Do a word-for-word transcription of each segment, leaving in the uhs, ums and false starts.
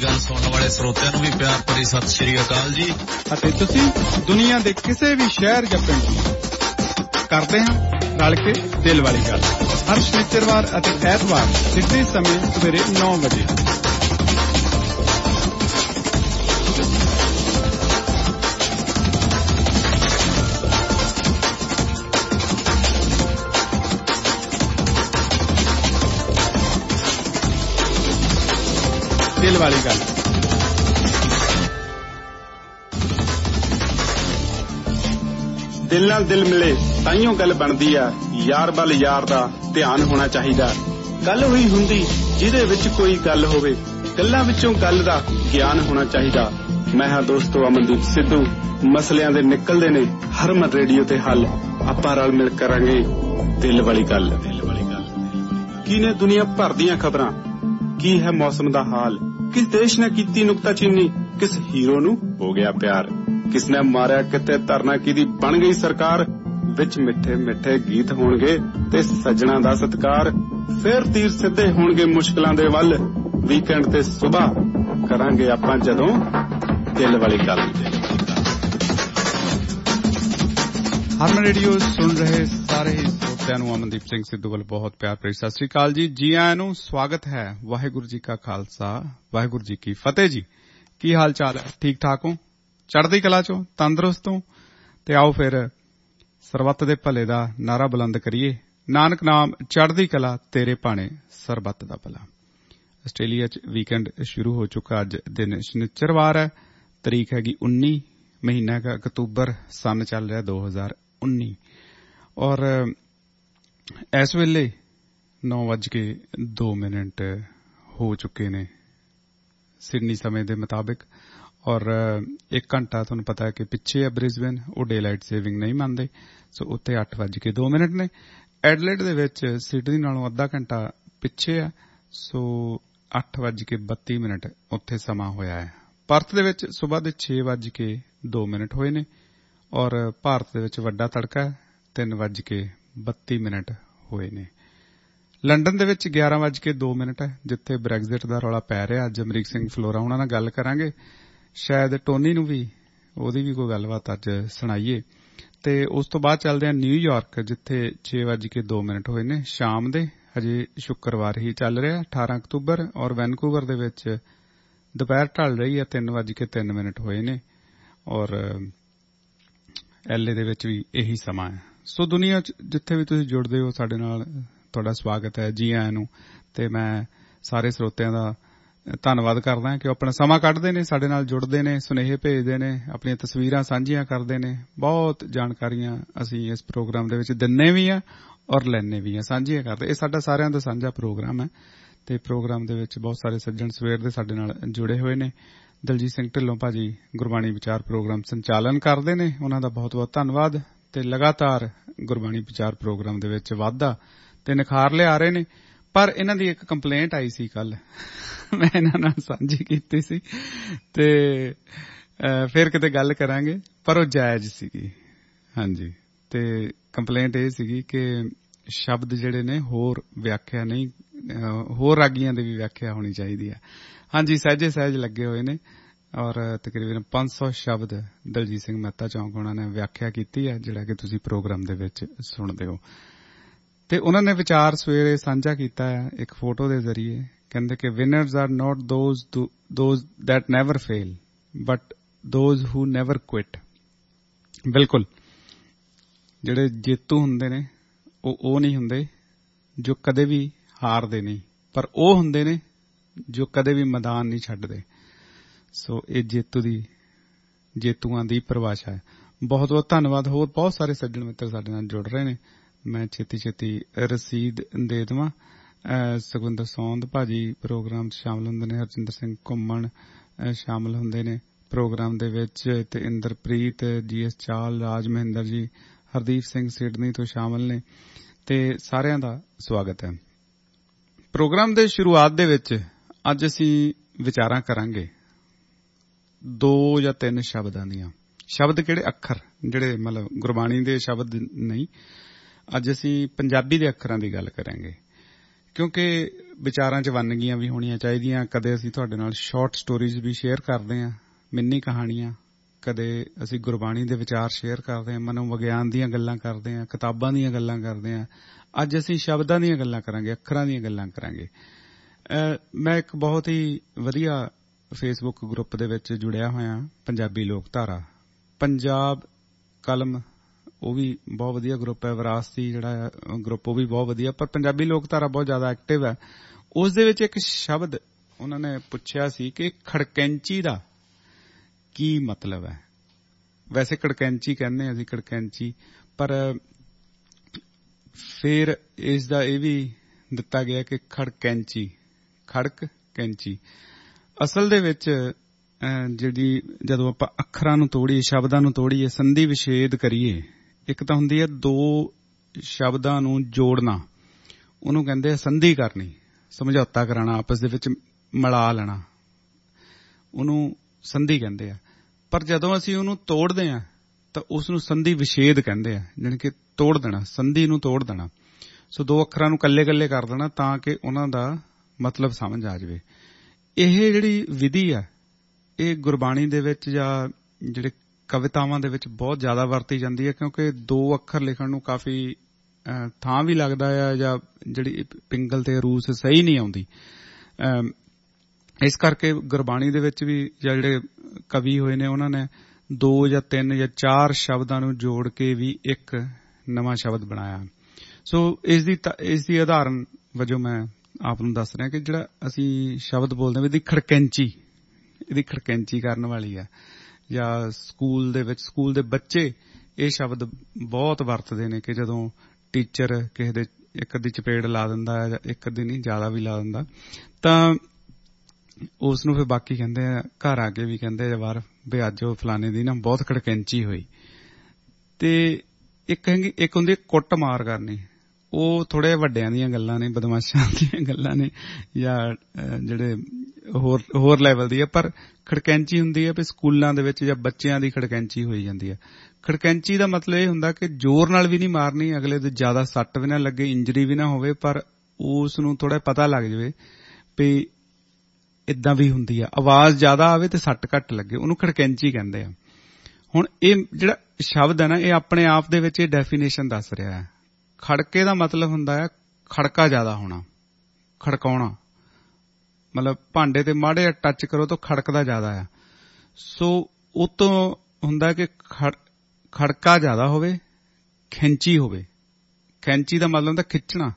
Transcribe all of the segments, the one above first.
ਗੱਲ ਸੁਣਨ ਵਾਲੇ ਸਰੋਤਿਆਂ ਨੂੰ ਵੀ ਪਿਆਰ ਭਰੀ ਸਤਿ ਸ਼੍ਰੀ ਅਕਾਲ ਜੀ। ਅਤੇ ਤੁਸੀਂ ਦੁਨੀਆ ਦੇ ਕਿਸੇ ਵੀ ਸ਼ਹਿਰ ਜਾਂ ਪਿੰਡ ਕਰਦੇ ਹਾਂ ਰਲ ਕੇ ਦਿਲ ਵਾਲੀ ਗੱਲ, ਹਰ ਸ਼ਨੀਚਰਵਾਰ ਅਤੇ ਐਤਵਾਰ ਸਿੱਧੇ ਸਮੇਂ ਸਵੇਰੇ ਨੌ ਵਜੇ। ਦਿਲ ਵਾਲੀ ਗੱਲ। ਦਿਲ ਨਾਲ ਦਿਲ ਮਿਲੇ ਤਾਈਓ ਗੱਲ ਬਣਦੀ ਆ, ਯਾਰ ਵੱਲ ਯਾਰ ਦਾ ਧਿਆਨ ਹੋਣਾ ਚਾਹੀਦਾ। ਗੱਲ ਹੋਈ ਹੁੰਦੀ ਜਿਹਦੇ ਵਿੱਚ ਕੋਈ ਗੱਲ ਹੋਵੇ, ਗੱਲਾਂ ਵਿੱਚੋਂ ਗੱਲ ਦਾ ਗਿਆਨ ਹੋਣਾ ਚਾਹੀਦਾ। ਮੈਂ ਹਾਂ ਦੋਸਤੋ ਅਮਨਦੀਪ ਸਿੱਧੂ। ਮਸਲਿਆਂ ਦੇ ਨਿਕਲਦੇ ਨੇ ਹਰਮਨ ਰੇਡੀਓ ਤੇ ਹੱਲ, ਆਪਾਂ ਰਲ ਮਿਲ ਕਰਾਂਗੇ ਦਿਲ ਵਾਲੀ ਗੱਲ। ਦਿਲ ਵਾਲੀ ਗੱਲ। ਕੀ ਨੇ ਦੁਨੀਆ ਭਰ ਦੀਆਂ ਖਬਰਾਂ, ਕੀ ਹੈ ਮੌਸਮ ਦਾ ਹਾਲ, ਕਿਸ ਦੇਸ਼ ਨੇ ਕੀਤੀ ਨੁਕਤਾਚੀਨੀ, ਕਿਸ ਹੀਰੋ ਨੂੰ ਹੋ ਗਿਆ ਪਿਆਰ, ਕਿਸ ਨੇ ਮਾਰਿਆ ਕਿਤੇ ਧਰਨਾ ਕਿਹਦੀ ਬਣ ਗਈ ਸਰਕਾਰ, ਵਿੱਚ ਮਿੱਠੇ ਮਿੱਠੇ ਗੀਤ ਹੋਣਗੇ ਤੇ ਸੱਜਣਾ ਦਾ ਸਤਿਕਾਰ। ਫੇਰ ਤੀਰ ਸਿੱਧੇ ਹੋਣਗੇ ਮੁਸ਼ਕਲਾਂ ਦੇ ਵੱਲ, ਵੀਕਐਂਡ ਤੇ ਸੁਬਾਹ ਕਰਾਂਗੇ ਆਪਾਂ ਜਦੋਂ ਦਿਲ ਵਾਲੀ ਗੱਲ। ਹਰਮਨ ਰੇਡੀਓ ਸੁਣ ਰਹੇ ਸਾਰੇ ਹੀ ਸਰੋਤਿਆਂ ਨੂੰ ਅਮਨਦੀਪ ਸਿੰਘ ਸਿੱਧੂ ਵੱਲ ਬਹੁਤ ਪਿਆਰ ਭਰੀ ਸਤਿ ਸ੍ਰੀ ਅਕਾਲ ਜੀ। ਜੀ ਆਇਆਂ ਨੂੰ ਸਵਾਗਤ ਹੈ। ਵਾਹਿਗੁਰੂ ਜੀ ਕਾ ਖਾਲਸਾ, ਵਾਹਿਗੁਰੂ ਜੀ ਕੀ ਫਤਿਹ ਜੀ। ਕੀ ਹਾਲ ਚਾਲ ਹੈ? ਠੀਕ ਠਾਕ ਹੋ? ਚੜ੍ਹਦੀ ਕਲਾ ਚੋਂ, ਤੰਦਰੁਸਤ ਹੋ? ਤੇ ਆਓ ਫਿਰ ਸਰਬੱਤ ਦੇ ਭਲੇ ਦਾ ਨਾਰਾ ਬੁਲੰਦ ਕਰੀਏ। ਨਾਨਕ ਨਾਮ ਚੜ੍ਹਦੀ ਕਲਾ ਤੇਰੇ ਭਾਣੇ ਸਰਬੱਤ ਦਾ ਭਲਾ। ਆਸਟ੍ਰੇਲੀਆ ਚ ਵੀਕਐਂਡ ਸ਼ੁਰੂ ਹੋ ਚੁੱਕਾ। ਅੱਜ ਦਿਨ ਸ਼ਨੀਚਰਵਾਰ ਹੈ, ਤਰੀਕ ਹੈਗੀ ਉੱਨੀ, ਮਹੀਨਾ ਹੈਗਾ ਅਕਤੂਬਰ, ਸੰਨ ਚੱਲ ਰਿਹਾ ਦੋ ਹਜ਼ਾਰ ਉੱਨੀ। ਔਰ ਇਸ ਵੇਲੇ ਨੌ ਵੱਜ ਕੇ ਦੋ ਮਿੰਟ ਹੋ ਚੁੱਕੇ ਨੇ ਸਿਡਨੀ ਸਮੇਂ ਦੇ ਮੁਤਾਬਿਕ। ਔਰ ਇੱਕ ਘੰਟਾ ਤੁਹਾਨੂੰ ਪਤਾ ਹੈ ਕਿ ਪਿੱਛੇ ਹੈ ਬ੍ਰਿਸਬੇਨ, ਉਹ ਡੇ ਲਾਈਟ ਸੇਵਿੰਗ ਨਹੀਂ ਮੰਨਦੇ, ਸੋ ਉੱਥੇ ਅੱਠ ਵੱਜ ਕੇ ਦੋ ਮਿੰਟ ਨੇ। ਐਡਲੇਡ ਦੇ ਵਿੱਚ ਸਿਡਨੀ ਨਾਲੋਂ ਅੱਧਾ ਘੰਟਾ ਪਿੱਛੇ ਹੈ, ਸੋ ਅੱਠ ਵੱਜ ਕੇ ਬੱਤੀ ਮਿੰਟ ਉੱਥੇ ਸਮਾਂ ਹੋਇਆ ਹੈ। ਪਰਥ ਦੇ ਵਿੱਚ ਸੁਬਾਹ ਦੇ ਛੇ ਵੱਜ ਕੇ ਦੋ ਮਿੰਟ ਹੋਏ ਨੇ। ਔਰ ਭਾਰਤ ਦੇ ਵਿੱਚ ਵੱਡਾ ਤੜਕਾ ਹੈ, ਤਿੰਨ ਵੱਜ ਕੇ ਬੱਤੀ ਮਿੰਟ ਹੋਏ ਨੇ। ਲੰਡਨ ਦੇ ਵਿੱਚ ਗਿਆਰਾਂ ਵੱਜ ਕੇ ਦੋ ਮਿੰਟ ਹੈ, ਜਿੱਥੇ ਬ੍ਰੈਗਜ਼ਿਟ ਦਾ ਰੌਲਾ ਪੈ ਰਿਹਾ। ਅੱਜ ਅਮਰੀਕ ਸਿੰਘ ਫਲੋਰਾ ਉਹਨਾਂ ਨਾਲ ਗੱਲ ਕਰਾਂਗੇ, ਸ਼ਾਇਦ ਟੋਨੀ ਨੂੰ ਵੀ ਉਹਦੀ ਵੀ ਕੋਈ ਗੱਲਬਾਤ ਅੱਜ ਸੁਣਾਈਏ। ਤੇ ਉਸ ਤੋਂ ਬਾਅਦ ਚੱਲਦੇ ਹਾਂ ਨਿਊਯਾਰਕ, ਜਿੱਥੇ ਛੇ ਵੱਜ ਕੇ ਦੋ ਮਿੰਟ ਹੋਏ ਨੇ ਸ਼ਾਮ ਦੇ। ਹਜੇ ਸ਼ੁੱਕਰਵਾਰ ਹੀ ਚੱਲ ਰਿਹਾ ਅਠਾਰਾਂ ਅਕਤੂਬਰ। ਔਰ ਵੈਨਕੂਵਰ ਦੇ ਵਿੱਚ ਦੁਪਹਿਰ ਢਲ ਰਹੀ ਹੈ, ਤਿੰਨ ਵੱਜ ਕੇ ਤਿੰਨ ਮਿੰਟ ਹੋਏ ਨੇ। ਔਰ ਐਲ ਏ ਦੇ ਵਿੱਚ ਵੀ ਇਹੀ ਸਮਾਂ ਹੈ। ਸੋ ਦੁਨੀਆ ਚ ਜਿੱਥੇ ਵੀ ਤੁਸੀਂ ਜੁੜਦੇ ਹੋ ਸਾਡੇ ਨਾਲ, ਤੁਹਾਡਾ ਸਵਾਗਤ ਹੈ, ਜੀ ਆਇਆਂ ਨੂੰ। ਤੇ ਮੈਂ ਸਾਰੇ ਸਰੋਤਿਆਂ ਦਾ ਧੰਨਵਾਦ ਕਰਦਾ ਕਿ ਉਹ ਆਪਣਾ ਸਮਾਂ ਕੱਢਦੇ ਨੇ, ਸਾਡੇ ਨਾਲ ਜੁੜਦੇ ਨੇ, ਸੁਨੇਹੇ ਭੇਜਦੇ ਨੇ, ਆਪਣੀਆਂ ਤਸਵੀਰਾਂ ਸਾਂਝੀਆਂ ਕਰਦੇ ਨੇ। ਬਹੁਤ ਜਾਣਕਾਰੀਆਂ ਅਸੀਂ ਇਸ ਪ੍ਰੋਗਰਾਮ ਦੇ ਵਿੱਚ ਦਿੰਨੇ ਵੀ ਹਾਂ ਔਰ ਲੈਣੇ ਵੀ ਹਾਂ, ਸਾਂਝੀਆਂ ਕਰਦੇ। ਇਹ ਸਾਡਾ ਸਾਰਿਆਂ ਦਾ ਸਾਂਝਾ ਪ੍ਰੋਗਰਾਮ ਹੈ। ਤੇ ਪ੍ਰੋਗਰਾਮ ਦੇ ਵਿੱਚ ਬਹੁਤ ਸਾਰੇ ਸੱਜਣ ਸਵੇਰ ਦੇ ਸਾਡੇ ਨਾਲ ਜੁੜੇ ਹੋਏ ਨੇ। ਦਲਜੀਤ ਸਿੰਘ ਢਿੱਲੋਂ ਭਾਜੀ ਗੁਰਬਾਣੀ ਵਿਚਾਰ ਪ੍ਰੋਗਰਾਮ ਸੰਚਾਲਨ ਕਰਦੇ ਨੇ, ਉਹਨਾਂ ਦਾ ਬਹੁਤ ਬਹੁਤ ਧੰਨਵਾਦ। ਤੇ ਲਗਾਤਾਰ ਗੁਰਬਾਣੀ ਵਿਚਾਰ ਪ੍ਰੋਗਰਾਮ ਦੇ ਵਿੱਚ ਵਾਧਾ ਤੇ ਨਿਖਾਰ ਲਿਆ ਰਹੇ ਨੇ। ਪਰ ਇਹਨਾਂ ਦੀ ਇੱਕ ਕੰਪਲੇਂਟ ਆਈ ਸੀ ਕੱਲ, ਮੈਂ ਇਹਨਾਂ ਨਾਲ ਸਾਂਝੀ ਕੀਤੀ ਸੀ, ਤੇ ਫਿਰ ਕਿਤੇ ਗੱਲ ਕਰਾਂਗੇ, ਪਰ ਉਹ ਜਾਇਜ਼ ਸੀਗੀ। ਹਾਂਜੀ, ਤੇ ਕੰਪਲੇਂਟ ਇਹ ਸੀਗੀ ਕਿ ਸ਼ਬਦ ਜਿਹੜੇ ਨੇ ਹੋਰ ਵਿਆਖਿਆ ਨਹੀਂ, ਹੋਰ ਰਾਗੀਆਂ ਦੀ ਵੀ ਵਿਆਖਿਆ ਹੋਣੀ ਚਾਹੀਦੀ ਹੈ। ਹਾਂਜੀ, ਸਹਿਜੇ ਸਹਿਜ ਲੱਗੇ ਹੋਏ ਨੇ। ਔਰ ਤਕਰੀਬਨ ਪੰਜ ਸੌ ਸ਼ਬਦ ਦਲਜੀਤ ਸਿੰਘ ਮਹਿਤਾ ਚੌਂਕ ਉਹਨਾਂ ਨੇ ਵਿਆਖਿਆ ਕੀਤੀ ਹੈ, ਜਿਹੜਾ ਕਿ ਤੁਸੀਂ ਪ੍ਰੋਗਰਾਮ ਦੇ ਵਿੱਚ ਸੁਣਦੇ ਹੋ। ਤੇ ਉਹਨਾਂ ਨੇ ਵਿਚਾਰ ਸਵੇਰੇ ਸਾਂਝਾ ਕੀਤਾ ਹੈ ਇੱਕ ਫੋਟੋ ਦੇ ਜ਼ਰੀਏ। ਕਹਿੰਦੇ ਕਿ winners are not those those that never fail, but those who never quit. ਬਿਲਕੁਲ, ਜਿਹੜੇ ਜੇਤੂ ਹੁੰਦੇ ਨੇ ਉਹ ਉਹ ਨਹੀਂ ਹੁੰਦੇ ਜੋ ਕਦੇ ਵੀ ਹਾਰਦੇ ਨਹੀਂ, ਪਰ ਉਹ ਹੁੰਦੇ ਨੇ ਜੋ ਕਦੇ ਵੀ ਮੈਦਾਨ ਨਹੀਂ ਛੱਡਦੇ। ਸੋ ਇਹ ਜੇਤੂ ਦੀ ਜੇਤੂਆਂ ਦੀ ਪਰਿਭਾਸ਼ਾ ਹੈ। ਬਹੁਤ ਬਹੁਤ ਧੰਨਵਾਦ। ਹੋਰ ਬਹੁਤ ਸਾਰੇ ਸੱਜਣ ਮਿੱਤਰ ਸਾਡੇ ਨਾਲ ਜੁੜ ਰਹੇ ਨੇ। ਮੈਂ ਛੇਤੀ ਛੇਤੀ ਰਸੀਦ ਦੇ ਦੇਵਾਂ। ਸੁਖਵਿੰਦਰ ਸੌਂਦ ਭਾਜੀ ਪ੍ਰੋਗਰਾਮ 'ਚ ਸ਼ਾਮਲ ਹੁੰਦੇ ਨੇ, ਹਰਜਿੰਦਰ ਸਿੰਘ ਘੁੰਮਣ ਸ਼ਾਮਲ ਹੁੰਦੇ ਨੇ ਪ੍ਰੋਗਰਾਮ ਦੇ ਵਿੱਚ, ਤੇ ਇੰਦਰਪ੍ਰੀਤ ਜੀ ਐਸ ਚਾਲ, ਰਾਜ ਮਹਿੰਦਰ ਜੀ, ਹਰਦੀਪ ਸਿੰਘ ਸਿਡਨੀ ਤੋਂ ਸ਼ਾਮਲ ਨੇ। ਤੇ ਸਾਰਿਆਂ ਦਾ ਸਵਾਗਤ ਹੈ। ਪ੍ਰੋਗਰਾਮ ਦੇ ਸ਼ੁਰੂਆਤ ਦੇ ਵਿੱਚ ਅੱਜ ਅਸੀਂ ਵਿਚਾਰਾਂ ਕਰਾਂਗੇ ਦੋ ਜਾਂ ਤਿੰਨ ਸ਼ਬਦਾਂ ਦੀਆਂ। ਸ਼ਬਦ ਕਿਹੜੇ? ਅੱਖਰ, ਜਿਹੜੇ ਮਤਲਬ ਗੁਰਬਾਣੀ ਦੇ ਸ਼ਬਦ ਨਹੀਂ। ਅੱਜ ਅਸੀਂ ਪੰਜਾਬੀ ਦੇ ਅੱਖਰਾਂ ਦੀ ਗੱਲ ਕਰਾਂਗੇ ਕਿਉਂਕਿ ਵਿਚਾਰਾਂ 'ਚ ਵੰਨਗੀਆਂ ਵੀ ਹੋਣੀਆਂ ਚਾਹੀਦੀਆਂ। ਕਦੇ ਅਸੀਂ ਤੁਹਾਡੇ ਨਾਲ ਸ਼ਾਰਟ ਸਟੋਰੀਜ਼ ਵੀ ਸ਼ੇਅਰ ਕਰਦੇ ਹਾਂ, ਮਿੰਨੀ ਕਹਾਣੀਆਂ, ਕਦੇ ਅਸੀਂ ਗੁਰਬਾਣੀ ਦੇ ਵਿਚਾਰ ਸ਼ੇਅਰ ਕਰਦੇ ਹਾਂ, ਮਨੋਵਿਗਿਆਨ ਦੀਆਂ ਗੱਲਾਂ ਕਰਦੇ ਹਾਂ, ਕਿਤਾਬਾਂ ਦੀਆਂ ਗੱਲਾਂ ਕਰਦੇ ਹਾਂ। ਅੱਜ ਅਸੀਂ ਸ਼ਬਦਾਂ ਦੀਆਂ ਗੱਲਾਂ ਕਰਾਂਗੇ, ਅੱਖਰਾਂ ਦੀਆਂ ਗੱਲਾਂ ਕਰਾਂਗੇ। ਮੈਂ ਇੱਕ ਬਹੁਤ ਹੀ ਵਧੀਆ ਫੇਸਬੁੱਕ ਗਰੁੱਪ ਦੇ ਵਿੱਚ ਜੁੜਿਆ ਹੋਇਆ, ਪੰਜਾਬੀ ਲੋਕ ਧਾਰਾ, ਪੰਜਾਬ ਕਲਮ, ਉਹ ਵੀ ਬਹੁਤ ਵਧੀਆ ਗਰੁੱਪ ਹੈ। ਵਿਰਾਸਤੀ ਜਿਹੜਾ ਗਰੁੱਪ ਉਹ ਵੀ ਬਹੁਤ ਵਧੀਆ, ਪਰ ਪੰਜਾਬੀ ਲੋਕ ਧਾਰਾ ਬਹੁਤ ਜ਼ਿਆਦਾ ਐਕਟਿਵ ਹੈ। ਉਸ ਦੇ ਵਿੱਚ ਇੱਕ ਸ਼ਬਦ ਉਹਨਾਂ ਨੇ ਪੁੱਛਿਆ ਸੀ ਕਿ ਖੜਕੈਂਚੀ ਦਾ ਕੀ ਮਤਲਬ ਹੈ। ਵੈਸੇ ਕੜਕੈਂਚੀ ਕਹਿੰਦੇ ਹਾਂ ਅਸੀਂ, ਕੜਕੈਂਚੀ, ਪਰ ਫਿਰ ਇਸ ਦਾ ਇਹ ਵੀ ਦਿੱਤਾ ਗਿਆ ਕਿ ਖੜਕੈਂਚੀ, ਖੜਕ ਕੈਂਚੀ। ਅਸਲ ਦੇ ਵਿੱਚ ਜਿਹੜੀ ਜਦੋਂ ਆਪਾਂ ਅੱਖਰਾਂ ਨੂੰ ਤੋੜੀਏ, ਸ਼ਬਦਾਂ ਨੂੰ ਤੋੜੀਏ, ਸੰਧੀ ਵਿਛੇਦ ਕਰੀਏ, ਇੱਕ ਤਾਂ ਹੁੰਦੀ ਹੈ ਦੋ ਸ਼ਬਦਾਂ ਨੂੰ ਜੋੜਨਾ, ਉਹਨੂੰ ਕਹਿੰਦੇ ਆ ਸੰਧੀ ਕਰਨੀ, ਸਮਝੌਤਾ ਕਰਾਉਣਾ, ਆਪਸ ਦੇ ਵਿੱਚ ਮਿਲਾ ਲੈਣਾ, ਉਹਨੂੰ ਸੰਧੀ ਕਹਿੰਦੇ ਆ। ਪਰ ਜਦੋਂ ਅਸੀਂ ਉਹਨੂੰ ਤੋੜਦੇ ਹਾਂ ਤਾਂ ਉਸ ਨੂੰ ਸੰਧੀ ਵਿਛੇਦ ਕਹਿੰਦੇ ਆ, ਜਾਣੀ ਕਿ ਤੋੜ ਦੇਣਾ, ਸੰਧੀ ਨੂੰ ਤੋੜ ਦੇਣਾ। ਸੋ ਦੋ ਅੱਖਰਾਂ ਨੂੰ ਕੱਲੇ ਕੱਲੇ ਕਰ ਦੇਣਾ ਤਾਂ ਕਿ ਉਹਨਾਂ ਦਾ ਮਤਲਬ ਸਮਝ ਆ ਜਾਵੇ। ਇਹ ਜਿਹੜੀ ਵਿਧੀ ਆ, ਇਹ ਗੁਰਬਾਣੀ ਦੇ ਵਿੱਚ ਜਾਂ ਜਿਹੜੇ ਕਵਿਤਾਵਾਂ ਦੇ ਵਿੱਚ ਬਹੁਤ ਜ਼ਿਆਦਾ ਵਰਤੀ ਜਾਂਦੀ ਹੈ, ਕਿਉਂਕਿ ਦੋ ਅੱਖਰ ਲਿਖਣ ਨੂੰ ਕਾਫੀ ਥਾਂ ਵੀ ਲੱਗਦਾ ਆ, ਜਾਂ ਜਿਹੜੀ ਪਿੰਗਲ ਤੇ ਰੂਸ ਸਹੀ ਨਹੀਂ ਆਉਂਦੀ। ਇਸ ਕਰਕੇ ਗੁਰਬਾਣੀ ਦੇ ਵਿੱਚ ਵੀ ਜਾਂ ਜਿਹੜੇ ਕਵੀ ਹੋਏ ਨੇ, ਉਹਨਾਂ ਨੇ ਦੋ ਜਾਂ ਤਿੰਨ ਜਾਂ ਚਾਰ ਸ਼ਬਦਾਂ ਨੂੰ ਜੋੜ ਕੇ ਵੀ ਇੱਕ ਨਵਾਂ ਸ਼ਬਦ ਬਣਾਇਆ। ਸੋ ਇਸ ਦੀ ਇਸ ਦੀ ਉਦਾਹਰਨ ਵਜੋਂ ਮੈਂ ਆਪ ਨੂੰ ਦੱਸ ਰਿਹਾ ਕਿ ਜਿਹੜਾ ਅਸੀਂ ਸ਼ਬਦ ਬੋਲਦੇ ਹਾਂ, ਇਹਦੀ ਖੜਕੈਂਚੀ, ਇਹਦੀ ਖੜਕੈਂਚੀ ਕਰਨ ਵਾਲੀ ਆ। ਜਾਂ ਸਕੂਲ ਦੇ ਵਿੱਚ, ਸਕੂਲ ਦੇ ਬੱਚੇ ਇਹ ਸ਼ਬਦ ਬਹੁਤ ਵਰਤਦੇ ਨੇ ਕਿ ਜਦੋਂ ਟੀਚਰ ਕਿਸੇ ਦੇ ਇੱਕ ਅੱਧੀ ਚਪੇੜ ਲਾ ਦਿੰਦਾ ਹੈ, ਜਾਂ ਇੱਕ ਅੱਧੀ ਨਹੀਂ ਜ਼ਿਆਦਾ ਵੀ ਲਾ ਦਿੰਦਾ, ਤਾਂ ਉਸ ਨੂੰ ਫਿਰ ਬਾਕੀ ਕਹਿੰਦੇ ਆ, ਘਰ ਆ ਕੇ ਵੀ ਕਹਿੰਦੇ ਆ ਬਾਹਰ, ਵੀ ਅੱਜ ਉਹ ਫਲਾਣੇ ਦੀ ਨਾ ਬਹੁਤ ਖੜਕੈਂਚੀ ਹੋਈ। ਤੇ ਇੱਕ ਹੈਗੀ, ਇੱਕ ਹੁੰਦੀ ਕੁੱਟ ਮਾਰ ਕਰਨੀ, ਉਹ ਥੋੜੇ ਵੱਡਿਆਂ ਦੀਆਂ ਗੱਲਾਂ ਨੇ, ਬਦਮਾਸ਼ਾਂ ਦੀਆਂ ਗੱਲਾਂ ਨੇ, ਜਾਂ ਜਿਹੜੇ ਹੋਰ ਹੋਰ ਲੈਵਲ ਦੀ ਹੈ। ਪਰ ਖੜਕੈਂਚੀ ਹੁੰਦੀ ਹੈ ਵੀ ਸਕੂਲਾਂ ਦੇ ਵਿੱਚ ਜਾਂ ਬੱਚਿਆਂ ਦੀ ਖੜਕੈਂਚੀ ਹੋਈ ਜਾਂਦੀ ਹੈ। ਖੜਕੈਂਚੀ ਦਾ ਮਤਲਬ ਇਹ ਹੁੰਦਾ ਕਿ ਜ਼ੋਰ ਨਾਲ ਵੀ ਨਹੀਂ ਮਾਰਨੀ, ਅਗਲੇ ਦੇ ਜ਼ਿਆਦਾ ਸੱਟ ਵੀ ਨਾ ਲੱਗੇ, ਇੰਜਰੀ ਵੀ ਨਾ ਹੋਵੇ, ਪਰ ਉਸ ਨੂੰ ਥੋੜਾ ਪਤਾ ਲੱਗ ਜਾਵੇ ਵੀ ਇਦਾਂ ਵੀ ਹੁੰਦੀ ਆ, ਆਵਾਜ਼ ਜ਼ਿਆਦਾ ਆਵੇ ਤੇ ਸੱਟ ਘੱਟ ਲੱਗੇ, ਉਹਨੂੰ ਖੜਕੈਂਚੀ ਕਹਿੰਦੇ ਆ। ਹੁਣ ਇਹ ਜਿਹੜਾ ਸ਼ਬਦ ਹੈ ਨਾ, ਇਹ ਆਪਣੇ ਆਪ ਦੇ ਵਿੱਚ ਇਹ ਡੈਫੀਨੇਸ਼ਨ ਦੱਸ ਰਿਹਾ ਹੈ। ਖੜਕੇ ਦਾ ਮਤਲਬ ਹੁੰਦਾ ਹੈ ਖੜਕਾ ਜ਼ਿਆਦਾ ਹੋਣਾ, ਖੜਕਾਉਣਾ, ਮਤਲਬ ਭਾਂਡੇ ਤੇ ਮਾੜੇ ਜਿਹਾ ਟੱਚ ਕਰੋ ਤਾਂ ਖੜਕਦਾ ਜ਼ਿਆਦਾ ਆ। ਸੋ ਉਹ ਤੋਂ ਹੁੰਦਾ ਕਿ ਖੜਕਾ ਜ਼ਿਆਦਾ ਹੋਵੇ, ਖੈਂਚੀ ਹੋਵੇ। ਖੈਂਚੀ ਦਾ ਮਤਲਬ ਹੁੰਦਾ ਖਿੱਚਣਾ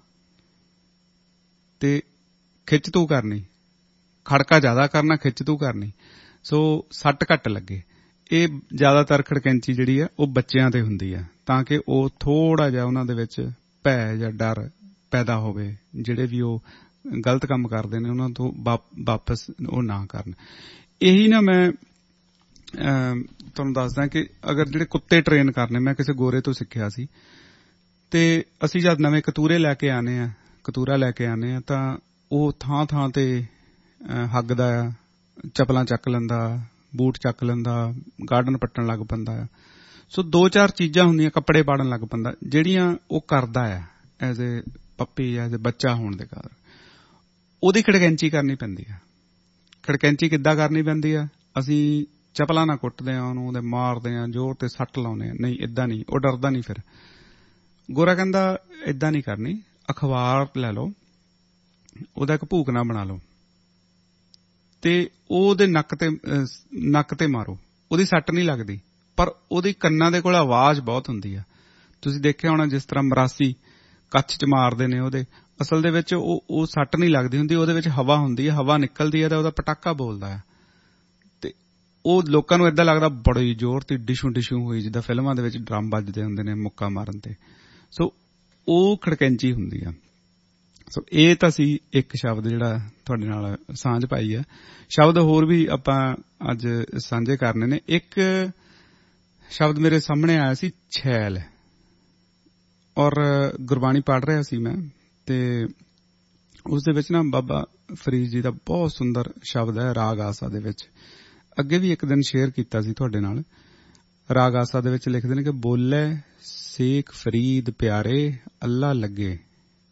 ਤੇ ਖਿੱਚ ਤੂ ਕਰਨੀ, ਖੜਕਾ ਜ਼ਿਆਦਾ ਕਰਨਾ, ਖਿੱਚ ਤੂ ਕਰਨੀ। ਸੋ ਸੱਟ ਘੱਟ ਲੱਗੇ। ਇਹ ਜ਼ਿਆਦਾਤਰ ਖੜਕੈਂਚੀ ਜਿਹੜੀ ਆ ਉਹ ਬੱਚਿਆਂ ਤੇ ਹੁੰਦੀ ਆ, ਤਾਂ ਕਿ ਉਹ ਥੋੜਾ ਜਿਹਾ ਉਹਨਾਂ ਦੇ ਵਿੱਚ ਭੈ ਜਾਂ ਡਰ ਪੈਦਾ ਹੋਵੇ, ਜਿਹੜੇ ਵੀ ਉਹ ਗਲਤ ਕੰਮ ਕਰਦੇ ਨੇ ਉਹਨਾਂ ਤੋਂ ਵਾਪਸ ਉਹ ਨਾ ਕਰਨ। ਇਹੀ ਨਾ ਮੈਂ ਤੁਹਾਨੂੰ ਦੱਸਦਾ ਕਿ ਅਗਰ ਜਿਹੜੇ ਕੁੱਤੇ ਟ੍ਰੇਨ ਕਰਨੇ, ਮੈਂ ਕਿਸੇ ਗੋਰੇ ਤੋਂ ਸਿੱਖਿਆ ਸੀ, ਤੇ ਅਸੀਂ ਜਦ ਨਵੇਂ ਕਤੂਰੇ ਲੈ ਕੇ ਆਉਂਦੇ ਹਾਂ, ਕਤੂਰਾ ਲੈ ਕੇ ਆਉਂਦੇ ਹਾਂ, ਤਾਂ ਉਹ ਥਾਂ ਥਾਂ ਤੇ ਹੱਗਦਾ ਆ, ਚੱਪਲਾਂ ਚੱਕ ਲੈਂਦਾ, ਬੂਟ ਚੱਕ ਲੈਂਦਾ, ਗਾਰਡਨ ਪੱਟਣ ਲੱਗ ਪੈਂਦਾ ਆ। ਸੋ ਦੋ ਚਾਰ ਚੀਜ਼ਾਂ ਹੁੰਦੀਆਂ, ਕੱਪੜੇ ਪਾੜਨ ਲੱਗ ਪੈਂਦਾ, ਜਿਹੜੀਆਂ ਉਹ ਕਰਦਾ ਆ as a Pappi, as a ਬੱਚਾ ਹੋਣ ਦੇ ਕਾਰਨ। ਉਹਦੀ ਖੜਕੈਂਚੀ ਕਰਨੀ ਪੈਂਦੀ ਆ। ਖੜਕੈਂਚੀ ਕਿੱਦਾਂ ਕਰਨੀ ਪੈਂਦੀ ਆ? ਅਸੀਂ ਚੱਪਲਾਂ ਨਾਲ ਕੁੱਟਦੇ ਹਾਂ ਉਹਨੂੰ, ਉਹਦੇ ਮਾਰਦੇ ਹਾਂ, ਜ਼ੋਰ ਤੇ ਸੱਟ ਲਾਉਂਦੇ ਹਾਂ। ਨਹੀਂ, ਏਦਾਂ ਨਹੀਂ, ਉਹ ਡਰਦਾ ਨਹੀਂ। ਫਿਰ ਗੋਰਾ ਕਹਿੰਦਾ ਏਦਾਂ ਨਹੀਂ ਕਰਨੀ, ਅਖਬਾਰ ਲੈ ਲਓ, ਉਹਦਾ ਇੱਕ ਭੂਕਣਾ ਬਣਾ ਲਓ ਤੇ ਉਹਦੇ ਨੱਕ ਤੇ ਨੱਕ ਤੇ ਮਾਰੋ, ਉਹਦੀ ਸੱਟ ਨਹੀਂ ਲੱਗਦੀ, ਪਰ ਉਹਦੀ ਕੰਨਾਂ ਦੇ ਕੋਲ ਆਵਾਜ਼ ਬਹੁਤ ਹੁੰਦੀ ਆ। ਤੁਸੀਂ ਦੇਖਿਆ ਹੋਣਾ ਜਿਸ ਤਰ੍ਹਾਂ ਮਰਾਸੀ ਕੱਛ ਚ ਮਾਰਦੇ ਨੇ ਉਹਦੇ, ਅਸਲ ਦੇ ਵਿੱਚ ਉਹ ਉਹ ਸੱਟ ਨਹੀਂ ਲੱਗਦੀ ਹੁੰਦੀ, ਉਹਦੇ ਵਿੱਚ ਹਵਾ ਹੁੰਦੀ ਹੈ, ਹਵਾ ਨਿਕਲਦੀ ਹੈ ਤਾਂ ਉਹਦਾ ਪਟਾਕਾ ਬੋਲਦਾ ਹੈ, ਤੇ ਉਹ ਲੋਕਾਂ ਨੂੰ ਏਦਾਂ ਲੱਗਦਾ ਬੜੀ ਜ਼ੋਰ ਤੇ ਡਿਸ਼ੂ ਡਿਸ਼ੂ ਹੋਈ, ਜਿੱਦਾਂ ਫਿਲਮਾਂ ਦੇ ਵਿੱਚ ਡਰਮ ਵੱਜਦੇ ਹੁੰਦੇ ਨੇ ਮੁੱਕਾ ਮਾਰਨ ਤੇ। ਸੋ ਉਹ ਖੜਕੈਂਚੀ ਹੁੰਦੀ ਆ। ਸੋ ਇਹ ਤਾਂ ਸੀ ਇੱਕ ਸ਼ਬਦ ਜਿਹੜਾ ਤੁਹਾਡੇ ਨਾਲ ਸਾਂਝ ਪਾਈ ਹੈ। ਸ਼ਬਦ ਹੋਰ ਵੀ ਆਪਾਂ ਅੱਜ ਸਾਂਝੇ ਕਰਨੇ ਨੇ। ਇੱਕ ਸ਼ਬਦ ਮੇਰੇ ਸਾਹਮਣੇ ਆਇਆ ਸੀ, ਛੈਲ, ਔਰ ਗੁਰਬਾਣੀ ਪੜ੍ਹ ਰਿਹਾ ਸੀ ਮੈਂ, ਤੇ ਉਸ ਦੇ ਵਿੱਚ ਨਾ ਬਾਬਾ ਫਰੀਦ ਜੀ ਦਾ ਬਹੁਤ ਸੁੰਦਰ ਸ਼ਬਦ ਹੈ ਰਾਗ ਆਸਾ ਦੇ ਵਿੱਚ। ਅੱਗੇ ਵੀ ਇੱਕ ਦਿਨ ਸ਼ੇਅਰ ਕੀਤਾ ਸੀ ਤੁਹਾਡੇ ਨਾਲ। ਰਾਗ ਆਸਾ ਦੇ ਵਿੱਚ ਲਿਖਦੇ ਨੇ ਕਿ ਬੋਲੇ ਸੇਖ ਫਰੀਦ ਪਿਆਰੇ, ਅੱਲਾ ਲੱਗੇ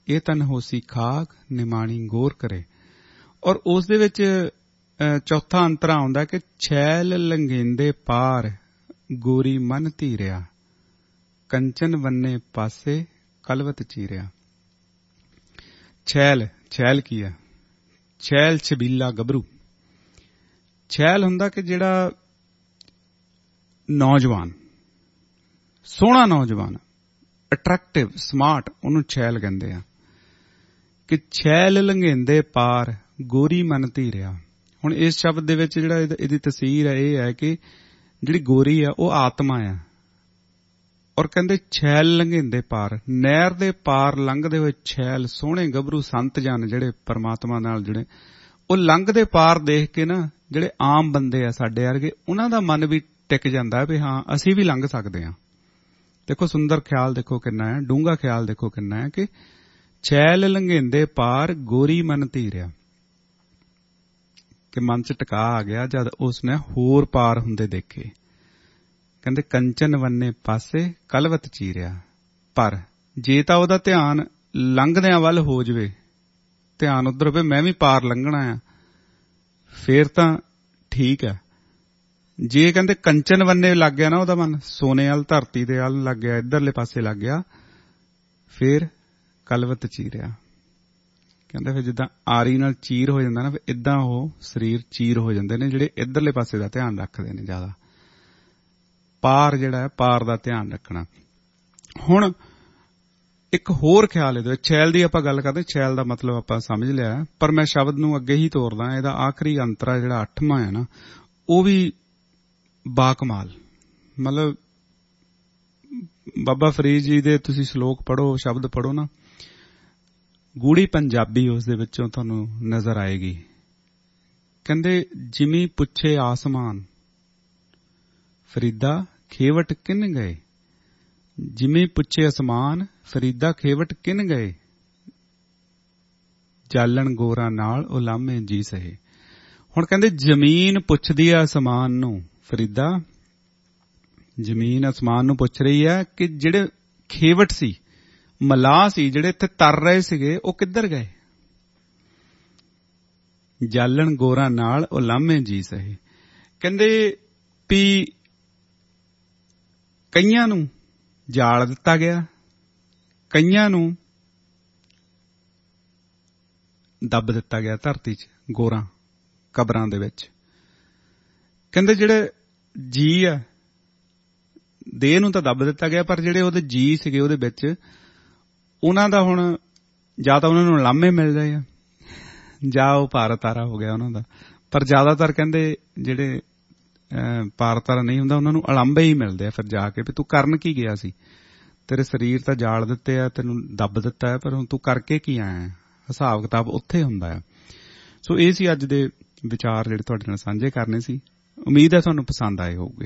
ਇਹ ਤਨ ਹੋਸੀ ਖਾਕ ਨਿਮਾਣੀ ਗੋਰ ਕਰੇ। ਔਰ ਉਸ ਦੇ ਵਿੱਚ ਚੌਥਾ ਅੰਤਰਾ ਆਉਂਦਾ ਕਿ ਛੈਲ ਲੰਘੇਂਦੇ ਪਾਰ ਗੋਰੀ ਮਨ ਧੀਰਿਆ, ਕੰਚਨ ਵੰਨੇ ਪਾਸੇ ਕਲਵਤ ਚੀਰਿਆ। ਛੈਲ, ਛੈਲ ਕੀ ਹੈ? ਛੈਲ ਛਬੀਲਾ ਗੱਭਰੂ। ਛੈਲ ਹੁੰਦਾ ਕਿ ਜਿਹੜਾ ਨੌਜਵਾਨ, ਸੋਹਣਾ ਨੌਜਵਾਨ, ਅਟਰੈਕਟਿਵ, ਸਮਾਰਟ, ਉਹਨੂੰ ਛੈਲ ਕਹਿੰਦੇ ਆ। ਕਿ ਛੈਲ ਲੰਘੇਂਦੇ ਪਾਰ ਗੋਰੀ ਮਨ ਧੀਰਿਆ। ਹੁਣ ਇਸ ਸ਼ਬਦ ਦੇ ਵਿੱਚ ਜਿਹੜਾ ਇਹਦੀ ਤਸਵੀਰ ਹੈ ਇਹ ਹੈ ਕਿ ਜਿਹੜੀ ਗੋਰੀ ਆ ਉਹ ਆਤਮਾ ਆ। ਔਰ ਕਹਿੰਦੇ ਛੈਲ ਲੰਘੇਂਦੇ ਪਾਰ, ਨਹਿਰ ਦੇ ਪਾਰ ਲੰਘਦੇ ਹੋਏ ਛੈਲ ਸੋਹਣੇ ਗੱਭਰੂ ਸੰਤ ਜਨ ਜਿਹੜੇ ਪਰਮਾਤਮਾ ਨਾਲ ਜੁੜੇ, ਉਹ ਲੰਘਦੇ ਪਾਰ ਦੇਖ ਕੇ ਨਾ ਜਿਹੜੇ ਆਮ ਬੰਦੇ ਆ ਸਾਡੇ ਵਰਗੇ, ਉਹਨਾਂ ਦਾ ਮਨ ਵੀ ਟਿਕ ਜਾਂਦਾ ਵੀ ਹਾਂ ਅਸੀਂ ਵੀ ਲੰਘ ਸਕਦੇ ਹਾਂ। ਦੇਖੋ ਸੁੰਦਰ ਖਿਆਲ ਦੇਖੋ ਕਿੰਨਾ ਹੈ, ਡੂੰਘਾ ਖਿਆਲ ਦੇਖੋ ਕਿੰਨਾ ਹੈ ਕਿ ਛੈਲ ਲੰਘੇਂਦੇ ਪਾਰ ਗੋਰੀ ਮਨ ਧੀਰਿਆ, ਕਿ ਮਨ ਚ ਟਿਕਾ ਆ ਗਿਆ ਜਦ ਉਸਨੇ ਹੋਰ ਪਾਰ ਹੁੰਦੇ ਦੇਖੇ। ਕਹਿੰਦੇ ਕੰਚਨ ਵੰਨੇ ਪਾਸੇ ਕਲਵਤ ਚੀਰਿਆ। ਪਰ ਜੇ ਤਾਂ ਉਹਦਾ ਧਿਆਨ ਲੰਘਦਿਆਂ ਵੱਲ ਹੋ ਜਾਵੇ, ਧਿਆਨ ਉੱਧਰ ਹੋਵੇ ਮੈਂ ਵੀ ਪਾਰ ਲੰਘਣਾ ਆ, ਫੇਰ ਤਾਂ ਠੀਕ ਹੈ। ਜੇ ਕਹਿੰਦੇ ਕੰਚਨ ਵੰਨੇ ਲੱਗ ਗਿਆ ਨਾ ਉਹਦਾ ਮਨ, ਸੋਨੇ ਵੱਲ, ਧਰਤੀ ਦੇ ਵੱਲ ਲੱਗ ਗਿਆ, ਇੱਧਰਲੇ ਪਾਸੇ ਲੱਗ ਗਿਆ, ਫੇਰ ਕਲਵਤ ਚੀਰਿਆ। ਕਹਿੰਦੇ ਫਿਰ ਜਿੱਦਾਂ ਆਰੀ ਨਾਲ ਚੀਰ ਹੋ ਜਾਂਦਾ ਨਾ, ਫਿਰ ਏਦਾਂ ਉਹ ਸਰੀਰ ਚੀਰ ਹੋ ਜਾਂਦੇ ਨੇ ਜਿਹੜੇ ਇੱਧਰਲੇ ਪਾਸੇ ਦਾ ਧਿਆਨ ਰੱਖਦੇ ਨੇ ਜ਼ਿਆਦਾ। ਪਾਰ ਜਿਹੜਾ ਹੈ, ਪਾਰ ਦਾ ਧਿਆਨ ਰੱਖਣਾ। ਹੁਣ ਇੱਕ ਹੋਰ ਖਿਆਲ ਇਹਦੇ ਵਿੱਚ, ਛੈਲ ਦੀ ਆਪਾਂ ਗੱਲ ਕਰਦੇ, ਛੈਲ ਦਾ ਮਤਲਬ ਆਪਾਂ ਸਮਝ ਲਿਆ, ਪਰ ਮੈਂ ਸ਼ਬਦ ਨੂੰ ਅੱਗੇ ਹੀ ਤੋਰਦਾ। ਇਹਦਾ ਆਖਰੀ ਅੰਤਰਾ ਜਿਹੜਾ ਅੱਠਵਾਂ ਹੈ ਨਾ, ਉਹ ਵੀ ਬਾਕਮਾਲ। ਮਤਲਬ ਬਾਬਾ ਫਰੀਦ ਜੀ ਦੇ ਤੁਸੀਂ ਸ਼ਲੋਕ ਪੜ੍ਹੋ, ਸ਼ਬਦ ਪੜ੍ਹੋ ਨਾ, ਗੂੜੀ ਪੰਜਾਬੀ ਉਸ ਦੇ ਵਿੱਚੋਂ ਤੁਹਾਨੂੰ ਨਜ਼ਰ ਆਏਗੀ। ਕਹਿੰਦੇ ਜਿਮੀ ਪੁੱਛੇ ਆਸਮਾਨ ਫਰੀਦਾ ਖੇਵਟ ਕਿਨ ਗਏ, ਜਿਮੀ ਪੁੱਛੇ ਅਸਮਾਨ ਫਰੀਦਾ ਖੇਵਟ ਕਿਨ ਗਏ, ਜਾਲਣ ਗੋਰਾ ਨਾਲ ਉਲਾਮੇ ਜੀ ਸਹੇ। ਹੁਣ ਕਹਿੰਦੇ ਜ਼ਮੀਨ ਪੁੱਛਦੀ ਆ ਅਸਮਾਨ ਨੂੰ, ਫਰੀਦਾ ਜ਼ਮੀਨ ਅਸਮਾਨ ਨੂੰ ਪੁੱਛ ਰਹੀ ਹੈ ਕਿ ਜਿਹੜੇ ਖੇਵਟ ਸੀ, ਮਲਾਹ ਸੀ, ਜਿਹੜੇ ਇੱਥੇ ਤਰ ਰਹੇ ਸੀਗੇ, ਉਹ ਕਿੱਧਰ ਗਏ। ਜਾਲਣ ਗੋਰਾ ਨਾਲ ਉਲਾਮੇ ਜੀ ਸਹੇ। ਕਹਿੰਦੇ ਵੀ ਕਈਆਂ ਨੂੰ ਜਾਲ ਦਿੱਤਾ ਗਿਆ, ਕਈਆਂ ਨੂੰ ਦੱਬ ਦਿੱਤਾ ਗਿਆ ਧਰਤੀ 'ਚ, ਗੋਰਾਂ ਕਬਰਾਂ ਦੇ ਵਿੱਚ। ਕਹਿੰਦੇ ਜਿਹੜੇ ਜੀ ਆ, ਦੇਹ ਨੂੰ ਤਾਂ ਦੱਬ ਦਿੱਤਾ ਗਿਆ, ਪਰ ਜਿਹੜੇ ਉਹਦੇ ਜੀ ਸੀਗੇ ਉਹਦੇ ਵਿੱਚ, ਉਹਨਾਂ ਦਾ ਹੁਣ ਜਾਂ ਤਾਂ ਉਹਨਾਂ ਨੂੰ ਲਾਮੇ ਮਿਲ ਰਹੇ ਆ, ਜਾਂ ਉਹ ਪਾਰ ਤਾਰਾ ਹੋ ਗਿਆ ਉਹਨਾਂ ਦਾ। ਪਰ ਜ਼ਿਆਦਾਤਰ ਕਹਿੰਦੇ ਜਿਹੜੇ ਪਾਰ ਤਾਰਾ ਨਹੀਂ ਹੁੰਦਾ, ਉਹਨਾਂ ਨੂੰ ਅਲਾਂਬੇ ਹੀ ਮਿਲਦੇ ਆ ਫਿਰ ਜਾ ਕੇ, ਵੀ ਤੂੰ ਕਰਨ ਕੀ ਗਿਆ ਸੀ, ਤੇਰੇ ਸਰੀਰ ਤਾਂ ਜਾਲ ਦਿੱਤੇ ਆ, ਤੈਨੂੰ ਦੱਬ ਦਿੱਤਾ ਹੈ, ਪਰ ਹੁਣ ਤੂੰ ਕਰਕੇ ਕੀ ਆਇਆ। ਹਿਸਾਬ ਕਿਤਾਬ ਉੱਥੇ ਹੁੰਦਾ ਆ। ਸੋ ਇਹ ਸੀ ਅੱਜ ਦੇ ਵਿਚਾਰ ਜਿਹੜੇ ਤੁਹਾਡੇ ਨਾਲ ਸਾਂਝੇ ਕਰਨੇ ਸੀ। ਉਮੀਦ ਹੈ ਤੁਹਾਨੂੰ ਪਸੰਦ ਆਏ ਹੋਊਗੇ।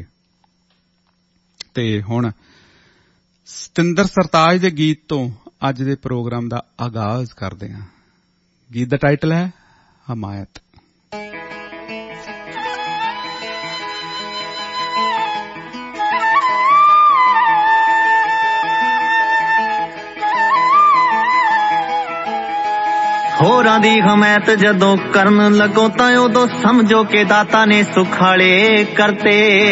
ਤੇ ਹੁਣ ਸਤਿੰਦਰ ਸਰਤਾਜ ਦੇ ਗੀਤ ਤੋਂ ਅੱਜ ਦੇ ਪ੍ਰੋਗਰਾਮ ਦਾ ਆਗਾਜ਼ ਕਰਦੇ ਹਾਂ। ਗੀਤ ਦਾ ਟਾਈਟਲ ਹੈ ਹਮਾਇਤ। ਹੋਰਾਂ ਦੀ ਹਮਾਇਤ ਜਦੋਂ ਕਰਨ ਲੱਗੋ ਤਾਂ ਉਦੋਂ ਸਮਝੋ ਕਿ ਦਾਤਾ ਨੇ ਸੁਖਾਲੇ ਕਰਤੇ।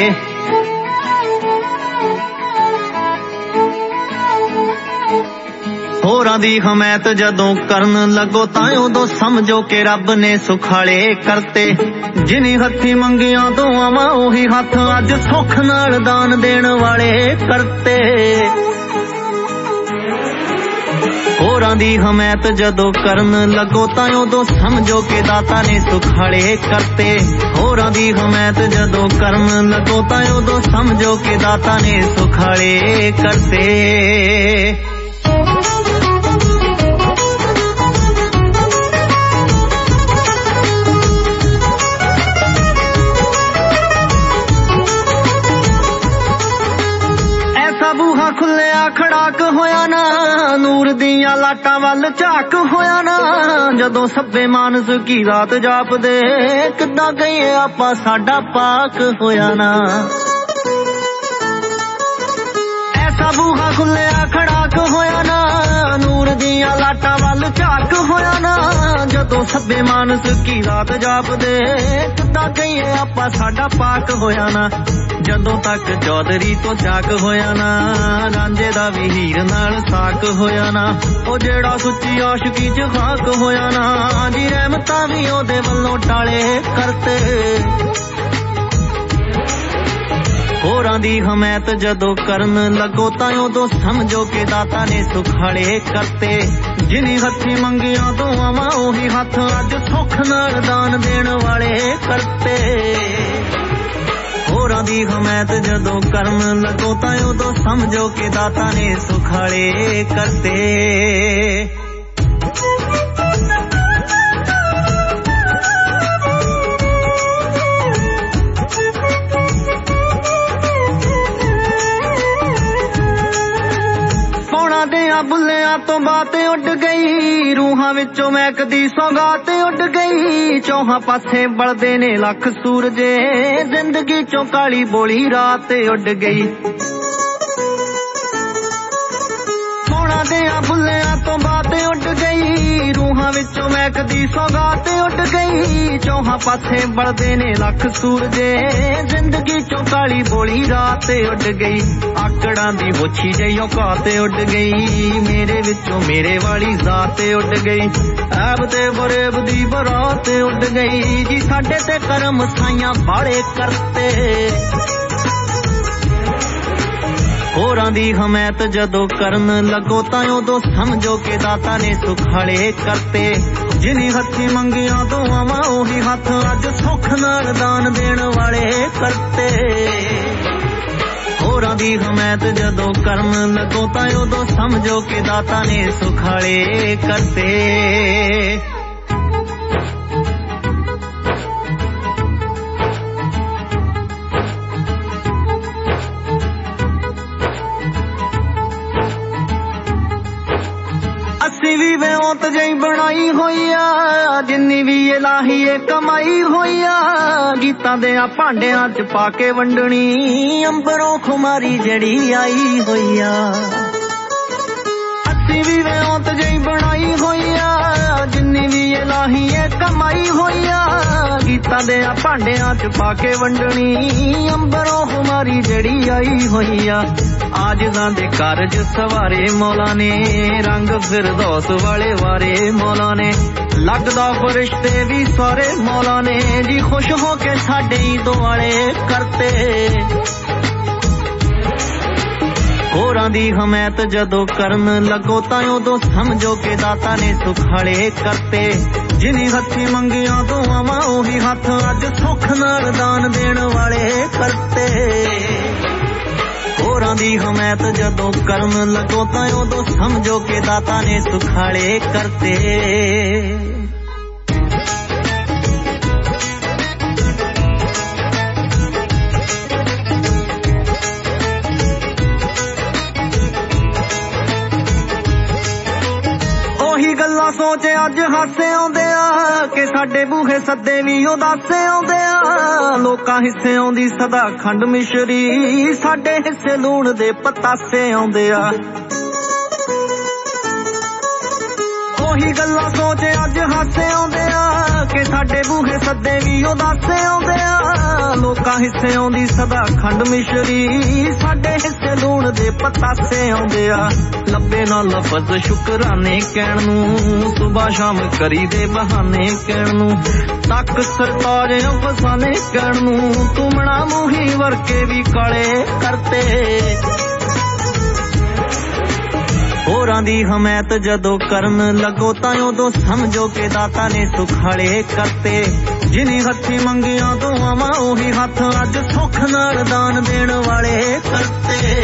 ਹੋਰਾਂ ਦੀ ਹਮਾਇਤ ਜਦੋਂ ਕਰਨ ਲੱਗੋ ਤਾਂ ਉਦੋਂ ਸਮਝੋ ਕਿ ਰੱਬ ਨੇ ਸੁਖਾਲੇ ਕਰਤੇ। ਜਿਨੀ ਹੱਥੀ ਮੰਗੀਆਂ ਦੁਆਵਾਂ ਉਹੀ ਹੱਥ ਅੱਜ ਸੁੱਖ ਨਾਲ ਦਾਨ ਦੇਣ ਵਾਲੇ ਕਰਤੇ। ਹੋਰਾਂ ਦੀ ਹਮਾਇਤ ਜਦੋਂ ਕਰਨ ਲੱਗੋ ਤਾਂ ਉਦੋਂ ਸਮਝੋ ਕਿ ਦਾਤਾ ਨੇ ਸੁਖਾਲੇ ਕਰਤੇ। ਹੋਰਾਂ ਦੀ ਹਮਾਇਤ ਜਦੋਂ ਕਰਨ ਲੱਗੋ ਤਾਂ ਉਦੋਂ ਸਮਝੋ ਕਿ ਦਾਤਾ ਨੇ ਸੁਖਾਲੇ ਕਰਤੇ। ਬੂਹਾ ਖੁੱਲਿਆ ਖੜਾਕ ਹੋਇਆ ਨਾ, ਨੂਰ ਦੀਆਂ ਲਾਟਾਂ ਵੱਲ ਝਾਕ ਹੋਇਆ ਨਾ। ਜਦੋਂ ਸੱਬੇ ਮਾਨਸ ਕੀ ਰਾਤ ਜਾਪਦੇ, ਕਿੱਦਾਂ ਕਹੀਏ ਆਪਾਂ ਸਾਡਾ ਪਾਕ ਹੋਇਆ ਨਾ। ਐਸਾ ਬੂਹਾ ਖੁੱਲਿਆ ਖੜਾਕ ਹੋਇਆ ਨਾ, ਨੂਰ ਨੂਰ ਦੀਆਂ ਲਾਟਾਂ ਵੱਲ ਝਾਕ ਹੋਇਆ ਨਾ ਜਦੋਂ ਸੱਬੇ ਮਾਨਸ ਕੀ ਰਾਤ ਜਾਪਦੇ ਕਿੱਦਾਂ ਕਹੀਏ ਆਪਾਂ ਸਾਡਾ ਪਾਕ ਹੋਇਆ ਨਾ ਜਦੋਂ ਤੱਕ ਚੌਧਰੀ ਤੋਂ ਚਾਕ ਹੋਇਆ ਨਾ ਰਾਂਝੇ ਦਾ ਵੀ ਹੀਰ ਨਾਲ ਸਾਕ ਹੋਇਆ ਨਾ ਉਹ ਜਿਹੜਾ ਸੁੱਚੀ ਆਸ਼ਕੀ ਚ ਖਾਕ ਹੋਇਆ ਨਾ ਜੀ ਰਹਿਮਤਾਂ ਵੀ ਉਹਦੇ ਵੱਲੋਂ ਟਾਲੇ ਕਰਤੇ ਹੋਰਾਂ ਦੀ ਹਮਾਇਤ ਜਦੋਂ ਕਰਨ ਲੱਗੋ ਤਾਂ ਉਦੋਂ ਸਮਝੋ ਕਿ ਦਾਤਾ ਨੇ ਸੁਖਾਲੇ ਕਰਤੇ ਜਿਨੀ ਹੱਥੀ ਮੰਗੀਆਂ ਦੁਆਵਾਂ ਉਹੀ ਹੱਥ ਅੱਜ ਸੁੱਖ ਨਾਲ ਦਾਨ ਦੇਣ ਵਾਲੇ ਕਰਤੇ ਹੋਰਾਂ ਦੀ ਹਮਾਇਤ ਜਦੋਂ ਕਰਨ ਲੱਗੋ ਤਾਂ ਉਦੋਂ ਸਮਝੋ ਕਿ ਦਾਤਾ ਨੇ ਸੁਖਾਲੇ ਕਰਤੇ ਬੁੱਲਿਆਂ ਤੋਂ ਬਾਤ ਉੱਡ ਗਈ ਰੂਹਾਂ ਵਿੱਚੋਂ ਮਹਿਕਦੀ ਸੌਗਾਤ ਉੱਡ ਗਈ ਚੌਹਾਂ ਪਾਸੇ ਬਲਦੇ ਨੇ ਲੱਖ ਸੂਰਜੇ ਜ਼ਿੰਦਗੀ ਚੋਂ ਕਾਲੀ ਬੋਲੀ ਰਾਤ ਉੱਡ ਗਈ ਸੋਹਣਾ ਦਿਆਂ ਬੁੱਲਿਆਂ ਤੋਂ ਬਾਤ ਉੱਡ ਗਈ ਰੂਹਾਂ ਵਿੱਚੋਂ ਮਹਿਕਦੀ ਸੌਗਾਤ ਉੱਡ ਗਈ ਚੌਹਾਂ ਪਾਸੇ ਬਲਦੇ ਨੇ ਲੱਖ ਸੂਰਜੇ ਜ਼ਿੰਦਗੀ ਚੋਂ ਕਾਲੀ ਬੋਲੀ ਰਾਤ ਉੱਡ ਗਈ ਆਕੜਾਂ ਦੀ ਮੁੱਛੀ ਜਿਹੀ ਔਕਾਤ ਉੱਡ ਗਈ ਮੇਰੇ ਵਿੱਚੋਂ ਮੇਰੇ ਵਾਲੀ ਜ਼ਾਤ ਉੱਡ ਗਈ ਐਬ ਤੇ ਬਰੇਬ ਦੀ ਬਰਾਤ ਉੱਡ ਗਈ ਜੀ ਸਾਡੇ ਤੇ ਕਰਮ ਸਾਈਆਂ ਬਾਲੇ ਕਰਤੇ ਹੋਰਾਂ ਦੀ ਹਮਾਇਤ ਜਦੋਂ ਕਰਨ ਲੱਗੋ ਤਾਂ ਉਦੋਂ ਸਮਝੋ ਕਿ ਦਾਤਾ ਨੇ ਸੁਖਾਲੇ ਕਰਤੇ ਜਿਨੀ ਹੱਥੀ ਮੰਗੀਆਂ ਦੁਆਵਾਂ ਉਹੀ ਹੱਥ ਅੱਜ ਸੁੱਖ ਨਾਲ ਦਾਨ ਦੇਣ ਵਾਲੇ ਕਰਤੇ ਹੋਰਾਂ ਦੀ ਹਮਾਇਤ ਜਦੋਂ ਕਰਨ ਲੱਗੋ ਤਾਂ ਉਦੋਂ ਸਮਝੋ ਕਿ ਦਾਤਾ ਨੇ ਸੁਖਾਲੇ ਕਰਤੇ ਅਸੀਂ ਵੀ ਵਿਉਂਤ ਜਿਹੀ ਬਣਾਈ ਹੋਈ ਆ ਜਿੰਨੀ ਵੀ ਇਲਾਹੀ ਏ ਕਮਾਈ ਹੋਈ ਆ ਗੀਤਾਂ ਦੇ ਆ ਭਾਂਡਿਆਂ ਚ ਪਾ ਕੇ ਵੰਡਣੀ ਅੰਬਰੋਂ ਖੁਮਾਰੀ ਜਿਹੜੀ ਆਈ ਹੋਈ ਆ ਅਸੀਂ ਵੀ ਵਿਉਂਤ ਜਿਹੀ ਬਣਾਈ ਹੋਈ ਆ ਜਿੰਨੀ ਵੀ ਇਲਾਹੀ ਏ ਕਮਾਈ ਹੋਈ ਆ ਗੀਤਾਂ ਦੇ ਆ ਭਾਂਡਿਆਂ ਚ ਪਾ ਕੇ ਵੰਡਣੀ ਅੰਬਰੋਂ ਖੁਮਾਰੀ ਜਿਹੜੀ ਆਈ ਹੋਈ ਆ ਆਜਜ਼ਾਂ ਦੇ ਕਾਰਜ ਸਵਾਰੇ ਮੌਲਾ ਨੇ ਰੰਗ ਫਿਰਦੌਸ ਵਾਲੇ ਵਾਰੇ ਮੌਲਾ ਨੇ ਲੱਗਦਾ ਫਰਿਸ਼ਤੇ ਵੀ ਸਾਰੇ ਮੌਲਾ ਨੇ ਜੀ ਖੁਸ਼ ਹੋ ਕੇ ਸਾਡੇ ਹੀ ਦੁਆਲੇ ਕਰਤੇ ਹੋਰਾਂ ਦੀ ਹਮਾਇਤ ਜਦੋਂ ਕਰਨ ਲੱਗੋ ਤਾਂ ਉਦੋਂ ਸਮਝੋ ਕਿ ਦਾਤਾ ਨੇ ਸੁਖਾਲੇ ਕਰਤੇ ਜਿਨੀ ਹੱਥੀ ਮੰਗੀਆਂ ਦੁਆਵਾਂ ਉਹੀ ਹੱਥ ਅੱਜ ਸੁੱਖ ਨਾਲ ਦਾਨ ਦੇਣ ਵਾਲੇ ਕਰਤੇ ਹੋਰਾਂ ਦੀ ਹਮਾਇਤ ਜਦੋਂ ਕਰਨ ਲੱਗੋ ਤਾਂ ਉਦੋਂ ਸਮਝੋ ਕਿ ਦਾਤਾ ਨੇ ਸੁਖਾਲੇ ਕਰਤੇ ਉਹੀ ਗੱਲਾਂ ਸੋਚ ਅੱਜ ਹਾਸੇ ਆਉਂਦੇ ਆ ਕਿ ਸਾਡੇ ਬੂਹੇ ਸੱਦੇ ਵੀ ਉਦਾਸੇ ਆਉਂਦੇ ਆ ਲੋਕਾਂ ਹਿੱਸੇ ਆਉਂਦੀ ਸਦਾ ਖੰਡ ਮਿਸ਼ਰੀ ਸਾਡੇ ਹਿੱਸੇ ਲੂਣ ਦੇ ਪਤਾਸੇ ਆਉਂਦੇ ਆ ਉਹੀ ਗੱਲਾਂ ਸੋਚ ਅੱਜ ਹਾਸੇ ਆਉਂਦੇ ਆ ਕਿ ਸਾਡੇ ਬੂਹੇ ਸੱਦੇ ਵੀ ਉਦਾਸੇ ਆਉਂਦੇ ਆ ਲੋਕਾਂ ਹਿੱਸੇ ਆਉਂਦੀ ਸਦਾ ਖੰਡ ਮਿਸ਼ਰੀ ਸਾਡੇ ਹਿੱਸੇ ਲੂਣ ਦੇ ਪਤਾਸੇ ਆਉਂਦੇ ਆ ਲੱਭੇ ਨਾ ਲਫ਼ਜ਼ ਸ਼ੁਕਰਾਨੇ ਕਹਿਣ ਨੂੰ ਸੁਬਾ ਸ਼ਾਮ ਕਰੀ ਦੇ ਬਹਾਨੇ ਕਹਿਣ ਨੂੰ ਤੱਕ ਸਰਤਾਜ ਅਫਸਾਨੇ ਕਹਿਣ ਨੂੰ ਤੁਮਣਾ ਮੂੰਹੀ ਵਰਕੇ ਵੀ ਕਾਲੇ ਕਰਤੇ ਹੋਰਾਂ ਦੀ ਹਮਾਇਤ ਜਦੋਂ ਕਰਨ ਲੱਗੋ ਤਾਂ ਉਦੋਂ ਸਮਝੋ ਕਿ ਦਾਤਾ ਨੇ ਸੁਖਾਲੇ ਕਰਤੇ ਜਿਨੀ ਹੱਥੀ ਮੰਗੀਆਂ ਦੁਆਵਾਂ ਉਹੀ ਹੱਥ ਅੱਜ ਸੁੱਖ ਨਾਲ ਦਾਨ ਦੇਣ ਵਾਲੇ ਕਰਤੇ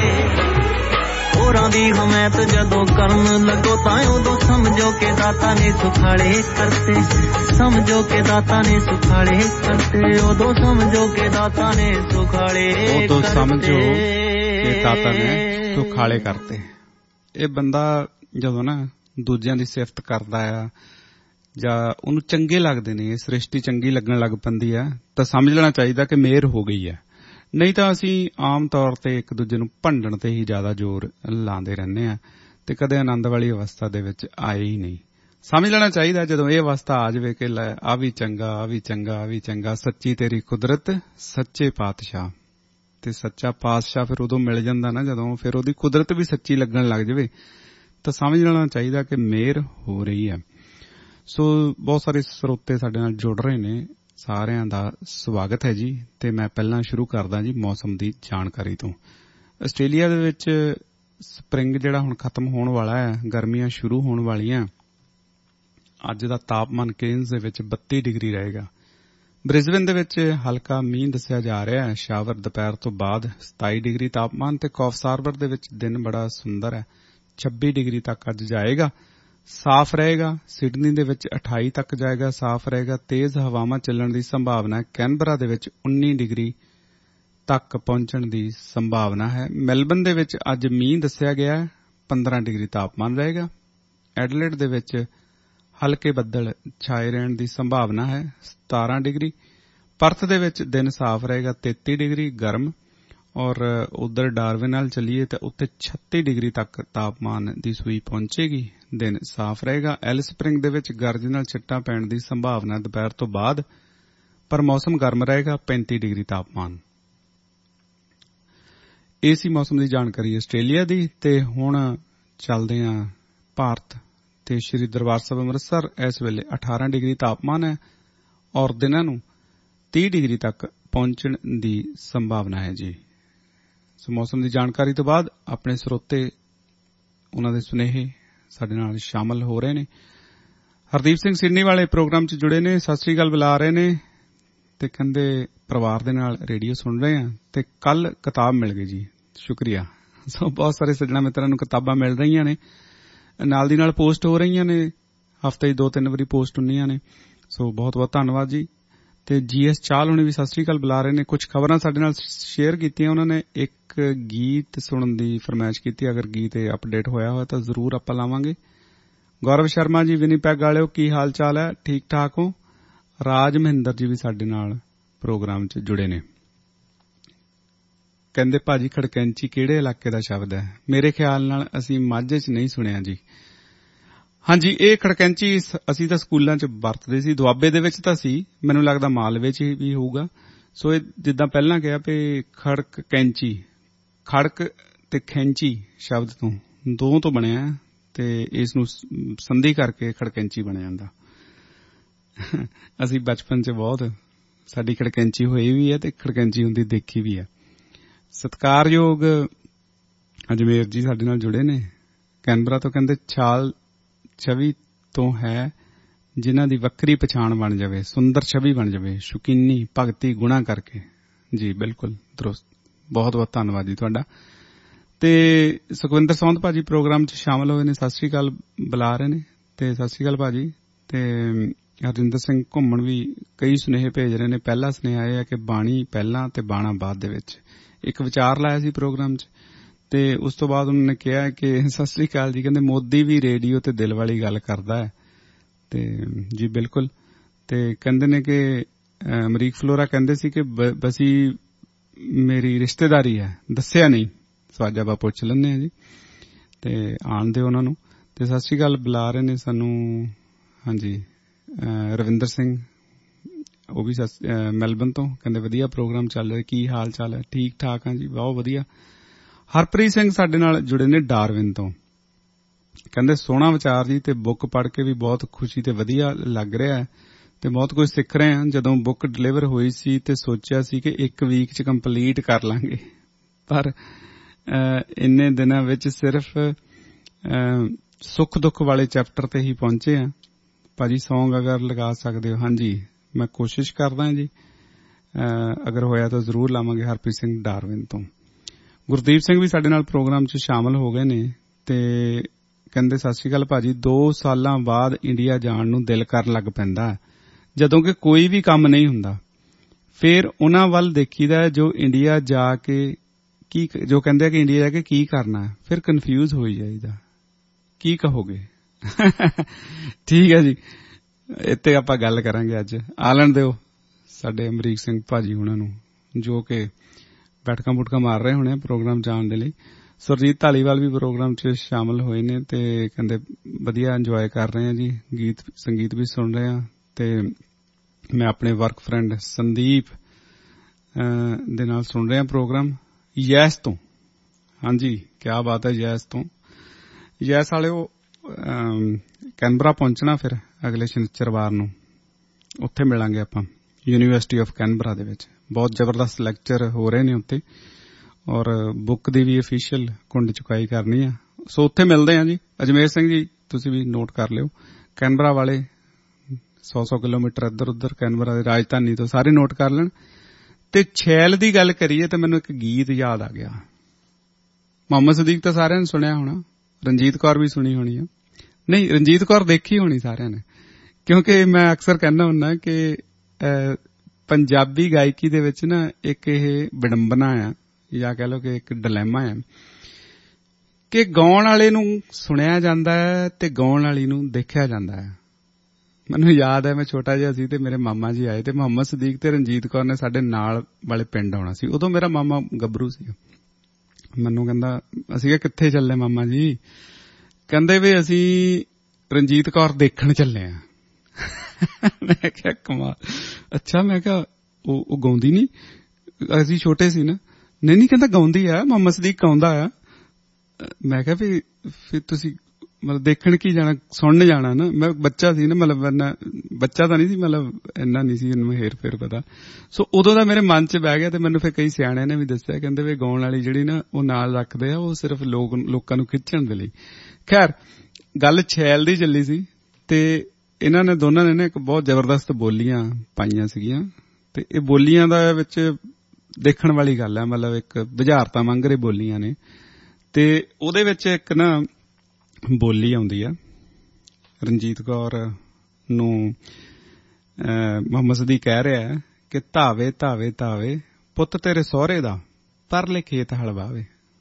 ਹੋਰਾਂ ਦੀ ਹਮਾਇਤ ਜਦੋਂ ਕਰਨ ਲੱਗੋ ਤਾਂ ਉਦੋਂ ਸਮਝੋ ਕਿ ਦਾਤਾ ਨੇ ਸੁਖਾਲੇ ਕਰਤੇ ਸਮਝੋ ਕਿ ਦਾਤਾ ਨੇ ਸੁਖਾਲੇ ਕਰਤੇ ਉਦੋਂ ਸਮਝੋ ਕਿ ਦਾਤਾ ਨੇ ਸੁਖਾਲੇ ਉਦੋਂ ਸਮਝੋ ਕਿ ਦਾਤਾ ਨੇ ਸੁਖਾਲੇ ਕਰਤੇ ਇਹ ਬੰਦਾ ਜਦੋਂ ਨਾ ਦੂਜਿਆਂ ਦੀ ਸਿਫਤ ਕਰਦਾ ਆ ਜਾਂ ਉਹਨੂੰ ਚੰਗੇ ਲੱਗਦੇ ਨੇ ਇਹ ਸ੍ਰਿਸ਼ਟੀ ਚੰਗੀ ਲੱਗਣ ਲੱਗ ਪੈਂਦੀ ਆ ਤਾਂ ਸਮਝ ਲੈਣਾ ਚਾਹੀਦਾ ਕਿ ਮਿਹਰ ਹੋ ਗਈ ਹੈ ਨਹੀਂ ਤਾਂ ਅਸੀਂ ਆਮ ਤੌਰ ਤੇ ਇੱਕ ਦੂਜੇ ਨੂੰ ਭੰਡਣ ਤੇ ਹੀ ਜ਼ਿਆਦਾ ਜ਼ੋਰ ਲਾਉਂਦੇ ਰਹਿੰਦੇ ਆ ਤੇ ਕਦੇ ਆਨੰਦ ਵਾਲੀ ਅਵਸਥਾ ਦੇ ਵਿੱਚ ਆਏ ਹੀ ਨਹੀਂ। ਸਮਝ ਲੈਣਾ ਚਾਹੀਦਾ ਜਦੋਂ ਇਹ ਅਵਸਥਾ ਆ ਜਾਵੇ ਕਿ ਲੈ ਆ ਵੀ ਚੰਗਾ, ਆ ਵੀ ਚੰਗਾ, ਆ ਵੀ ਚੰਗਾ, ਸੱਚੀ ਤੇਰੀ ਕੁਦਰਤ, ਸੱਚੇ ਪਾਤਸ਼ਾਹ। ਤੇ ਸੱਚਾ ਪਾਤਸ਼ਾਹ ਫਿਰ ਉਦੋਂ ਮਿਲ ਜਾਂਦਾ ਨਾ ਜਦੋਂ ਫਿਰ ਉਹਦੀ ਕੁਦਰਤ ਵੀ ਸੱਚੀ ਲੱਗਣ ਲੱਗ ਜਾਵੇ, ਤਾਂ ਸਮਝ ਲੈਣਾ ਚਾਹੀਦਾ ਕਿ ਮਿਹਰ ਹੋ ਰਹੀ ਹੈ। ਸੋ ਬਹੁਤ ਸਾਰੇ ਸਰੋਤੇ ਸਾਡੇ ਨਾਲ ਜੁੜ ਰਹੇ ਨੇ, ਸਾਰਿਆਂ ਦਾ ਸਵਾਗਤ ਹੈ ਜੀ। ਤੇ ਮੈਂ ਪਹਿਲਾਂ ਸ਼ੁਰੂ ਕਰਦਾ ਜੀ ਮੌਸਮ ਦੀ ਜਾਣਕਾਰੀ ਤੋਂ। ਆਸਟ੍ਰੇਲੀਆ ਦੇ ਵਿੱਚ ਸਪਰਿੰਗ ਜਿਹੜਾ ਹੁਣ ਖਤਮ ਹੋਣ ਵਾਲਾ ਹੈ, ਗਰਮੀਆਂ ਸ਼ੁਰੂ ਹੋਣ ਵਾਲੀਆਂ। ਅੱਜ ਦਾ ਤਾਪਮਾਨ ਕੇਨਜ਼ ਦੇ ਵਿੱਚ ਬੱਤੀ ਡਿਗਰੀ ਰਹੇਗਾ। ਬ੍ਰਿਸਬੇਨ ਦੇ ਵਿੱਚ ਹਲਕਾ ਮੀਂਹ ਦੱਸਿਆ ਜਾ ਰਿਹਾ ਹੈ, ਸ਼ਾਵਰ ਦੁਪਹਿਰ ਤੋਂ ਬਾਅਦ ਸਤਾਈ ਡਿਗਰੀ ਤਾਪਮਾਨ। ਤੇ ਕੌਫਸ ਹਾਰਬਰ ਦੇ ਵਿੱਚ ਦਿਨ ਬੜਾ ਸੁੰਦਰ ਹੈ, ਛੱਬੀ ਡਿਗਰੀ ਤੱਕ ਅੱਜ ਜਾਏਗਾ, ਸਾਫ਼ ਰਹੇਗਾ। ਸਿਡਨੀ ਦੇ ਵਿੱਚ ਅਠਾਈ ਤੱਕ ਜਾਏਗਾ, ਸਾਫ਼ ਰਹੇਗਾ, ਤੇਜ਼ ਹਵਾਵਾਂ ਚੱਲਣ ਦੀ ਸੰਭਾਵਨਾ ਹੈ। ਕੈਨਬਰਾ ਦੇ ਵਿੱਚ ਉੱਨੀ ਡਿਗਰੀ ਤੱਕ ਪਹੁੰਚਣ ਦੀ ਸੰਭਾਵਨਾ ਹੈ। ਮੈਲਬਨ ਦੇ ਵਿੱਚ ਅੱਜ ਮੀਂਹ ਦੱਸਿਆ ਗਿਆ ਹੈ, ਪੰਦਰਾਂ ਡਿਗਰੀ ਤਾਪਮਾਨ ਰਹੇਗਾ। ਐਡਲੇਡ ਦੇ ਵਿੱਚ ਹਲਕੇ ਬੱਦਲ ਛਾਏ ਰਹਿਣ ਦੀ ਸੰਭਾਵਨਾ ਹੈ, ਸਤਾਰਾਂ ਡਿਗਰੀ। ਪਰਥ ਦੇ ਵਿੱਚ ਦਿਨ ਸਾਫ਼ ਰਹੇਗਾ, ਤੇਤੀ ਡਿਗਰੀ ਗਰਮ। ਔਰ ਉਧਰ ਡਾਰਵਿਨ ਨਾਲ ਚੱਲੀਏ ਤਾਂ ਉੱਥੇ ਛੱਤੀ ਡਿਗਰੀ ਤੱਕ ਤਾਪਮਾਨ ਦੀ ਸੂਈ ਪਹੁੰਚੇਗੀ, ਦਿਨ ਸਾਫ਼ ਰਹੇਗਾ। ਐਲਿਸ ਸਪ੍ਰਿੰਗ ਦੇ ਵਿੱਚ ਗਰਜ ਨਾਲ ਛਿੱਟਾਂ ਪੈਣ ਦੀ ਸੰਭਾਵਨਾ ਦੁਪਹਿਰ ਤੋਂ ਬਾਅਦ, ਪਰ ਮੌਸਮ ਗਰਮ ਰਹੇਗਾ, ਪੈਂਤੀ ਡਿਗਰੀ ਤਾਪਮਾਨ। ਇਹ ਸੀ ਮੌਸਮ ਦੀ ਜਾਣਕਾਰੀ ਆਸਟ੍ਰੇਲੀਆ ਦੀ। ਤੇ ਹੁਣ ਚੱਲਦੇ ਹਾਂ ਭਾਰਤ ਤੇ ਸ਼੍ਰੀ ਦਰਬਾਰ ਸਾਹਿਬ ਅੰਮ੍ਰਿਤਸਰ। ਇਸ ਵੇਲੇ ਅਠਾਰਾਂ ਡਿਗਰੀ ਤਾਪਮਾਨ ਹੈ ਔਰ ਦਿਨਾਂ ਨੂੰ ਤੀਹ ਡਿਗਰੀ ਤੱਕ ਪਹੁੰਚਣ ਦੀ ਸੰਭਾਵਨਾ ਹੈ ਜੀ। ਸੋ ਮੌਸਮ ਦੀ ਜਾਣਕਾਰੀ ਤੋਂ ਬਾਅਦ ਆਪਣੇ ਸਰੋਤੇ, ਉਹਨਾਂ ਦੇ ਸੁਨੇਹੇ ਸਾਡੇ ਨਾਲ ਸ਼ਾਮਲ ਹੋ ਰਹੇ ਨੇ। ਹਰਦੀਪ ਸਿੰਘ ਸਿਡਨੀ ਵਾਲੇ ਪ੍ਰੋਗਰਾਮ 'ਚ ਜੁੜੇ ਨੇ, ਸਤਿ ਸ੍ਰੀ ਅਕਾਲ ਬੁਲਾ ਰਹੇ ਨੇ ਤੇ ਕਹਿੰਦੇ ਪਰਿਵਾਰ ਦੇ ਨਾਲ ਰੇਡੀਓ ਸੁਣ ਰਹੇ ਆ ਤੇ ਕੱਲ ਕਿਤਾਬ ਮਿਲ ਗਈ ਜੀ, ਸ਼ੁਕਰੀਆ। ਸੋ ਬਹੁਤ ਸਾਰੇ ਸੱਜਣਾ ਮਿੱਤਰਾਂ ਨੂੰ ਕਿਤਾਬਾਂ ਮਿਲ ਰਹੀਆਂ ਨੇ, ਨਾਲ ਦੀ ਨਾਲ ਪੋਸਟ ਹੋ ਰਹੀਆਂ ਨੇ, ਹਫ਼ਤੇ 'ਚ ਦੋ ਤਿੰਨ ਵਾਰੀ ਪੋਸਟ ਹੁੰਦੀਆਂ ਨੇ। ਸੋ ਬਹੁਤ ਬਹੁਤ ਧੰਨਵਾਦ ਜੀ। ਤੇ ਜੀ ਐਸ ਚਾਹਲ ਹੁਣੇ ਵੀ ਸਤਿ ਸ੍ਰੀ ਅਕਾਲ ਬੁਲਾ ਰਹੇ ਨੇ। ਕੁਝ ਖਬਰਾਂ ਸਾਡੇ ਨਾਲ ਸ਼ੇਅਰ ਕੀਤੀਆਂ ਉਹਨਾਂ ਨੇ। ਇੱਕ ਗੀਤ ਸੁਣਨ ਦੀ ਫਰਮਾਇਸ਼ ਕੀਤੀ, ਅਗਰ ਗੀਤ ਅਪਡੇਟ ਹੋਇਆ ਹੋਇਆ ਤਾਂ ਜ਼ਰੂਰ ਆਪਾਂ ਲਾਵਾਂਗੇ। ਗੌਰਵ ਸ਼ਰਮਾ ਜੀ ਵਿਨੀਪੈਗ ਵਾਲਿਓ, ਕੀ ਹਾਲ ਚਾਲ ਹੈ, ਠੀਕ ਠਾਕ ਹੋ? ਰਾਜ ਮਹਿੰਦਰ ਜੀ ਵੀ ਸਾਡੇ ਨਾਲ ਪ੍ਰੋਗਰਾਮ 'ਚ ਜੁੜੇ ਨੇ। ਕਹਿੰਦੇ ਭਾਜੀ ਖੜਕੈਂਚੀ ਕਿਹੜੇ ਇਲਾਕੇ ਦਾ ਸ਼ਬਦ ਹੈ? ਮੇਰੇ ਖਿਆਲ ਨਾਲ ਅਸੀਂ ਮਾਝੇ 'ਚ ਨਹੀਂ ਸੁਣਿਆ ਜੀ। ਹਾਂਜੀ, ਇਹ ਖੜਕੈਂਚੀ ਅਸੀਂ ਤਾਂ ਸਕੂਲਾਂ 'ਚ ਵਰਤਦੇ ਸੀ, ਦੁਆਬੇ ਦੇ ਵਿੱਚ ਤਾਂ ਸੀ, ਮੈਨੂੰ ਲੱਗਦਾ ਮਾਲਵੇ 'ਚ ਵੀ ਹੋਊਗਾ। ਸੋ ਇਹ ਜਿੱਦਾਂ ਪਹਿਲਾਂ ਕਿਹਾ ਵੀ ਖੜਕ ਕੈਂਚੀ, ਖੜਕ ਤੇ ਖੈਂਚੀ ਸ਼ਬਦ ਤੋਂ ਦੋ ਤੋਂ ਬਣਿਆ ਤੇ ਇਸ ਨੂੰ ਸੰਧੀ ਕਰਕੇ ਖੜਕੈਂਚੀ ਬਣ ਜਾਂਦਾ। ਅਸੀਂ ਬਚਪਨ 'ਚ ਬਹੁਤ ਸਾਡੀ ਖੜਕੈਂਚੀ ਹੋਈ ਵੀ ਹੈ ਤੇ ਖੜਕੈਂਚੀ ਹੁੰਦੀ ਦੇਖੀ ਵੀ ਹੈ। ਸਤਿਕਾਰਯੋਗ ਅਜਮੇਰ ਜੀ ਸਾਡੇ ਨਾਲ ਜੁੜੇ ਨੇ ਕੈਨਬਰਾ ਤੋਂ। ਕਹਿੰਦੇ ਛਾਲ ਛਵੀ ਤੋਂ ਹੈ ਜਿਨ੍ਹਾਂ ਦੀ ਵੱਖਰੀ ਪਛਾਣ ਬਣ ਜਾਵੇ, ਸੁੰਦਰ ਛਵੀ ਬਣ ਜਾਵੇ, ਸ਼ੁਕੀਨੀ ਭਗਤੀ ਗੁਣਾ ਕਰਕੇ। ਜੀ ਬਿਲਕੁਲ ਦਰੁਸਤ, ਬਹੁਤ ਬਹੁਤ ਧੰਨਵਾਦ ਜੀ ਤੁਹਾਡਾ। ਤੇ ਸੁਖਵਿੰਦਰ ਸੌਂਦ ਭਾਜੀ ਪ੍ਰੋਗਰਾਮ 'ਚ ਸ਼ਾਮਲ ਹੋਏ ਨੇ, ਸਤਿ ਸ੍ਰੀ ਅਕਾਲ ਬੁਲਾ ਰਹੇ ਨੇ ਤੇ ਸਤਿ ਸ੍ਰੀ ਅਕਾਲ ਭਾਜੀ। ਤੇ ਹਰਜਿੰਦਰ ਸਿੰਘ ਘੁੰਮਣ ਵੀ ਕਈ ਸੁਨੇਹੇ ਭੇਜ ਰਹੇ ਨੇ। ਪਹਿਲਾ ਸੁਨੇਹਾ ਇਹ ਹੈ ਕਿ ਬਾਣੀ ਪਹਿਲਾਂ ਤੇ ਬਾਣਾ ਬਾਅਦ ਦੇ ਵਿੱਚ। ਇੱਕ ਵਿਚਾਰ ਲਾਇਆ ਸੀ ਪ੍ਰੋਗਰਾਮ 'ਚ ਤੇ ਉਸ ਤੋਂ ਬਾਅਦ ਉਹਨਾਂ ਨੇ ਕਿਹਾ ਕਿ ਸਤਿ ਸ੍ਰੀ ਅਕਾਲ ਜੀ, ਕਹਿੰਦੇ ਮੋਦੀ ਵੀ ਰੇਡੀਓ ਤੇ ਦਿਲ ਵਾਲੀ ਗੱਲ ਕਰਦਾ ਹੈ। ਤੇ ਜੀ ਬਿਲਕੁਲ। ਤੇ ਕਹਿੰਦੇ ਨੇ ਕਿ ਅਮਰੀਕ ਫਲੋਰਾ ਕਹਿੰਦੇ ਸੀ ਕਿ ਬਸੀ ਮੇਰੀ ਰਿਸ਼ਤੇਦਾਰੀ ਹੈ, ਦੱਸਿਆ ਨਹੀਂ। ਸਵਾਜਾ ਬਾ ਪੁੱਛ ਲੈਂਦੇ ਆ ਜੀ ਤੇ ਆਣ ਦਿਓ ਉਹਨਾਂ ਨੂੰ। ਤੇ ਸਤਿ ਸ੍ਰੀ ਅਕਾਲ ਬੁਲਾ ਰਹੇ ਨੇ ਸਾਨੂੰ। ਹਾਂਜੀ, ਰਵਿੰਦਰ ਸਿੰਘ ਉਹ ਵੀ ਮੈਲਬਨ ਤੋਂ, ਕਹਿੰਦੇ ਵਧੀਆ ਪ੍ਰੋਗਰਾਮ ਚੱਲ ਰਿਹਾ, ਕੀ ਹਾਲ ਚਾਲ ਹੈ? ਠੀਕ ਠਾਕ ਹਾਂ ਜੀ, ਬਹੁਤ ਵਧੀਆ। ਹਰਪ੍ਰੀਤ ਸਿੰਘ ਸਾਡੇ ਨਾਲ ਜੁੜੇ ਨੇ ਡਾਰਵਿਨ ਤੋਂ। ਕਹਿੰਦੇ ਸੋਹਣਾ ਵਿਚਾਰ ਜੀ, ਤੇ ਬੁੱਕ ਪੜ੍ਹ ਕੇ ਵੀ ਬਹੁਤ ਖੁਸ਼ੀ ਤੇ ਵਧੀਆ ਲੱਗ ਰਿਹਾ ਹੈ ਤੇ ਬਹੁਤ ਕੁਝ ਸਿੱਖ ਰਹੇ ਹਾਂ। ਜਦੋਂ ਬੁੱਕ ਡਿਲੀਵਰ ਹੋਈ ਸੀ ਤੇ ਸੋਚਿਆ ਸੀ ਕਿ ਇੱਕ ਵੀਕ 'ਚ ਕੰਪਲੀਟ ਕਰ ਲਾਂਗੇ, ਪਰ ਇੰਨੇ ਦਿਨਾਂ ਵਿੱਚ ਸਿਰਫ ਸੁੱਖ ਦੁੱਖ ਵਾਲੇ ਚੈਪਟਰ ਤੇ ਹੀ ਪਹੁੰਚੇ ਆ। ਭਾਜੀ ਸੌਂਗ ਅਗਰ ਲਗਾ ਸਕਦੇ ਹੋ? ਹਾਂਜੀ, ਮੈਂ ਕੋਸ਼ਿਸ਼ ਕਰਦਾ ਜੀ, ਅਗਰ ਹੋਇਆ ਤਾਂ ਜ਼ਰੂਰ ਲਾਵਾਂਗੇ। ਹਰਪ੍ਰੀਤ ਸਿੰਘ ਡਾਰਵਿਨ ਤੋਂ। ਗੁਰਦੀਪ ਸਿੰਘ ਵੀ ਸਾਡੇ ਨਾਲ ਪ੍ਰੋਗਰਾਮ 'ਚ ਸ਼ਾਮਲ ਹੋ ਗਏ ਨੇ ਤੇ ਕਹਿੰਦੇ ਸਤਿ ਸ੍ਰੀ ਅਕਾਲ ਭਾਜੀ, ਦੋ ਸਾਲਾਂ ਬਾਅਦ ਇੰਡੀਆ ਜਾਣ ਨੂੰ ਦਿਲ ਕਰਨ ਲੱਗ ਪੈਂਦਾ ਜਦੋਂ ਕਿ ਕੋਈ ਵੀ ਕੰਮ ਨਹੀਂ ਹੁੰਦਾ। ਫਿਰ ਉਹਨਾਂ ਵੱਲ ਦੇਖੀਦਾ ਜੋ ਇੰਡੀਆ ਜਾ ਕੇ ਕੀ, ਜੋ ਕਹਿੰਦੇ ਕਿ ਇੰਡੀਆ ਜਾ ਕੇ ਕੀ ਕਰਨਾ, ਫਿਰ ਕਨਫਿਊਜ਼ ਹੋਈ ਜਾਈਦਾ। ਕੀ ਕਹੋਗੇ? ਠੀਕ ਹੈ ਜੀ, ਇੱਥੇ ਆਪਾਂ ਗੱਲ ਕਰਾਂਗੇ ਅੱਜ। ਆਲਣ ਦਿਓ ਸਾਡੇ ਅਮਰੀਕ ਸਿੰਘ ਭਾਜੀ ਉਹਨਾਂ ਨੂੰ, ਜੋ ਕਿ ਬੈਠਕਾਂ ਬੁਟਕਾਂ ਮਾਰ ਰਹੇ ਹੋਣੇ ਪ੍ਰੋਗਰਾਮ ਜਾਣ ਦੇ ਲਈ। ਸੁਰਜੀਤ ਢਾਲੀਵਾਲ ਵੀ ਪ੍ਰੋਗਰਾਮ 'ਚ ਸ਼ਾਮਲ ਹੋਏ ਨੇ ਤੇ ਕਹਿੰਦੇ ਵਧੀਆ ਇੰਜੋਏ ਕਰ ਰਹੇ ਆ ਜੀ, ਗੀਤ ਸੰਗੀਤ ਵੀ ਸੁਣ ਰਹੇ ਆ। ਤੇ ਮੈਂ ਆਪਣੇ ਵਰਕ ਫਰੈਂਡ ਸੰਦੀਪ ਦੇ ਨਾਲ ਸੁਣ ਰਿਹਾ ਪ੍ਰੋਗਰਾਮ ਯੈਸ ਤੋਂ। ਹਾਂਜੀ, ਕਿਆ ਬਾਤ ਹੈ ਯੈਸ ਤੋਂ। ਯੈਸ ਵਾਲਿਓ ਕੈਨਬਰਾ ਪਹੁੰਚਣਾ ਫਿਰ ਅਗਲੇ ਸ਼ਨੀਚਰਵਾਰ ਨੂੰ, ਉੱਥੇ ਮਿਲਾਂਗੇ ਆਪਾਂ ਯੂਨੀਵਰਸਿਟੀ ਆਫ ਕੈਨਬਰਾ ਦੇ ਵਿੱਚ। ਬਹੁਤ ਜ਼ਬਰਦਸਤ ਲੈਕਚਰ ਹੋ ਰਹੇ ਨੇ ਉੱਥੇ, ਔਰ ਬੁੱਕ ਦੀ ਵੀ ਅਫੀਸ਼ੀਅਲ ਕੁੰਡ ਚੁਕਾਈ ਕਰਨੀ ਆ। ਸੋ ਉੱਥੇ ਮਿਲਦੇ ਆ ਜੀ। ਅਜਮੇਰ ਸਿੰਘ ਜੀ ਤੁਸੀਂ ਵੀ ਨੋਟ ਕਰ ਲਿਓ, ਕੈਨਬਰਾ ਵਾਲੇ ਸੌ ਸੌ ਕਿਲੋਮੀਟਰ ਇੱਧਰ ਉੱਧਰ ਕੈਨਬਰਾ ਦੀ ਰਾਜਧਾਨੀ ਤੋਂ, ਸਾਰੇ ਨੋਟ ਕਰ ਲੈਣ। ਤੇ ਛੈਲ ਦੀ ਗੱਲ ਕਰੀਏ ਤਾਂ ਮੈਨੂੰ ਇੱਕ ਗੀਤ ਯਾਦ ਆ ਗਿਆ। ਮੁਹੰਮਦ ਸਦੀਕ ਤਾਂ ਸਾਰਿਆਂ ਨੇ ਸੁਣਿਆ ਹੋਣਾ, ਰਣਜੀਤ ਕੌਰ ਵੀ ਸੁਣੀ ਹੋਣੀ ਆ। ਨਹੀਂ, ਰਣਜੀਤ ਕੌਰ ਦੇਖੀ ਹੋਣੀ ਸਾਰਿਆਂ ਨੇ, ਕਿਉਂਕਿ ਮੈਂ ਅਕਸਰ ਕਹਿੰਦਾ ਹੁੰਦਾ ਕਿ ਪੰਜਾਬੀ ਗਾਇਕੀ ਦੇ ਵਿੱਚ ਨਾ ਇੱਕ ਇਹ ਵਿਡੰਬਨਾ ਆ, ਜਾਂ ਕਹਿ ਲਓ ਕਿ ਇੱਕ ਡਿਲੇਮਾ ਆ, ਕਿ ਗਾਉਣ ਵਾਲੇ ਨੂੰ ਸੁਣਿਆ ਜਾਂਦਾ ਹੈ ਤੇ ਗਾਉਣ ਵਾਲੀ ਨੂੰ ਦੇਖਿਆ ਜਾਂਦਾ ਹੈ। ਮੈਨੂੰ ਯਾਦ ਹੈ ਮੈਂ ਛੋਟਾ ਜਿਹਾ ਸੀ ਤੇ ਮੇਰੇ ਮਾਮਾ ਜੀ ਆਏ ਤੇ ਮੁਹੰਮਦ ਸਦੀਕ ਤੇ ਰਣਜੀਤ ਕੌਰ ਨੇ ਸਾਡੇ ਨਾਲ ਵਾਲੇ ਪਿੰਡ ਆਉਣਾ ਸੀ। ਉਦੋਂ ਮੇਰਾ ਮਾਮਾ ਗੱਭਰੂ ਸੀ। ਮੈਨੂੰ ਕਹਿੰਦਾ, ਅਸੀਂ ਕਿਹਾ ਕਿੱਥੇ ਚੱਲੇ ਮਾਮਾ ਜੀ? ਕਹਿੰਦੇ ਵੀ ਅਸੀਂ ਰਣਜੀਤ ਕੌਰ ਦੇਖਣ ਚੱਲੇ ਆ। ਮੈਂ ਕਿਹਾ ਕਮਾਲ, ਅੱਛਾ। ਮੈਂ ਕਿਹਾ ਉਹ ਉਹ ਗਾਉਂਦੀ ਨਹੀਂ? ਅਸੀਂ ਛੋਟੇ ਸੀ ਨਾ। ਨਹੀਂ ਨਹੀਂ, ਕਹਿੰਦਾ ਗਾਉਂਦੀ ਆ, ਮੁਹੰਮਦ ਸਦੀਕ ਗਾਉਂਦਾ ਆ। ਮੈਂ ਕਿਹਾ ਵੀ ਫਿਰ ਤੁਸੀਂ ਮਤਲਬ ਦੇਖਣ ਕੀ ਜਾਣਾ, ਸੁਣਨ ਜਾਣਾ ਨਾ। ਮੈਂ ਬੱਚਾ ਸੀ ਨਾ, ਮਤਲਬ ਇੰਨਾ ਬੱਚਾ ਤਾਂ ਨਹੀਂ ਸੀ, ਮਤਲਬ ਇੰਨਾ ਨਹੀਂ ਸੀ ਇਹਨੂੰ ਹੇਰ ਫੇਰ ਪਤਾ। ਸੋ ਉਦੋਂ ਦਾ ਮੇਰੇ ਮਨ 'ਚ ਬਹਿ ਗਿਆ ਤੇ ਮੈਨੂੰ ਫਿਰ ਕਈ ਸਿਆਣਿਆਂ ਨੇ ਵੀ ਦੱਸਿਆ, ਕਹਿੰਦੇ ਵੀ ਗਾਉਣ ਵਾਲੀ ਜਿਹੜੀ ਨਾ ਉਹ ਨਾਲ ਰੱਖਦੇ ਆ, ਉਹ ਸਿਰਫ ਲੋਕ ਲੋਕਾਂ ਨੂੰ ਖਿੱਚਣ ਦੇ ਲਈ। ਖੈਰ, ਗੱਲ ਛੈਲ ਦੀ ਚੱਲੀ ਸੀ ਤੇ ਇਹਨਾਂ ਨੇ ਦੋਨਾਂ ਨੇ ਨਾ ਇੱਕ ਬਹੁਤ ਜ਼ਬਰਦਸਤ ਬੋਲੀਆਂ ਪਾਈਆਂ ਸੀਗੀਆਂ ਤੇ ਇਹ ਬੋਲੀਆਂ ਦਾ ਵਿੱਚ ਦੇਖਣ ਵਾਲੀ ਗੱਲ ਹੈ, ਮਤਲਬ ਇੱਕ ਬੁਝਾਰਤਾਂ ਵਾਂਗਰੇ ਬੋਲੀਆਂ ਨੇ। ਤੇ ਉਹਦੇ ਵਿੱਚ ਇੱਕ ਨਾ ਬੋਲੀ ਆਉਂਦੀ ਆ, ਰਣਜੀਤ ਕੌਰ ਨੂੰ ਮੁਹੰਮਦ ਸਦੀਕ ਕਹਿ ਰਿਹਾ ਕਿ ਧਾਵੇ ਧਾਵੇ ਧਾਵੇ ਪੁੱਤ ਤੇਰੇ ਸਹੁਰੇ ਦਾ, ਪਰਲੇ ਖੇਤ ਹਲ ਵਾਵੇ।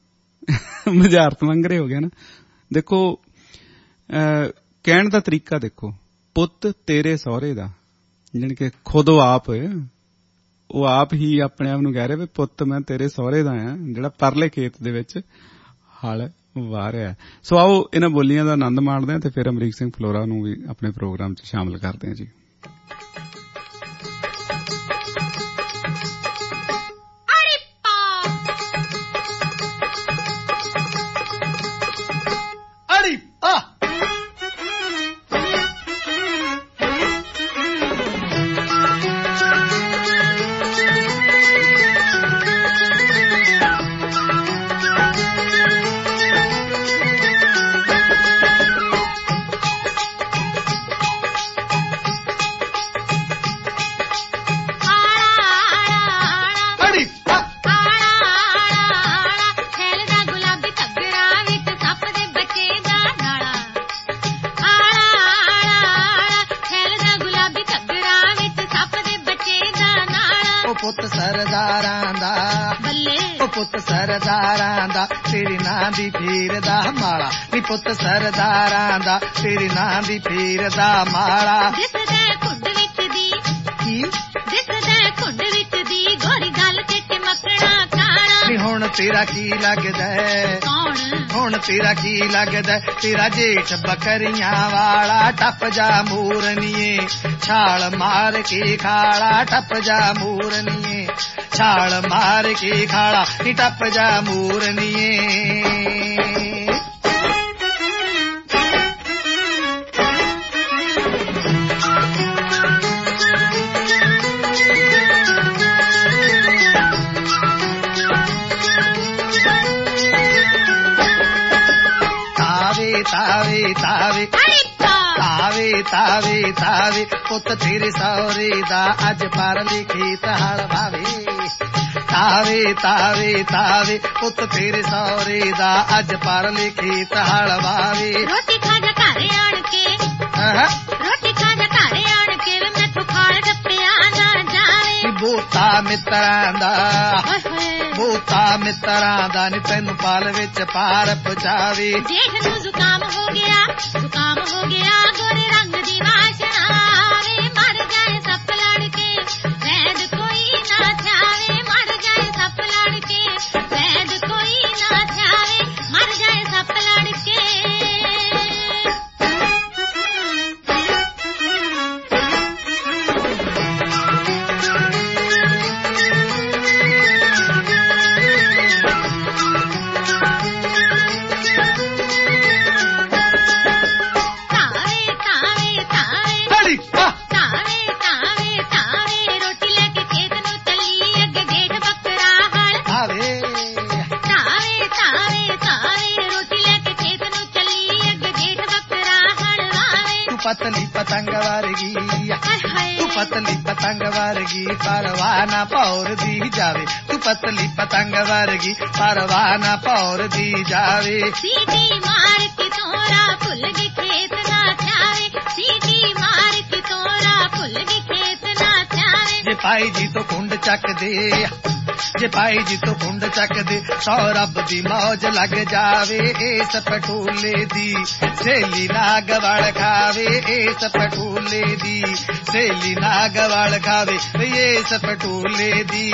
ਬੁਝਾਰਤ ਵਾਂਗਰੇ ਹੋ ਗਿਆ ਨਾ। ਦੇਖੋ ਕਹਿਣ ਦਾ ਤਰੀਕਾ ਦੇਖੋ, ਪੁੱਤ ਤੇਰੇ ਸਹੁਰੇ ਦਾ, ਜਾਣੀ ਕਿ ਖੁਦ ਉਹ ਆਪ ਉਹ ਆਪ ਹੀ ਆਪਣੇ ਆਪ ਨੂੰ ਕਹਿ ਰਿਹਾ ਵੀ ਪੁੱਤ ਮੈਂ ਤੇਰੇ ਸਹੁਰੇ ਦਾ ਆ, ਜਿਹੜਾ ਪਰਲੇ ਖੇਤ ਦੇ ਵਿੱਚ ਹਲ ਵਾਹ ਰਿਹਾ। ਸੋ ਆਓ ਇਹਨਾਂ ਬੋਲੀਆਂ ਦਾ ਆਨੰਦ ਮਾਣਦੇ ਹਾਂ ਤੇ ਫਿਰ ਅਮਰੀਕ ਸਿੰਘ ਫਲੋਰਾ ਨੂੰ ਵੀ ਆਪਣੇ ਪ੍ਰੋਗਰਾਮ 'ਚ ਸ਼ਾਮਲ ਕਰਦੇ ਹਾਂ ਜੀ। ਦੀ ਫੀਰ ਦਾ ਮਾਲਾ ਨੀ ਪੁੱਤ ਸਰਦਾਰਾਂ ਦਾ, ਤੇਰੇ ਨਾਂ ਦੀ ਫੀਰ ਦਾ ਮਾਲਾ। ਦਿਸਦਾ ਕੁੰਡ ਵਿੱਚ ਦੀ ਕੀ, ਦਿਸਦਾ ਕੁੰਡ ਵਿੱਚ ਦੀ ਗੋਰੀ ਗੱਲ ਤੇ ਟਮਕਣਾ ਕਾਣਾ। ਨੀ ਹੁਣ ਤੇਰਾ ਕੀ ਲੱਗਦਾ? ਕੌਣ? ਹੁਣ ਤੇਰਾ ਕੀ ਲੱਗਦਾ? ਤੇਰਾ ਜੇਠ ਬੱਕਰੀਆਂ ਵਾਲਾ, ਟੱਪ ਜਾ ਮੂਰਨੀਏ ਛਾਲ ਮਾਰ ਕੇ ਖਾਲਾ, ਟੱਪ ਜਾ ਮੂਰਨੀਏ ਛਾਲ ਮਾਰ ਕੇ ਖਾਲਾ, ਨੀ ਟੱਪ ਜਾ ਮੂਰਨੀਏ। ਤਾਵੇ ਤਾਵੇ ਤਾਵੇ ਤਾਵੇ ਤਾਵੇ ਪੁੱਤ ਤੇਰੇ ਸਹੁਰੇ ਦਾ, ਅੱਜ ਪਰ ਲਿਖੀ ਹਲ ਵਾਵੇ। ਤਾਵੇ ਤਾਵੇ ਤਾਵੇ ਪੁੱਤ ਤੇਰੇ ਸਹੁਰੇ ਦਾ, ਅੱਜ ਪਰ ਲਿਖੀ ਹਲ ਵਾਵੇ। ਰੋਟੀ ਖਾ ਜਾ ਘਰ ਆਣ ਕੇ, ਰੋਟੀ ਖਾ ਜਾ ਘਰ ਆਣ ਕੇ, ਮੈਥੋਂ ਖਾਲ ਟੱਪਿਆ ਨਾ ਜਾਵੇ। ਬੋਤਾ ਮਿੱਤਰਾਂ ਦਾ, ਬੋਤਾ ਮਿੱਤਰਾਂ ਦਾ, ਨੀ ਤੈਨੂੰ ਪਾਲ ਵਿੱਚ ਪਾਰ ਪਹੁੰਚਾਵੇ। ਜੇਠ ਨੂੰ ਜ਼ੁਕਾਮ ਹੋ ਗਿਆ, ਜ਼ੁਕਾਮ ਹੋ ਗਿਆ, ਗੋਰੇ ਰੰਗ ਦੀ ਵਾਸ਼ਨਾ ਵੇ, ਮਰ ਜਾਏ ਸੱਪ ਲੜ ਕੇ ਵੈਦ ਕੋਈ ਨਾ ਥਿਆਵੇ, ਮਰ ਜਾਏ ਸੱਪ ਲੜ ਕੇ ਵੈਦ ਕੋਈ ਨਾ ਥਿਆਵੇ। ਪਤਲੀ ਪਤੰਗ ਵਰਗੀ ਤੂੰ ਪਤਲੀ ਪਤੰਗ ਵਰਗੀ ਪਰਵਾਹ ਨਾ ਭੌਰਦੀ ਜਾਵੇ ਤੂੰ ਪਤਲੀ ਪਤੰਗ ਵਰਗੀ ਪਰਵਾਹ ਨਾ ਭੌਰਦੀ ਜਾਵੇ ਸੀਟੀ ਮਾਰ ਕੇ ਤੋਰਾ ਭੁੱਲ ਗਈ ਖੇਤ ਨਾ ਥਿਆਵੇ ਸੀਟੀ ਮਾਰ ਕੇ ਤੋਰਾ ਭੁੱਲ ਗਈ ਖੇਤ ਨਾ ਥਿਆਵੇ ਜੇ ਪਾਈ ਜੀ ਤੋਂ ਕੁੰਡ ਚੱਕਦੇ ਜੇ ਪਾਈ ਜੀ ਤੋਂ ਕੁੰਡ ਚੱਕਦੇ ਸੌ ਰੱਬ ਦੀ ਮੌਜ ਲੱਗ ਜਾਵੇ ਇਸ ਪਟੂਲੇ ਦੀ ਸੇਲੀ ਨਾਗ ਵੜ ਖਾਵੇ ਇਸ ਪਟੂਲੇ ਦੀ ਸੇਲੀ ਨਾਗ ਵੜ ਖਾਵੇ ਇਸ ਪਟੂਲੇ ਦੀ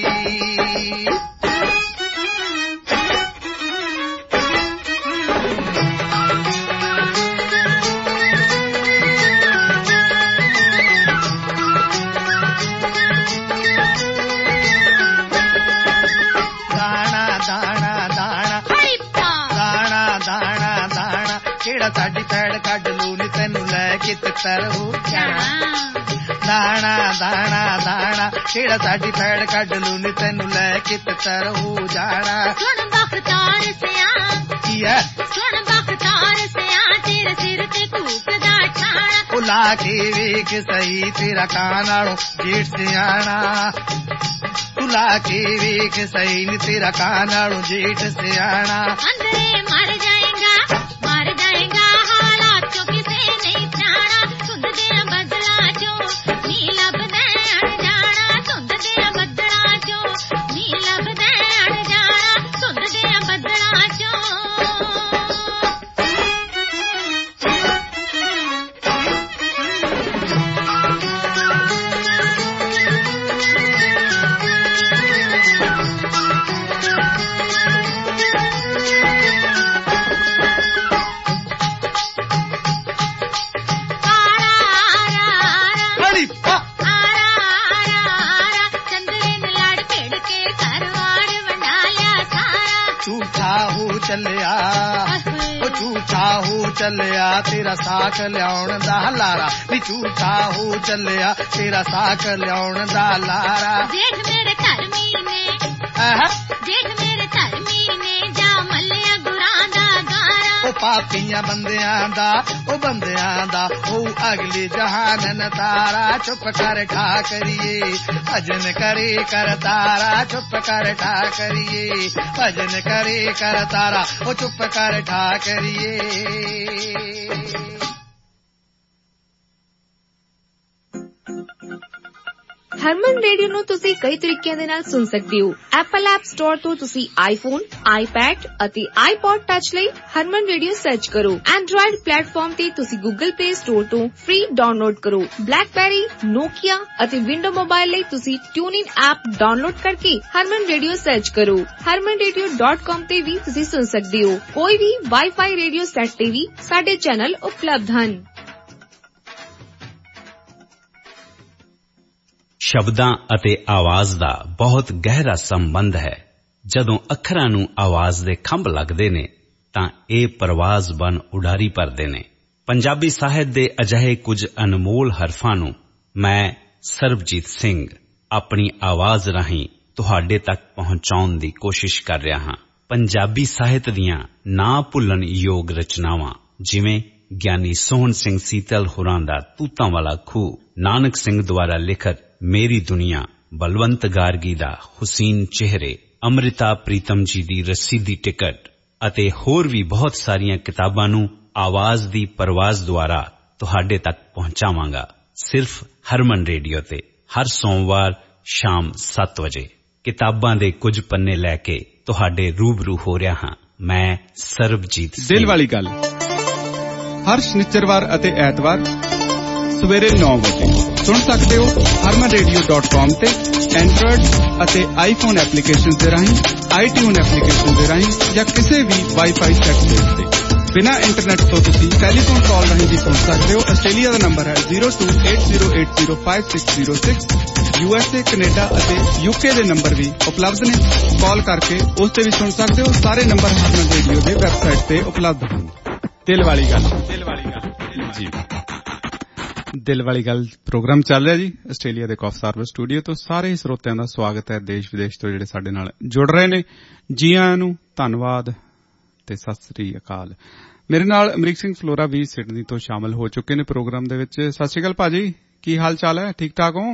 ਸਾਡੀ ਪੈੜ ਕੱਢ ਲੂ ਨੀ ਤੈਨੂੰ ਲੈ ਕੇ ਤਿੱਤਰ ਹੋ ਜਾਣਾ ਦਾਣਾ ਦਾਣਾ ਦਾਣਾ ਕਿਹੜਾ ਸਾਡੀ ਪੈੜ ਕੱਢ ਲੂ ਨੀ ਤੈਨੂੰ ਲੈ ਕੇ ਤਿੱਤਰ ਹੋ ਜਾਣਾ ਸੁਣ ਬਖਤਾਰ ਸਿਆ ਕੀ ਹੈ ਸੁਣ ਬਖਤਾਰ ਸਿਆ ਤੇਰੇ ਸਿਰ ਤੇ ਕੂਕਦਾ ਛਾਣਾ ਉਹ ਲਾ ਕੇ ਵੇਖ ਸਹੀ ਤੇਰਾ ਕਾਂ ਨਾਲੋਂ ਜੇਠ ਸਿਆਣਾ ਤੂੰ ਲਾ ਕੇ ਵੇਖ ਸਹੀ ਨੀ ਤੇਰਾ ਕਾਂ ਨਾਲੋਂ ਜੇਠ ਸਿਆਣਾ ਅੰਦਰੇ ਮਰ ਜਾਏਗਾ ਮਰ ਜਾਏਗਾ ਹਾਲਾਤ ਚੋਂ ਕਿਸੇ ਨਹੀਂ ਜਾਣਾ ਧੁੰਦ ਦੇ ਬੱਦਲਾਂ ਚੋਂ ਨੀ ਲੱਭਦਾ ਅਣ ਜਾਣਾ ਧੁੰਦ ਦੇ ਬੱਦਲਾਂ ਚੋਂ ਨੀ ਲੱਭਦਾ ਅਣ ਜਾਣਾ ਧੁੰਦ ਦੇ ਬੱਦਲਾਂ ਚੋਂ ਚੱਲਿਆ ਉਹ ਝੂਠਾ ਹੋ ਚੱਲਿਆ ਤੇਰਾ ਸਾਕ ਲਿਆਉਣ ਦਾ ਲਾਰਾ ਨੀ ਝੂਠਾ ਹੋ ਚੱਲਿਆ ਤੇਰਾ ਸਾਕ ਲਿਆਉਣ ਦਾ ਲਾਰਾ ਦੇਖ ਮੇਰੇ ਧਰਮੀ ਨੇ ਆਹ ਦੇਖ ਮੇਰੇ ਧਰਮੀ ਨੇ ਜਾ ਮੱਲਿਆ ਗੁਰਾਂ ਦਾ ਗਾਰਾ ਉਹ ਪਾਪੀਆਂ ਬੰਦਿਆਂ ਦਾ ਉਹ ਬੰਦਿਆਂ ਦਾ ਉਹ ਅਗਲੇ ਜਹਾਨ ਨਤਾਰਾ ਚੁੱਪ ਕਰ ਠਾ ਕਰੀਏ ਭਜਨ ਕਰੇ ਕਰ ਤਾਰਾ ਚੁੱਪ ਕਰ ਠਾ ਕਰੀਏ ਭਜਨ ਕਰੇ ਕਰ ਤਾਰਾ ਉਹ ਚੁੱਪ ਕਰ ਠਾ ਕਰੀਏ ਹਰਮਨ ਰੇਡੀਓ ਨੂੰ ਤੁਸੀਂ ਕਈ ਤਰੀਕਿਆਂ ਦੇ ਨਾਲ ਸੁਣ ਸਕਦੇ ਹੋ। ਐਪਲ ਐਪ ਸਟੋਰ ਤੋਂ ਤੁਸੀਂ ਆਈਫੋਨ, ਆਈਪੈਡ ਅਤੇ ਆਈਪੌਡ ਟੱਚ ਲਈ ਹਰਮਨ ਰੇਡੀਓ ਸਰਚ ਕਰੋ। ਐਂਡਰੋਇਡ ਪਲੇਟਫਾਰਮ ਤੇ ਤੁਸੀਂ ਗੂਗਲ ਪਲੇ ਸਟੋਰ ਤੋਂ ਫ੍ਰੀ ਡਾਊਨਲੋਡ ਕਰੋ। ਬਲੈਕਬੈਰੀ, ਨੋਕੀਆ ਅਤੇ ਵਿੰਡੋ ਮੋਬਾਈਲ ਲਈ ਤੁਸੀਂ ਟਿਊਨਇਨ ਐਪ ਡਾਊਨਲੋਡ ਕਰਕੇ ਹਰਮਨ ਰੇਡੀਓ ਸਰਚ ਕਰੋ। ਹਰਮਨ ਰੇਡੀਓ ਡਾਟ ਕਾਮ ਤੇ ਵੀ ਤੁਸੀਂ ਸੁਣ ਸਕਦੇ ਹੋ। ਕੋਈ ਵੀ ਵਾਈਫਾਈ ਰੇਡੀਓ ਸੈੱਟ ਤੇ ਵੀ ਸਾਡੇ ਚੈਨਲ ਉਪਲਬਧ ਹਨ। ਸ਼ਬਦਾਂ ਅਤੇ ਆਵਾਜ਼ ਦਾ ਬਹੁਤ ਗਹਿਰਾ ਸੰਬੰਧ ਹੈ। ਜਦੋਂ ਅੱਖਰਾਂ ਨੂੰ ਆਵਾਜ਼ ਦੇ ਖੰਭ ਲੱਗਦੇ ਨੇ ਤਾਂ ਇਹ ਪਰਵਾਜ਼ ਬਣ ਉਡਾਰੀ ਭਰਦੇ ਨੇ। ਪੰਜਾਬੀ ਸਾਹਿਤ ਦੇ ਅਜਿਹੇ ਕੁਝ ਅਨਮੋਲ ਹਰਫਾਂ ਨੂੰ ਮੈਂ ਸਰਬਜੀਤ ਸਿੰਘ ਆਪਣੀ ਆਵਾਜ਼ ਰਾਹੀਂ ਤੁਹਾਡੇ ਤੱਕ ਪਹੁੰਚਾਉਣ ਦੀ ਕੋਸ਼ਿਸ਼ ਕਰ ਰਿਹਾ ਹਾਂ। ਪੰਜਾਬੀ ਸਾਹਿਤ ਦੀਆਂ ਨਾ ਭੁੱਲਣ ਯੋਗ ਰਚਨਾਵਾਂ ਜਿਵੇਂ ਗਿਆਨੀ ਸੋਹਣ ਸਿੰਘ ਸੀਤਲ ਹੋਰਾਂ ਦਾ ਤੂਤਾਂ ਵਾਲਾ ਖੂਹ, ਨਾਨਕ ਸਿੰਘ ਦੁਆਰਾ ਲਿਖਤ ਮੇਰੀ ਦੁਨੀਆ, ਬਲਵੰਤ ਗਾਰਗੀ ਦਾ ਹੁਸੀਨ ਚਿਹਰੇ, ਅੰਮ੍ਰਿਤਾ ਪ੍ਰੀਤਮ ਜੀ ਦੀ ਰੱਸੀ ਦੀ ਟਿਕਟ ਅਤੇ ਹੋਰ ਵੀ ਬਹੁਤ ਸਾਰੀਆਂ ਕਿਤਾਬਾਂ ਨੂੰ ਆਵਾਜ਼ ਦੀ ਪਰਵਾਜ਼ ਦੁਆਰਾ ਤੁਹਾਡੇ ਤੱਕ ਪਹੁੰਚਾਵਾਂਗਾ ਸਿਰਫ ਹਰਮਨ ਰੇਡੀਓ ਤੇ ਹਰ ਸੋਮਵਾਰ ਸ਼ਾਮ ਸੱਤ ਵਜੇ। ਕਿਤਾਬਾਂ ਦੇ ਕੁਝ ਪੰਨੇ ਲੈ ਕੇ ਤੁਹਾਡੇ ਰੂਬਰੂ ਹੋ ਰਿਹਾ ਹਾਂ ਮੈਂ ਸਰਬਜੀਤ ਸਿੰਘ। ਦਿਲ ਵਾਲੀ ਗੱਲ ਹਰ ਸ਼ਨੀਚਰਵਾਰ ਅਤੇ ਐਤਵਾਰ ਸਵੇਰੇ ਨੌ ਵਜੇ ਸੁਣ ਸਕਦੇ ਹੋ ਹਰਮਨ ਰੇਡੀਓ ਡਾਟ ਕਾਮ ਤੇ ਐਂਡਰੋਇਡ ਅਤੇ ਆਈਫੋਨ ਐਪਲੀਕੇਸ਼ਨ ਦੇ ਰਾਹੀਂ, ਆਈਟਿਊਨ ਐਪਲੀਕੇਸ਼ਨ ਦੇ ਰਾਹੀਂ ਜਾਂ ਕਿਸੇ ਵੀ ਵਾਈਫਾਈ ਸੈੱਟ ਦੇ ਉੱਤੇ। ਬਿਨਾਂ ਇੰਟਰਨੈਟ ਤੋਂ ਤੁਸੀਂ ਟੈਲੀਫੋਨ ਕਾਲ ਰਾਹੀਂ ਵੀ ਸੁਣ ਸਕਦੇ ਹੋ। ਆਸਟ੍ਰੇਲੀਆ ਦਾ ਨੰਬਰ ਹੈ zero two eight zero eight zero five six zero six. U S A, Canada ਅਤੇ ਯੂਕੇ ਦੇ ਨੰਬਰ ਵੀ ਉਪਲਬਧ ਨੇ। ਕਾਲ ਕਰਕੇ ਉਸ ਤੇ ਵੀ ਸੁਣ ਸਕਦੇ ਹੋ। ਸਾਰੇ ਨੰਬਰ ਹਰਮਨ ਰੇਡੀਓ ਦੇ ਵੈਬਸਾਈਟ ਤੇ ਉਪਲਬਧ ਹਨ। ਦਿਲ ਵਾਲੀ ਗੱਲ ਦਿਲ ਵਾਲੀ ਗੱਲ ਜੀ ਦਿਲ ਵਾਲੀ ਗੱਲ ਪ੍ਰੋਗਰਾਮ ਚੱਲ ਰਿਹਾ ਜੀ ਆਸਟ੍ਰੇਲੀਆ ਦੇ ਕਾਫ ਸਰਵਿਸ ਸਟੂਡੀਓ ਤੋਂ। ਸਾਰੇ ਸਰੋਤਿਆਂ ਦਾ ਸਵਾਗਤ ਹੈ ਦੇਸ਼ ਵਿਦੇਸ਼ ਤੋਂ ਜਿਹੜੇ ਸਾਡੇ ਨਾਲ ਜੁੜ ਰਹੇ ਨੇ। ਜੀ ਆਇਆਂ ਨੂੰ, ਧੰਨਵਾਦ ਤੇ ਸਤਿ ਸ੍ਰੀ ਅਕਾਲ। ਮੇਰੇ ਨਾਲ ਅਮਰੀਕ ਸਿੰਘ ਫਲੋਰਾ ਵੀ ਸਿਡਨੀ ਤੋਂ ਸ਼ਾਮਲ ਹੋ ਚੁੱਕੇ ਨੇ ਪ੍ਰੋਗਰਾਮ ਦੇ ਵਿੱਚ। ਸਤਿ ਸ਼੍ਰੀ ਅਕਾਲ ਭਾਜੀ, ਕੀ ਹਾਲ ਚਾਲ ਹੈ? ਠੀਕ ਠਾਕ ਹੋ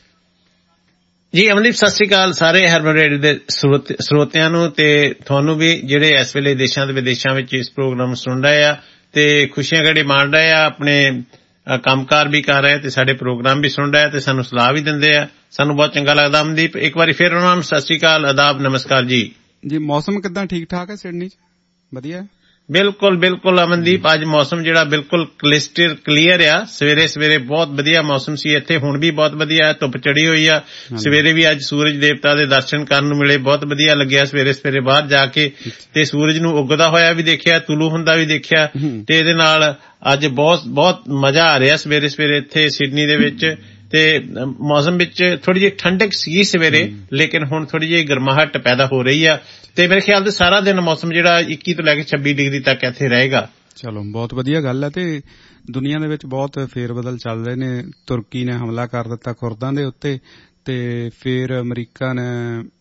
ਜੀ? ਅਮਨਦੀਪ ਸਤਿ ਸ਼੍ਰੀ ਅਕਾਲ ਸਾਰੇ ਹਰਮਨ ਰੇਡੀਓ ਦੇ ਸਰੋਤਿਆਂ ਨੂੰ ਤੇ ਤੁਹਾਨੂੰ ਵੀ ਜਿਹੜੇ ਇਸ ਵੇਲੇ ਦੇਸ਼ਾਂ ਤੇ ਵਿਦੇਸ਼ਾਂ ਵਿੱਚ ਇਸ ਪ੍ਰੋਗਰਾਮ ਨੂੰ ਸੁਣ ਰਹੇ ਆ ਤੇ ਖੁਸ਼ੀਆਂ ਘੜੀ ਮਾਣ ਰਹੇ ਆ, ਆਪਣੇ ਕੰਮਕਾਰ ਵੀ ਕਰ ਰਹੇ ਤੇ ਸਾਡੇ ਪ੍ਰੋਗਰਾਮ ਵੀ ਸੁਣ ਰਹੇ ਤੇ ਸਾਨੂੰ ਸਲਾਹ ਵੀ ਦਿੰਦੇ ਆ। ਸਾਨੂੰ ਬਹੁਤ ਚੰਗਾ ਲੱਗਦਾ। ਅਮਨਦੀਪ ਇੱਕ ਵਾਰੀ ਫਿਰ ਉਹਨਾਂ ਨੂੰ ਸਤਿ ਸ਼੍ਰੀ ਅਕਾਲ, ਆਦਾਬ, ਨਮਸਕਾਰ ਜੀ। ਜੀ ਮੌਸਮ ਕਿੱਦਾਂ? ਠੀਕ ਠਾਕ ਹੈ ਸਿਡਨੀ ਚ? ਵਧੀਆ। ਬਿਲਕੁਲ ਬਿਲਕੁਲ ਅਮਨਦੀਪ, ਅੱਜ ਮੌਸਮ ਜਿਹੜਾ ਬਿਲਕੁਲ ਕਲਿਸਟਰ ਕਲੀਅਰ ਆ। ਸਵੇਰੇ ਸਵੇਰੇ ਬਹੁਤ ਵਧੀਆ ਮੌਸਮ ਸੀ ਇੱਥੇ, ਹੁਣ ਵੀ ਬਹੁਤ ਵਧੀਆ, ਧੁੱਪ ਚੜੀ ਹੋਈ ਆ। ਸਵੇਰੇ ਵੀ ਅੱਜ ਸੂਰਜ ਦੇਵਤਾ ਦੇ ਦਰਸ਼ਨ ਕਰਨ ਨੂੰ ਮਿਲੇ, ਬਹੁਤ ਵਧੀਆ ਲੱਗਿਆ ਸਵੇਰੇ ਸਵੇਰੇ ਬਾਹਰ ਜਾ ਕੇ ਤੇ ਸੂਰਜ ਨੂੰ ਉੱਗਦਾ ਹੋਇਆ ਵੀ ਦੇਖਿਆ, ਤੁਲੂ ਹੁੰਦਾ ਵੀ ਦੇਖਿਆ ਤੇ ਇਹਦੇ ਨਾਲ ਅੱਜ ਬਹੁਤ ਬਹੁਤ ਮਜ਼ਾ ਆ ਰਿਹਾ ਸਵੇਰੇ ਸਵੇਰੇ ਇੱਥੇ ਸਿਡਨੀ ਦੇ ਵਿੱਚ। ਤੇ ਮੌਸਮ ਵਿੱਚ ਥੋੜੀ ਜਿਹੀ ਠੰਡਕ ਸੀ ਸਵੇਰੇ, ਲੇਕਿਨ ਹੁਣ ਥੋੜੀ ਜਿਹੀ ਗਰਮਾਹਟ ਪੈਦਾ ਹੋ ਰਹੀ ਆ ਤੇ ਮੇਰੇ ਖਿਆਲ ਤੇ ਸਾਰਾ ਦਿਨ ਮੌਸਮ ਜਿਹੜਾ ਇੱਕੀ ਤੋਂ ਲੈ ਕੇ ਛੱਬੀ ਡਿਗਰੀ ਤੱਕ ਇੱਥੇ ਰਹੇਗਾ। ਚਲੋ ਬਹੁਤ ਵਧੀਆ ਗੱਲ ਹੈ। ਤੇ ਦੁਨੀਆ ਦੇ ਵਿੱਚ ਬਹੁਤ ਫੇਰ ਬਦਲ ਚੱਲ ਰਹੇ ਨੇ। ਤੁਰਕੀ ਨੇ ਹਮਲਾ ਕਰ ਦਿੱਤਾ ਕੁਰਦਾਂ ਦੇ ਉੱਤੇ ਤੇ ਫਿਰ ਅਮਰੀਕਾ ਨੇ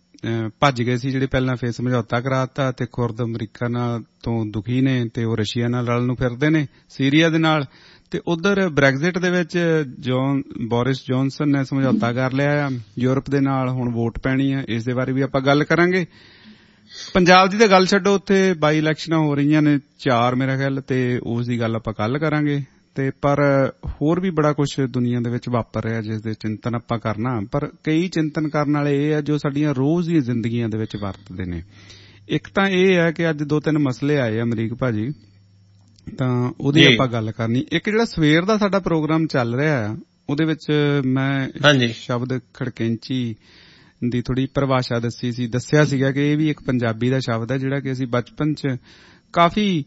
ਭੱਜ ਗਏ ਸੀ ਜਿਹੜੇ ਪਹਿਲਾਂ ਫਿਰ ਸਮਝੌਤਾ ਕਰਾਤਾ ਤੇ ਖੁਰਦ ਅਮਰੀਕਾ ਨਾਲ ਤੋਂ ਦੁਖੀ ਨੇ ਤੇ ਉਹ ਰਸ਼ੀਆ ਨਾਲ ਰਲਣ ਨੂੰ ਫਿਰਦੇ ਨੇ, ਸੀਰੀਆ ਦੇ ਨਾਲ। ਤੇ ਉਧਰ ਬ੍ਰੈਗਜ਼ਿਟ ਦੇ ਵਿੱਚ ਜੌਨ ਬੋਰਿਸ ਜੌਨਸਨ ਨੇ ਸਮਝੌਤਾ ਕਰ ਲਿਆ ਆ ਯੂਰਪ ਦੇ ਨਾਲ, ਹੁਣ ਵੋਟ ਪੈਣੀ ਆ। ਇਸ ਦੇ ਬਾਰੇ ਵੀ ਆਪਾਂ ਗੱਲ ਕਰਾਂਗੇ। ਪੰਜਾਬ ਦੀ ਤਾਂ ਗੱਲ ਛੱਡੋ, ਉੱਥੇ ਬਾਈ ਇਲੈਕਸ਼ਨਾਂ ਹੋ ਰਹੀਆਂ ਨੇ ਚਾਰ ਮੇਰਾ ਖਿਆਲ, ਤੇ ਉਸ ਦੀ ਗੱਲ ਆਪਾਂ ਕੱਲ ਕਰਾਂਗੇ। ਤੇ ਪਰ ਹੋਰ ਵੀ ਬੜਾ ਕੁਝ ਦੁਨੀਆ ਦੇ ਵਿੱਚ ਵਾਪਰ ਰਿਹਾ ਜਿਸ ਦੇ ਚਿੰਤਨ ਆਪਾਂ ਕਰਨਾ। ਪਰ ਕਈ ਚਿੰਤਨ ਕਰਨ ਵਾਲੇ ਇਹ ਆ ਜੋ ਸਾਡੀਆਂ ਰੋਜ਼ ਦੀਆਂ ਜ਼ਿੰਦਗੀਆਂ ਦੇ ਵਿੱਚ ਵਰਤਦੇ ਨੇ। ਇੱਕ ਤਾਂ ਇਹ ਹੈ ਕਿ ਅੱਜ ਦੋ ਤਿੰਨ ਮਸਲੇ ਆਏ ਅਮਰੀਕ ਭਾਜੀ, ਤਾਂ ਉਹਦੀ ਆਪਾਂ ਗੱਲ ਕਰਨੀ। ਇੱਕ ਜਿਹੜਾ ਸਵੇਰ ਦਾ ਸਾਡਾ ਪ੍ਰੋਗਰਾਮ ਚੱਲ ਰਿਹਾ ਆ ਉਹਦੇ ਵਿੱਚ ਮੈਂ ਸ਼ਬਦ ਖੜਕੈਂਚੀ ਦੀ ਥੋੜੀ ਪਰਿਭਾਸ਼ਾ ਦੱਸੀ ਸੀ, ਦੱਸਿਆ ਸੀਗਾ ਕਿ ਇਹ ਵੀ ਇੱਕ ਪੰਜਾਬੀ ਦਾ ਸ਼ਬਦ ਹੈ ਜਿਹੜਾ ਕਿ ਅਸੀਂ ਬਚਪਨ ਚ ਕਾਫੀ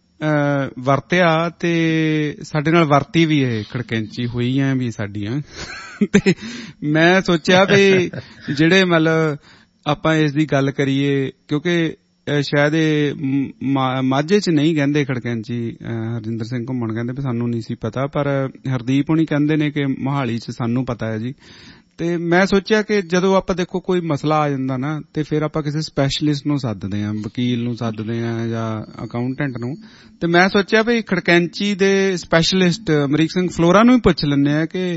ਵਰਤਿਆ ਤੇ ਸਾਡੇ ਨਾਲ ਵਰਤੀ ਵੀ ਇਹ ਖੜਕੈਂਚੀ ਹੋਈਆਂ ਵੀ ਸਾਡੀਆਂ। ਤੇ ਮੈਂ ਸੋਚਿਆ ਵੀ ਜਿਹੜੇ ਮਤਲਬ ਆਪਾਂ ਇਸ ਦੀ ਗੱਲ ਕਰੀਏ, ਕਿਉਂਕਿ ਸ਼ਾਇਦ ਇਹ ਮਾਝੇ ਚ ਨਹੀਂ ਕਹਿੰਦੇ ਖੜਕੈਂਚੀ, ਹਰਜਿੰਦਰ ਸਿੰਘ ਘੁੰਮਣ ਕਹਿੰਦੇ ਵੀ ਸਾਨੂੰ ਨਹੀਂ ਸੀ ਪਤਾ, ਪਰ ਹਰਦੀਪ ਹੁਣੀ ਕਹਿੰਦੇ ਨੇ ਕਿ ਮੋਹਾਲੀ ਚ ਸਾਨੂੰ ਪਤਾ ਹੈ ਜੀ। ਤੇ ਮੈਂ ਸੋਚਿਆ ਕਿ ਜਦੋਂ ਆਪਾਂ ਦੇਖੋ ਕੋਈ ਮਸਲਾ ਆ ਜਾਂਦਾ ਨਾ ਤੇ ਫਿਰ ਆਪਾਂ ਕਿਸੇ ਸਪੈਸ਼ਲਿਸਟ ਨੂੰ ਸੱਦਦੇ ਹਾਂ, ਵਕੀਲ ਨੂੰ ਸੱਦਦੇ ਹਾਂ ਜਾਂ ਅਕਾਊਂਟੈਂਟ ਨੂੰ। ਤੇ ਮੈਂ ਸੋਚਿਆ ਵੀ ਖੜਕੈਂਚੀ ਦੇ ਸਪੈਸ਼ਲਿਸਟ ਅਮਰੀਕ ਸਿੰਘ ਫਲੋਰਾ ਨੂੰ ਹੀ ਪੁੱਛ ਲੈਂਦੇ ਆ ਕਿ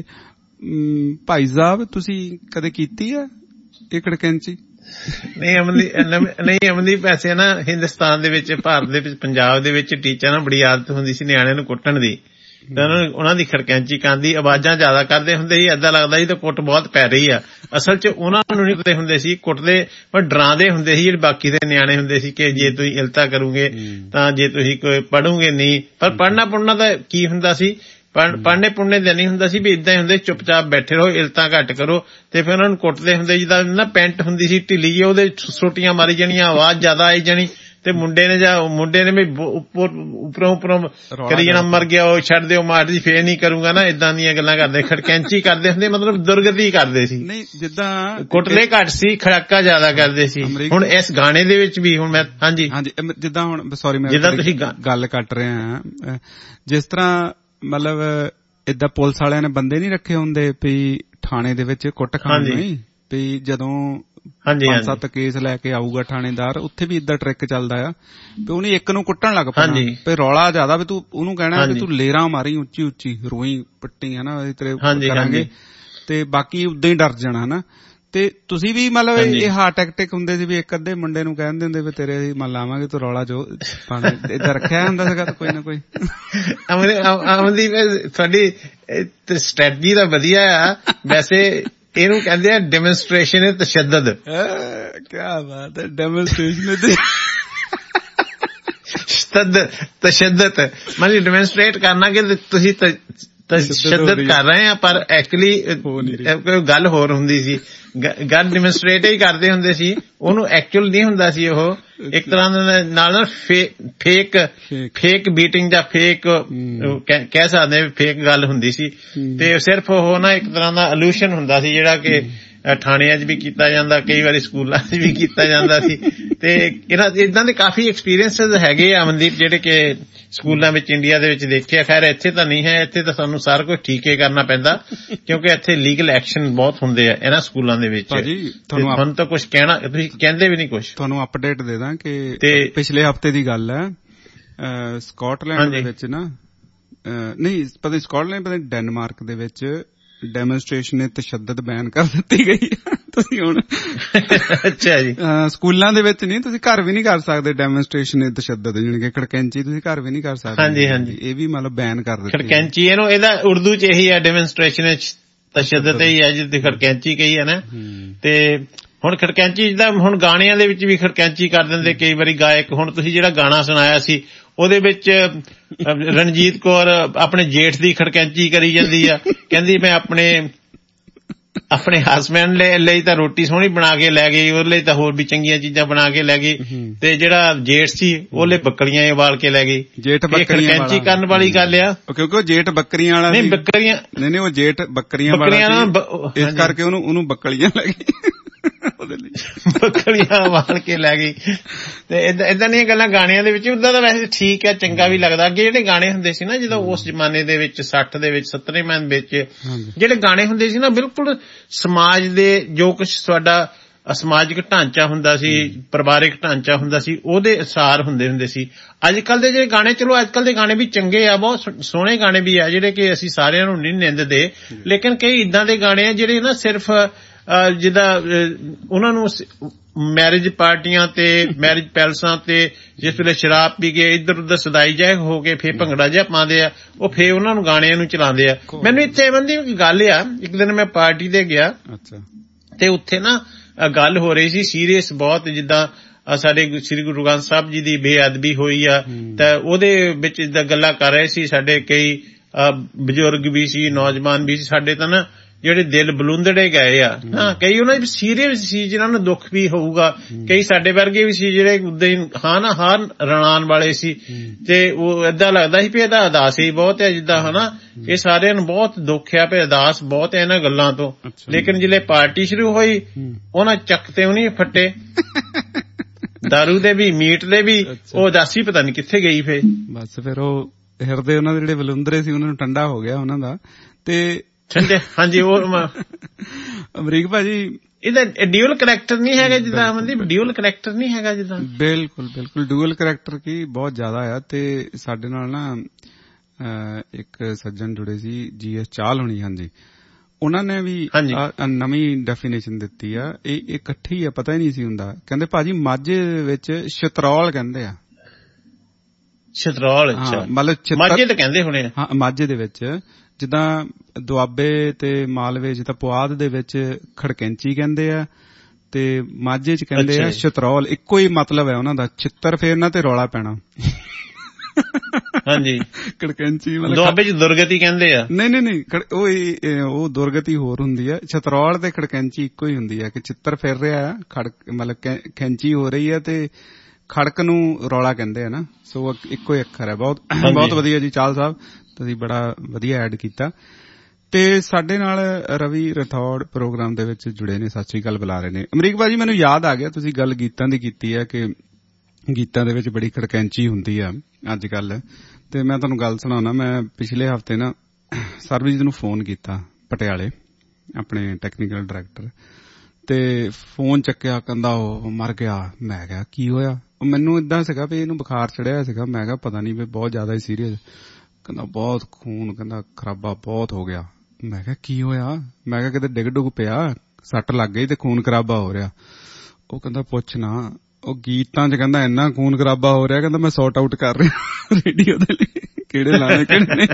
ਭਾਈ ਸਾਹਿਬ ਤੁਸੀਂ ਕਦੇ ਕੀਤੀ ਆ ਇਹ ਖੜਕੈਂਚੀ? ਨਹੀਂ ਅਮਨਦੀਪ, ਨਹੀਂ ਅਮਨਦੀਪ, ਵੈਸੇ ਨਾ ਹਿੰਦੁਸਤਾਨ ਦੇ ਵਿੱਚ, ਭਾਰਤ ਦੇ ਵਿੱਚ, ਪੰਜਾਬ ਦੇ ਵਿੱਚ ਟੀਚਰਾਂ ਨੂੰ ਬੜੀ ਆਦਤ ਹੁੰਦੀ ਸੀ ਨਿਆਣਿਆਂ ਨੂੰ ਕੁੱਟਣ ਦੀ। ਉਹਨਾਂ ਦੀ ਖੜਕੈਂਚੀ ਕਾਂਦੀ, ਆਵਾਜ਼ਾਂ ਜ਼ਿਆਦਾ ਕਰਦੇ ਹੁੰਦੇ ਸੀ, ਏਦਾਂ ਲੱਗਦਾ ਸੀ ਤਾਂ ਕੁੱਟ ਬਹੁਤ ਪੈ ਰਹੀ ਆ। ਅਸਲ ਚ ਉਹਨਾਂ ਨੂੰ ਨਹੀਂ ਕੁੱਟਦੇ ਹੁੰਦੇ ਸੀ, ਕੁੱਟਦੇ ਪਰ ਡਰਾਉਂਦੇ ਹੁੰਦੇ ਸੀ ਜਿਹੜੇ ਬਾਕੀ ਦੇ ਨਿਆਣੇ ਹੁੰਦੇ ਸੀ ਕਿ ਜੇ ਤੁਸੀਂ ਇਲਤਾ ਕਰੋਗੇ ਤਾਂ ਜੇ ਤੁਸੀਂ ਕੋਈ ਪੜੋਗੇ ਨਹੀਂ। ਪਰ ਪੜ੍ਹਨਾ ਪੁੜਨਾ ਤਾਂ ਕੀ ਹੁੰਦਾ ਸੀ, ਪੜ੍ਹਨੇ ਪੁੜਨੇ ਦਾ ਨਹੀਂ ਹੁੰਦਾ ਸੀ ਵੀ ਏਦਾਂ ਹੀ ਹੁੰਦੇ ਚੁੱਪਚਾਪ ਬੈਠੇ ਰਹੋ, ਇਲਤਾਂ ਘੱਟ ਕਰੋ। ਤੇ ਫਿਰ ਉਹਨਾਂ ਨੂੰ ਕੁੱਟਦੇ ਹੁੰਦੇ, ਜਿੱਦਾਂ ਨਾ ਪੈਂਟ ਹੁੰਦੀ ਸੀ ਢਿੱਲੀ ਜਿਹੀ, ਉਹਦੇ ਸੋਟੀਆਂ ਮਾਰੀ ਜਾਣੀਆਂ, ਆਵਾਜ਼ ਜ਼ਿਆਦਾ ਆਈ ਜਾਣੀ ਤੇ ਮੁੰਡੇ ਨੇ ਜਾਂ ਮੁੰਡੇ ਨੇ ਵੀ ਉੱਪਰੋਂ ਉੱਪਰੋਂ ਕਰੀ ਜਾਣਾ, ਮਰ ਗਿਆ ਉਹ ਛੱਡ ਦਿਓ ਮਾਰ ਦੀ, ਫੇਰ ਨਹੀਂ ਕਰੂੰਗਾ ਨਾ, ਏਦਾਂ ਦੀਆਂ ਗੱਲਾਂ ਕਰਦੇ। ਖੜਕੈਂਚੀ ਕਰਦੇ ਹੁੰਦੇ, ਮਤਲਬ ਦੁਰਗਤੀ ਕਰਦੇ ਸੀ। ਨਹੀਂ ਜਿੱਦਾਂ ਕੁੱਟਲੇ ਘੱਟ ਸੀ, ਖੜਾਕਾ ਜ਼ਿਆਦਾ ਕਰਦੇ ਸੀ। ਹੁਣ ਇਸ ਗਾਣੇ ਦੇ ਵਿੱਚ ਵੀ ਹੁਣ ਮੈਂ ਹਾਂਜੀ ਹਾਂਜੀ ਜਿੱਦਾਂ ਹੁਣ ਸੌਰੀ ਮੈਂ ਜਿੱਦਾਂ ਤੁਸੀਂ ਗੱਲ ਕੱਟ ਰਿਹਾ, ਜਿਸ ਤਰ੍ਹਾਂ ਮਤਲਬ ਏਦਾਂ ਪੁਲਿਸ ਵਾਲਿਆਂ ਨੇ ਬੰਦੇ ਨੀ ਰੱਖੇ ਹੁੰਦੇ ਵੀ ਥਾਣੇ ਦੇ ਵਿੱਚ ਕੁੱਟ ਖਾਣ ਨੂੰ, ਵੀ ਜਦੋਂ ਪੰਜ ਸੱਤ ਕੇਸ ਲੈ ਕੇ ਆਊਗਾ ਥਾਣੇਦਾਰ, ਉੱਥੇ ਵੀ ਏਦਾਂ ਟ੍ਰਿਕ ਚੱਲਦਾ ਆ ਵੀ ਉਹਨੇ ਇੱਕ ਨੂੰ ਕੁੱਟਣ ਲੱਗ ਪੈਣਾ ਵੀ ਰੌਲਾ ਜ਼ਿਆਦਾ, ਵੀ ਤੂੰ ਉਹਨੂੰ ਕਹਿਣਾ ਵੀ ਤੂੰ ਲੇਰਾਂ ਮਾਰੀ ਉੱਚੀ ਉੱਚੀ, ਰੋਈ ਪੱਟੀ ਹਨਾ ਤੇਰੇ ਕਰਾਂਗੇ, ਤੇ ਬਾਕੀ ਉਦਾਂ ਹੀ ਡਰ ਜਾਣਾ ਹਨਾ। ਤੇ ਤੁਸੀਂ ਵੀ ਮਤਲਬ ਇਹ ਹਾਰਟ ਟੈਕਟਿਕ ਹੁੰਦੇ ਸੀ ਵੀ ਇੱਕ ਅੱਧੇ ਮੁੰਡੇ ਨੂੰ ਕਹਿੰਦੇ ਹੁੰਦੇ ਵੀ ਤੇਰੇ ਮੰਨ ਲਾਵਾਂਗੇ ਤੂੰ ਰੌਲਾ ਜੋ ਏਦਾਂ ਰੱਖਿਆ ਹੁੰਦਾ ਸੀਗਾ ਕੋਈ ਨਾ ਕੋਈ? ਅਮਨਦੀਪ ਤੁਹਾਡੀ ਸਟ੍ਰੈਟਜੀ ਤਾਂ ਵਧੀਆ ਆ, ਵੈਸੇ ਇਹਨੂੰ ਕਹਿੰਦੇ ਆ ਡੈਮੋਨਸਟ੍ਰੇਸ਼ਨ ਤਸ਼ੱਦਦ। ਕਿਆ ਬਾਤ ਹੈ, ਡੈਮੋਨਸਟ੍ਰੇਸ਼ਨ ਤਸ਼ੱਦਦ ਮਤਲਬ ਡੈਮੋਨਸਟ੍ਰੇਟ ਕਰਨਾ ਕਿ ਤੁਸੀਂ ਤਸ਼ੱਦਦ ਕਰ ਰਹੇ ਆ, ਪਰ ਐਕਚੁਅਲੀ ਗੱਲ ਹੋਰ ਹੁੰਦੀ ਸੀ। ਗੱਲ ਡੈਮੋਨਸਟ੍ਰੇਟ ਹੀ ਕਰਦੇ ਹੁੰਦੇ ਸੀ, ਉਹਨੂੰ ਐਕਚੁਅਲ ਨਹੀਂ ਹੁੰਦਾ ਸੀ। ਉਹ ਇੱਕ ਤਰ੍ਹਾਂ ਨਾਲ ਨਾਲ ਫੇਕ ਫੇਕ ਬੀਟਿੰਗ ਜਾਂ ਫੇਕ ਕਹਿ ਸਕਦੇ ਫੇਕ ਗੱਲ ਹੁੰਦੀ ਸੀ। ਤੇ ਸਿਰਫ ਉਹ ਨਾ ਇੱਕ ਤਰ੍ਹਾਂ ਦਾ ਅਲੂਸ਼ਨ ਹੁੰਦਾ ਸੀ ਜਿਹੜਾ ਕਿ ਥਾਣਿਆਂ 'ਚ ਵੀ ਕੀਤਾ ਜਾਂਦਾ, ਕਈ ਵਾਰੀ ਸਕੂਲਾਂ 'ਚ ਵੀ ਕੀਤਾ ਜਾਂਦਾ ਸੀ। ਤੇ ਇਹਨਾਂ ਏਦਾਂ ਦੇ ਕਾਫੀ ਐਕਸਪੀਰੀਅੰਸਿਸ ਹੈਗੇ ਆ ਅਮਨਦੀਪ, ਜਿਹੜੇ ਕਿ ਸਕੂਲਾਂ ਵਿੱਚ ਇੰਡੀਆ ਦੇ ਵਿੱਚ ਦੇਖੇ। ਖੈਰ ਇੱਥੇ ਤਾਂ ਨਹੀਂ ਹੈ, ਇੱਥੇ ਤਾਂ ਸਾਨੂੰ ਸਾਰਾ ਕੁਝ ਠੀਕ ਹੀ ਕਰਨਾ ਪੈਂਦਾ ਕਿਉਂਕਿ ਇੱਥੇ ਲੀਗਲ ਐਕਸ਼ਨ ਬਹੁਤ ਹੁੰਦੇ ਆ ਇਹਨਾਂ ਸਕੂਲਾਂ ਦੇ ਵਿੱਚ। ਤੁਹਾਨੂੰ ਤਾਂ ਕੁਝ ਕਹਿਣਾ, ਤੁਸੀਂ ਕਹਿੰਦੇ ਵੀ ਨਹੀਂ ਕੁਝ। ਤੁਹਾਨੂੰ ਅਪਡੇਟ ਦੇ ਦਾਂ ਕਿ ਪਿਛਲੇ ਹਫ਼ਤੇ ਦੀ ਗੱਲ ਹੈ, ਸਕਾਟਲੈਂਡ ਦੇ ਵਿੱਚ ਨਾ ਨਹੀਂ ਪਤਾ ਸਕਾਟਲੈਂਡ ਪਤਾ ਡੈਨਮਾਰਕ ਦੇ ਵਿੱਚ ਡੈਮੋਨਸਟ੍ਰੇਸ਼ਨ ਨੇ ਤਸ਼ੱਦਦ ਬੈਨ ਕਰ ਦਿੱਤੀ ਗਈ ਤੁਸੀਂ ਹੁਣ ਅੱਛਾ ਜੀ ਸਕੂਲਾਂ ਦੇ ਵਿੱਚ ਨਹੀਂ ਤੁਸੀਂ ਘਰ ਵੀ ਨਹੀਂ ਕਰ ਸਕਦੇ ਡੈਮੋਨਸਟ੍ਰੇਸ਼ਨ ਨੇ ਤਸ਼ੱਦਦ ਜਾਣੀ ਕਿ ਖੜਕੈਂਚੀ ਤੁਸੀਂ ਘਰ ਵੀ ਨਹੀਂ ਕਰ ਸਕਦੇ ਹਾਂਜੀ ਹਾਂਜੀ ਇਹ ਵੀ ਮਤਲਬ ਬੈਨ ਕਰ ਦਿੱਤੀ ਖੜਕੈਂਚੀ ਇਹਨੂੰ ਇਹਦਾ ਉਰਦੂ ਚ ਇਹੀ ਹੈ ਡੈਮੋਨਸਟ੍ਰੇਸ਼ਨ ਵਿੱਚ ਤਸ਼ੱਦਦ ਹੀ ਹੈ ਜਿੱਥੇ ਖੜਕੈਂਚੀ ਕਹੀ ਹੈ ਨਾ ਤੇ ਹੁਣ ਖੜਕੈਂਚੀ ਜਿੱਦਾਂ ਹੁਣ ਗਾਣਿਆਂ ਦੇ ਵਿੱਚ ਵੀ ਖੜਕੈਂਚੀ ਕਰ ਦਿੰਦੇ ਕਈ ਵਾਰੀ ਗਾਇਕ ਹੁਣ ਤੁਸੀਂ ਜਿਹੜਾ ਗਾਣਾ ਸੁਣਾਇਆ ਸੀ ਉਹਦੇ ਵਿੱਚ ਰਣਜੀਤ ਕੌਰ ਆਪਣੇ ਜੇਠ ਦੀ ਖੜਕੈਂਚੀ ਕਰੀ ਜਾਂਦੀ ਆ ਕਹਿੰਦੀ ਮੈਂ ਆਪਣੇ ਆਪਣੇ ਹਸਬੈਂਡ ਲਈ ਤਾਂ ਰੋਟੀ ਸੋਹਣੀ ਬਣਾ ਕੇ ਲੈ ਗਈ ਉਹਦੇ ਲਈ ਤਾਂ ਹੋਰ ਵੀ ਚੰਗੀਆਂ ਚੀਜ਼ਾਂ ਬਣਾ ਕੇ ਲੈ ਗਈ ਤੇ ਜਿਹੜਾ ਜੇਠ ਸੀ ਉਹਲੇ ਬੱਕਰੀਆਂ ਉਬਾਲ ਕੇ ਲੈ ਗਈ ਜੇਠ ਬੱਕਰੀਆਂ ਖੜਕੈਂਚੀ ਕਰਨ ਵਾਲੀ ਗੱਲ ਆ ਕਿਉਂਕਿ ਉਹ ਜੇਠ ਬੱਕਰੀਆਂ ਵਾਲਾ ਨਹੀਂ ਬੱਕਰੀਆਂ ਨਹੀਂ ਨਹੀਂ ਉਹ ਜੇਠ ਬੱਕਰੀਆਂ ਵਾਲਾ ਇਸ ਕਰਕੇ ਉਹਨੂੰ ਉਹਨੂੰ ਬੱਕਲੀਆਂ ਲੈ ਗਈ ਉਹਦੇ ਲਈ ਬੱਕਰੀਆਂ ਉਬਾਲ ਕੇ ਲੈ ਗਈ ਤੇ ਏਦਾਂ ਏਦਾਂ ਦੀਆਂ ਗੱਲਾਂ ਗਾਣਿਆਂ ਦੇ ਵਿੱਚ ਉਦਾਂ ਤਾਂ ਵੈਸੇ ਠੀਕ ਹੈ ਚੰਗਾ ਵੀ ਲੱਗਦਾ ਅੱਗੇ ਜਿਹੜੇ ਗਾਣੇ ਹੁੰਦੇ ਸੀ ਨਾ ਜਦੋਂ ਉਸ ਜ਼ਮਾਨੇ ਦੇ ਵਿੱਚ ਸੱਠ ਦੇ ਵਿੱਚ ਸੱਤਰੇ ਮੈਨ ਵਿੱਚ ਜਿਹੜੇ ਗਾਣੇ ਹੁੰਦੇ ਸੀ ਨਾ ਬਿਲਕੁਲ ਸਮਾਜ ਦੇ ਜੋ ਕੁਛ ਤੁਹਾਡਾ ਸਮਾਜਿਕ ਢਾਂਚਾ ਹੁੰਦਾ ਸੀ ਪਰਿਵਾਰਿਕ ਢਾਂਚਾ ਹੁੰਦਾ ਸੀ ਉਹਦੇ ਅਨੁਸਾਰ ਹੁੰਦੇ ਹੁੰਦੇ ਸੀ ਅੱਜ ਕੱਲ੍ਹ ਦੇ ਜਿਹੜੇ ਗਾਣੇ ਚਲੋ ਅੱਜ ਕੱਲ੍ਹ ਦੇ ਗਾਣੇ ਵੀ ਚੰਗੇ ਆ ਬਹੁਤ ਸੋਹਣੇ ਗਾਣੇ ਵੀ ਆ ਜਿਹੜੇ ਕਿ ਅਸੀਂ ਸਾਰਿਆਂ ਨੂੰ ਨਹੀਂ ਨਿੰਦਦੇ ਲੇਕਿਨ ਕਈ ਏਦਾਂ ਦੇ ਗਾਣੇ ਆ ਜਿਹੜੇ ਨਾ ਸਿਰਫ ਜਿੱਦਾਂ ਉਹਨਾਂ ਨੂੰ ਮੈਰਿਜ ਪਾਰਟੀਆਂ ਤੇ ਮੈਰਿਜ ਪੈਲਸਾਂ ਤੇ ਜਿਸ ਵੇਲੇ ਸ਼ਰਾਬ ਪੀ ਕੇ ਇੱਧਰ ਉੱਧਰ ਸਦਾਈ ਜਾਏ ਹੋ ਕੇ ਫੇਰ ਭੰਗੜਾ ਜਿਹਾ ਪਾਉਂਦੇ ਆ ਉਹ ਫੇਰ ਉਹਨਾਂ ਨੂੰ ਗਾਣਿਆਂ ਨੂੰ ਚਲਾਉਂਦੇ ਆ ਮੈਨੂੰ ਇੱਥੇ ਬੰਦੀ ਗੱਲ ਆ ਇੱਕ ਦਿਨ ਮੈਂ ਪਾਰਟੀ ਤੇ ਗਿਆ ਤੇ ਉੱਥੇ ਨਾ ਗੱਲ ਹੋ ਰਹੀ ਸੀ ਸੀਰੀਅਸ ਬਹੁਤ ਜਿੱਦਾਂ ਸਾਡੇ ਸ੍ਰੀ ਗੁਰੂ ਗ੍ਰੰਥ ਸਾਹਿਬ ਜੀ ਦੀ ਬੇਅਦਬੀ ਹੋਈ ਆ ਤਾਂ ਉਹਦੇ ਵਿੱਚ ਜਿੱਦਾਂ ਗੱਲਾਂ ਕਰ ਰਹੇ ਸੀ ਸਾਡੇ ਕਈ ਬਜ਼ੁਰਗ ਵੀ ਸੀ ਨੌਜਵਾਨ ਵੀ ਸੀ ਸਾਡੇ ਤਾਂ ਨਾ ਜਿਹੜੇ ਦਿਲ ਬਲੂੰਦੜੇ ਗਏ ਆ ਹਾਂ ਕਈ ਉਹਨਾਂ ਦੀ ਸੀਰੀਅਸ ਸੀ ਜਿਹਨਾਂ ਨੂੰ ਦੁੱਖ ਵੀ ਹੋਊਗਾ ਕਈ ਸਾਡੇ ਵਰਗੇ ਵੀ ਸੀ ਜਿਹੜੇ ਉਦਾਂ ਹੀ ਹਾਂ ਨਾ ਹਾਰ ਰਣਾਉਣ ਵਾਲੇ ਸੀ ਤੇ ਉਹ ਏਦਾਂ ਲੱਗਦਾ ਸੀ ਵੀ ਇਹਦਾ ਅਰਦਾਸ ਹੀ ਬਹੁਤ ਹੈ ਜਿੱਦਾਂ ਹਨਾ ਇਹ ਸਾਰਿਆਂ ਨੂੰ ਬਹੁਤ ਦੁੱਖ ਆ ਵੀ ਅਰਦਾਸ ਬਹੁਤ ਹੈ ਇਹਨਾਂ ਗੱਲਾਂ ਤੋਂ ਲੇਕਿਨ ਜਿਹੜੇ ਪਾਰਟੀ ਸ਼ੁਰੂ ਹੋਈ ਉਹਨਾਂ ਚੱਕ ਤੇ ਉਹਨੀ ਫੱਟੇ ਦਾਰੂ ਦੇ ਵੀ ਮੀਟ ਦੇ ਵੀ ਉਹ ਉਦਾਸੀ ਪਤਾ ਨੀ ਕਿੱਥੇ ਗਈ ਫੇਰ ਬਸ ਫਿਰ ਉਹ ਹਿਰਦੇ ਉਹਨਾਂ ਦੇ ਜਿਹੜੇ ਬਲੁੰਦਰੇ ਸੀ ਉਹਨਾਂ ਨੂੰ ਠੰਡਾ ਹੋ ਗਿਆ ਉਹਨਾਂ ਦਾ ਤੇ ਠੰਡੇ ਹਾਂਜੀ ਉਹ ਅਮਰੀਕ ਭਾਜੀ ਇਹਦਾ ਡਿਊਅਲ ਕਰੈਕਟਰ ਨਹੀਂ ਹੈਗਾ ਜਿੱਦਾਂ ਮਤਲਬ ਡਿਊਅਲ ਕਰੈਕਟਰ ਨਹੀਂ ਹੈਗਾ ਜਿੱਦਾਂ ਬਿਲਕੁਲ ਬਿਲਕੁਲ ਡਿਊਅਲ ਕਰੈਕਟਰ ਕੀ ਬਹੁਤ ਜ਼ਿਆਦਾ ਆ ਤੇ ਸਾਡੇ ਨਾਲ ਨਾ ਇੱਕ ਸੱਜਣ ਜੁੜੇ ਸੀ ਜੀ ਐਸ ਚਾਹਲ ਹੋਣੀ ਹਾਂਜੀ ਉਹਨਾਂ ਨੇ ਵੀ ਨਵੀਂ ਡੈਫੀਨੇਸ਼ਨ ਦਿੱਤੀ ਆ ਇਹ ਇਕੱਠੀ ਆ ਪਤਾ ਹੀ ਨਹੀਂ ਸੀ ਹੁੰਦਾ ਕਹਿੰਦੇ ਭਾਜੀ ਮਾਝੇ ਵਿੱਚ ਸ਼ਤਰੌਲ ਕਹਿੰਦੇ ਆ ਸ਼ਤਰੌਲ ਅੱਛਾ ਮਤਲਬ ਮਾਝੇ ਤਾਂ ਕਹਿੰਦੇ ਹੋਣੇ ਹਾਂ ਮਾਝੇ ਦੇ ਵਿੱਚ ਜਿੱਦਾਂ ਦੁਆਬੇ ਤੇ ਮਾਲਵੇ ਜਿੱਦਾਂ ਪੁਆਧ ਦੇ ਵਿੱਚ ਖੜਕੈਂਚੀ ਕਹਿੰਦੇ ਆ ਤੇ ਮਾਝੇ ਚ ਕਹਿੰਦੇ ਆ ਸ਼ਤਰੌਲ ਇੱਕੋ ਹੀ ਮਤਲਬ ਹੈ ਉਹਨਾਂ ਦਾ ਛਿੱਤਰ ਫੇਰਨਾ ਤੇ ਰੌਲਾ ਪੈਣਾ ਹਾਂਜੀ ਖੜਕੈਂਚੀ ਮਤਲਬ ਦੁਆਬੇ ਚ ਦੁਰਗਤੀ ਕਹਿੰਦੇ ਆ ਨਹੀਂ ਨਹੀਂ ਨਹੀਂ ਉਹ ਉਹ ਦੁਰਗਤੀ ਹੋਰ ਹੁੰਦੀ ਆ ਛਤਰੌਲ ਤੇ ਖੜਕੈਂਚੀ ਇੱਕੋ ਹੀ ਹੁੰਦੀ ਆ ਕਿ ਛਿੱਤਰ ਫੇਰ ਰਿਹਾ ਖੜ ਮਤਲਬ ਖੈਂਚੀ ਹੋ ਰਹੀ ਆ ਤੇ ਖੜਕ ਨੂੰ ਰੌਲਾ ਕਹਿੰਦੇ ਆ ਨਾ ਸੋ ਇੱਕੋ ਹੀ ਅੱਖਰ ਹੈ ਬਹੁਤ ਬਹੁਤ ਵਧੀਆ ਜੀ ਚਾਹਲ ਸਾਹਿਬ ਤੁਸੀਂ ਬੜਾ ਵਧੀਆ ਐਡ ਕੀਤਾ ਤੇ ਸਾਡੇ ਨਾਲ ਰਵੀ ਰਥੌੜ ਪ੍ਰੋਗਰਾਮ ਦੇ ਵਿੱਚ ਜੁੜੇ ਨੇ ਸਤਿ ਸ੍ਰੀ ਅਕਾਲ ਬੁਲਾ ਰਹੇ ਨੇ ਅਮਰੀਕ ਭਾਜੀ ਮੈਨੂੰ ਯਾਦ ਆ ਗਿਆ ਤੁਸੀਂ ਗੱਲ ਗੀਤਾਂ ਦੀ ਕੀਤੀ ਹੈ ਕਿ ਗੀਤਾਂ ਦੇ ਵਿੱਚ ਬੜੀ ਖੜਕੈਂਚੀ ਹੁੰਦੀ ਆ ਅੱਜ ਕੱਲ ਤੇ ਮੈਂ ਤੁਹਾਨੂੰ ਗੱਲ ਸੁਣਾਉਣਾ ਮੈਂ ਪਿਛਲੇ ਹਫ਼ਤੇ ਨਾ ਸਰਬਜੀਤ ਨੂੰ ਫੋਨ ਕੀਤਾ ਪਟਿਆਲੇ ਆਪਣੇ ਟੈਕਨੀਕਲ ਡਾਇਰੈਕਟਰ ਤੇ ਫੋਨ ਚੱਕਿਆ ਕਹਿੰਦਾ ਉਹ ਮਰ ਗਿਆ ਮੈਂ ਕਿਹਾ ਕੀ ਹੋਇਆ ਮੈਨੂੰ ਏਦਾਂ ਸੀਗਾ ਵੀ ਇਹਨੂੰ ਬੁਖਾਰ ਚੜਿਆ ਸੀਗਾ ਮੈਂ ਕਿਹਾ ਪਤਾ ਨਹੀਂ ਵੀ ਬਹੁਤ ਜ਼ਿਆਦਾ ਹੀ ਸੀਰੀਅਸ ਕਹਿੰਦਾ ਬਹੁਤ ਖੂਨ ਕਹਿੰਦਾ ਖਰਾਬਾ ਬਹੁਤ ਹੋ ਗਿਆ ਮੈਂ ਕਿਹਾ ਕੀ ਹੋਇਆ ਮੈਂ ਕਿਹਾ ਕਿਤੇ ਡਿੱਗ ਡੁੱਗ ਪਿਆ ਸੱਟ ਲੱਗ ਗਈ ਤੇ ਖੂਨ ਖਰਾਬਾ ਹੋ ਰਿਹਾ ਉਹ ਕਹਿੰਦਾ ਪੁੱਛ ਨਾ ਉਹ ਗੀਤਾਂ 'ਚ ਕਹਿੰਦਾ ਇੰਨਾ ਖੂਨ ਖਰਾਬਾ ਹੋ ਰਿਹਾ ਕਹਿੰਦਾ ਮੈਂ ਸੌਟ ਆਊਟ ਕਰ ਰਿਹਾ ਰੇਡੀਓ ਦੇ ਲਈ ਕਿਹੜੇ ਲਾਣੇ ਕਿਹੜੇ ਨਹੀਂ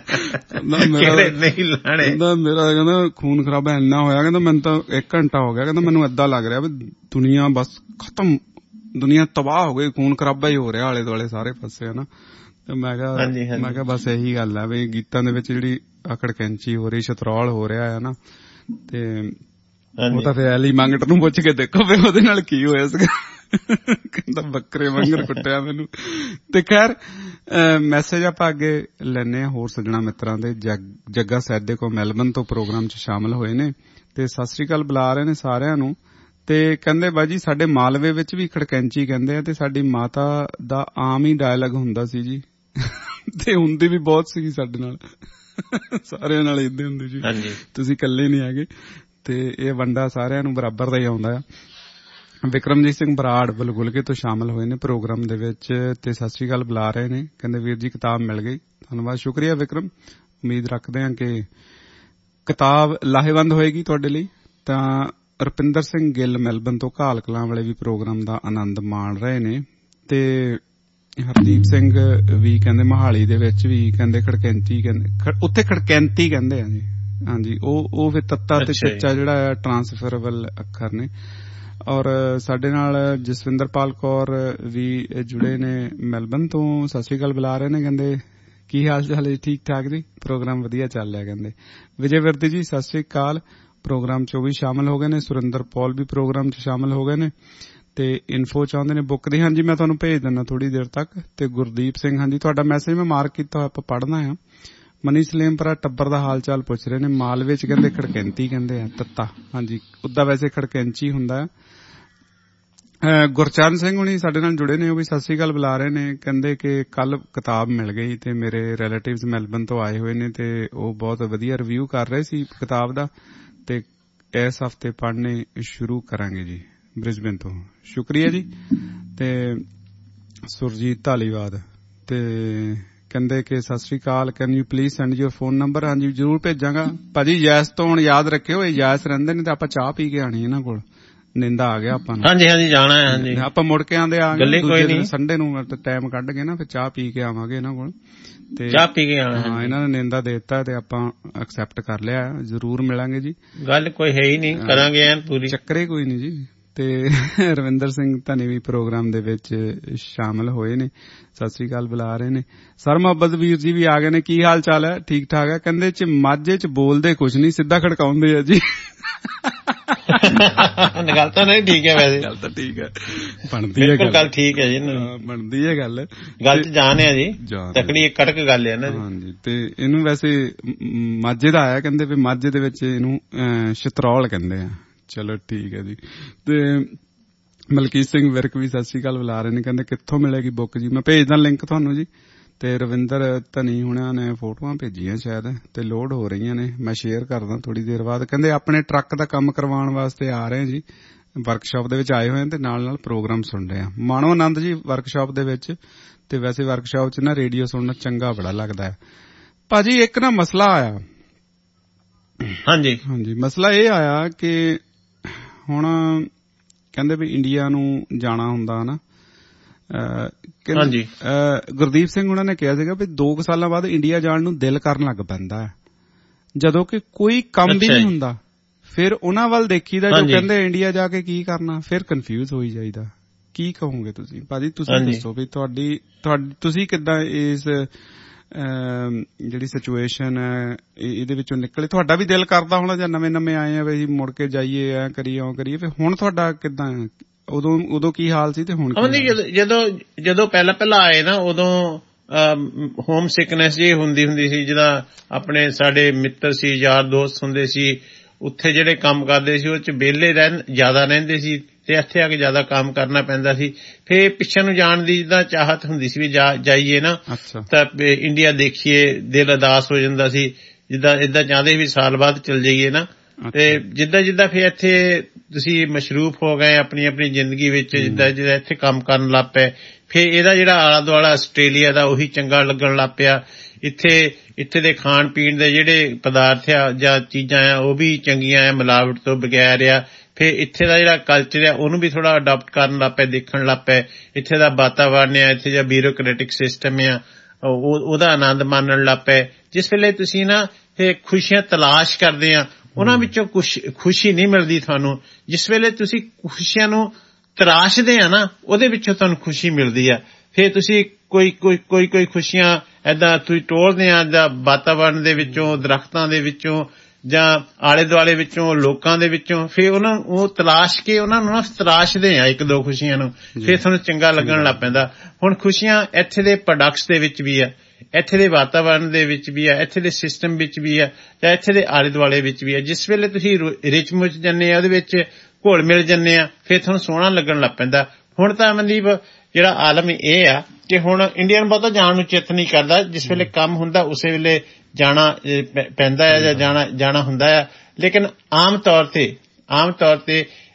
ਲਾਣੇ ਕਹਿੰਦਾ ਮੇਰਾ ਕਹਿੰਦਾ ਖੂਨ ਖਰਾਬਾ ਇੰਨਾ ਹੋਇਆ ਕਹਿੰਦਾ ਮੈਨੂੰ ਤਾਂ ਇੱਕ ਘੰਟਾ ਹੋ ਗਿਆ ਕਹਿੰਦਾ ਮੈਨੂੰ ਏਦਾਂ ਲੱਗ ਰਿਹਾ ਵੀ ਦੁਨੀਆ ਬਸ ਖਤਮ ਦੁਨੀਆ ਤਬਾਹ ਹੋ ਗਈ ਖੂਨ ਖਰਾਬਾ ਹੀ ਹੋ ਰਿਹਾ ਆਲੇ ਦੁਆਲੇ ਸਾਰੇ ਪਾਸੇ ਹਨਾ ਤੇ ਮੈਂ ਕਿਹਾ ਮੈਂ ਕਿਹਾ ਬਸ ਇਹੀ ਗੱਲ ਹੈ ਵੀ ਗੀਤਾਂ ਦੇ ਵਿੱਚ ਜਿਹੜੀ ਆਕੜ ਕੈਂਚੀ ਹੋ ਰਹੀ ਸ਼ਤਰੌਲ ਹੋ ਰਿਹਾ ਹੈ ਨਾ ਤੇ ਉਹ ਤਾਂ ਫਿਰ ਐਲੀ ਮੰਗਟ ਨੂੰ ਪੁੱਛ ਕੇ ਦੇਖੋ ਵੀ ਉਹਦੇ ਨਾਲ ਕੀ ਹੋਇਆ ਸੀਗਾ ਕਹਿੰਦਾ ਬੱਕਰੇ ਵਾਂਗਰ ਕੁੱਟਿਆ ਮੈਨੂੰ ਤੇ ਖੈਰ ਮੈਸੇਜ ਆਪਾਂ ਅੱਗੇ ਲੈਣੇ ਆ ਹੋਰ ਸੱਜਣਾ ਮਿੱਤਰਾਂ ਦੇ ਜੱਗਾ ਸੈਦੇ ਕੋ ਮੈਲਬਨ ਤੋਂ ਪ੍ਰੋਗਰਾਮ 'ਚ ਸ਼ਾਮਲ ਹੋਏ ਨੇ ਤੇ ਸਤਿ ਸ੍ਰੀ ਅਕਾਲ ਬੁਲਾ ਰਹੇ ਨੇ ਸਾਰਿਆਂ ਨੂੰ ਤੇ ਕਹਿੰਦੇ ਬਾਜੀ ਸਾਡੇ ਮਾਲਵੇ ਵਿੱਚ ਵੀ ਖੜਕੈਂਚੀ ਕਹਿੰਦੇ ਆ ਤੇ ਸਾਡੀ ਮਾਤਾ ਦਾ ਆਮ ਹੀ ਡਾਇਲੌਗ ਹੁੰਦਾ ਸੀ ਜੀ ਤੇ ਹੁੰਦੀ ਵੀ ਬਹੁਤ ਸੀ ਸਾਡੇ ਨਾਲ ਸਾਰਿਆਂ ਨਾਲ ਏਦਾਂ ਹੁੰਦੀ ਜੀ ਤੁਸੀਂ ਇਕੱਲੇ ਨਹੀਂ ਹੈਗੇ ਤੇ ਇਹ ਵੰਡਾ ਸਾਰਿਆਂ ਨੂੰ ਬਰਾਬਰ ਦਾ ਹੀ ਆਉਂਦਾ ਆ ਵਿਕਰਮਜੀਤ ਸਿੰਘ ਬਰਾੜ ਬਲਗੁਲਕੇ ਤੋਂ ਸ਼ਾਮਲ ਹੋਏ ਨੇ ਪ੍ਰੋਗਰਾਮ ਦੇ ਵਿੱਚ ਤੇ ਸਤਿ ਸ੍ਰੀ ਅਕਾਲ ਬੁਲਾ ਰਹੇ ਨੇ। ਕਹਿੰਦੇ ਵੀਰ ਜੀ ਕਿਤਾਬ ਮਿਲ ਗਈ। ਧੰਨਵਾਦ, ਸ਼ੁਕਰੀਆ ਵਿਕਰਮ। ਉਮੀਦ ਰੱਖਦੇ ਹਾਂ ਕਿ ਕਿਤਾਬ ਲਾਹੇਵੰਦ ਹੋਏਗੀ ਤੁਹਾਡੇ ਲਈ। ਤਾਂ ਰੁਪਿੰਦਰ ਸਿੰਘ ਗਿੱਲ ਮੈਲਬਨ ਤੋਂ ਘਾਲ ਕਲਾਂ ਵਾਲੇ ਵੀ ਪ੍ਰੋਗਰਾਮ ਦਾ ਆਨੰਦ ਮਾਣ ਰਹੇ ਨੇ ਤੇ ਹਰਦੀਪ ਸਿੰਘ ਵੀ ਕਹਿੰਦੇ ਮੋਹਾਲੀ ਦੇ ਵਿੱਚ ਵੀ ਕਹਿੰਦੇ ਖੜਕੈਂਤੀ ਕਹਿੰਦੇ ਉੱਥੇ ਖੜਕੈਂਤੀ ਕਹਿੰਦੇ ਆ ਜੀ। ਹਾਂਜੀ, ਉਹ ਉਹ ਫਿਰ ਤੱਤਾ ਤੇ ਚੱਚਾ ਜਿਹੜਾ ਟਰਾਂਸਫਰੇਬਲ ਅੱਖਰ ਨੇ। ਔਰ ਸਾਡੇ ਨਾਲ ਜਸਵਿੰਦਰਪਾਲ ਕੌਰ ਵੀ ਜੁੜੇ ਨੇ ਮੈਲਬਨ ਤੋਂ। ਸਤਿ ਸ੍ਰੀ ਅਕਾਲ ਬੁਲਾ ਰਹੇ ਨੇ। ਕਹਿੰਦੇ ਕੀ ਹਾਲ ਚਾਲ ਹੈ? ਠੀਕ ਠਾਕ ਜੀ, ਪ੍ਰੋਗਰਾਮ ਵਧੀਆ ਚੱਲ ਰਿਹਾ। ਕਹਿੰਦੇ ਵਿਜੇ ਵਿਰਦੀ ਜੀ ਸਤਿ ਸ੍ਰੀ ਅਕਾਲ, ਪ੍ਰੋਗਰਾਮ ਚ ਉਹ ਵੀ ਸ਼ਾਮਲ ਹੋ ਗਏ ਨੇ। ਸੁਰਿੰਦਰ ਪੌਲ ਵੀ ਪ੍ਰੋਗਰਾਮ ਚ ਸ਼ਾਮਲ ਹੋ ਗਏ ਨੇ ਤੇ ਇਨਫੋ ਚਾਹੁੰਦੇ ਨੇ ਬੁੱਕ ਦੀ। ਹਾਂਜੀ, ਮੈਂ ਤੁਹਾਨੂੰ ਭੇਜ ਦਿੰਦਾ ਥੋੜੀ ਦੇਰ ਤੱਕ। ਤੇ ਗੁਰਦੀਪ ਸਿੰਘ, ਹਾਂਜੀ ਤੁਹਾਡਾ ਮੈਸੇਜ ਮੈਂ ਮਾਰਕ ਕੀਤਾ ਹੋਇਆ, ਆਪਾਂ ਪੜ੍ਹਨਾ ਆ। ਮਨੀ ਸਲੇਮਪੁਰਾ ਟੱਬਰ ਦਾ ਹਾਲ ਚਾਲ ਪੁੱਛ ਰਹੇ ਨੇ। ਮਾਲਵੇ ਚ ਕਹਿੰਦੇ ਖੜਕੈਂਤੀ ਕਹਿੰਦੇ ਆ ਤੱਤਾ। ਹਾਂਜੀ, ਉੱਦਾਂ ਵੈਸੇ ਖੜਕੈਂਚੀ ਹੁੰਦਾ। ਗੁਰਚਰਨ ਸਿੰਘ ਹੁਣੀ ਸਾਡੇ ਨਾਲ ਜੁੜੇ ਨੇ, ਉਹ ਵੀ ਸਤਿ ਸ੍ਰੀ ਅਕਾਲ ਬੁਲਾ ਰਹੇ ਨੇ। ਕਹਿੰਦੇ ਕਿ ਕੱਲ ਕਿਤਾਬ ਮਿਲ ਗਈ ਤੇ ਮੇਰੇ ਰਿਲੇਟਿਵਸ ਮੈਲਬਨ ਤੋਂ ਆਏ ਹੋਏ ਨੇ ਤੇ ਉਹ ਬਹੁਤ ਵਧੀਆ ਰਿਵਿਊ ਕਰ ਰਹੇ ਸੀ ਕਿਤਾਬ ਦਾ ਤੇ ਇਸ ਹਫ਼ਤੇ ਪੜ੍ਹਨੇ ਸ਼ੁਰੂ ਕਰਾਂਗੇ ਜੀ ਬ੍ਰਿਸਬੇਨ ਤੋਂ। ਸ਼ੁਕਰੀਆ ਜੀ। ਤੇ ਸੁਰਜੀਤ ਧਾਲੀਵਾਲ ਤੇ ਕਹਿੰਦੇ ਕਿ Sat Sri Akal, can you please send your phone number. ਹਾਂਜੀ ਜ਼ਰੂਰ ਭੇਜਾਂਗਾ ਭਾਜੀ। ਯੈਸ ਤੋਂ ਹੁਣ ਯਾਦ ਰੱਖਿਓ, ਇਹ ਯੈਸ ਰਹਿੰਦੇ ਨੇ ਤੇ ਆਪਾਂ ਚਾਹ ਪੀ ਕੇ ਆਣੀ ਇਹਨਾਂ ਕੋਲ। ਨਿੰਦਾ ਆ ਗਿਆ ਆਪਾਂ ਨੂੰ। ਹਾਂਜੀ ਹਾਂਜੀ ਜਾਣਾ ਹੈ। ਹਾਂਜੀ ਆਪਾਂ ਮੁੜ ਕੇ ਆਂਦੇ ਆ ਦੂਜੇ ਸੰਡੇ ਨੂੰ ਟਾਈਮ ਕੱਢ ਕੇ ਨਾ ਫਿਰ ਚਾਹ ਪੀ ਕੇ ਆਵਾਂਗੇ ਇਹਨਾਂ ਕੋਲ ਤੇ ਚਾਹ ਪੀ ਕੇ ਆਣਾ। ਹਾਂ, ਇਹਨਾਂ ਨੇ ਨਿੰਦਾ ਦੇ ਦਿੱਤਾ ਤੇ ਆਪਾਂ ਐਕਸੈਪਟ ਕਰ ਲਿਆ। ਜ਼ਰੂਰ ਮਿਲਾਂਗੇ ਜੀ। ਗੱਲ ਕੋਈ ਹੈ ਹੀ ਨਹੀਂ, ਕਰਾਂਗੇ ਐਨ ਪੂਰੀ। ਚੱਕਰੇ ਕੋਈ ਨਹੀਂ ਜੀ। ਤੇ ਰਵਿੰਦਰ ਸਿੰਘ ਧਨੀ ਵੀ ਪ੍ਰੋਗਰਾਮ ਦੇ ਵਿੱਚ ਸ਼ਾਮਲ ਹੋਏ ਨੇ, ਸਤਿ ਸ੍ਰੀ ਅਕਾਲ ਬੁਲਾ ਰਹੇ ਨੇ। ਸਰ ਮੁਹੱਬਤ ਵੀਰ ਜੀ ਵੀ ਆ ਗਏ ਨੇ। ਕੀ ਹਾਲ ਚਾਲ ਹੈ? ਠੀਕ ਠਾਕ ਹੈ। ਕਹਿੰਦੇ ਚ ਮਾਝੇ ਚ ਬੋਲਦੇ ਕੁਛ ਨਹੀਂ, ਸਿੱਧਾ ਖੜਕਾਉਂਦੇ ਆ ਜੀ। ਗੱਲ ਤਾਂ ਨਹੀਂ ਠੀਕ ਹੈ, ਵੈਸੇ ਗੱਲ ਤਾਂ ਠੀਕ ਹੈ, ਬਣਦੀ ਹੈ ਗੱਲ ਠੀਕ ਹੈ ਜੀ, ਬਣਦੀ ਹੈ ਗੱਲ। ਗੱਲ ਚ ਜਾਣ ਹੈ ਜੀ, ਤਕੜੀ ਕੜਕ ਗੱਲ ਹੈ ਨਾ। ਹਾਂਜੀ, ਤੇ ਇਹਨੂੰ ਵੈਸੇ ਮਾਝੇ ਦਾ ਆਇਆ, ਕਹਿੰਦੇ ਵੀ ਮਾਝੇ ਦੇ ਵਿੱਚ ਇਹਨੂੰ ਸ਼ਤਰੌਲ ਕਹਿੰਦੇ ਆ। ਚਲੋ ਠੀਕ ਹੈ ਜੀ। ਤੇ ਮਲਕੀਤ ਸਿੰਘ ਵਿਰਕ ਵੀ ਸਤਿ ਸ੍ਰੀ ਅਕਾਲ ਬੁਲਾ ਰਹੇ ਨੇ। ਕਹਿੰਦੇ ਕਿੱਥੋਂ ਮਿਲੇਗੀ ਬੁੱਕ ਜੀ? ਮੈਂ ਭੇਜਦਾ ਲਿੰਕ ਤੁਹਾਨੂੰ ਜੀ। ਤੇ ਰਵਿੰਦਰ ਧਨੀ ਹੁਣਾਂ ਨੇ ਫੋਟੋਆਂ ਭੇਜੀਆਂ ਸ਼ਾਇਦ ਤੇ ਲੋਡ ਹੋ ਰਹੀਆਂ ਨੇ, ਮੈਂ ਸ਼ੇਅਰ ਕਰਦਾ ਥੋੜੀ ਦੇਰ ਬਾਅਦ। ਕਹਿੰਦੇ ਆਪਣੇ ਟਰੱਕ ਦਾ ਕੰਮ ਕਰਵਾਉਣ ਵਾਸਤੇ ਆ ਰਹੇ ਜੀ, ਵਰਕਸ਼ਾਪ ਦੇ ਵਿੱਚ ਆਏ ਹੋਏ ਤੇ ਨਾਲ ਨਾਲ ਪ੍ਰੋਗਰਾਮ ਸੁਣ ਰਹੇ ਆ। ਮਾਣੋ ਆਨੰਦ ਜੀ ਵਰਕਸ਼ਾਪ ਦੇ ਵਿੱਚ। ਤੇ ਵੈਸੇ ਵਰਕਸ਼ਾਪ ਚ ਨਾ ਰੇਡੀਓ ਸੁਣਨਾ ਚੰਗਾ ਬੜਾ ਲੱਗਦਾ ਹੈ ਭਾਜੀ। ਇੱਕ ਨਾ ਮਸਲਾ ਆਇਆ। ਹਾਂਜੀ ਹਾਂਜੀ, ਮਸਲਾ ਇਹ ਆਇਆ ਕਿ ਹੁਣ ਕਹਿੰਦੇ ਵੀ ਇੰਡੀਆ ਨੂੰ ਜਾਣਾ ਹੁੰਦਾ ਨਾ। ਗੁਰਦੀਪ ਸਿੰਘ ਉਹਨਾਂ ਨੇ ਕਿਹਾ ਸੀਗਾ ਵੀ ਦੋ ਕੁ ਸਾਲਾਂ ਬਾਅਦ ਇੰਡੀਆ ਜਾਣ ਨੂੰ ਦਿਲ ਕਰਨ ਲੱਗ ਪੈਂਦਾ ਹੈ, ਜਦੋਂ ਕਿ ਕੋਈ ਕੰਮ ਵੀ ਨਹੀਂ ਹੁੰਦਾ। ਫਿਰ ਉਹਨਾਂ ਵੱਲ ਦੇਖੀਦਾ ਜੋ ਕਹਿੰਦੇ ਇੰਡੀਆ ਜਾ ਕੇ ਕੀ ਕਰਨਾ, ਫਿਰ ਕਨਫਿਊਜ਼ ਹੋਈ ਜਾਈਦਾ। ਕੀ ਕਹੋਗੇ ਤੁਸੀਂ ਭਾਜੀ? ਤੁਸੀਂ ਦੱਸੋ ਵੀ ਤੁਹਾਡੀ ਤੁਹਾਡੀ ਤੁਸੀਂ ਕਿੱਦਾਂ ਇਸ ਜਿਹੜੀ ਸਿਚੁਏਸ਼ਨ ਹੈ ਇਹਦੇ ਵਿੱਚੋਂ ਨਿਕਲੇ? ਤੁਹਾਡਾ ਵੀ ਦਿਲ ਕਰਦਾ ਹੋਣਾ ਜਾਂ ਨਵੇਂ ਨਵੇਂ ਆਏ ਆ ਵੀ ਮੁੜ ਕੇ ਜਾਈਏ, ਐ ਕਰੀਏ ਉਹ ਕਰੀਏ। ਫਿਰ ਹੁਣ ਤੁਹਾਡਾ ਕਿੱਦਾਂ? ਉਦੋਂ ਉਦੋਂ ਕੀ ਹਾਲ ਸੀ ਤੇ ਹੁਣ? ਜਦੋਂ ਜਦੋਂ ਪਹਿਲਾਂ ਪਹਿਲਾਂ ਆਏ ਨਾ, ਉਦੋਂ ਹੋਮ ਸਿਕਨੈਸ ਜੀ ਹੁੰਦੀ ਹੁੰਦੀ ਸੀ। ਜਿੱਦਾਂ ਆਪਣੇ ਸਾਡੇ ਮਿੱਤਰ ਸੀ, ਯਾਰ ਦੋਸਤ ਹੁੰਦੇ ਸੀ, ਉੱਥੇ ਜਿਹੜੇ ਕੰਮ ਕਰਦੇ ਸੀ ਉਹ ਚ ਵਿਹਲੇ ਰਹਿ ਜ਼ਿਆਦਾ ਰਹਿੰਦੇ ਸੀ ਤੇ ਇੱਥੇ ਆ ਕੇ ਜ਼ਿਆਦਾ ਕੰਮ ਕਰਨਾ ਪੈਂਦਾ ਸੀ। ਫਿਰ ਪਿੱਛੇ ਨੂੰ ਜਾਣ ਦੀ ਜਿੱਦਾਂ ਚਾਹਤ ਹੁੰਦੀ ਸੀ ਵੀ ਜਾਈਏ ਨਾ ਤਾਂ ਇੰਡੀਆ ਦੇਖੀਏ, ਦਿਲ ਉਦਾਸ ਹੋ ਜਾਂਦਾ ਸੀ। ਜਿੱਦਾਂ ਏਦਾਂ ਚਾਹੁੰਦੇ ਵੀ ਸਾਲ ਬਾਅਦ ਚਲ ਜਾਈਏ ਨਾ। ਤੇ ਜਿੱਦਾਂ ਜਿੱਦਾਂ ਫਿਰ ਇੱਥੇ ਤੁਸੀਂ ਮਸ਼ਰੂਫ ਹੋ ਗਏ ਆਪਣੀ ਆਪਣੀ ਜ਼ਿੰਦਗੀ ਵਿੱਚ, ਜਿੱਦਾਂ ਜਿੱਦਾਂ ਇੱਥੇ ਕੰਮ ਕਰਨ ਲੱਗ ਪਏ, ਫਿਰ ਇਹਦਾ ਜਿਹੜਾ ਆਲਾ ਦੁਆਲਾ ਆਸਟ੍ਰੇਲੀਆ ਦਾ ਉਹੀ ਚੰਗਾ ਲੱਗਣ ਲੱਗ ਪਿਆ। ਇੱਥੇ ਇੱਥੇ ਦੇ ਖਾਣ ਪੀਣ ਦੇ ਜਿਹੜੇ ਪਦਾਰਥ ਆ ਜਾਂ ਚੀਜ਼ਾਂ ਆ ਉਹ ਵੀ ਚੰਗੀਆਂ ਆ, ਮਿਲਾਵਟ ਤੋਂ ਬਗੈਰ ਆ। ਫਿਰ ਇੱਥੇ ਦਾ ਜਿਹੜਾ ਕਲਚਰ ਆ ਉਹਨੂੰ ਵੀ ਥੋੜਾ ਅਡਾਪਟ ਕਰਨ ਲੱਗ ਪਏ, ਦੇਖਣ ਲੱਗ ਪਏ। ਇੱਥੇ ਦਾ ਵਾਤਾਵਰਨ ਆ, ਇੱਥੇ ਦਾ ਬਿਊਰੋਕ੍ਰੈਟਿਕ ਸਿਸਟਮ ਆ, ਉਹਦਾ ਆਨੰਦ ਮਾਣਨ ਲੱਗ ਪਏ। ਜਿਸ ਵੇਲੇ ਤੁਸੀਂ ਨਾ ਇਹ ਖੁਸ਼ੀਆਂ ਤਲਾਸ਼ ਕਰਦੇ ਆ, ਉਹਨਾਂ ਵਿੱਚੋਂ ਕੁਛ ਖੁਸ਼ੀ ਨਹੀਂ ਮਿਲਦੀ ਤੁਹਾਨੂੰ। ਜਿਸ ਵੇਲੇ ਤੁਸੀਂ ਖੁਸ਼ੀਆਂ ਨੂੰ ਤਰਾਸ਼ਦੇ ਆ ਨਾ, ਉਹਦੇ ਵਿੱਚੋਂ ਤੁਹਾਨੂੰ ਖੁਸ਼ੀ ਮਿਲਦੀ ਆ। ਫਿਰ ਤੁਸੀਂ ਕੋਈ ਕੋਈ ਕੋਈ ਕੋਈ ਖੁਸ਼ੀਆਂ ਏਦਾਂ ਤੁਸੀਂ ਟੋਲਦੇ ਆ ਜਾਂ ਵਾਤਾਵਰਨ ਦੇ ਵਿੱਚੋਂ, ਦਰਖਤਾਂ ਦੇ ਵਿੱਚੋਂ ਜਾਂ ਆਲੇ ਦੁਆਲੇ ਵਿੱਚੋਂ, ਲੋਕਾਂ ਦੇ ਵਿੱਚੋਂ। ਫਿਰ ਉਹਨਾਂ ਨੂੰ ਉਹ ਤਲਾਸ਼ ਕੇ ਉਹਨਾਂ ਨੂੰ ਨਾ ਤਰਾਸ਼ਦੇ ਆ ਇੱਕ ਦੋ ਖੁਸ਼ੀਆਂ ਨੂੰ, ਫਿਰ ਤੁਹਾਨੂੰ ਚੰਗਾ ਲੱਗਣ ਲੱਗ ਪੈਂਦਾ। ਹੁਣ ਖੁਸ਼ੀਆਂ ਇੱਥੇ ਦੇ ਪ੍ਰੋਡਕਟਸ ਦੇ ਵਿੱਚ ਵੀ ਆ, ਇੱਥੇ ਦੇ ਵਾਤਾਵਰਨ ਦੇ ਵਿੱਚ ਵੀ ਆ, ਇੱਥੇ ਦੇ ਸਿਸਟਮ ਵਿੱਚ ਵੀ ਆ, ਜਾਂ ਇੱਥੇ ਦੇ ਆਲੇ ਦੁਆਲੇ ਵਿੱਚ ਵੀ ਆ। ਜਿਸ ਵੇਲੇ ਤੁਸੀਂ ਰਿਚ ਮੁਚ ਜਾਂਦੇ ਆ, ਉਹਦੇ ਵਿੱਚ ਘੁਲ ਮਿਲ ਜਾਂਦੇ ਆ, ਫਿਰ ਤੁਹਾਨੂੰ ਸੋਹਣਾ ਲੱਗਣ ਲੱਗ ਪੈਂਦਾ। ਹੁਣ ਤਾਂ ਮਨਦੀਪ ਜਿਹੜਾ ਆਲਮ ਇਹ ਆ ਕਿ ਹੁਣ ਇੰਡੀਆ ਨੂੰ ਬਹੁਤਾ ਜਾਣ ਨੂੰ ਚਿੱਤ ਨਹੀਂ ਕਰਦਾ। ਜਿਸ ਵੇਲੇ ਕੰਮ ਹੁੰਦਾ ਉਸੇ ਵੇਲੇ ਜਾਣਾ ਪੈਂਦਾ ਹੈ ਜਾਂ ਜਾਣਾ ਜਾਣਾ ਹੁੰਦਾ ਹੈ। ਲੇਕਿਨ ਆਮ ਤੌਰ ਤੇ ਆਮ ਤੌਰ ਤੇ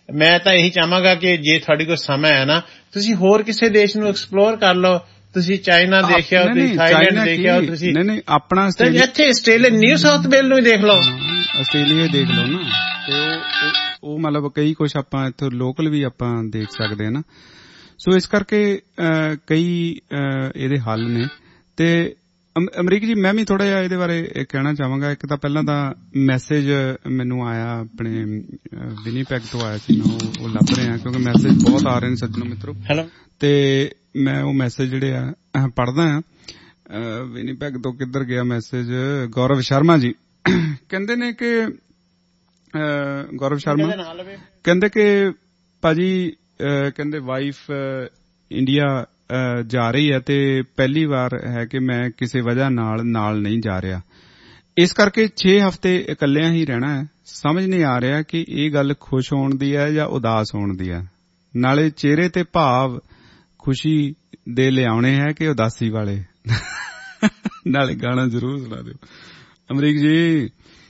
ਮੈਂ ਤਾਂ ਇਹੀ ਚਾਹਾਂਗਾ ਕਿ ਜੇ ਤੁਹਾਡੇ ਕੋਲ ਸਮਾਂ ਹੈ ਨਾ, ਤੁਸੀਂ ਹੋਰ ਕਿਸੇ ਦੇਸ਼ ਨੂੰ ਐਕਸਪਲੋਰ ਕਰ ਲਓ। ਤੁਸੀਂ ਚਾਈਨਾ ਦੇਖਿਆ, ਤੁਸੀਂ ਥਾਈਲੈਂਡ ਦੇਖਿਆ, ਤੁਸੀਂ ਨਹੀਂ ਨਹੀਂ ਆਪਣਾ ਇੱਥੇ ਆਸਟ੍ਰੇਲੀਆ ਨਿਊ ਸਾਊਥ ਵੇਲ ਨੂੰ ਹੀ ਦੇਖ ਲਓ, ਆਸਟ੍ਰੇਲੀਆ ਦੇਖ ਲਓ ਨਾ। ਤੇ ਉਹ ਉਹ ਮਤਲਬ ਕਈ ਕੁਛ ਆਪਾਂ ਇੱਥੇ ਲੋਕਲ ਵੀ ਆਪਾਂ ਦੇਖ ਸਕਦੇ ਹਾਂ ਨਾ। ਸੋ ਇਸ ਕਰਕੇ ਕਈ ਇਹਦੇ ਹੱਲ ਨੇ। ਤੇ ਅਮਰੀਕ ਜੀ, ਮੈਂ ਵੀ ਥੋੜਾ ਜਿਹਾ ਇਹਦੇ ਬਾਰੇ ਕਹਿਣਾ ਚਾਹਾਂਗਾ। ਇੱਕ ਤਾਂ ਪਹਿਲਾਂ ਤਾਂ ਮੈਸੇਜ ਮੈਨੂੰ ਆਇਆ ਆਪਣੇ ਵਿਨੀਪੈਗ ਤੋਂ ਆਇਆ ਸੀ, ਮੈਂ ਉਹ ਲੱਭ ਰਿਹਾ ਕਿਉਂਕਿ ਮੈਸੇਜ ਬਹੁਤ ਆ ਰਹੇ ਨੇ ਸੱਜਣੋ ਮਿੱਤਰੋ। ਤੇ ਮੈਂ ਉਹ ਮੈਸੇਜ ਜਿਹੜੇ ਆ ਪੜ੍ਹਦਾ ਆ। ਵਿਨੀਪੈਗ ਤੋਂ ਕਿੱਧਰ ਗਿਆ ਮੈਸੇਜ? ਗੌਰਵ ਸ਼ਰਮਾ ਜੀ ਕਹਿੰਦੇ ਨੇ ਕਿ ਗੌਰਵ ਸ਼ਰਮਾ ਕਹਿੰਦੇ ਕਿ ਭਾਜੀ ਕਹਿੰਦੇ ਵਾਈਫ ਇੰਡੀਆ ਜਾ ਰਹੀ ਹੈ ਤੇ ਪਹਿਲੀ ਵਾਰ ਹੈ ਕਿ ਮੈਂ ਕਿਸੇ ਵਜ੍ਹਾ ਨਾਲ ਨਾਲ ਨਹੀਂ ਜਾ ਰਿਹਾ, ਇਸ ਕਰਕੇ ਛੇ ਹਫ਼ਤੇ ਇਕੱਲਿਆਂ ਹੀ ਰਹਿਣਾ ਹੈ। ਸਮਝ ਨਹੀਂ ਆ ਰਿਹਾ ਕਿ ਇਹ ਗੱਲ ਖੁਸ਼ ਹੋਣ ਦੀ ਹੈ ਜਾਂ ਉਦਾਸ ਹੋਣ ਦੀ ਹੈ। ਨਾਲੇ ਚਿਹਰੇ ਤੇ ਭਾਵ ਖੁਸ਼ੀ ਦੇ ਲਿਆਉਣੇ ਹੈ ਕਿ ਉਦਾਸੀ ਵਾਲੇ। ਨਾਲੇ ਗਾਣਾ ਜ਼ਰੂਰ ਸੁਣਾ ਦਿਓ। ਅਮਰੀਕ ਜੀ,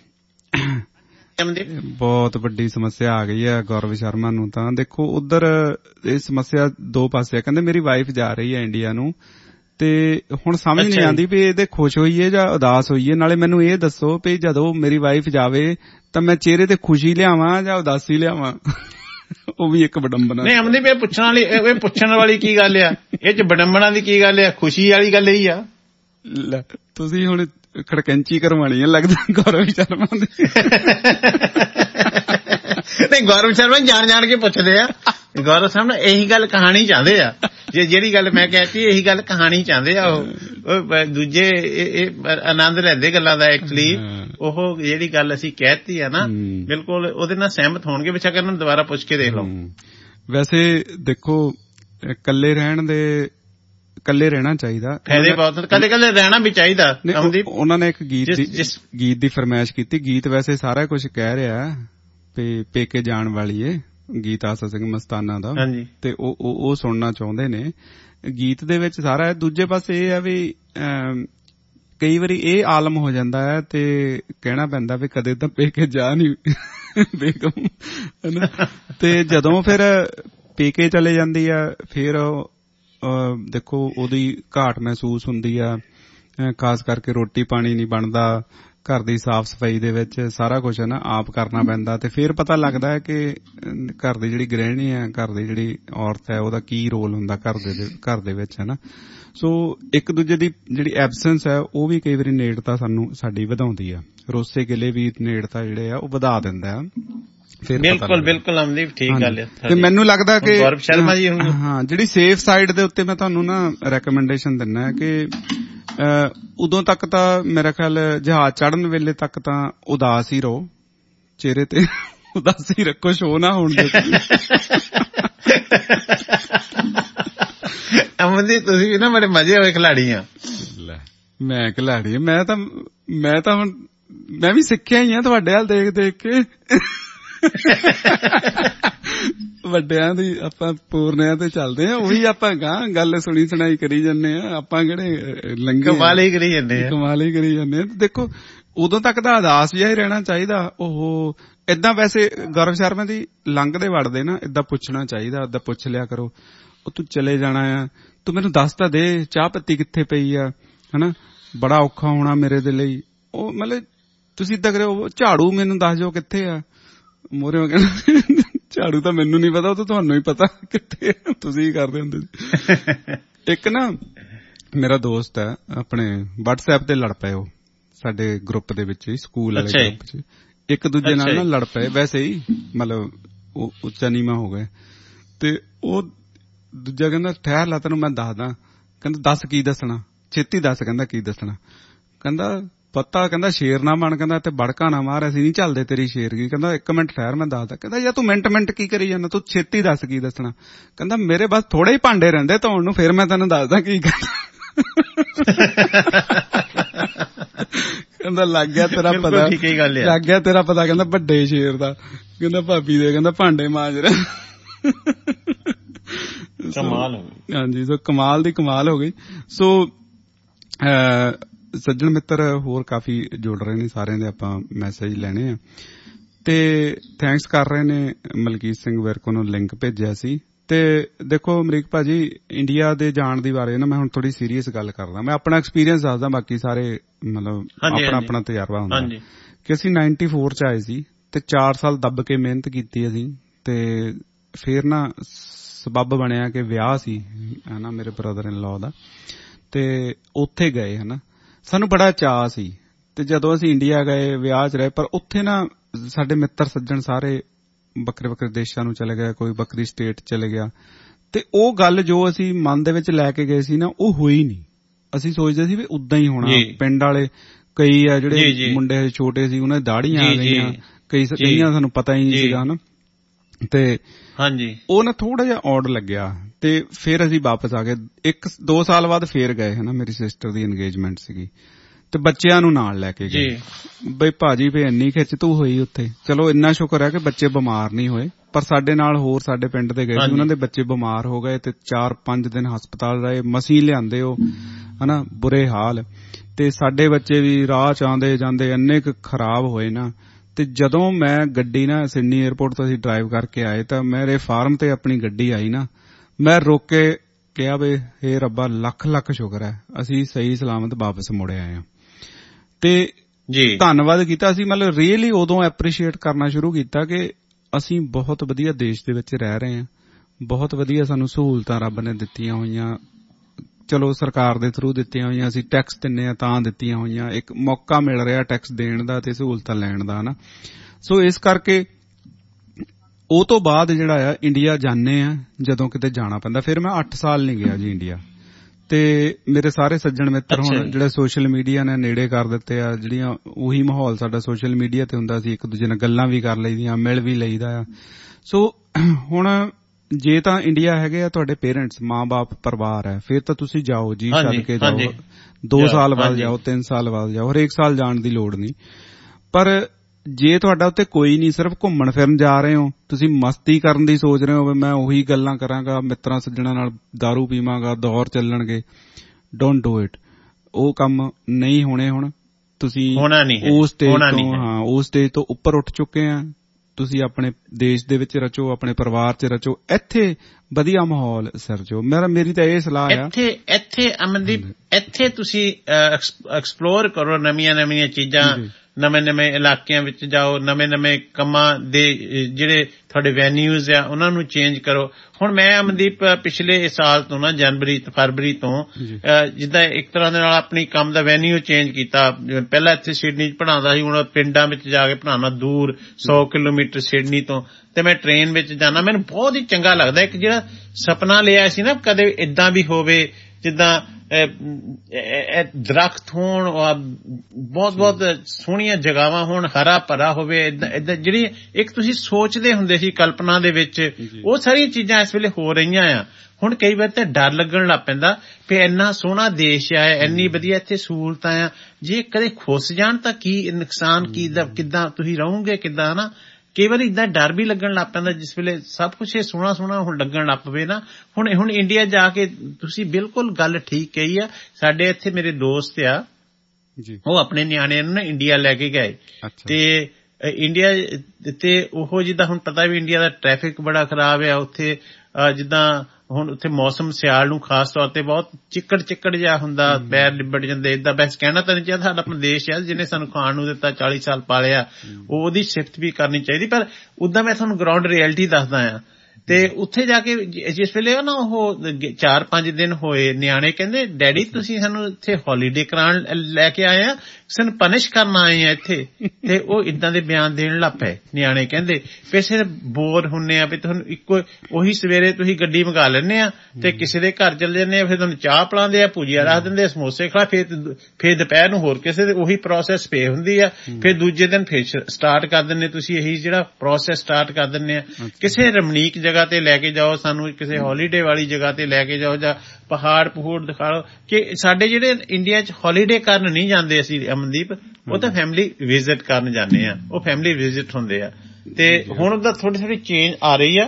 ਬਹੁਤ ਵੱਡੀ ਸਮੱਸਿਆ ਆ ਗਈ ਹੈ ਗੌਰਵ ਸ਼ਰਮਾ ਨੂੰ। ਤਾਂ ਦੇਖੋ ਉੱਧਰ ਇਹ ਸਮੱਸਿਆ ਦੋ ਪਾਸੇ ਆ। ਕਹਿੰਦੇ ਮੇਰੀ ਵਾਈਫ ਜਾ ਰਹੀ ਹੈ ਇੰਡੀਆ ਨੂੰ ਤੇ ਹੁਣ ਸਮਝ ਨਹੀਂ ਆਉਂਦੀ ਵੀ ਇਹਦੇ ਖੁਸ਼ ਹੋਈਏ ਜਾਂ ਉਦਾਸ ਹੋਈਏ। ਨਾਲੇ ਮੈਨੂੰ ਇਹ ਦੱਸੋ ਵੀ ਜਦੋਂ ਮੇਰੀ ਵਾਈਫ ਜਾਵੇ ਤਾਂ ਮੈਂ ਚਿਹਰੇ ਤੇ ਖੁਸ਼ੀ ਲਿਆਵਾਂ ਜਾਂ ਉਦਾਸੀ ਲਿਆਵਾਂ? ਉਹ ਵੀ ਇੱਕ ਬਡੰਬਨਾ। ਨਹੀਂ ਅਮਨਦੀਪ, ਇਹ ਪੁੱਛਣ ਵਾਲੀ ਇਹ ਪੁੱਛਣ ਵਾਲੀ ਕੀ ਗੱਲ ਆ? ਇਹ ਚ ਬਡੰਬਨਾ ਦੀ ਕੀ ਗੱਲ ਆ? ਖੁਸ਼ੀ ਵਾਲੀ ਗੱਲ ਇਹੀ ਆ। ਤੁਸੀਂ ਹੁਣ ਖੜਕੈਂਚੀ ਕਰਵਾਣੀ ਹੈ ਲੱਗਦਾ ਗੌਰਵ ਸ਼ਰਮਾ ਦੀ। ਨਹੀਂ, ਗੌਰਵ ਸ਼ਰਮਾ ਜਾਣ ਜਾਣ ਕੇ ਪੁੱਛਦੇ ਆ। ਗੌਰਵ ਸ਼ਰਮਾ ਇਹੀ ਗੱਲ ਕਹਾਣੀ ਚਾਹੁੰਦੇ ਆ। ਜੇ ਜਿਹੜੀ ਗੱਲ ਮੈਂ ਕਹਿਤੀ ਇਹੀ ਗੱਲ ਕਹਾਣੀ ਚਾਹੁੰਦੇ ਆ। ਉਹ ਦੂਜੇ ਇਹ ਆਨੰਦ ਲੈਂਦੇ ਗੱਲਾਂ ਦਾ। ਐਕਚੁਅਲੀ ਉਹ ਜਿਹੜੀ ਗੱਲ ਅਸੀਂ ਕਹਿਤੀ ਆ ਨਾ, ਬਿਲਕੁਲ ਉਹਦੇ ਨਾਲ ਸਹਿਮਤ ਹੋਣਗੇ। ਬੇਸ਼ੱਕ ਇਹਨਾਂ ਨੂੰ ਦੁਬਾਰਾ ਪੁੱਛ ਕੇ ਦੇਖ ਲਓ। ਵੈਸੇ ਦੇਖੋ, ਇਕੱਲੇ ਰਹਿਣ ਦੇ ਇਕੱਲੇ ਰਹਿਣਾ ਚਾਹੀਦਾ, ਫਾਇਦੇ ਬਹੁਤ। ਕਦੇ ਕਦੇ ਰਹਿਣਾ ਵੀ ਚਾਹੀਦਾ। ਉਹਨਾਂ ਨੇ ਇੱਕ ਗੀਤ ਦੀ ਗੀਤ ਦੀ ਫਰਮਾਇਸ਼ ਕੀਤੀ। ਗੀਤ ਵੈਸੇ ਸਾਰਾ ਕੁਝ ਕਹਿ ਰਿਹਾ ਵੀ ਪੇਕੇ ਜਾਣ ਵਾਲੀ ਏ, ਗੀਤ ਆਸਾ ਸਿੰਘ ਮਸਤਾਨਾ ਦਾ, ਤੇ ਉਹ ਉਹ ਸੁਣਨਾ ਚਾਹੁੰਦੇ ਨੇ। ਗੀਤ ਦੇ ਵਿੱਚ ਸਾਰਾ। ਦੂਜੇ ਪਾਸੇ ਇਹ ਆ ਵੀ ਕਈ ਵਾਰੀ ਇਹ ਆਲਮ ਹੋ ਜਾਂਦਾ ਹੈ ਤੇ ਕਹਿਣਾ ਪੈਂਦਾ ਵੀ ਕਦੇ ਤਾਂ ਪੇਕੇ ਜਾ ਨਹੀਂ ਬੇਗਮ, ਤੇ ਜਦੋਂ ਫਿਰ ਪੇਕੇ ਚਲੇ ਜਾਂਦੀ ਆ ਫਿਰ ਦੇਖੋ ਉਹਦੀ ਘਾਟ ਮਹਿਸੂਸ ਹੁੰਦੀ ਆ। ਖਾਸ ਕਰਕੇ ਰੋਟੀ ਪਾਣੀ ਨਹੀਂ ਬਣਦਾ, ਘਰ ਦੀ ਸਾਫ਼ ਸਫਾਈ ਦੇ ਵਿੱਚ ਸਾਰਾ ਕੁਝ ਹੈ ਨਾ ਆਪ ਕਰਨਾ ਪੈਂਦਾ। ਤੇ ਫਿਰ ਪਤਾ ਲੱਗਦਾ ਹੈ ਕਿ ਘਰ ਦੀ ਜਿਹੜੀ ਗ੍ਰਹਿਣੀ ਹੈ, ਘਰ ਦੀ ਜਿਹੜੀ ਔਰਤ ਹੈ, ਉਹਦਾ ਕੀ ਰੋਲ ਹੁੰਦਾ ਘਰ ਦੇ ਘਰ ਦੇ ਵਿੱਚ, ਹੈ ਨਾ। ਸੋ ਇੱਕ ਦੂਜੇ ਦੀ ਜਿਹੜੀ ਐਬਸੈਂਸ ਹੈ ਉਹ ਵੀ ਕਈ ਵਾਰੀ ਨੇੜਤਾ ਸਾਨੂੰ ਸਾਡੀ ਵਧਾਉਂਦੀ ਆ। ਰੋਸੇ ਗਿਲੇ ਵੀ ਨੇੜਤਾ ਜਿਹੜੇ ਆ ਉਹ ਵਧਾ ਦਿੰਦਾ ਆ। ਬਿਲਕੁਲ ਬਿਲਕੁਲ ਅਮਨਦੀਪ, ਠੀਕ ਗੱਲ ਹੈ। ਤੇ ਮੈਨੂੰ ਲੱਗਦਾ ਕਿ ਗੌਰਵ ਸ਼ਰਮਾ ਜੀ ਹਾਂ, ਜਿਹੜੀ ਸੇਫ ਸਾਈਡ ਦੇ ਉੱਤੇ ਮੈਂ ਤੁਹਾਨੂੰ ਨਾ ਰეკਮੈਂਡੇਸ਼ਨ ਦਿੰਦਾ ਕਿ ਉਦੋਂ ਤੱਕ ਤਾਂ ਮੇਰਾ ਖਿਆਲ ਜਹਾਜ਼ ਚੜ੍ਹਨ ਵੇਲੇ ਤੱਕ ਤਾਂ ਉਦਾਸ ਹੀ ਰਹੋ, ਚਿਹਰੇ ਤੇ ਉਦਾਸੀ ਰੱਖੋ, ਸ਼ੋਅ ਨਾ ਹੋਣ ਦੇ। ਅਮਨਦੀਪ ਤੁਸੀਂ ਵੀ ਨਾ ਬੜੇ ਮਜ਼ੇ ਹੋਏ ਖਿਲਾੜੀ ਆ। ਮੈਂ ਖਿਲਾੜੀ ਮੈਂ ਤਾਂ ਮੈਂ ਤਾਂ ਹੁਣ ਮੈਂ ਵੀ ਸਿੱਖਿਆ ਹੀ ਆ ਤੁਹਾਡੇ ਵੱਲ ਦੇਖ ਦੇਖ ਕੇ। ਵੱਡਿਆਂ ਦੀ ਆਪਾਂ ਪੂਰਨਿਆਂ ਤੇ ਚੱਲਦੇ ਆ, ਉਹੀ ਆਪਾਂ ਗਾਂ ਗੱਲ ਸੁਣੀ ਸੁਣਾਈ ਕਰੀ ਜਾਂਦੇ ਆ। ਆਪਾਂ ਕਿਹੜੇ ਲੰਗੇ ਕਮਾਲ ਹੀ ਕਰੀ ਜਾਂਦੇ ਆ ਕਮਾਲ ਹੀ ਕਰੀ ਜਾਂਦੇ ਆ। ਦੇਖੋ ਉਦੋਂ ਤੱਕ ਤਾਂ ਉਦਾਸ ਜਿਹਾ ਹੀ ਰਹਿਣਾ ਚਾਹੀਦਾ। ਉਹ ਏਦਾਂ ਵੈਸੇ ਗੌਰਵ ਸ਼ਰਮਾ ਦੀ ਲੰਘਦੇ ਵੜਦੇ ਨਾ ਏਦਾਂ ਪੁੱਛਣਾ ਚਾਹੀਦਾ, ਏਦਾਂ ਪੁੱਛ ਲਿਆ ਕਰੋ। ਉਹ ਤੂੰ ਚਲੇ ਜਾਣਾ ਆ, ਤੂੰ ਮੈਨੂੰ ਦੱਸ ਤਾਂ ਦੇ ਚਾਹ ਪੱਤੀ ਕਿੱਥੇ ਪਈ ਆ, ਹਨਾ, ਬੜਾ ਔਖਾ ਹੋਣਾ ਮੇਰੇ ਦੇ ਲਈ। ਉਹ ਮਤਲਬ ਤੁਸੀਂ ਏਦਾਂ ਕਰਿਓ, ਝਾੜੂ ਮੈਨੂੰ ਦੱਸ ਦਿਓ ਕਿੱਥੇ ਆ। ਮੋਰੇ ਕਹਿੰਦਾ ਝਾੜੂ ਤਾਂ ਮੈਨੂੰ ਨਹੀਂ ਪਤਾ, ਉਹ ਤਾਂ ਤੁਹਾਨੂੰ ਹੀ ਪਤਾ ਕਿੱਥੇ, ਤੁਸੀਂ ਕਰਦੇ ਹੁੰਦੇ ਸੀ। ਇੱਕ ਨਾ ਮੇਰਾ ਦੋਸਤ ਹੈ, ਆਪਣੇ WhatsApp ਤੇ ਲੜ ਪਏ ਉਹ ਸਾਡੇ ਗਰੁੱਪ ਦੇ ਵਿੱਚ ਹੀ, ਸਕੂਲ ਵਾਲੇ ਗਰੁੱਪ ਚ, ਇੱਕ ਦੂਜੇ ਨਾਲ ਨਾ ਲੜ ਪਏ ਵੈਸੇ ਹੀ, ਮਤਲਬ ਉਹ ਉੱਚਾ ਨੀਵਾਂ ਹੋ ਗਏ। ਤੇ ਉਹ ਦੂਜਾ ਕਹਿੰਦਾ ਠਹਿਰ ਲਾ ਤੈਨੂੰ ਮੈਂ ਦੱਸਦਾ। ਕਹਿੰਦਾ ਦੱਸ ਕੀ ਦੱਸਣਾ, ਛੇਤੀ ਦੱਸ। ਕਹਿੰਦਾ ਕੀ ਦੱਸਣਾ? ਕਹਿੰਦਾ ਪਤਾ, ਕਹਿੰਦਾ ਸ਼ੇਰ ਨਾ ਬਣ, ਕਹਿੰਦਾ ਤੇ ਬੜਕਾ ਨਾ ਮਾਰ, ਅਸੀਂ ਨਹੀਂ ਚੱਲਦੇ ਤੇਰੀ ਸ਼ੇਰਗੀ। ਕਹਿੰਦਾ ਇੱਕ ਮਿੰਟ ਠਹਿਰ ਮੈਂ ਦੱਸਦਾ। ਕਹਿੰਦਾ ਯਾਰ ਤੂੰ ਮਿੰਟ ਮਿੰਟ ਕੀ ਕਰੀ ਜਾਂਦਾ, ਤੂੰ ਛੇਤੀ ਦੱਸ ਕੀ ਦੱਸਣਾ। ਕਹਿੰਦਾ ਮੇਰੇ ਬਸ ਥੋੜੇ ਹੀ ਭਾਂਡੇ ਰਹਿੰਦੇ ਧੋਣ ਨੂੰ, ਫਿਰ ਮੈਂ ਤੈਨੂੰ ਦੱਸਦਾ ਕੀ ਕਰਨਾ। ਕਹਿੰਦਾ ਲੱਗ ਗਿਆ ਤੇਰਾ ਪਤਾ, ਲੱਗ ਗਿਆ ਤੇਰਾ ਪਤਾ। ਕਹਿੰਦਾ ਵੱਡੇ ਸ਼ੇਰ ਦਾ, ਕਹਿੰਦਾ ਭਾਬੀ ਦੇ, ਕਹਿੰਦਾ ਭਾਂਡੇ ਮਾਂਜ ਰਿਹਾ। ਕਮਾਲ ਹੋ ਗਈ। ਹਾਂਜੀ, ਸੋ ਕਮਾਲ ਦੀ ਕਮਾਲ ਹੋ ਗਈ। ਸੋ ਸੱਜਣ ਮਿੱਤਰ ਹੋਰ ਕਾਫੀ ਜੁੜ ਰਹੇ ਨੇ, ਸਾਰਿਆਂ ਦੇ ਆਪਾਂ ਮੈਸੇਜ ਲੈਣੇ ਆ। ਤੇ ਥੈਂਕਸ ਕਰ ਰਹੇ ਨੇ ਮਲਕੀਤ ਸਿੰਘ ਵਿਰਕ ਨੂੰ ਲਿੰਕ ਭੇਜਿਆ ਸੀ। ਤੇ ਦੇਖੋ ਅਮਰੀਕ ਭਾਜੀ, ਇੰਡੀਆ ਦੇ ਜਾਣ ਦੀ ਬਾਰੇ ਨਾ ਮੈਂ ਹੁਣ ਥੋੜੀ ਸੀਰੀਅਸ ਗੱਲ ਕਰਦਾ। ਮੈਂ ਆਪਣਾ ਐਕਸਪੀਰੀਅੰਸ ਦੱਸਦਾ, ਬਾਕੀ ਸਾਰੇ ਮਤਲਬ ਆਪਣਾ ਆਪਣਾ ਤਜਰਬਾ ਹੁੰਦਾ ਕਿ ਅਸੀਂ ਨਾਈਨਟੀ ਫੋਰ ਚ ਆਏ ਸੀ ਤੇ ਚਾਰ ਸਾਲ ਦੱਬ ਕੇ ਮਿਹਨਤ ਕੀਤੀ ਅਸੀਂ। ਤੇ ਫਿਰ ਨਾ ਸਬੱਬ ਬਣਿਆ ਕਿ ਵਿਆਹ ਸੀ ਹਨਾ ਮੇਰੇ ਬ੍ਰਦਰ ਇਨ ਲਾਅ ਦਾ, ਤੇ ਉੱਥੇ ਗਏ ਹਨਾ। ਸਾਨੂੰ ਬੜਾ ਚਾਅ ਸੀ ਤੇ ਜਦੋਂ ਅਸੀਂ ਇੰਡੀਆ ਗਏ ਵਿਆਹ ਚ ਰਹੇ, ਪਰ ਉੱਥੇ ਨਾ ਸਾਡੇ ਮਿੱਤਰ ਸੱਜਣ ਸਾਰੇ ਵੱਖਰੇ ਵੱਖਰੇ ਦੇਸ਼ਾਂ ਨੂੰ ਚਲੇ ਗਏ, ਕੋਈ ਵੱਖਰੀ ਸਟੇਟ ਚਲੇ ਗਿਆ, ਤੇ ਉਹ ਗੱਲ ਜੋ ਅਸੀਂ ਮਨ ਦੇ ਵਿੱਚ ਲੈ ਕੇ ਗਏ ਸੀ ਨਾ ਉਹ ਹੋਈ ਨਹੀਂ। ਅਸੀਂ ਸੋਚਦੇ ਸੀ ਵੀ ਉਦਾਂ ਹੀ ਹੋਣਾ। ਪਿੰਡ ਵਾਲੇ ਕਈ ਆ ਜਿਹੜੇ ਮੁੰਡੇ ਛੋਟੇ ਸੀ ਉਹਨਾਂ ਦੀ ਦਾੜੀਆਂ ਆ ਗਈਆਂ, ਕਈ ਕਈਆਂ ਸਾਨੂੰ ਪਤਾ ਹੀ ਨਹੀਂ ਸੀਗਾ ਹਨਾ। ਤੇ ਹਾਂਜੀ ਉਹ ਨਾ ਥੋੜਾ ਜਿਹਾ ਔਡ ਲੱਗਿਆ ਤੇ ਫਿਰ ਅਸੀਂ ਵਾਪਸ ਆ ਗਏ। ਇੱਕ ਦੋ ਸਾਲ ਬਾਅਦ ਫੇਰ ਗਏ ਹਨਾ, ਮੇਰੀ ਸਿਸਟਰ ਦੀ ਇੰਗੇਜਮੈਂਟ ਸੀਗੀ ਤੇ ਬੱਚਿਆਂ ਨੂੰ ਨਾਲ ਲੈ ਕੇ ਗਏ। ਬਈ ਭਾਜੀ ਫੇ ਇੰਨੀ ਖਿੱਚ ਤੂ ਹੋਈ ਉੱਥੇ। ਚਲੋ ਇੰਨਾ ਸ਼ੁਕਰ ਹੈ ਕਿ ਬੱਚੇ ਬਿਮਾਰ ਨਹੀਂ ਹੋਏ, ਪਰ ਸਾਡੇ ਨਾਲ ਹੋਰ ਸਾਡੇ ਪਿੰਡ ਦੇ ਗਏ ਸੀ, ਉਹਨਾਂ ਦੇ ਬੱਚੇ ਬਿਮਾਰ ਹੋ ਗਏ ਤੇ ਚਾਰ ਪੰਜ ਦਿਨ ਹਸਪਤਾਲ ਰਹੇ, ਮਸੀਂ ਲਿਆਂਦੇ ਉਹ ਹਨਾ, ਬੁਰੇ ਹਾਲ। ਤੇ ਸਾਡੇ ਬੱਚੇ ਵੀ ਰਾਹ ਚ ਆਉਂਦੇ ਜਾਂਦੇ ਇੰਨੇ ਕੁ ਖਰਾਬ ਹੋਏ ਨਾ। ਤੇ ਜਦੋਂ ਮੈਂ ਗੱਡੀ ਨਾ ਸਿਡਨੀ ਏਅਰਪੋਰਟ ਤੋਂ ਅਸੀਂ ਡਰਾਈਵ ਕਰਕੇ ਆਏ ਤਾਂ ਮੇਰੇ ਫਾਰਮ ਤੇ ਆਪਣੀ ਗੱਡੀ ਆਈ ਨਾ, ਮੈਂ ਰੋਕ ਕੇ ਕਿਹਾ ਵੀ ਹੇ ਰੱਬਾ ਲੱਖ ਲੱਖ ਸ਼ੁਕਰ ਹੈ ਅਸੀਂ ਸਹੀ ਸਲਾਮਤ ਵਾਪਸ ਮੁੜ ਆਏ ਹਾਂ। ਤੇ ਜੀ ਧੰਨਵਾਦ ਕੀਤਾ ਅਸੀਂ, ਮਤਲਬ ਰੀਅਲੀ ਉਦੋਂ ਐਪਰੀਸ਼ੀਏਟ ਕਰਨਾ ਸ਼ੁਰੂ ਕੀਤਾ ਕਿ ਅਸੀਂ ਬਹੁਤ ਵਧੀਆ ਦੇਸ਼ ਦੇ ਵਿੱਚ ਰਹਿ ਰਹੇ ਹਾਂ, ਬਹੁਤ ਵਧੀਆ ਸਾਨੂੰ ਸਹੂਲਤਾਂ ਰੱਬ ਨੇ ਦਿੱਤੀਆਂ ਹੋਈਆਂ। ਚਲੋ ਸਰਕਾਰ ਦੇ ਥਰੂ ਦਿੱਤੀਆਂ ਹੋਈਆਂ, ਅਸੀਂ ਟੈਕਸ ਦਿੰਦੇ ਹਾਂ ਤਾਂ ਦਿੱਤੀਆਂ ਹੋਈਆਂ, ਇੱਕ ਮੌਕਾ ਮਿਲ ਰਿਹਾ ਟੈਕਸ ਦੇਣ ਦਾ ਤੇ ਸਹੂਲਤਾਂ ਲੈਣ ਦਾ ਹਨਾ। ਸੋ ਇਸ ਕਰਕੇ ਉਹ ਤੋਂ ਬਾਅਦ ਜਿਹੜਾ ਆ ਇੰਡੀਆ ਜਾਂਦੇ ਆ ਜਦੋਂ ਕਿਤੇ ਜਾਣਾ ਪੈਂਦਾ। ਫਿਰ ਮੈਂ ਅੱਠ ਸਾਲ ਨਹੀਂ ਗਿਆ ਜੀ ਇੰਡੀਆ। ਤੇ ਮੇਰੇ ਸਾਰੇ ਸੱਜਣ ਮਿੱਤਰ ਹੁਣ ਜਿਹੜੇ ਸੋਸ਼ਲ ਮੀਡੀਆ ਨੇ ਨੇੜੇ ਕਰ ਦਿੱਤੇ ਆ, ਜਿਹੜੀਆਂ ਉਹੀ ਮਾਹੌਲ ਸਾਡਾ ਸੋਸ਼ਲ ਮੀਡੀਆ ਤੇ ਹੁੰਦਾ ਸੀ, ਇੱਕ ਦੂਜੇ ਨਾਲ ਗੱਲਾਂ ਵੀ ਕਰ ਲਈਦੀਆਂ, ਮਿਲ ਵੀ ਲਈਦਾ ਆ। ਸੋ ਹੁਣ ਜੇ ਤਾਂ ਇੰਡੀਆ ਹੈਗੇ ਆ ਤੁਹਾਡੇ ਪੇਰੈਂਟਸ, ਮਾਂ ਬਾਪ, ਪਰਿਵਾਰ ਹੈ, ਫਿਰ ਤਾਂ ਤੁਸੀਂ ਜਾਓ ਜੀ, ਛੱਡ ਕੇ ਜਾਓ, ਦੋ ਸਾਲ ਬਾਅਦ ਜਾਓ, ਤਿੰਨ ਸਾਲ ਬਾਅਦ ਜਾਓ, ਹਰੇਕ ਸਾਲ ਜਾਣ ਦੀ ਲੋੜ ਨਹੀਂ। ਪਰ ਜੇ ਤੁਹਾਡਾ ਉੱਤੇ ਕੋਈ ਨਹੀਂ, ਸਿਰਫ ਘੁੰਮਣ ਫਿਰਨ ਜਾ ਰਹੇ ਹੋ, ਤੁਸੀਂ ਮਸਤੀ ਕਰਨ ਦੀ ਸੋਚ ਰਹੇ ਹੋ, ਮੈਂ ਉਹੀ ਗੱਲਾਂ ਕਰਾਂਗਾ ਮਿੱਤਰਾਂ ਸੱਜਣਾ ਨਾਲ, ਦਾਰੂ ਪੀਵਾਂਗਾ, ਦੌਰ ਚੱਲਣਗੇ, ਡੋਂਟ ਡੂ ਇਟ। ਉਹ ਕੰਮ ਨਹੀਂ ਹੋਣੇ। ਹੁਣ ਤੁਸੀਂ ਉਸ ਸਟੇਜ ਤੋਂ ਹਾਂ ਉਸ ਸਟੇਜ ਤੋਂ ਉੱਪਰ ਉੱਠ ਚੁੱਕੇ ਆ। ਤੁਸੀਂ ਆਪਣੇ ਦੇਸ਼ ਦੇ ਵਿੱਚ ਰਚੋ, ਆਪਣੇ ਪਰਿਵਾਰ ਚ ਰਚੋ, ਇੱਥੇ ਵਧੀਆ ਮਾਹੌਲ ਸਿਰਜੋ। ਮੇਰਾ ਮੇਰੀ ਤਾਂ ਇਹ ਸਲਾਹ ਆ। ਇੱਥੇ ਇੱਥੇ ਅਮਨਦੀਪ ਇੱਥੇ ਤੁਸੀਂ ਐਕਸਪਲੋਰ ਕਰੋ ਨਵੀਆਂ ਨਵੀਆਂ ਚੀਜ਼ਾਂ, ਨਵੇਂ ਨਵੇਂ ਇਲਾਕਿਆਂ ਵਿੱਚ ਜਾਓ, ਨਵੇਂ ਨਵੇਂ ਕੰਮਾਂ ਦੇ ਜਿਹੜੇ ਤੁਹਾਡੇ ਵੈਨਿਊਜ਼ ਆ ਉਹਨਾਂ ਨੂੰ ਚੇਂਜ ਕਰੋ। ਹੁਣ ਮੈਂ ਅਮਨਦੀਪ ਪਿਛਲੇ ਸਾਲ ਤੋਂ ਨਾ ਜਨਵਰੀ ਫਰਵਰੀ ਤੋਂ ਜਿੱਦਾਂ ਇੱਕ ਤਰ੍ਹਾਂ ਦੇ ਨਾਲ ਆਪਣੀ ਕੰਮ ਦਾ ਵੈਨਿਊ ਚੇਂਜ ਕੀਤਾ। ਪਹਿਲਾਂ ਇੱਥੇ ਸਿਡਨੀ ਚ ਪੜ੍ਹਾਉਂਦਾ ਸੀ, ਹੁਣ ਪਿੰਡਾਂ ਵਿੱਚ ਜਾ ਕੇ ਪੜ੍ਹਾਉਣਾ, ਦੂਰ ਸੌ ਕਿਲੋਮੀਟਰ ਸਿਡਨੀ ਤੋਂ, ਤੇ ਮੈਂ ਟ੍ਰੇਨ ਵਿੱਚ ਜਾਣਾ। ਮੈਨੂੰ ਬਹੁਤ ਹੀ ਚੰਗਾ ਲੱਗਦਾ। ਇੱਕ ਜਿਹੜਾ ਸੁਪਨਾ ਲਿਆ ਸੀ ਨਾ ਕਦੇ ਏਦਾਂ ਵੀ ਹੋਵੇ ਜਿੱਦਾਂ ਦਰਖਤ ਹੋਣ, ਬਹੁਤ ਬਹੁਤ ਸੋਹਣੀਆਂ ਜਗ੍ਹਾਵਾਂ ਹੋਣ, ਹਰਾ ਭਰਾ ਹੋਵੇ, ਏਦਾਂ ਏਦਾਂ ਜਿਹੜੀ ਇੱਕ ਤੁਸੀਂ ਸੋਚਦੇ ਹੁੰਦੇ ਸੀ ਕਲਪਨਾ ਦੇ ਵਿੱਚ, ਉਹ ਸਾਰੀਆਂ ਚੀਜ਼ਾਂ ਇਸ ਵੇਲੇ ਹੋ ਰਹੀਆਂ ਆ। ਹੁਣ ਕਈ ਵਾਰ ਤਾਂ ਡਰ ਲੱਗਣ ਲੱਗ ਪੈਂਦਾ ਵੀ ਇੰਨਾ ਸੋਹਣਾ ਦੇਸ਼ ਆ, ਇੰਨੀ ਵਧੀਆ ਇੱਥੇ ਸਹੂਲਤਾਂ ਆ, ਜੇ ਕਦੇ ਖੁੱਸ ਜਾਣ ਤਾਂ ਕੀ ਨੁਕਸਾਨ, ਕੀ ਕਿੱਦਾਂ ਤੁਸੀਂ ਰਹੋਗੇ, ਕਿੱਦਾਂ ਹਨਾ। ਕਈ ਵਾਰੀ ਏਦਾਂ ਡਰ ਵੀ ਲੱਗਣ ਲੱਗ ਪੈਂਦਾ ਜਿਸ ਵੇਲੇ ਸਭ ਕੁਛ ਇਹ ਸੋਹਣਾ ਸੋਹਣਾ ਹੁਣ ਲੱਗਣ ਲੱਗ ਪਵੇ ਨਾ। ਹੁਣ ਹੁਣ ਇੰਡੀਆ ਜਾ ਕੇ ਤੁਸੀਂ ਬਿਲਕੁਲ ਗੱਲ ਠੀਕ ਕਹੀ ਆ। ਸਾਡੇ ਇੱਥੇ ਮੇਰੇ ਦੋਸਤ ਆ, ਉਹ ਆਪਣੇ ਨਿਆਣਿਆਂ ਨੂੰ ਨਾ ਇੰਡੀਆ ਲੈ ਕੇ ਗਏ, ਤੇ ਇੰਡੀਆ ਤੇ ਉਹ ਜਿੱਦਾਂ ਹੁਣ ਪਤਾ ਵੀ ਇੰਡੀਆ ਦਾ ਟ੍ਰੈਫਿਕ ਬੜਾ ਖਰਾਬ ਆ ਉੱਥੇ। ਜਿੱਦਾਂ ਹੁਣ ਉੱਥੇ ਮੌਸਮ ਸਿਆਲ ਨੂੰ ਖਾਸ ਤੌਰ ਤੇ ਬਹੁਤ ਚਿੱਕੜ ਚਿੱਕੜ ਜਿਹਾ ਹੁੰਦਾ, ਪੈਰ ਲਿਬੜ ਜਾਂਦੇ। ਏਦਾਂ ਬਸ ਕਹਿਣਾ ਤਾਂ ਨਹੀਂ ਚਾਹੀਦਾ, ਸਾਡਾ ਆਪਣਾ ਦੇਸ਼ ਆ ਜਿਹਨੇ ਸਾਨੂੰ ਖਾਣ ਨੂੰ ਦਿੱਤਾ, ਚਾਲੀ ਸਾਲ ਪਾਲਿਆ, ਉਹਦੀ ਸਿਫਤ ਵੀ ਕਰਨੀ ਚਾਹੀਦੀ। ਪਰ ਉਦਾਂ ਮੈਂ ਤੁਹਾਨੂੰ ਗਰਾਊਂਡ ਰਿਐਲਿਟੀ ਦੱਸਦਾ ਆ। ਤੇ ਉੱਥੇ ਜਾ ਕੇ ਜਿਸ ਵੇਲੇ ਨਾ ਉਹ ਚਾਰ ਪੰਜ ਦਿਨ ਹੋਏ, ਨਿਆਣੇ ਕਹਿੰਦੇ ਡੈਡੀ ਤੁਸੀਂ ਸਾਨੂੰ ਇੱਥੇ ਹੌਲੀਡੇ ਕਰਾਉਣ ਲੈ ਕੇ ਆਏ ਆ, ਸਾਨੂੰ ਪਨਿਸ਼ ਕਰਨ ਆਏ ਆ ਇੱਥੇ। ਤੇ ਉਹ ਏਦਾਂ ਦੇ ਬਿਆਨ ਦੇਣ ਲੱਗ ਪਏ ਨਿਆਣੇ, ਕਹਿੰਦੇ ਫਿਰ ਬੋਰ ਹੁੰਨੇ ਆ ਵੀ ਤੁਹਾਨੂੰ ਇੱਕੋ ਉਹੀ ਸਵੇਰੇ ਤੁਸੀਂ ਗੱਡੀ ਮੰਗਾ ਲੈਂਦੇ ਆ ਤੇ ਕਿਸੇ ਦੇ ਘਰ ਚੱਲ ਜਾਂਦੇ ਆ, ਫਿਰ ਤੁਹਾਨੂੰ ਚਾਹ ਪਿਲਾਉਂਦੇ ਆ, ਭੁਜੀਆ ਰੱਖ ਦਿੰਦੇ ਆ, ਸਮੋਸੇ ਖਾ, ਫਿਰ ਫਿਰ ਦੁਪਹਿਰ ਨੂੰ ਹੋਰ ਕਿਸੇ ਦੇ ਉਹੀ ਪ੍ਰੋਸੈਸ ਪੇ ਹੁੰਦੀ ਆ। ਫਿਰ ਦੂਜੇ ਦਿਨ ਫਿਰ ਸਟਾਰਟ ਕਰ ਦਿੰਦੇ ਤੁਸੀਂ ਇਹੀ ਜਿਹੜਾ ਪ੍ਰੋਸੈਸ ਸਟਾਰਟ ਕਰ ਦਿੰਦੇ ਆ। ਕਿਸੇ ਰਮਣੀਕ ਜਗ੍ਹਾ ਤੇ ਲੈ ਕੇ ਜਾਓ ਸਾਨੂੰ, ਕਿਸੇ ਹੌਲੀਡੇ ਵਾਲੀ ਜਗ੍ਹਾ ਤੇ ਲੈ ਕੇ ਜਾਓ, ਜਾਂ ਪਹਾੜ ਪਹੂੜ ਦਿਖਾਓ। ਕਿ ਸਾਡੇ ਜਿਹੜੇ ਇੰਡੀਆ ਚ ਹੌਲੀਡੇ ਕਰਨ ਨਹੀਂ ਜਾਂਦੇ ਅਸੀਂ ਅਮਨਦੀਪ, ਉਹ ਤਾਂ ਫੈਮਿਲੀ ਵਿਜ਼ਿਟ ਕਰਨ ਜਾਂਦੇ ਆ, ਉਹ ਫੈਮਿਲੀ ਵਿਜ਼ਿਟ ਹੁੰਦੇ ਆ। ਤੇ ਹੁਣ ਉਹਦਾ ਥੋੜੀ ਥੋੜੀ ਚੇਂਜ ਆ ਰਹੀ ਆ।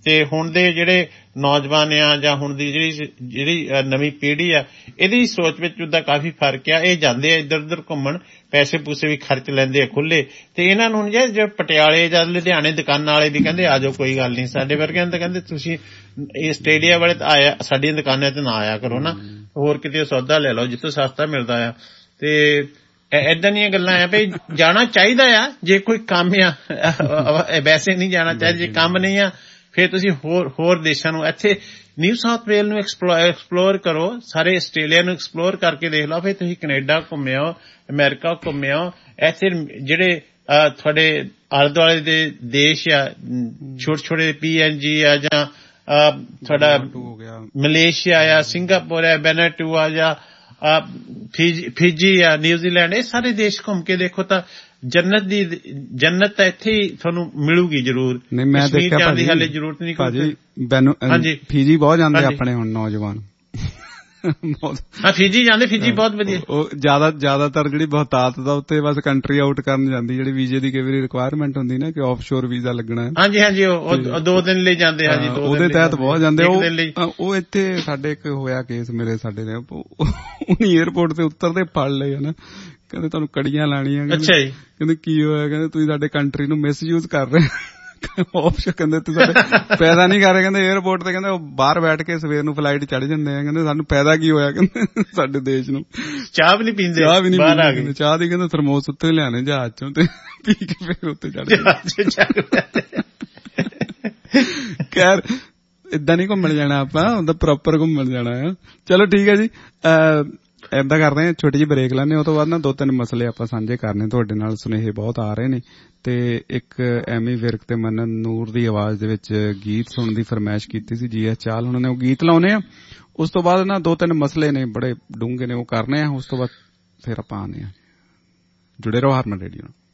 ਤੇ ਹੁਣ ਦੇ ਜਿਹੜੇ ਨੌਜਵਾਨ ਆ ਜਾਂ ਹੁਣ ਦੀ ਜਿਹੜੀ ਜਿਹੜੀ ਨਵੀਂ ਪੀੜ੍ਹੀ ਆ ਇਹਦੀ ਸੋਚ ਵਿੱਚ ਉਹਦਾ ਕਾਫੀ ਫਰਕ ਆ। ਇਹ ਜਾਂਦੇ ਆ ਇੱਧਰ ਉੱਧਰ ਘੁੰਮਣ, ਪੈਸੇ ਪੂਸੇ ਵੀ ਖਰਚ ਲੈਂਦੇ ਆ ਖੁੱਲੇ, ਤੇ ਇਹਨਾਂ ਨੂੰ ਜੇ ਪਟਿਆਲੇ ਜਾਂ ਲੁਧਿਆਣੇ ਦੁਕਾਨਾਂ ਵਾਲੇ ਵੀ ਕਹਿੰਦੇ ਆ ਜਾਓ ਕੋਈ ਗੱਲ ਨਹੀਂ, ਸਾਡੇ ਵਰਗਿਆਂ ਤਾਂ ਕਹਿੰਦੇ ਤੁਸੀਂ ਆਸਟ੍ਰੇਲੀਆ ਵਾਲੇ ਤਾਂ ਆਇਆ ਸਾਡੀਆਂ ਦੁਕਾਨਾਂ ਤੇ ਨਾ ਆਇਆ ਕਰੋ ਨਾ, ਹੋਰ ਕਿਤੇ ਸੌਦਾ ਲੈ ਲਓ ਜਿੱਥੋਂ ਸਸਤਾ ਮਿਲਦਾ ਆ। ਤੇ ਏਦਾਂ ਦੀਆਂ ਗੱਲਾਂ ਆ ਵੀ ਜਾਣਾ ਚਾਹੀਦਾ ਆ ਜੇ ਕੋਈ ਕੰਮ ਆ, ਵੈਸੇ ਨਹੀਂ ਜਾਣਾ ਚਾਹੀਦਾ। ਜੇ ਕੰਮ ਨਹੀਂ ਆ ਫਿਰ ਤੁਸੀਂ ਹੋਰ ਹੋਰ ਦੇਸ਼ਾਂ ਨੂੰ, ਇੱਥੇ ਨਿਊ ਸਾਊਥ ਵੇਲ ਨੂੰ ਐਕਸਪਲੋਰ ਕਰੋ, ਸਾਰੇ ਆਸਟ੍ਰੇਲੀਆ ਨੂੰ ਐਕਸਪਲੋਰ ਕਰਕੇ ਦੇਖ ਲਓ, ਫਿਰ ਤੁਸੀਂ ਕੈਨੇਡਾ ਘੁੰਮਿਓ, ਅਮਰੀਕਾ ਘੁੰਮਿਓ, ਇੱਥੇ ਜਿਹੜੇ ਤੁਹਾਡੇ ਆਲੇ ਦੁਆਲੇ ਦੇ ਦੇਸ਼ ਆ ਛੋਟੇ ਛੋਟੇ ਪੀ ਐਨ ਜੀ ਆ ਜਾਂ ਤੁਹਾਡਾ ਮਲੇਸ਼ੀਆ ਆ, ਸਿੰਗਾਪੁਰ ਆ, ਵੈਨਾਟੂ ਆ ਜਾਂ ਫਿਜੀ ਆ, ਨਿਊਜ਼ੀਲੈਂਡ, ਇਹ ਸਾਰੇ ਦੇਸ਼ ਘੁੰਮ ਕੇ ਦੇਖੋ ਤਾਂ ਜੰਨਤ ਦੀ ਜੰਨਤ ਤਾਂ ਇੱਥੇ ਹੀ ਤੁਹਾਨੂੰ ਮਿਲੂਗੀ ਜ਼ਰੂਰ। ਨਹੀਂ ਮੈਂ ਦੇਖਿਆ ਭਾਜੀ, ਹਾਲੇ ਜ਼ਰੂਰਤ ਨਹੀਂ ਭਾਜੀ ਹਾਂਜੀ ਫਿਜੀ ਬਹੁਤ ਜਾਂਦੇ ਆਪਣੇ ਹੁਣ ਨੌਜਵਾਨ। ਹਾਂ ਫਿਜੀ ਜਾਂਦੇ, ਫਿਜੀ ਬਹੁਤ ਵਧੀਆ। ਉਹ ਜ਼ਿਆਦਾ ਜ਼ਿਆਦਾਤਰ ਜਿਹੜੀ ਬਹੁਤਾਤ ਦਾ ਉੱਤੇ ਬਸ ਕੰਟਰੀ ਆਊਟ ਕਰਨ ਜਾਂਦੀ, ਜਿਹੜੀ ਵੀਜ਼ੇ ਦੀ ਕਈ ਵਾਰੀ ਰਿਕੁਆਇਰਮੈਂਟ ਹੁੰਦੀ ਨਾ ਕਿ ਆਫਸ਼ੋਰ ਵੀਜ਼ਾ ਲੱਗਣਾ। ਹਾਂਜੀ ਹਾਂਜੀ ਉਹ ਦੋ ਦਿਨ ਲਈ ਜਾਂਦੇ। ਹਾਂਜੀ ਉਹਦੇ ਤਹਿਤ ਬਹੁਤ ਜਾਂਦੇ। ਉਹ ਇੱਥੇ ਸਾਡੇ ਇੱਕ ਹੋਇਆ ਕੇਸ ਮੇਰੇ ਸਾਡੇ ਨੇ, ਉਹਨੇ ਏਅਰਪੋਰਟ ਤੇ ਉਤਰਦੇ ਫੜ ਲਏ ਨਾ, ਕਹਿੰਦੇ ਤੁਹਾਨੂੰ ਕੜੀਆਂ ਲਾਣੀਆਂ। ਅੱਛਾ ਜੀ। ਕਹਿੰਦੇ ਕੀ ਹੋਇਆ? ਕਹਿੰਦੇ ਤੁਸੀਂ ਸਾਡੇ ਕੰਟਰੀ ਨੂੰ ਮਿਸਯੂਜ਼ ਕਰ ਰਹੇ ਆਪਸ਼ਨ, ਕਹਿੰਦੇ ਤੁਸੀਂ ਸਾਡੇ ਪੈਦਾ ਨਹੀਂ ਕਰ ਰਹੇ। ਕਹਿੰਦੇ ਏਅਰਪੋਰਟ ਤੇ ਕਹਿੰਦੇ ਉਹ ਬਾਹਰ ਬੈਠ ਕੇ ਸਵੇਰ ਨੂੰ ਫਲਾਈਟ ਚੜ ਜਾਂਦੇ ਆ, ਕਹਿੰਦੇ ਸਾਨੂੰ ਪੈਦਾ ਕੀ ਹੋਇਆ? ਕਹਿੰਦੇ ਸਾਡੇ ਦੇਸ਼ ਨੂੰ ਚਾਹ ਵੀ ਨਹੀਂ ਪੀਂਦੇ, ਚਾਹ ਵੀ ਨਹੀਂ ਪੀਂਦੇ, ਚਾਹ ਦੀ ਕਹਿੰਦੇ ਥਰਮੋਸ ਉੱਤੇ ਲਿਆਣੇ ਜਹਾਜ਼ ਚੋਂ ਤੇ ਪੀ ਕੇ ਫਿਰ ਉੱਤੇ ਚੜ ਜਾਂਦੇ। ਖੈਰ ਏਦਾਂ ਨਹੀਂ ਘੁੰਮਣ ਜਾਣਾ ਆਪਾਂ, ਉਹਦਾ ਪ੍ਰੋਪਰ ਘੁੰਮਣ ਜਾਣਾ ਆ। ਚਲੋ ਠੀਕ ਹੈ ਜੀ, ਏਦਾਂ ਕਰਦੇ ਹਾਂ, ਛੋਟੀ ਜਿਹੀ ਬ੍ਰੇਕ ਲੈਂਦੇ, ਉਹ ਤੋਂ ਬਾਅਦ ਨਾ ਦੋ ਤਿੰਨ ਮਸਲੇ ਆਪਾਂ ਸਾਂਝੇ ਕਰਨੇ ਤੁਹਾਡੇ ਨਾਲ। ਸੁਨੇਹੇ ਬਹੁਤ ਆ ਰਹੇ ਨੇ ਤੇ ਇੱਕ ਐਮੀ ਵਿਰਕ ਤੇ ਮੰਨਨ ਨੂਰ ਦੀ ਆਵਾਜ਼ ਦੇ ਵਿੱਚ ਗੀਤ ਸੁਣਨ ਦੀ ਫਰਮਾਇਸ਼ ਕੀਤੀ ਸੀ ਜੀ ਐਸ ਚਾਹਲ ਉਹਨਾਂ ਨੇ, ਉਹ ਗੀਤ ਲਾਉਣੇ ਆ। ਉਸ ਤੋਂ ਬਾਅਦ ਨਾ ਦੋ ਤਿੰਨ ਮਸਲੇ ਨੇ ਬੜੇ ਡੂੰਘੇ ਨੇ, ਉਹ ਕਰਨੇ ਆ। ਉਸ ਤੋਂ ਬਾਅਦ ਫਿਰ ਆਪਾਂ ਆਉਂਦੇ ਆ। ਜੁੜੇ ਰਹੋ ਹਰਮਨ ਰੇਡੀਓ ਨਾਲ।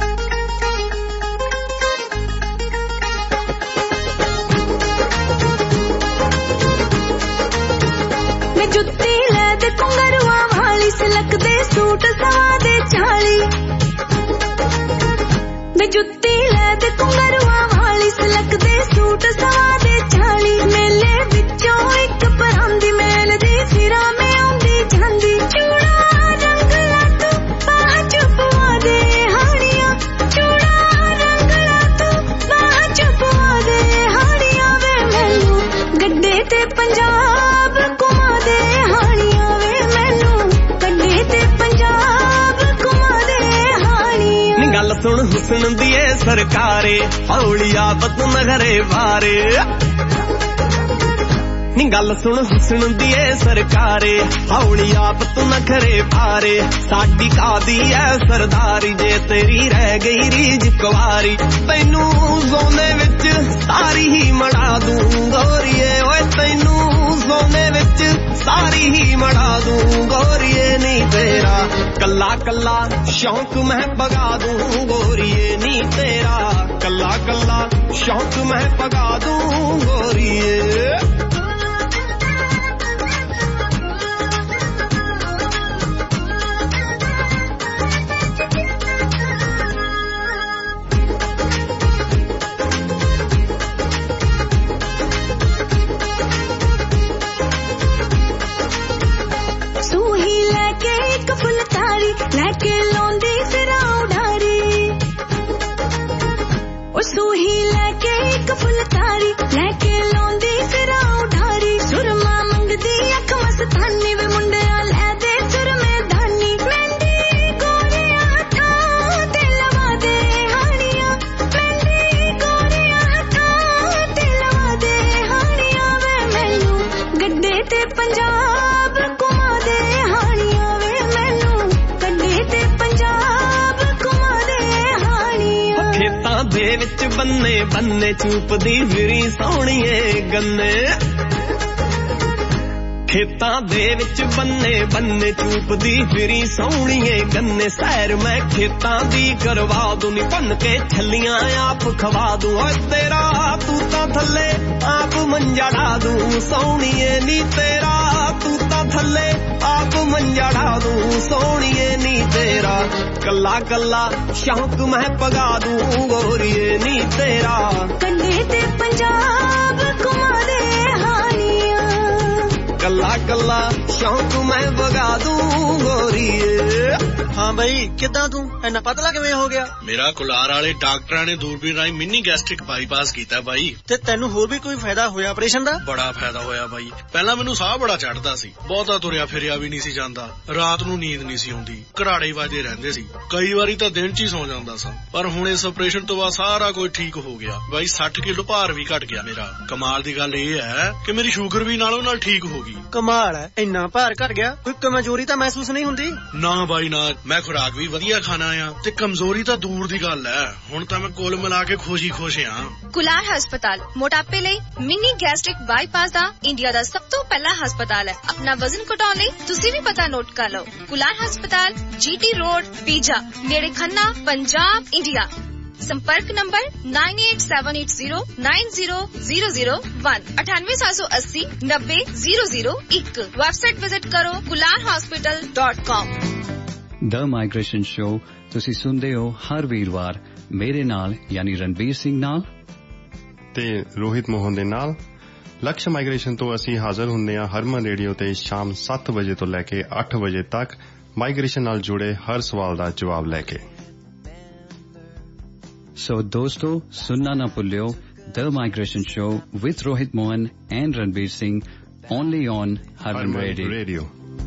ਜੁੱਤੀ ਲੈ ਦੇ ਕੁੰਗਰੂਆਂ ਵਾਲੀ, ਸਿਲਕ ਦੇ ਸੂਟ ਸਵਾ ਦੇ ਚਾਲੀ। ਮੈਂ ਜੁੱਤੀ ਲੈ ਦੇ ਕੁੰਗਰੂਆਂ ਵਾਲੀ, ਸਿਲਕ ਦੇ ਸੂਟ ਸਵਾ ਦੇ ਚਾਲੀ। ਮੇਲੇ ਵਿੱਚੋਂ ਇੱਕ ਪਰਾਂਦੀ ਮੇਲ ਦੀ ਸਿਰਾਂ ਮੈਂ ਆਉਂਦੀ ਜਾਂਦੀ। ਚੂੜਾ ਰੰਗਲਾ ਤੂੰ ਬਾਹ ਚ ਪਵਾ ਦੇ ਹਾਣੀਆਂ, ਚੂੜਾ ਰੰਗਲਾ ਤੂੰ ਬਾਹ ਚ ਪਵਾ ਦੇ ਹਾਣੀਆਂ। ਵੇ ਮੈਨੂੰ ਗੱਡੇ ਤੇ ਪੰਜਾਬ ਘੁਮਾ ਦੇ ਹਾਣੀਆਂ, ਵੇ ਮੈਨੂੰ ਗੱਡੇ ਤੇ ਪੰਜਾਬ ਘੁਮਾ ਦੇ ਹਾਣੀਆਂ। ਨੀ ਗੱਲ ਸੁਣ ਹੁਸਨ ਦੀ ਏ ਸਰਕਾਰੇ, ਹੌਲੀ ਆਦਤ ਨਗਰੇ ਵਾਰੇ। ਨੀ ਗੱਲ ਸੁਣ ਹੁਸਨ ਦੀ ਏ ਸਰਕਾਰੇ, ਹੌਲੀ ਆਦਤ ਨਖਰੇ ਭਾਰੇ। ਸਾਡੀ ਕਾਦੀ ਐ ਸਰਦਾਰੀ, ਜੇ ਤੇਰੀ ਰਹਿ ਗਈ ਰੀਝ ਕੁਆਰੀ। ਤੈਨੂੰ ਸੋਨੇ ਵਿੱਚ ਸਾਰੀ ਹੀ ਮੜਾ ਦੂੰ ਗੋਰੀਏ, ਓਏ ਤੈਨੂੰ ਸੋਨੇ ਵਿੱਚ ਸਾਰੀ ਹੀ ਮੜਾ ਦੂੰ ਗੋਰੀਏ। ਨੀ ਤੇਰਾ ਕੱਲਾ ਕੱਲਾ ਸ਼ੌਂਕ ਮੈਂ ਪਗਾ ਦੂੰ ਗੋਰੀਏ। ਨੀ ਤੇਰਾ ਕੱਲਾ ਕੱਲਾ ਸ਼ੌਂਕ ਮੈਂ ਪਗਾ ਦੂੰ ਗੋਰੀਏ। ਸੂਹੀ ਲੈ ਕੇ ਇੱਕ ਫੁਲਕਾਰੀ, ਲੈ ਕੇ ਲਾਉਂਦੀ ਫਿਰਾਂ ਉਡਾਰੀ। ਉਹ ਸੂਹੀ ਲੈ ਕੇ ਇੱਕ ਫੁਲਕਾਰੀ, ਲੈ ਕੇ ਲਾਉਂਦੀ ਫਿਰਾਂ ਉਡਾਰੀ। ਸੁਰਮਾ ਮੰਗਦੀ ਅੱਖ ਮਸਤਾਨੀ, ਵੇ ਮੁੰਡਿਆਂ ਲੈ ਦੇ ਸੁਰਮੇਦਾਨੀ। ਮਹਿੰਦੀ ਗੋਰੀਆਂ ਹੱਥਾਂ ਤੇ ਲਵਾ ਦੇ ਹਾਣੀਆਂ, ਮਹਿੰਦੀ ਗੋਰੀਆਂ ਹੱਥਾਂ ਤੇ ਲਵਾ ਦੇ ਹਾਣੀਆਂ। ਵੇ ਮੈਨੂੰ ਗੱਡੇ ਤੇ ਪੰਜਾਬ ਘੁਮਾ ਦੇ ਹਾਣੀਆਂ, ਵੇ ਮੈਨੂੰ ਗੱਡੇ ਤੇ ਪੰਜਾਬ ਘੁਮਾ ਦੇ ਹਾਣੀਆਂ। ਖੇਤਾਂ ਦੇ ਵਿੱਚ ਬੰਨੇ ਬੰਨੇ ਚੂਪਦੀ ਫਿਰੀ ਸੋਹਣੀਏ ਗੰਨੇ। ਖੇਤਾਂ ਦੇ ਵਿੱਚ ਬੰਨੇ ਬੰਨੇ ਚੂਪਦੀ ਫਿਰੀ ਸੋਹਣੀਏ ਗੰਨੇ। ਸੈਰ ਮੈਂ ਖੇਤਾਂ ਦੀ ਕਰਵਾ ਦੂੰ, ਨੀ ਭੰਨ ਕੇ ਛੱਲੀਆਂ ਆਪ ਖਵਾ ਦੂੰ। ਓਏ ਤੇਰਾ ਤੂੰ ਤਾਂ ਥੱਲੇ ਆਪ ਮੰਜਾ ਢਾ ਦੂੰ ਸੋਹਣੀਏ। ਨੀ ਤੇਰਾ ਤੂੰ ਤਾਂ ਥੱਲੇ ਆਪ ਮੰਜਾ ਢਾ ਦੂੰ ਸੋਹਣੀਏ। ਨੀ ਤੇਰਾ कल्ला कल्ला शौक मैं पगा दूं गोरिए नी तेरा कंढे ते पंजाब घुमा दे हानियां कल्ला कल्ला शौक मैं पगा दूं गोरिए। हाँ भाई किदा तू इन्ना पतला किवें हो गया? मेरा कुलार वाले डॉक्टरां ने दूरबीन राही मिनी गैस्ट्रिक बाईपास कीता भाई। ते तैनू होर भी कोई फायदा होया ऑपरेशन दा? बड़ा फायदा होया भाई। पहला मैनू साह बड़ा चढ़दा सी, बहुता तुरिया फिरिया भी नहीं सी जांदा, रात नू नींद नहीं सी आउंदी, घराड़े वाजे रहंदे सी, कई वारी तां दिन च ही सौ जांदा सा। पर हुण इस ऑपरेशन तो बाद सारा कुछ ठीक हो गया भाई। साठ किलो भार भी घट गया मेरा। कमाल दी गल इह है कि मेरी शुगर भी नालों नाल ठीक हो गई। कमाल है, इन्ना भार घट गया, कोई कमजोरी तां महसूस नहीं हुंदी? ना भाई ना, मैं खुराक भी ਵਧੀਆ ਖਾਣਾ ਆ ਤੇ ਕਮਜ਼ੋਰੀ ਤਾਂ ਦੂਰ ਦੀ ਗੱਲ ਹੈ। ਹੁਣ ਤਾਂ ਮੈਂ ਕੁੱਲ ਮਿਲਾ ਕੇ ਖੁਸ਼ੀ ਖੁਸ਼ ਹਾਂ। ਕੁਲਾਰ ਹਸਪਤਾਲ ਮੋਟਾਪੇ ਲਈ ਮਿਨੀ ਗੈਸਟ੍ਰਿਕ ਬਾਈਪਾਸ ਦਾ ਇੰਡੀਆ ਦਾ ਸਭ ਤੋਂ ਪਹਿਲਾ ਹਸਪਤਾਲ ਹੈ। ਆਪਣਾ ਵਜ਼ਨ ਘਟਾਉਣ ਲਈ ਤੁਸੀਂ ਵੀ ਪਤਾ ਨੋਟ ਕਰ ਲਓ। ਕੁਲਾਰ ਹਸਪਤਾਲ ਜੀਟੀ ਰੋਡ ਪੀਜਾ ਨੇੜੇ ਖੰਨਾ ਪੰਜਾਬ ਇੰਡੀਆ। संपर्क number nine eight seven eight zero nine zero zero zero one अठानवे सात सौ अस्सी नब्बे जीरो जीरो एक। वेबसाइट विजिट करो Kular hospital dot com. The migration show ਤੁਸੀਂ ਸੁਣਦੇ ਹੋ ਹਰ ਵੀਰਵਾਰ ਮੇਰੇ ਨਾਲ ਯਾਨੀ ਰਣਬੀਰ ਸਿੰਘ ਨਾਲ ਤੇ ਰੋਹਿਤ ਮੋਹਨ ਦੇ ਨਾਲ। ਲਕਸ਼ ਮਾਈਗ੍ਰੇਸ਼ਨ ਤੋਂ ਅਸੀਂ ਹਾਜ਼ਰ ਹੁੰਦੇ ਹਾਂ ਹਰਮਨ ਰੇਡੀਓ ਤੇ ਸ਼ਾਮ ਸੱਤ ਵਜੇ ਤੋਂ ਲੈ ਕੇ ਅੱਠ ਵਜੇ ਤੱਕ ਮਾਈਗ੍ਰੇਸ਼ਨ ਨਾਲ ਜੁੜੇ ਹਰ ਸਵਾਲ ਦਾ ਜਵਾਬ ਲੈ ਕੇ। So dosto sunna na bhulyo The Migration Show with Rohit Mohan and Ranveer Singh only on Harman Radio. Radio.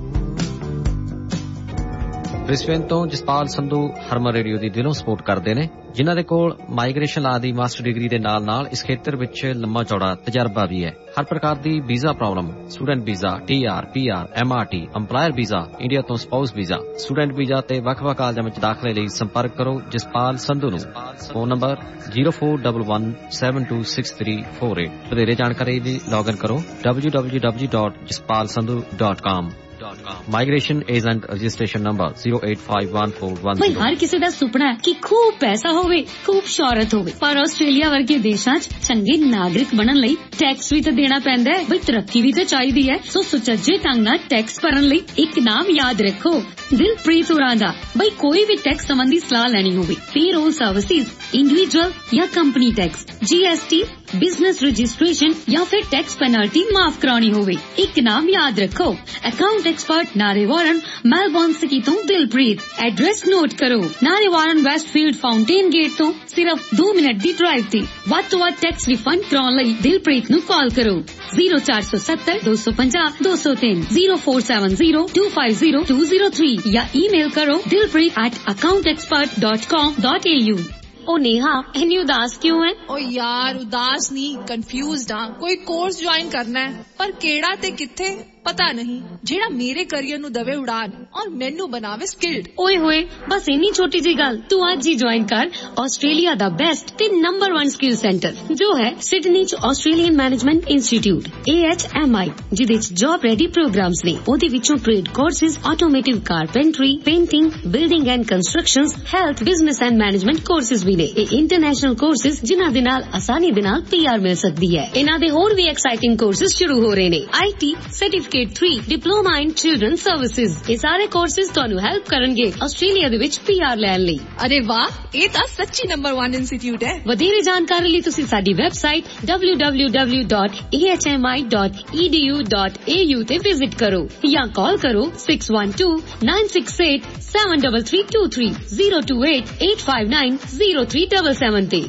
Brisbane ਤੋਂ ਜਸਪਾਲ ਸੰਧੂ ਹਰਮਨ ਰੇਡੀਓ ਦੀ ਦਿਲੋਂ ਸਪੋਰਟ ਕਰਦੇ ਨੇ, ਜਿਨ੍ਹਾਂ ਦੇ ਕੋਲ ਮਾਈਗ੍ਰੇਸ਼ਨ ਲਾ ਦੀ ਮਾਸਟਰ ਡਿਗਰੀ ਦੇ ਨਾਲ ਨਾਲ ਇਸ ਖੇਤਰ ਵਿੱਚ ਲੰਮਾ ਚੌੜਾ ਤਜਰਬਾ ਵੀ ਹੈ। ਹਰ ਪ੍ਰਕਾਰ ਦੀ visa problem, student visa, T R, P R, M R T, employer visa, India ਤੋਂ ਸਪਾਊਸ ਵੀਜ਼ਾ, ਸਟੂਡੈਂਟ ਵੀਜ਼ਾ ਤੇ ਵੱਖ-ਵੱਖ ਕਾਲਜਾਂ ਵਿੱਚ ਦਾਖਲੇ ਲਈ ਸੰਪਰਕ ਕਰੋ ਜਸਪਾਲ ਸੰਧੂ ਨੂੰ। Phone number zero four one one seven two six three four eight. ਵਧੇਰੇ ਜਾਣਕਾਰੀ ਲਈ ਲੌਗਇਨ ਕਰੋ W W W dot Jaspal Sandhu dot com. Migration agent registration number zero eight five one four one zero. ਹਰ ਕਿਸੇ ਦਾ ਸੁਪਨਾ ਹੈ ਕਿ ਖੂਬ ਪੈਸਾ ਹੋਵੇ, ਖੂਬ ਸ਼ੌਹਰਤ ਹੋਵੇ, ਪਰ ਆਸਟ੍ਰੇਲੀਆ ਵਰਗੇ ਦੇਸ਼ਾਂ 'ਚ ਚੰਗੇ ਨਾਗਰਿਕ ਬਣਨ ਲਈ ਟੈਕਸ ਵੀ ਤਾਂ ਦੇਣਾ ਪੈਂਦਾ ਹੈ ਬਈ, ਤਰੱਕੀ ਵੀ ਤਾਂ ਚਾਹੀਦੀ ਹੈ। ਸੋ ਸੁਚੱਜੇ ਢੰਗ ਨਾਲ ਟੈਕਸ ਭਰਨ ਲਈ ਇੱਕ ਨਾਮ ਯਾਦ ਰੱਖੋ, ਦਿਲਪ੍ਰੀਤ ਹੋਰਾਂ ਦਾ। ਬਈ ਕੋਈ ਵੀ ਟੈਕਸ ਸੰਬੰਧੀ ਸਲਾਹ ਲੈਣੀ ਹੋਵੇ, ਪੇਰੋਲ ਸਰਵਿਸਿਜ਼, ਇੰਡੀਵਿਜੂਅਲ ਜਾਂ company tax, GST, business registration ਜਾਂ ਫਿਰ ਟੈਕਸ ਪੈਨਲਟੀ ਮਾਫ ਕਰਾਉਣੀ ਹੋਵੇ, ਇੱਕ ਨਾਮ ਯਾਦ ਰੱਖੋ, account expert Narre Warren, Melbourne city ਤੋਂ ਦਿਲਪ੍ਰੀਤ। ਐਡਰੈਸ ਨੋਟ ਕਰੋ, ਨਾਰੇਵਾਰਨ ਵੈਸਟਫੀਲਡ ਫਾਊਂਟੇਨ ਗੇਟ ਤੋਂ ਸਿਰਫ ਦੋ ਮਿੰਟ ਦੀ ਡਰਾਈਵ ਤੇ। ਵੱਧ ਤੋਂ ਵੱਧ ਟੈਕਸ ਰਿਫੰਡ ਕਰਾਉਣ ਲਈ ਦਿਲਪ੍ਰੀਤ ਨੂੰ ਕਾਲ ਕਰੋ ਜ਼ੀਰੋ ਚਾਰ ਸੌ ਸੱਤਰ ਦੋ ਸੌ ਪੰਜਾਹ ਦੋ ਸੌ ਤਿੰਨ zero four seven zero two five zero two zero three ਜਾਂ ਈਮੇਲ ਕਰੋ Dilpreet at account expert dot com dot A U. ओ नेहा इतनी उदास क्यों है? ओ यार उदास नहीं, कंफ्यूज्ड हाँ। कोई कोर्स ज्वाइन करना है पर केड़ा ते किथे पता नहीं, जेड़ा मेरे करियर नु दवे उड़ान और मेनू बनावे स्किल्ड। ओए होए बस इन्नी छोटी जी गल, तू आज ही ज्वाइन कर आस्ट्रेलिया दा बेस्ट ते नंबर वन स्किल सेंटर जो है सिडनी च Australian management institute A H M I, जिदे च जॉब रेडी प्रोग्राम्स ने। ओदे विचों trade courses, automotive carpentry, painting, building and constructions, health, business and management courses भी ने। ए इंटरनेशनल कोर्सेज जिन्हां दे नाल आसानी दे नाल पी आर मिल सकदी है। इन्हां दे होर भी एक्साइटिंग कोर्सेज शुरू हो रहे ने। I T certificate three, diploma in children services, ये सारे कोर्सेज ਤੁਹਾਨੂੰ ਹੈਲਪ ਕਰਨਗੇ ਆਸਟ੍ਰੇਲੀਆ ਦੇ ਵਿੱਚ ਪੀ ਆਰ ਲੈਣ ਲਈ। ਅਰੇ ਵਾਹ, ਇਹ ਤਾਂ ਸੱਚੀ ਨੰਬਰ ਵਨ ਇੰਸਟੀਚਿਊਟ ਹੈ। ਵਧੇਰੇ ਜਾਣਕਾਰੀ ਲਈ ਤੁਸੀਂ ਸਾਡੀ website W W W dot A H M I dot E D U dot A U ਤੇ ਵਿਜ਼ਿਟ ਕਰੋ ਜਾਂ ਕਾਲ ਕਰੋ six one two nine six eight seven three three two three zero two eight eight five nine zero three seven seven ਤੇ।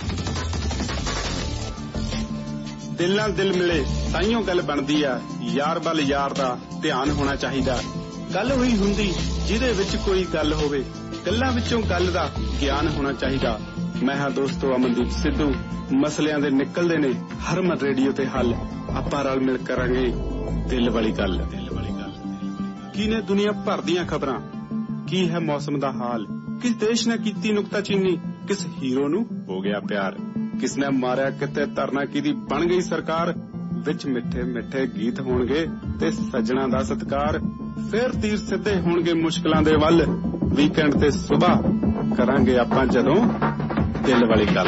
ਦਿਲ ਨਾਲ ਦਿਲ ਮਿਲੇ ਤਾਈਓ ਗੱਲ ਬਣਦੀ ਆ, ਯਾਰ ਵੱਲ ਯਾਰ ਦਾ ਧਿਆਨ ਹੋਣਾ ਚਾਹੀਦਾ। ਗੱਲ ਹੋਈ ਹੁੰਦੀ ਜਿਹਦੇ ਵਿੱਚ ਕੋਈ ਗੱਲ ਹੋਵੇ, ਗੱਲਾਂ ਵਿੱਚੋਂ ਗੱਲ ਦਾ ਗਿਆਨ ਹੋਣਾ ਚਾਹੀਦਾ। ਮੈਂ ਹਾਂ ਦੋਸਤੋ ਅਮਨਦੀਪ ਸਿੱਧੂ, ਮਸਲਿਆਂ ਦੇ ਨਿਕਲਦੇ ਨੇ ਹਰਮਨ ਰੇਡੀਓ ਤੇ ਹੱਲ। ਆਪਾਂ ਰਲ ਮਿਲ ਕਰਾਂਗੇ ਦਿਲ ਵਾਲੀ ਗੱਲ। ਦਿਲ ਵਾਲੀ ਗੱਲ ਕੀ ਨੇ ਦੁਨੀਆ ਭਰ ਦੀਆਂ ਖਬਰਾਂ, ਕੀ ਹੈ ਮੌਸਮ ਦਾ ਹਾਲ, ਕਿਸ ਦੇਸ਼ ਨੇ ਕੀਤੀ ਨੁਕਤਾਚੀਨੀ, ਕਿਸ ਹੀਰੋ ਨੂੰ ਹੋ ਗਿਆ ਪਿਆਰ, ਕਿਸ ਨੇ ਮਾਰਿਆ ਕਿਤੇ ਧਰਨਾ ਕਿਹਦੀ ਬਣ ਗਈ ਸਰਕਾਰ। ਵਿੱਚ ਮਿੱਠੇ ਮਿੱਠੇ ਗੀਤ ਹੋਣਗੇ ਤੇ ਸੱਜਣਾ ਦਾ ਸਤਿਕਾਰ। ਫਿਰ ਤੀਰ ਸਿੱਧੇ ਹੋਣਗੇ ਮੁਸ਼ਕਲਾਂ ਦੇ ਵੱਲ। ਵੀਕਐਂਡ ਤੇ ਸੁਬਾਹ ਕਰਾਂਗੇ ਆਪਾਂ ਜਦੋਂ ਦਿਲ ਵਾਲੀ ਗੱਲ।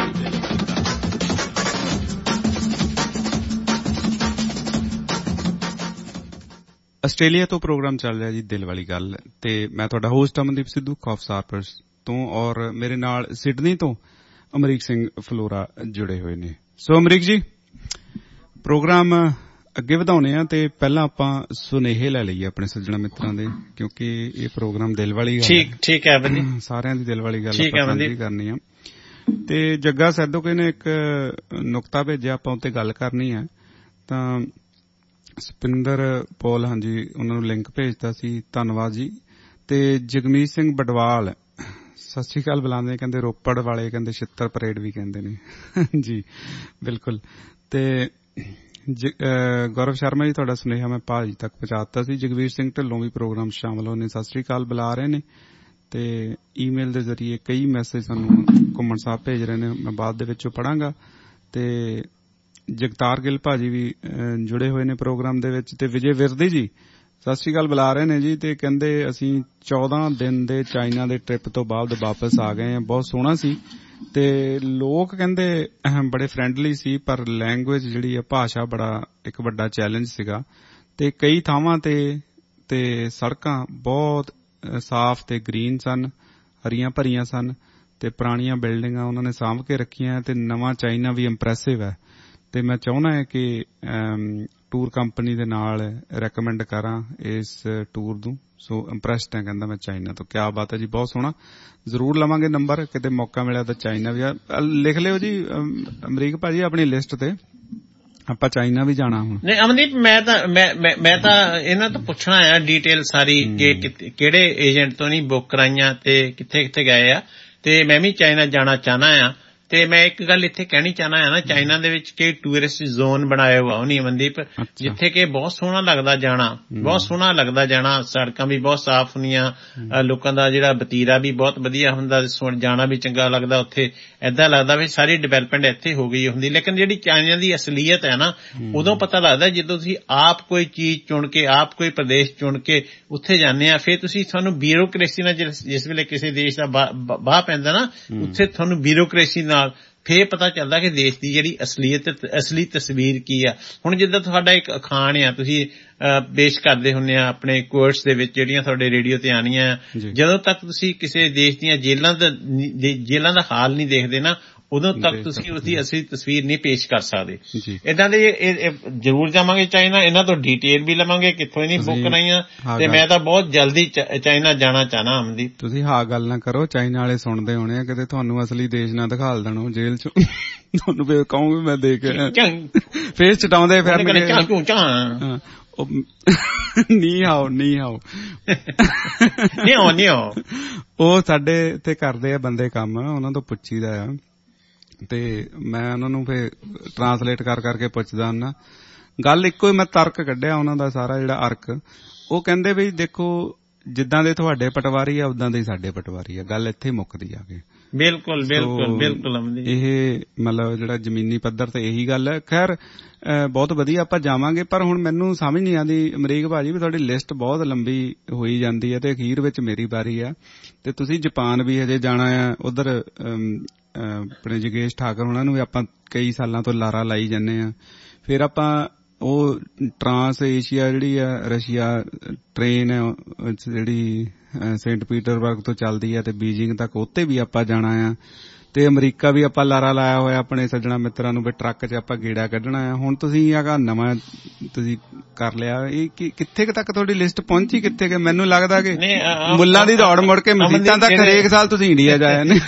ਆਸਟ੍ਰੇਲੀਆ ਤੋਂ ਪ੍ਰੋਗਰਾਮ ਚੱਲ ਰਿਹਾ ਜੀ ਦਿਲ ਵਾਲੀ ਗੱਲ, ਤੇ ਮੈਂ ਤੁਹਾਡਾ ਹੋਸਟ ਅਮਨਦੀਪ ਸਿੱਧੂ ਕੌਫਸਾਰਪਰਸ ਤੋਂ, ਔਰ ਮੇਰੇ ਨਾਲ ਸਿਡਨੀ ਤੋਂ ਅਮਰੀਕ ਸਿੰਘ ਫਲੋਰਾ ਜੁੜੇ ਹੋਏ ਨੇ। ਸੋ ਅਮਰੀਕ ਜੀ, ਪ੍ਰੋਗਰਾਮ ਅੱਗੇ ਵਧਾਉਣੇ ਆ ਤੇ ਪਹਿਲਾਂ ਆਪਾਂ ਸੁਨੇਹੇ ਲੈ ਲਈਏ ਆਪਣੇ ਸੱਜਣਾ ਮਿੱਤਰਾਂ ਦੇ, ਕਿਉਂਕਿ ਇਹ ਪ੍ਰੋਗਰਾਮ ਦਿਲ ਵਾਲੀ ਗੱਲ ਠੀਕ ਠੀਕ ਹੈ ਬੰਦੀ, ਸਾਰਿਆਂ ਦੀ ਦਿਲ ਵਾਲੀ ਗੱਲ ਆਪਾਂ ਕਰਨੀ ਆ। ਤੇ ਜੱਗਾ ਸੈਦੋਕੇ ਨੇ ਇੱਕ ਨੁਕਤਾ ਭੇਜਿਆ, ਆਪਾਂ ਉੱਤੇ ਗੱਲ ਕਰਨੀ ਹੈ। ਤਾਂ ਸਪਿੰਦਰ ਪੌਲ, ਹਾਂਜੀ, ਉਹਨਾਂ ਨੂੰ ਲਿੰਕ ਭੇਜਤਾ ਸੀ, ਧੰਨਵਾਦ ਜੀ। ਤੇ ਜਗਮੀਤ ਸਿੰਘ ਬਡਵਾਲ ਸਤਿ ਸ੍ਰੀ ਅਕਾਲ ਬੁਲਾਉਂਦੇ, ਕਹਿੰਦੇ ਰੋਪੜ ਵਾਲੇ ਕਹਿੰਦੇ ਛਿੱਤਰ ਪਰੇਡ ਵੀ ਕਹਿੰਦੇ ਨੇ ਜੀ, ਬਿਲਕੁਲ। ਤੇ ਗੌਰਵ ਸ਼ਰਮਾ ਜੀ, ਤੁਹਾਡਾ ਸੁਨੇਹਾ ਮੈਂ ਭਾਜੀ ਤੱਕ ਪਹੁੰਚਾ ਦਿੱਤਾ ਸੀ। ਜਗਵੀਰ ਸਿੰਘ ਢਿੱਲੋਂ ਵੀ ਪ੍ਰੋਗਰਾਮ ਸ਼ਾਮਲ ਹੋਣੇ, ਸਤਿ ਸ੍ਰੀ ਅਕਾਲ ਬੁਲਾ ਰਹੇ ਨੇ। ਤੇ ਈਮੇਲ ਦੇ ਜ਼ਰੀਏ ਕਈ ਮੈਸੇਜ ਸਾਨੂੰ ਘੁੰਮਣ ਸਾਹਿਬ ਭੇਜ ਰਹੇ ਨੇ, ਮੈਂ ਬਾਅਦ ਦੇ ਵਿੱਚੋਂ ਪੜਾਂਗਾ। ਤੇ ਜਗਤਾਰ ਗਿੱਲ ਭਾਜੀ ਵੀ ਜੁੜੇ ਹੋਏ ਨੇ ਪ੍ਰੋਗਰਾਮ ਦੇ ਵਿੱਚ। ਤੇ ਵਿਜੇ ਵਿਰਦੀ ਜੀ ਸਤਿ ਸ੍ਰੀ ਅਕਾਲ ਬੁਲਾ ਰਹੇ ਨੇ ਜੀ, ਤੇ ਕਹਿੰਦੇ ਅਸੀਂ ਚੌਦਾਂ ਦਿਨ ਦੇ ਚਾਈਨਾ ਦੇ ਟ੍ਰਿਪ ਤੋਂ ਬਾਅਦ ਵਾਪਸ ਆ ਗਏ ਆ, ਬਹੁਤ ਸੋਹਣਾ ਸੀ। ਤੇ ਲੋਕ ਕਹਿੰਦੇ ਬੜੇ ਫਰੈਂਡਲੀ ਸੀ, ਪਰ ਲੈਂਗੁਏਜ ਜਿਹੜੀ ਆ, ਭਾਸ਼ਾ ਬੜਾ ਇੱਕ ਵੱਡਾ ਚੈਲੰਜ ਸੀਗਾ। ਤੇ ਕਈ ਥਾਵਾਂ ਤੇ ਤੇ ਸੜਕਾਂ ਬਹੁਤ ਸਾਫ਼ ਤੇ ਗ੍ਰੀਨ ਸਨ, ਹਰੀਆਂ ਭਰੀਆਂ ਸਨ, ਤੇ ਪੁਰਾਣੀਆਂ ਬਿਲਡਿੰਗਾਂ ਉਹਨਾਂ ਨੇ ਸਾਂਭ ਕੇ ਰੱਖੀਆਂ। ਤੇ ਨਵਾਂ ਚਾਈਨਾ ਵੀ ਇੰਪ੍ਰੈਸਿਵ ਹੈ। ਤੇ ਮੈਂ ਚਾਹੁੰਦਾ ਹੈ ਕਿ ਟੂਰ ਕੰਪਨੀ ਦੇ ਨਾਲ ਰეკਮੈਂਡ ਕਰਾਂ ਇਸ ਟੂਰ ਨੂੰ। ਸੋ ਇੰਪ੍ਰੈਸਡ ਹੈ, ਕਹਿੰਦਾ ਮੈਂ ਚਾਈਨਾ ਤੋਂ। ਕਿਆ ਬਾਤ ਹੈ ਜੀ, ਬਹੁਤ ਸੋਹਣਾ। ਜ਼ਰੂਰ ਲਵਾਂਗੇ ਨੰਬਰ, ਕਿਤੇ ਮੌਕਾ ਮਿਲਿਆ ਤਾਂ ਚਾਈਨਾ ਵੀ ਲਿਖ ਲਿਓ ਜੀ ਅਮਰੀਕ ਭਾਜੀ ਆਪਣੀ ਲਿਸਟ ਤੇ, ਆਪਾਂ ਚਾਈਨਾ ਵੀ ਜਾਣਾ ਹੁਣ। ਨਹੀਂ ਅਮਨਦੀਪ, ਮੈਂ ਤਾਂ ਮੈਂ ਮੈਂ ਤਾਂ ਇਹਨਾਂ ਤੋਂ ਪੁੱਛਣਾ ਆ ਡੀਟੇਲ ਸਾਰੀ, ਕਿ ਕਿਹੜੇ ਏਜੰਟ ਤੋਂ ਨਹੀਂ ਬੁੱਕ ਕਰਾਈਆਂ ਤੇ ਕਿੱਥੇ ਕਿੱਥੇ ਗਏ ਆ। ਤੇ ਮੈਂ ਵੀ ਚਾਈਨਾ ਜਾਣਾ ਚਾਹਨਾ ਆ। ਤੇ ਮੈਂ ਇੱਕ ਗੱਲ ਇੱਥੇ ਕਹਿਣੀ ਚਾਹਨਾ ਹੈ ਨਾ, ਚਾਈਨਾ ਦੇ ਵਿੱਚ ਕਈ ਟੂਰਿਸਟ ਜ਼ੋਨ ਬਣਾਏ ਹੋਆ ਉਹਨੀ ਅਮਨਦੀਪ, ਜਿੱਥੇ ਕਿ ਬਹੁਤ ਸੋਹਣਾ ਲੱਗਦਾ ਜਾਣਾ, ਬਹੁਤ ਸੋਹਣਾ ਲੱਗਦਾ ਜਾਣਾ। ਸੜਕਾਂ ਵੀ ਬਹੁਤ ਸਾਫ਼ ਹੁੰਦੀਆਂ, ਲੋਕਾਂ ਦਾ ਜਿਹੜਾ ਵਤੀਰਾ ਵੀ ਬਹੁਤ ਵਧੀਆ ਹੁੰਦਾ, ਜਾਣਾ ਵੀ ਚੰਗਾ ਲੱਗਦਾ ਉੱਥੇ। ਏਦਾਂ ਲੱਗਦਾ ਵੀ ਸਾਰੀ ਡਿਵੈਲਪਮੈਂਟ ਇੱਥੇ ਹੋ ਗਈ ਹੁੰਦੀ। ਲੇਕਿਨ ਜਿਹੜੀ ਚਾਈਨਾ ਦੀ ਅਸਲੀਅਤ ਹੈ ਨਾ, ਉਦੋਂ ਪਤਾ ਲੱਗਦਾ ਜਦੋਂ ਤੁਸੀਂ ਆਪ ਕੋਈ ਚੀਜ਼ ਚੁਣ ਕੇ, ਆਪ ਕੋਈ ਪ੍ਰਦੇਸ਼ ਚੁਣ ਕੇ ਉੱਥੇ ਜਾਂਦੇ ਆ। ਫਿਰ ਤੁਸੀਂ ਤੁਹਾਨੂੰ ਬਿਊਰੋਕ੍ਰੇਸੀ ਨਾਲ, ਜਿਸ ਵੇਲੇ ਕਿਸੇ ਦੇਸ਼ ਦਾ ਬਾਹ ਪੈਂਦਾ ਨਾ, ਉੱਥੇ ਤੁਹਾਨੂੰ ਬਿਊਰੋਕ੍ਰੇਸੀ ਨਾਲ ਫੇਰ ਪਤਾ ਚੱਲਦਾ ਕਿ ਦੇਸ਼ ਦੀ ਜਿਹੜੀ ਅਸਲੀਅਤ, ਅਸਲੀ ਤਸਵੀਰ ਕੀ ਆ। ਹੁਣ ਜਿੱਦਾਂ ਤੁਹਾਡਾ ਇੱਕ ਅਖਾਣ ਆ, ਤੁਸੀਂ ਪੇਸ਼ ਕਰਦੇ ਹੁੰਦੇ ਆ ਆਪਣੇ ਕੋਰਸ ਦੇ ਵਿੱਚ, ਜਿਹੜੀਆਂ ਤੁਹਾਡੇ ਰੇਡੀਓ ਤੇ ਆਉਣੀਆਂ, ਜਦੋਂ ਤੱਕ ਤੁਸੀਂ ਕਿਸੇ ਦੇਸ਼ ਦੀਆਂ ਜੇਲਾਂ ਦਾ ਜੇਲਾਂ ਦਾ ਹਾਲ ਨਹੀਂ ਦੇਖਦੇ ਨਾ, ਉਦੋਂ ਤੱਕ ਤੁਸੀਂ ਉਸਦੀ ਅਸਲੀ ਤਸਵੀਰ ਨਹੀਂ ਪੇਸ਼ ਕਰ ਸਕਦੇ। ਏਦਾਂ ਦੇ ਜ਼ਰੂਰ ਜਾਵਾਂਗੇ ਚਾਈਨਾ, ਇਹਨਾਂ ਤੋਂ ਡਿਟੇਲ ਵੀ ਲਵਾਂਗੇ ਕਿੱਥੋਂ ਨਹੀਂ ਬੁੱਕ ਕਰਾਈਆਂ। ਤੇ ਮੈਂ ਤਾਂ ਬਹੁਤ ਜਲਦੀ ਚਾਈਨਾ ਜਾਣਾ ਚਾਹਨਾ ਅਮਨਦੀਪ। ਤੁਸੀਂ ਹਾਂ ਗੱਲ ਨਾ ਕਰੋ, ਚਾਈਨਾ ਵਾਲੇ ਸੁਣਦੇ ਹੋਣੇ ਆ, ਕਿਤੇ ਤੁਹਾਨੂੰ ਅਸਲੀ ਦੇਸ਼ ਨਾ ਦਿਖਾਲ ਦੇਣੋ ਜੇਲ੍ਹ ਚੋਂ, ਤੁਹਾਨੂੰ ਫੇਰ ਕਹੂੰਗੀ ਮੈਂ ਦੇਖ ਫੇਸ ਚਟਾਉਂਦੇ ਫਿਰ ਨੀ ਆਓ ਨੀ ਆਓ ਨੀ ਆਓ ਨੀ ਆਓ। ਉਹ ਸਾਡੇ ਇੱਥੇ ਕਰਦੇ ਆ ਬੰਦੇ ਕੰਮ, ਉਹਨਾਂ ਤੋਂ ਪੁੱਛੀਦਾ ਆ, ਤੇ ਮੈਂ ਉਹਨਾਂ ਨੂੰ ਫੇਰ ਟਰਾਂਸਲੇਟ ਕਰ ਕਰਕੇ ਪੁੱਛਦਾ ਹੁੰਦਾ। ਗੱਲ ਇੱਕੋ ਹੀ, ਮੈਂ ਤਰਕ ਕੱਢਿਆ ਉਹਨਾਂ ਦਾ ਸਾਰਾ ਜਿਹੜਾ ਅਰਕ। ਉਹ ਕਹਿੰਦੇ ਵੀ ਦੇਖੋ, ਜਿੱਦਾਂ ਦੇ ਤੁਹਾਡੇ ਪਟਵਾਰੀ ਆ ਉਦਾਂ ਦੇ ਸਾਡੇ ਪਟਵਾਰੀ ਆ, ਗੱਲ ਇੱਥੇ ਮੁੱਕਦੀ ਆ ਕੇ। ਬਿਲਕੁਲ ਬਿਲਕੁਲ ਬਿਲਕੁਲ। ਇਹ ਮਤਲਬ ਜਿਹੜਾ ਜ਼ਮੀਨੀ ਪੱਧਰ ਤੇ ਇਹੀ ਗੱਲ ਹੈ। ਖੈਰ ਬਹੁਤ ਵਧੀਆ, ਆਪਾਂ ਜਾਵਾਂਗੇ। ਪਰ ਹੁਣ ਮੈਨੂੰ ਸਮਝ ਨਹੀਂ ਆਉਂਦੀ ਅਮਰੀਕ ਭਾਜੀ ਵੀ ਤੁਹਾਡੀ ਲਿਸਟ ਬਹੁਤ ਲੰਬੀ ਹੋਈ ਜਾਂਦੀ ਹੈ, ਤੇ ਅਖੀਰ ਵਿੱਚ ਮੇਰੀ ਵਾਰੀ ਆ। ਤੇ ਤੁਸੀਂ ਜਪਾਨ ਵੀ ਹਜੇ ਜਾਣਾ ਆ, ਉਧਰ ਆਪਣੇ ਜਗੇਸ਼ ਠਾਕਰ ਉਹਨਾਂ ਨੂੰ ਵੀ ਆਪਾਂ ਕਈ ਸਾਲਾਂ ਤੋਂ ਲਾਰਾ ਲਾਈ ਜਾਂਦੇ ਆ। ਫਿਰ ਆਪਾਂ ਉਹ ਟਰਾਂਸ ਏਸ਼ੀਆ ਜਿਹੜੀ ਆ ਰਸ਼ੀਆ ਟ੍ਰੇਨ ਜਿਹੜੀ ਸੇਂਟ ਪੀਟਰਬਰਗ ਤੋਂ ਚੱਲਦੀ ਆ ਤੇ ਬੀਜਿੰਗ ਤੱਕ, ਉੱਤੇ ਵੀ ਆਪਾਂ ਜਾਣਾ ਆ। ਤੇ ਅਮਰੀਕਾ ਵੀ ਆਪਾਂ ਲਾਰਾ ਲਾਇਆ ਹੋਇਆ ਆਪਣੇ ਸੱਜਣਾ ਮਿੱਤਰਾਂ ਨੂੰ ਵੀ ਟਰੱਕ 'ਚ ਆਪਾਂ ਗੇੜਾ ਕੱਢਣਾ ਆ। ਹੁਣ ਤੁਸੀਂ ਆਹ ਨਵਾਂ ਤੁਸੀਂ ਕਰ ਲਿਆ, ਇਹ ਕਿੱਥੇ ਤੱਕ ਤੁਹਾਡੀ ਲਿਸਟ ਪਹੁੰਚੀ, ਕਿੱਥੇ ਕਿ ਮੈਨੂੰ ਲੱਗਦਾ ਕਿ ਮੁੱਲਾਂ ਦੀ ਦੌੜ ਮੁੜ ਕੇ ਮਸੀਤਾਂ ਤੱਕ ਹਰੇਕ ਸਾਲ ਤੁਸੀਂ ਇੰਡੀਆ ਜਾਏ ਨੇ।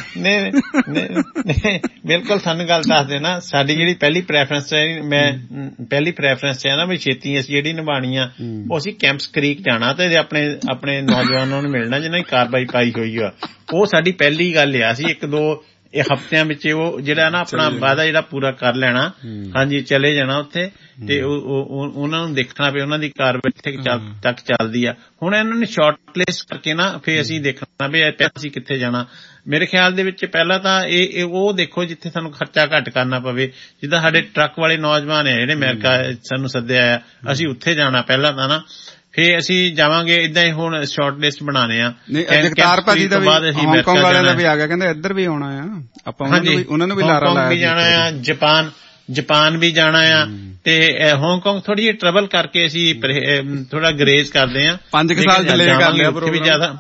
ਬਿਲਕੁਲ, ਸਾਨੂੰ ਗੱਲ ਦੱਸ ਦੇਣਾ। ਸਾਡੀ ਜਿਹੜੀ ਪਹਿਲੀ ਪ੍ਰੈਫਰੈਂਸ ਹੈ, ਮੈਂ ਪਹਿਲੀ ਪ੍ਰੈਫਰੈਂਸ ਹੈ ਨਾ ਵੀ ਛੇਤੀ ਅਸੀਂ ਜਿਹੜੀ ਨਿਭਾਉਣੀ ਆ, ਉਹ ਅਸੀਂ ਕੈਂਪਸ ਕ੍ਰੀਕ ਜਾਣਾ ਤੇ ਆਪਣੇ ਆਪਣੇ ਨੌਜਵਾਨਾਂ ਨੂੰ ਮਿਲਣਾ ਜਿਹਨਾਂ ਦੀ ਕਾਰਵਾਈ ਪਾਈ ਹੋਈ ਆ। ਉਹ ਸਾਡੀ ਪਹਿਲੀ ਗੱਲ ਆ। ਅਸੀਂ ਇੱਕ ਦੋ ਇਹ ਹਫ਼ਤਿਆਂ ਵਿੱਚ ਉਹ ਜਿਹੜਾ ਨਾ ਆਪਣਾ ਵਾਅਦਾ ਜਿਹੜਾ ਪੂਰਾ ਕਰ ਲੈਣਾ। ਹਾਂਜੀ, ਚਲੇ ਜਾਣਾ ਉੱਥੇ ਤੇ ਉਹਨਾਂ ਨੂੰ ਦੇਖਣਾ ਵੀ ਉਹਨਾਂ ਦੀ ਕਾਰਵਾਈ ਕਿੱਥੇ ਤੱਕ ਚੱਲਦੀ ਆ। ਹੁਣ ਇਹਨਾਂ ਨੇ ਸ਼ਾਰਟ ਲਿਸਟ ਕਰਕੇ ਨਾ ਫਿਰ ਅਸੀਂ ਦੇਖਣਾ ਵੀ ਅਸੀਂ ਕਿੱਥੇ ਜਾਣਾ। ਮੇਰੇ ਖਿਆਲ ਦੇ ਵਿੱਚ ਪਹਿਲਾਂ ਤਾਂ ਇਹ ਉਹ ਦੇਖੋ ਜਿੱਥੇ ਸਾਨੂੰ ਖਰਚਾ ਘੱਟ ਕਰਨਾ ਪਵੇ। ਜਿੱਦਾਂ ਸਾਡੇ ਟਰੱਕ ਵਾਲੇ ਨੌਜਵਾਨ ਹੈ ਜਿਹੜੇ ਅਮਰੀਕਾ ਸਾਨੂੰ ਸੱਦਿਆ ਆ, ਅਸੀਂ ਉੱਥੇ ਜਾਣਾ ਪਹਿਲਾਂ ਤਾਂ ਨਾ, ਫੇਰ ਅਸੀਂ ਜਾਵਾਂਗੇ। ਏਦਾਂ ਹੀ ਹੁਣ ਸ਼ਾਰਟ ਲਿਸਟ ਬਣਾਉਣੇ ਆ। ਜਗਤਾਰ ਭਾਜੀ ਦਾ ਵੀ, ਹਾਂਗਕਾਂਗ ਵਾਲਿਆਂ ਦਾ ਵੀ ਆ ਗਿਆ, ਕਹਿੰਦੇ ਇੱਧਰ ਵੀ ਆਉਣਾ ਆ, ਆਪਾਂ ਉਹਨਾਂ ਨੂੰ ਵੀ ਲਾਰਾ ਲਾਇਆ। ਜਾਣਾ ਆ, ਜਾਪਾਨ ਜਾਪਾਨ ਵੀ ਜਾਣਾ ਆ ਤੇ ਹਾਂਗਕਾਂਗ ਥੋੜੀ ਜਿਹੀ ਟਰਬਲ ਕਰਕੇ ਅਸੀਂ ਥੋੜਾ ਗਰੇਜ ਕਰਦੇ ਆ। ਪੰਜ ਕੁ ਸਾਲ ਡਿਲੇ ਕਰ ਲਿਆ ਉੱਥੇ ਵੀ ਜ਼ਿਆਦਾ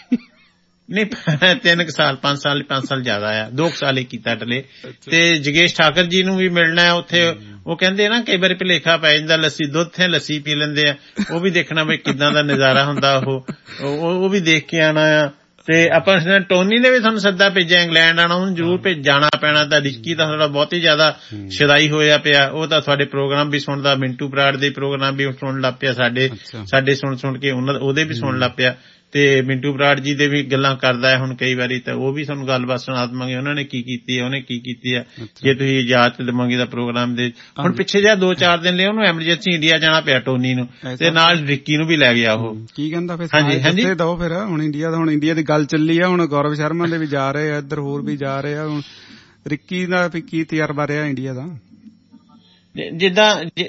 ਨਹੀਂ, ਤਿੰਨ ਕੁ ਸਾਲ ਪੰਜ ਸਾਲ ਪੰਜ ਸਾਲ ਜ਼ਿਆਦਾ ਆ, ਦੋ ਕੁ ਸਾਲ ਹੀ ਕੀਤਾ ਡਿਲੇ। ਤੇ ਜਗੇਸ਼ ਠਾਕਰ ਜੀ ਨੂੰ ਵੀ ਮਿਲਣਾ ਹੈ ਉੱਥੇ। ਉਹ ਕਹਿੰਦੇ ਨਾ ਕਈ ਵਾਰੀ ਭੁਲੇਖਾ ਪੈ ਜਾਂਦਾ, ਲੱਸੀ ਦੁੱਧ ਤੇ ਲੱਸੀ ਪੀ ਲੈਂਦੇ ਆ, ਉਹ ਵੀ ਦੇਖਣਾ ਵੀ ਕਿੱਦਾਂ ਦਾ ਨਜ਼ਾਰਾ ਹੁੰਦਾ ਉਹ ਉਹ ਵੀ ਦੇਖ ਕੇ ਆਉਣਾ ਆ। ਤੇ ਆਪਾਂ ਟੋਨੀ ਨੇ ਵੀ ਤੁਹਾਨੂੰ ਸੱਦਾ ਭੇਜਿਆ ਇੰਗਲੈਂਡ ਆਉਣਾ, ਉਹਨੂੰ ਜ਼ਰੂਰ ਭੇਜ ਜਾਣਾ ਪੈਣਾ। ਤਾਂ ਰਿੱਕੀ ਤਾਂ ਥੋੜਾ ਬਹੁਤ ਹੀ ਜ਼ਿਆਦਾ ਸ਼ਦਾਈ ਹੋਇਆ ਪਿਆ, ਉਹ ਤਾਂ ਤੁਹਾਡੇ ਪ੍ਰੋਗਰਾਮ ਵੀ ਸੁਣਦਾ, ਮਿੰਟੂ ਬਰਾੜ ਦੇ ਪ੍ਰੋਗਰਾਮ ਵੀ ਸੁਣਨ ਲੱਗ ਪਿਆ, ਸਾਡੇ ਸਾਡੇ ਸੁਣ ਸੁਣ ਕੇ ਉਹਨਾਂ ਉਹਦੇ ਵੀ ਸੁਣਨ ਲੱਗ ਪਿਆ। ਤੇ ਮਿੰਟੂ ਬਰਾੜ ਜੀ ਦੇ ਵੀ ਗੱਲਾਂ ਕਰਦਾ ਹੈ ਹੁਣ ਕਈ ਵਾਰੀ, ਤਾਂ ਉਹ ਵੀ ਤੁਹਾਨੂੰ ਗੱਲਬਾਤ ਸੁਣਾ ਦੇਵਾਂਗੇ, ਉਹਨਾਂ ਨੇ ਕੀ ਕੀਤੀ ਹੈ, ਉਹਨੇ ਕੀ ਕੀਤੀ ਹੈ, ਜੇ ਤੁਸੀਂ ਇਜਾਜ਼ਤ ਦੇਵਾਂਗੇ ਤਾਂ ਪ੍ਰੋਗਰਾਮ ਦੇ। ਹੁਣ ਪਿੱਛੇ ਜਿਹਾ ਦੋ ਚਾਰ ਦਿਨ ਲਈ ਉਹਨੂੰ ਐਮਰਜੈਂਸੀ ਇੰਡੀਆ ਜਾਣਾ ਪਿਆ ਟੋਨੀ ਨੂੰ, ਤੇ ਨਾਲ ਰਿੱਕੀ ਨੂੰ ਵੀ ਲੈ ਗਿਆ ਉਹ। ਕੀ ਕਹਿੰਦਾ ਫਿਰ? ਹਾਂਜੀ ਹਾਂਜੀ ਦੋ ਫਿਰ ਹੁਣ ਇੰਡੀਆ ਦਾ, ਹੁਣ ਇੰਡੀਆ ਦੀ ਗੱਲ ਚੱਲੀ ਆ, ਹੁਣ ਗੌਰਵ ਸ਼ਰਮਾ ਦੇ ਵੀ ਜਾ ਰਹੇ ਆ, ਇੱਧਰ ਹੋਰ ਵੀ ਜਾ ਰਹੇ ਆ। ਹੁਣ ਰਿੱਕੀ ਦਾ ਵੀ ਕੀ ਤਜਰਬਾ ਰਿਹਾ ਇੰਡੀਆ ਦਾ? ਜਿੱਦਾਂ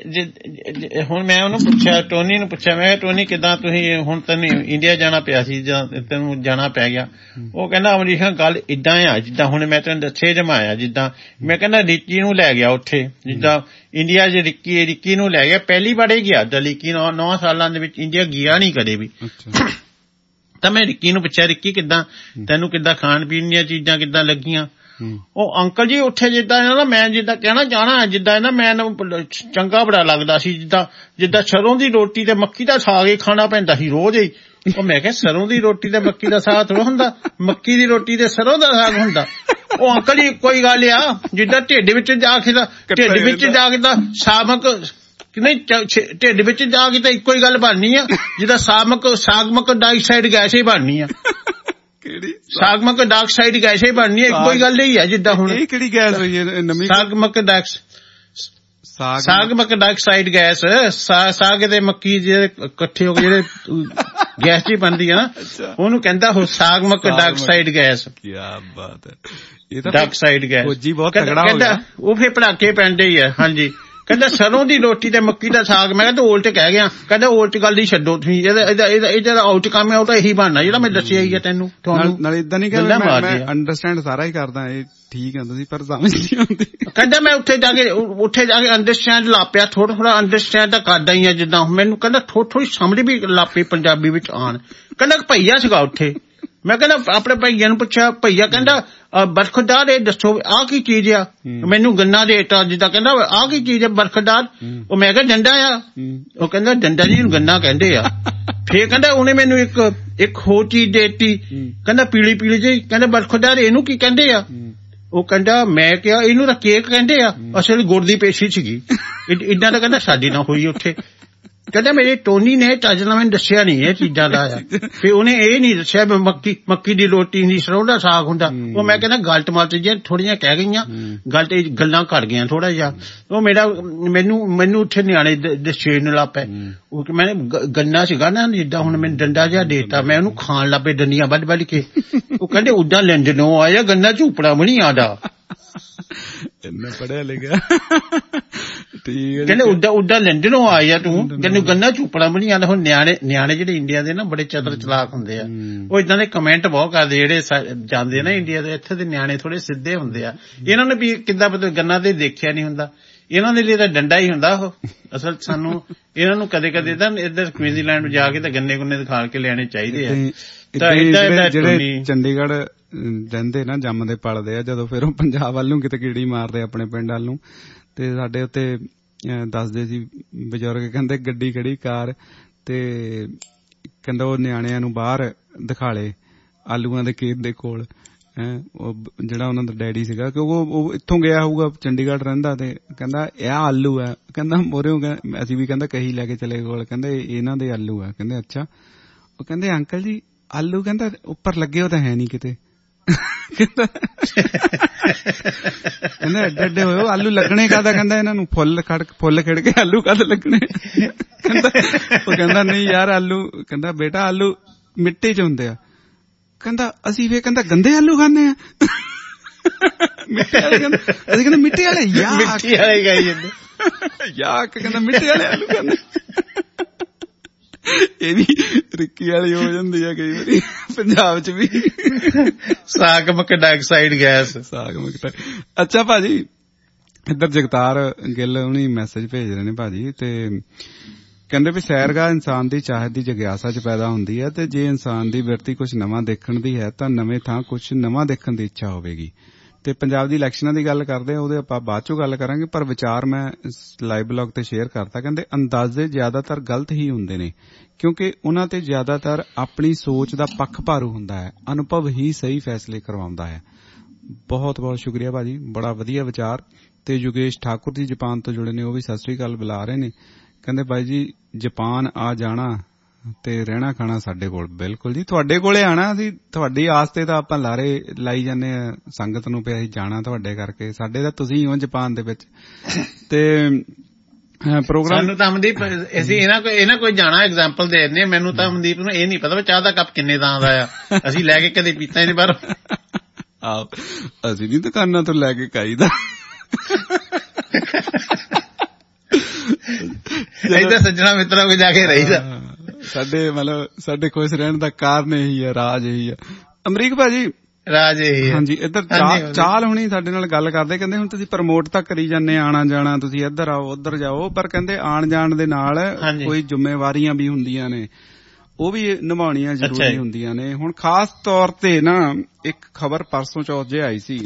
ਹੁਣ ਮੈਂ ਉਹਨੂੰ ਪੁੱਛਿਆ, ਟੋਨੀ ਨੂੰ ਪੁੱਛਿਆ, ਮੈਂ ਕਿਹਾ ਟੋਨੀ ਕਿੱਦਾਂ ਤੁਸੀਂ ਹੁਣ ਤੈਨੂੰ ਇੰਡੀਆ ਜਾਣਾ ਪਿਆ ਸੀ ਜਾਂ ਤੈਨੂੰ ਜਾਣਾ ਪੈ ਗਿਆ? ਉਹ ਕਹਿੰਦਾ ਅਮਰੀਕਾ ਗੱਲ ਏਦਾਂ ਆ ਜਿੱਦਾਂ ਹੁਣ ਮੈਂ ਤੈਨੂੰ ਦੱਸੇ ਜਮਾਇਆ, ਜਿੱਦਾਂ ਮੈਂ ਕਹਿੰਦਾ ਰਿੱਕੀ ਨੂੰ ਲੈ ਗਿਆ ਉੱਥੇ, ਜਿੱਦਾਂ ਇੰਡੀਆ ਚ ਰਿੱਕੀ ਰਿੱਕੀ ਨੂੰ ਲੈ ਗਿਆ, ਪਹਿਲੀ ਵਾਰ ਹੀ ਗਿਆ ਤਾਂ ਰਿੱਕੀ ਨੌ ਸਾਲਾਂ ਦੇ ਵਿੱਚ ਇੰਡੀਆ ਗਿਆ ਨਹੀਂ ਕਦੇ ਵੀ। ਤਾਂ ਮੈਂ ਰਿੱਕੀ ਨੂੰ ਪੁੱਛਿਆ, ਰਿੱਕੀ ਕਿੱਦਾਂ ਤੈਨੂੰ ਕਿੱਦਾਂ ਖਾਣ ਪੀਣ ਦੀਆਂ ਚੀਜ਼ਾਂ ਕਿੱਦਾਂ ਲੱਗੀਆਂ? ਉਹ ਅੰਕਲ ਜੀ ਉੱਥੇ ਜਿੱਦਾਂ ਨਾ ਮੈਂ ਜਿੱਦਾਂ ਕਹਿਣਾ ਚਾਹਣਾ, ਜਿੱਦਾਂ ਨਾ ਮੈਨੂੰ ਚੰਗਾ ਬੜਾ ਲੱਗਦਾ ਸੀ, ਜਿੱਦਾਂ ਜਿੱਦਾਂ ਸਰੋਂ ਦੀ ਰੋਟੀ ਤੇ ਮੱਕੀ ਦਾ ਸਾਗ ਹੀ ਖਾਣਾ ਪੈਂਦਾ ਸੀ ਰੋਜ਼ ਹੀ। ਉਹ ਮੈਂ ਕਿਹਾ ਸਰੋਂ ਦੀ ਰੋਟੀ ਤੇ ਮੱਕੀ ਦਾ ਸਾਗ ਥੋੜਾ ਹੁੰਦਾ, ਮੱਕੀ ਦੀ ਰੋਟੀ ਤੇ ਸਰੋਂ ਦਾ ਸਾਗ ਹੁੰਦਾ। ਉਹ ਅੰਕਲ ਜੀ ਕੋਈ ਗੱਲ ਆ, ਜਿੱਦਾਂ ਢਿੱਡ ਵਿੱਚ ਜਾ ਕੇ ਦਾ ਢਿੱਡ ਵਿੱਚ ਜਾ ਕੇ ਦਾ ਸਾਮਕ ਨਹੀਂ, ਢਿੱਡ ਵਿੱਚ ਜਾ ਕੇ ਤਾਂ ਇੱਕੋ ਹੀ ਗੱਲ ਬਣਨੀ ਆ, ਜਿੱਦਾਂ ਸਾਮਕ ਸਾਗਮਕ ਡਾਈਆਕਸਾਈਡ ਗੈਸ ਹੀ ਬਣਨੀ ਆ, ਸਾਗਮਕ ਡਾਈਆਕਸਾਈਡ ਗੈਸ ਹੀ ਬਣਨੀ ਹੈ, ਇੱਕੋ ਹੀ ਗੱਲ ਹੀ ਹੈ। ਜਿੱਦਾਂ ਹੁਣ ਇਹ ਕਿਹੜੀ ਗੈਸ ਹੋਈ ਹੈ ਨਵੀਂ? ਸਾਗਮਕ ਡਾਈਆਕਸ ਸਾਗਮਕ ਡਾਈਆਕਸਾਈਡ ਗੈਸ, ਸਾਗ ਤੇ ਮੱਕੀ ਜਿਹੜੇ ਇਕੱਠੇ ਹੋ ਕੇ ਜਿਹੜੇ ਗੈਸ ਜੀ ਬਣਦੀ ਹੈ ਨਾ, ਉਹਨੂੰ ਕਹਿੰਦਾ ਉਹ ਸਾਗਮਕ ਡਾਈਆਕਸਾਈਡ ਗੈਸ। ਕੀ ਬਾਤ ਹੈ, ਇਹ ਤਾਂ ਡਾਈਆਕਸਾਈਡ ਗੈਸ ਫੌਜੀ ਬਹੁਤ ਤਗੜਾ ਹੋ ਗਿਆ। ਉਹ ਫੇਰ ਭੜਾਕੇ ਪੈਂਦੇ ਹੀ ਹੈ। ਹਾਂਜੀ ਕਹਿੰਦਾ ਸਰੋਂ ਦੀ ਰੋਟੀ ਤੇ ਮੱਕੀ ਦਾ ਸਾਗ। ਮੈਂ ਕਿਹਾ ਉਲਟ ਕਹਿ ਗਿਆ। ਕਹਿੰਦਾ ਉਲਟ ਗੱਲ ਹੀ ਛੱਡੋ ਤੁਸੀਂ, ਇਹਦਾ ਇਹਦਾ ਇਹਦਾ ਆਊਟ ਕੰਮ ਹੈ, ਉਹ ਤਾਂ ਇਹੀ ਬਣਨਾ ਜਿਹੜਾ ਮੈਂ ਦੱਸਿਆ ਹੀ ਹੈ ਤੈਨੂੰ। ਨਾਲ ਏਦਾਂ ਨਹੀਂ ਕਹਿੰਦਾ, ਮੈਂ ਅੰਡਰਸਟੈਂਡ ਸਾਰਾ ਹੀ ਕਰਦਾ, ਇਹ ਠੀਕ ਹੈ ਤੁਸੀਂ, ਪਰ ਸਮਝ ਨਹੀਂ ਆਉਂਦੀ। ਕਹਿੰਦਾ ਮੈਂ ਉੱਥੇ ਜਾ ਕੇ ਉੱਥੇ ਜਾ ਕੇ ਅੰਡਰਸਟੈਂਡ ਲਾਪਿਆ, ਥੋੜਾ ਥੋੜਾ ਅੰਡਰਸਟੈਂਡ ਤਾਂ ਕਰਦਾ ਹੀ ਆ। ਜਿੱਦਾਂ ਮੈਨੂੰ ਕਹਿੰਦਾ ਥੋੜੀ ਥੋੜੀ ਸਮਝ ਵੀ ਲਾਪੀ ਪੰਜਾਬੀ ਵਿੱਚ ਆਉਣ। ਕਹਿੰਦਾ ਭਈਆ ਸੀਗਾ ਉੱਥੇ। ਮੈਂ ਕਹਿੰਦਾ ਆਪਣੇ ਭਈਆ ਨੂੰ ਪੁੱਛਿਆ, ਭਈਆ ਕਹਿੰਦਾ ਬਰਖਦਾਰ ਇਹ ਦੱਸੋ ਆਹ ਕੀ ਚੀਜ਼ ਆ? ਮੈਨੂੰ ਗੰਨਾ ਦੇ ਤਾ ਜਿੱਦਾਂ ਕਹਿੰਦਾ ਆਹ ਕੀ ਚੀਜ਼ ਆ ਬਰਖਦਾਰ? ਉਹ ਮੈਂ ਕਿਹਾ ਡੰਡਾ ਆ। ਉਹ ਕਹਿੰਦਾ ਡੰਡਾ ਜੀ ਨੂੰ ਗੰਨਾ ਕਹਿੰਦੇ ਆ। ਫੇਰ ਕਹਿੰਦਾ ਉਹਨੇ ਮੈਨੂੰ ਇੱਕ ਇੱਕ ਹੋਰ ਚੀਜ਼ ਦੇਤੀ, ਕਹਿੰਦਾ ਪੀਲੀ ਪੀਲੀ ਜਿਹੀ, ਕਹਿੰਦਾ ਬਰਖਦਾਰ ਇਹਨੂੰ ਕੀ ਕਹਿੰਦੇ ਆ? ਉਹ ਕਹਿੰਦਾ ਮੈਂ ਕਿਹਾ ਇਹਨੂੰ ਤਾਂ ਕੇਕ ਕਹਿੰਦੇ ਆ, ਅਸਲ ਗੁੜ ਦੀ ਪੇਸ਼ੀ ਸੀਗੀ। ਏਦਾਂ ਤਾਂ ਕਹਿੰਦਾ ਸਾਡੀ ਨਾ ਹੋਈ ਉੱਥੇ। ਕਹਿੰਦਾ ਮੇਰੇ ਟੋਨੀ ਨੇ ਚੱਜ ਨਾਲ ਮੈਨੂੰ ਦੱਸਿਆ ਨਹੀਂ ਇਹ ਚੀਜ਼ਾਂ ਦਾ ਆ। ਫਿਰ ਉਹਨੇ ਇਹ ਨਹੀਂ ਦੱਸਿਆ ਵੀ ਮੱਕੀ ਮੱਕੀ ਦੀ ਰੋਟੀ ਹੁੰਦੀ, ਸਰੋਂ ਦਾ ਸਾਗ ਹੁੰਦਾ। ਉਹ ਮੈਂ ਕਹਿੰਦਾ ਗਲਤ ਮਲਤ ਜਿਹੀਆਂ ਥੋੜੀਆਂ ਕਹਿ ਗਈਆਂ, ਗਲਤ ਗੱਲਾਂ ਕਰ ਗਈਆਂ ਥੋੜਾ ਜਿਹਾ। ਉਹ ਮੇਰਾ ਮੈਨੂੰ ਮੈਨੂੰ ਉੱਥੇ ਨਿਆਣੇ ਛੇੜਨ ਲੱਗ ਪਏ। ਉਹ ਮੈਂ ਗੰਨਾ ਸੀਗਾ ਨਾ ਜਿੱਦਾਂ ਹੁਣ ਮੈਨੂੰ ਡੰਡਾ ਜਿਹਾ ਦੇਤਾ, ਮੈਂ ਉਹਨੂੰ ਖਾਣ ਲੱਗ ਪਏ ਡੰਡੀਆਂ ਵੱਢ ਵੱਢ ਕੇ। ਉਹ ਕਹਿੰਦੇ ਉਦਾਂ ਲੈਂਜਨੋਂ ਆਇਆ ਗੰਨਾ ਝੂਪੜਾ ਵੀ ਨਹੀਂ ਆਦਾ। ਇੰਨਾ ਪੜਿਆ ਲਿਖਿਆ ਕਹਿੰਦੇ ਉੱਡਾ ਉੱਡਾ ਲੈਂਡਨੋਂ ਆਇਆ ਤੂੰ, ਤੈਨੂੰ ਗੰਨਾ ਝੂਪੜਾ ਵੀ ਨਹੀਂ ਆਉਂਦਾ। ਹੁਣ ਨਿਆਣੇ ਨਿਆਣੇ ਜਿਹੜੇ ਇੰਡੀਆ ਦੇ ਨਾ ਬੜੇ ਚਤਰ ਚਲਾਕ ਹੁੰਦੇ ਆ, ਉਹ ਏਦਾਂ ਦੇ ਕਮੈਂਟ ਬਹੁਤ ਕਰਦੇ ਜਿਹੜੇ ਜਾਂਦੇ ਨਾ ਇੰਡੀਆ ਦੇ। ਇੱਥੇ ਦੇ ਨਿਆਣੇ ਥੋੜੇ ਸਿੱਧੇ ਹੁੰਦੇ ਆ। ਇਹਨਾਂ ਨੇ ਵੀ ਕਿੱਦਾਂ ਪਤਾ ਗੰਨਾ ਤੇ ਦੇਖਿਆ ਨਹੀਂ ਹੁੰਦਾ, ਇਹਨਾਂ ਦੇ ਲਈ ਤਾਂ ਡੰਡਾ ਹੀ ਹੁੰਦਾ ਉਹ। ਅਸਲ ਸਾਨੂੰ ਇਹਨਾਂ ਨੂੰ ਕਦੇ ਕਦੇ ਤਾਂ ਇੱਧਰ ਕੁਇਨਜ਼ਲੈਂਡ ਜਾ ਕੇ ਤਾਂ ਗੰਨੇ ਗੁੰਨੇ ਦਿਖਾ ਕੇ ਲਿਆਣੇ ਚਾਹੀਦੇ ਆ। ਤਾਂ ਜਿਹੜੇ ਚੰਡੀਗੜ੍ਹ ਰਹਿੰਦੇ ਨਾ ਜੰਮਦੇ ਪਲਦੇ ਆ, ਜਦੋਂ ਫਿਰ ਉਹ ਪੰਜਾਬ ਵੱਲ ਨੂੰ ਕਿਤੇ ਕੀੜੀ ਮਾਰਦੇ ਆਪਣੇ ਪਿੰਡ ਵੱਲ ਨੂੰ, ਤੇ ਸਾਡੇ ਉੱਤੇ ਦੱਸਦੇ ਸੀ ਬਜ਼ੁਰਗ, ਕਹਿੰਦੇ ਗੱਡੀ ਖੜੀ ਕਾਰ ਤੇ ਕਹਿੰਦਾ ਉਹ ਨਿਆਣਿਆਂ ਨੂੰ ਬਾਹਰ ਦਿਖਾਲੇ ਆਲੂਆਂ ਦੇ ਖੇਤ ਦੇ ਕੋਲ। ਉਹ ਜਿਹੜਾ ਉਹਨਾਂ ਦਾ ਡੈਡੀ ਸੀਗਾ, ਕਿਉਂਕਿ ਉਹ ਇੱਥੋਂ ਗਿਆ ਹੋਊਗਾ ਚੰਡੀਗੜ੍ਹ ਰਹਿੰਦਾ, ਤੇ ਕਹਿੰਦਾ ਇਹ ਆਲੂ ਹੈ। ਕਹਿੰਦਾ ਮੋਰਿਓ ਅਸੀਂ ਵੀ ਕਹਿੰਦਾ ਕਹੀ ਲੈ ਕੇ ਚਲੇ ਕੋਲ, ਕਹਿੰਦੇ ਇਹਨਾਂ ਦੇ ਆਲੂ ਹੈ। ਕਹਿੰਦੇ ਅੱਛਾ। ਉਹ ਕਹਿੰਦੇ ਅੰਕਲ ਜੀ ਆਲੂ ਕਹਿੰਦਾ ਉੱਪਰ ਲੱਗੇ ਉਹ ਤਾਂ ਹੈ ਨੀ ਕਿਤੇ। ਕਹਿੰਦਾ ਕਹਿੰਦਾ ਐਡੇ ਐਡੇ ਹੋਏ ਆਲੂ ਲੱਗਣੇ ਕਾਹਦਾ? ਕਹਿੰਦਾ ਇਹਨਾਂ ਨੂੰ ਫੁੱਲ ਖੜ ਫੁੱਲ ਖਿੜ ਕੇ ਆਲੂ ਕਾਹਦੇ ਲੱਗਣੇ? ਕਹਿੰਦਾ ਉਹ ਕਹਿੰਦਾ ਨਹੀਂ ਯਾਰ ਆਲੂ, ਕਹਿੰਦਾ ਬੇਟਾ ਆਲੂ ਮਿੱਟੀ ਚ ਹੁੰਦੇ ਆ। ਕਹਿੰਦਾ ਅਸੀਂ ਫੇਰ ਕਹਿੰਦਾ ਗੰਦੇ ਆਲੂ ਖਾਂਦੇ ਆ। ਮਿੱਟੀ ਵਾਲੇ ਕਹਿੰਦਾ ਅਸੀਂ ਕਹਿੰਦਾ ਮਿੱਟੀ ਵਾਲੇ ਯਾਕ ਮਿੱਟੀ ਵਾਲੇ ਗਾਈ ਜਾਂਦੇ ਯਾਕ ਕਹਿੰਦਾ ਮਿੱਟੀ ਵਾਲੇ ਆਲੂ ਖਾਂਦੇ। ਇਹ ਵੀ ਰਿੱਕੀ ਵਾਲੀ ਹੋ ਜਾਂਦੀ ਆ ਕਈ ਵਾਰੀ ਪੰਜਾਬ ਚ ਵੀ। ਸਾਗਮਕ ਡਾਈਆਕਸਾਈਡ ਗੈਸ, ਸਾਗਮਕ। ਅੱਛਾ ਭਾਜੀ, ਇੱਧਰ ਜਗਤਾਰ ਗਿੱਲ ਉਹਨੀ ਮੈਸੇਜ ਭੇਜ ਰਹੇ ਨੇ ਭਾਜੀ, ਤੇ ਕਹਿੰਦੇ ਵੀ ਸੈਰਗਾਹ ਇਨਸਾਨ ਦੀ ਚਾਹਤ ਦੀ ਜਗਿਆਸਾ 'ਚ ਪੈਦਾ ਹੁੰਦੀ ਹੈ, ਤੇ ਜੇ ਇਨਸਾਨ ਦੀ ਬਿਰਤੀ ਕੁਝ ਨਵਾਂ ਦੇਖਣ ਦੀ ਹੈ ਤਾਂ ਨਵੇਂ ਥਾਂ ਕੁਝ ਨਵਾਂ ਦੇਖਣ ਦੀ ਇੱਛਾ ਹੋਵੇਗੀ। ਤੇ ਪੰਜਾਬ ਦੀ ਇਲੈਕਸ਼ਨਾਂ ਦੀ ਗੱਲ ਕਰਦੇ ਆ, ਉਹਦੇ ਆਪਾਂ ਬਾਅਦ ਚੋਂ ਗੱਲ ਕਰਾਂਗੇ, ਪਰ ਵਿਚਾਰ ਮੈਂ ਲਾਈਵ ਬਲੌਗ ਤੇ ਸ਼ੇਅਰ ਕਰਤਾ। ਕਹਿੰਦੇ ਅੰਦਾਜ਼ੇ ਜ਼ਿਆਦਾਤਰ ਗਲਤ ਹੀ ਹੁੰਦੇ ਨੇ, ਕਿਉਂਕਿ ਉਹਨਾਂ ਤੇ ਜ਼ਿਆਦਾਤਰ ਆਪਣੀ ਸੋਚ ਦਾ ਪੱਖ ਭਾਰੂ ਹੁੰਦਾ ਹੈ, ਅਨੁਭਵ ਹੀ ਸਹੀ ਫੈਸਲੇ ਕਰਵਾਉਂਦਾ ਹੈ। ਬਹੁਤ ਬਹੁਤ ਸ਼ੁਕਰੀਆ ਭਾਜੀ, ਬੜਾ ਵਧੀਆ ਵਿਚਾਰ। ਤੇ ਯੋਗੇਸ਼ ਠਾਕੁਰ ਜੀ ਜਾਪਾਨ ਤੋਂ ਜੁੜੇ ਨੇ, ਉਹ ਵੀ ਸਤਿ ਸ੍ਰੀ ਅਕਾਲ ਬੁਲਾ ਰਹੇ ਨੇ। ਕਹਿੰਦੇ ਬਾਈ ਜੀ ਜਾਪਾਨ ਆ ਜਾਣਾ ਤੇ ਰਹਿਣਾ ਖਾਣਾ ਸਾਡੇ ਕੋਲ। ਬਿਲਕੁਲ ਜੀ, ਤੁਹਾਡੇ ਕੋਲੇ ਆਣਾ, ਅਸੀਂ ਤੁਹਾਡੀ ਆਸ ਤੇ ਤਾਂ ਆਪਾਂ ਲਾਰੇ ਲਾਈ ਜਾਂਦੇ ਆ ਸੰਗਤ ਨੂੰ ਪਿਆ, ਅਸੀਂ ਜਾਣਾ ਤੁਹਾਡੇ ਕਰਕੇ, ਸਾਡੇ ਤਾਂ ਤੁਸੀਂ ਹੋ ਜਾਪਾਨ ਦੇ ਵਿੱਚ। ਤੇ ਪ੍ਰੋਗਰਾਮ ਸਾਨੂੰ ਤਾਂ ਅਮਨਦੀਪ ਅਸੀਂ ਇਹਨਾਂ ਕੋਈ ਇਹਨਾਂ ਕੋਈ ਜਾਣਾ ਐਗਜ਼ਾਮਪਲ ਦੇ ਦਿੰਦੇ। ਮੈਨੂੰ ਤਾਂ ਅਮਨਦੀਪ ਨੂੰ ਇਹ ਨਹੀਂ ਪਤਾ ਵੀ ਚਾਹ ਦਾ ਕੱਪ ਕਿੰਨੇ ਦਾ ਆਉਂਦਾ ਆ, ਅਸੀਂ ਲੈ ਕੇ ਕਦੇ ਪੀਤਾ ਹੀ ਨਹੀਂ ਬਾਹਰੋਂ। ਆਹ ਅਸੀਂ ਨੀ ਦੁਕਾਨਾਂ ਤੋਂ ਲੈ ਕੇ ਖਾਈਦਾ। ਇਹਦਾ ਸੱਜਣਾ ਮਿੱਤਰਾਂ ਕੋਲ ਜਾ ਕੇ ਰਹੀਦਾ। ਸਾਡੇ ਮਤਲਬ ਸਾਡੇ ਖੁਸ਼ ਰਹਿਣ ਦਾ ਕਾਰਨ ਇਹੀ ਹੈ, ਰਾਜ ਇਹੀ ਹੈ। ਅਮਰੀਕ ਭਾਜੀ ਰਾਜ ਇਹੀ ਹੈ। ਹਾਂਜੀ, ਇੱਧਰ ਚਾਲ ਹੁਣੀ ਸਾਡੇ ਨਾਲ ਗੱਲ ਕਰਦੇ, ਕਹਿੰਦੇ ਹੁਣ ਤੁਸੀਂ ਪ੍ਰਮੋਟ ਤਾਂ ਕਰੀ ਜਾਂਦੇ ਆਣਾ ਜਾਣਾ, ਤੁਸੀਂ ਇੱਧਰ ਆਓ ਉੱਧਰ ਜਾਓ, ਪਰ ਕਹਿੰਦੇ ਆਣ ਜਾਣ ਦੇ ਨਾਲ ਕੋਈ ਜ਼ਿੰਮੇਵਾਰੀਆਂ ਵੀ ਹੁੰਦੀਆਂ ਨੇ, ਉਹ ਵੀ ਨਿਭਾਉਣੀਆਂ ਜ਼ਰੂਰੀ ਹੁੰਦੀਆਂ ਨੇ। ਹੁਣ ਖਾਸ ਤੌਰ ਤੇ ਨਾ ਇੱਕ ਖਬਰ ਪਰਸੋਂ ਚੌਥ ਜੇ ਆਈ ਸੀ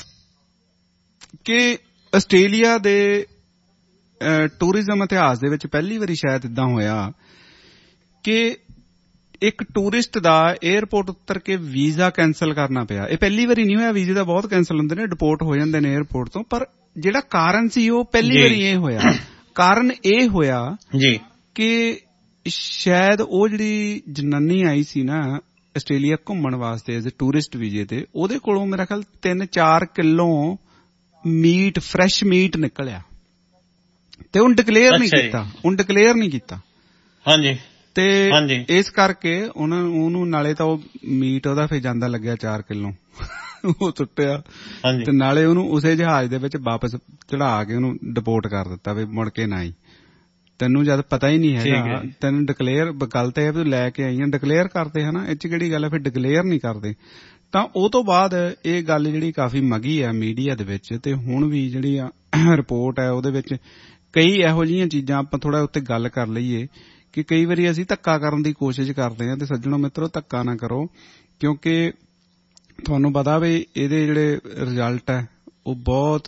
ਕਿ ਆਸਟ੍ਰੇਲੀਆ ਦੇ ਟੂਰਿਜ਼ਮ ਇਤਿਹਾਸ ਦੇ ਵਿੱਚ ਪਹਿਲੀ ਵਾਰੀ ਸ਼ਾਇਦ ਏਦਾਂ ਹੋਇਆ ਕਿ ਇੱਕ ਟੂਰਿਸਟ ਦਾ 에ਅਰਪੋਰਟ ਉੱਤਰ ਕੇ ਵੀਜ਼ਾ ਕੈਂਸਲ ਕਰਨਾ ਪਿਆ। ਇਹ ਪਹਿਲੀ ਵਾਰੀ ਨਹੀਂ ਹੋਇਆ, ਵੀਜ਼ੇ ਤਾਂ ਬਹੁਤ ਕੈਂਸਲ ਹੁੰਦੇ ਨੇ, ਡਿਪੋਰਟ ਹੋ ਜਾਂਦੇ ਨੇ 에ਅਰਪੋਰਟ ਤੋਂ, ਪਰ ਜਿਹੜਾ ਕਾਰਨ ਸੀ ਉਹ ਪਹਿਲੀ ਵਾਰੀ ਇਹ ਹੋਇਆ। ਕਾਰਨ ਇਹ ਹੋਇਆ ਜੀ ਕਿ ਸ਼ਾਇਦ ਉਹ ਜਿਹੜੀ ਜਨਾਨੀ ਆਈ ਸੀ ਨਾ ਆਸਟ੍ਰੇਲੀਆ ਘੁੰਮਣ ਵਾਸਤੇ ਐਜ਼ ਏ ਟੂਰਿਸਟ ਵੀਜ਼ੇ ਤੇ, ਉਹਦੇ ਕੋਲੋਂ ਮੇਰਾ ਖਿਆਲ ਤਿੰਨ ਚਾਰ ਕਿਲੋ ਮੀਟ ਫਰੈਸ਼ ਮੀਟ ਨਿਕਲਿਆ, ਤੇ ਉਹਨ ਡਿਕਲੇਅਰ ਨਹੀਂ ਕੀਤਾ ਉਹਨ ਡਿਕਲੇਅਰ ਨਹੀਂ ਕੀਤਾ ਹਾਂਜੀ। ਤੇ ਇਸ ਕਰਕੇ ਉਹਨਾਂ ਉਹਨੂੰ ਨਾਲੇ ਤਾਂ ਉਹ ਮੀਟ ਉਹਦਾ ਫਿਰ ਜਾਂਦਾ ਲੱਗਿਆ ਚਾਰ ਕਿਲੋ ਉਹ ਸੁੱਟਿਆ, ਤੇ ਨਾਲੇ ਉਹਨੂੰ ਉਸੇ ਜਹਾਜ਼ ਦੇ ਵਿੱਚ ਵਾਪਸ ਚੜਾ ਕੇ ਉਹਨੂੰ ਡਿਪੋਰਟ ਕਰ ਦਿੱਤਾ ਵੀ ਮੁੜ ਕੇ ਨਾ ਹੀ। ਤੈਨੂੰ ਜਦ ਪਤਾ ਹੀ ਨਹੀਂ ਹੈਗਾ, ਤੈਨੂੰ ਡਿਕਲੇਅਰ ਗੱਲ ਤਾਂ ਇਹ ਵੀ ਲੈ ਕੇ ਆਈਆਂ, ਡਿਕਲੇਅਰ ਕਰਦੇ ਹਨਾ, ਇਹ ਚ ਕਿਹੜੀ ਗੱਲ ਹੈ, ਫਿਰ ਡਿਕਲੇਅਰ ਨਹੀਂ ਕਰਦੇ। ਤਾਂ ਉਹ ਤੋਂ ਬਾਅਦ ਇਹ ਗੱਲ ਜਿਹੜੀ ਕਾਫੀ ਮਗੀ ਹੈ ਮੀਡੀਆ ਦੇ ਵਿੱਚ, ਤੇ ਹੁਣ ਵੀ ਜਿਹੜੀ ਰਿਪੋਰਟ ਹੈ ਉਹਦੇ ਵਿੱਚ ਕਈ ਇਹੋ ਜਿਹੀਆਂ ਚੀਜ਼ਾਂ ਆਪਾਂ ਥੋੜਾ ਉੱਤੇ ਗੱਲ ਕਰ ਲਈਏ ਕਿ ਕਈ ਵਾਰੀ ਅਸੀਂ ਧੱਕਾ ਕਰਨ ਦੀ ਕੋਸ਼ਿਸ਼ ਕਰਦੇ ਹਾਂ, ਤੇ ਸੱਜਣੋ ਮਿੱਤਰੋ ਧੱਕਾ ਨਾ ਕਰੋ, ਕਿਉਂਕਿ ਤੁਹਾਨੂੰ ਪਤਾ ਵੀ ਇਹਦੇ ਜਿਹੜੇ ਰਿਜ਼ਲਟ ਹੈ ਉਹ ਬਹੁਤ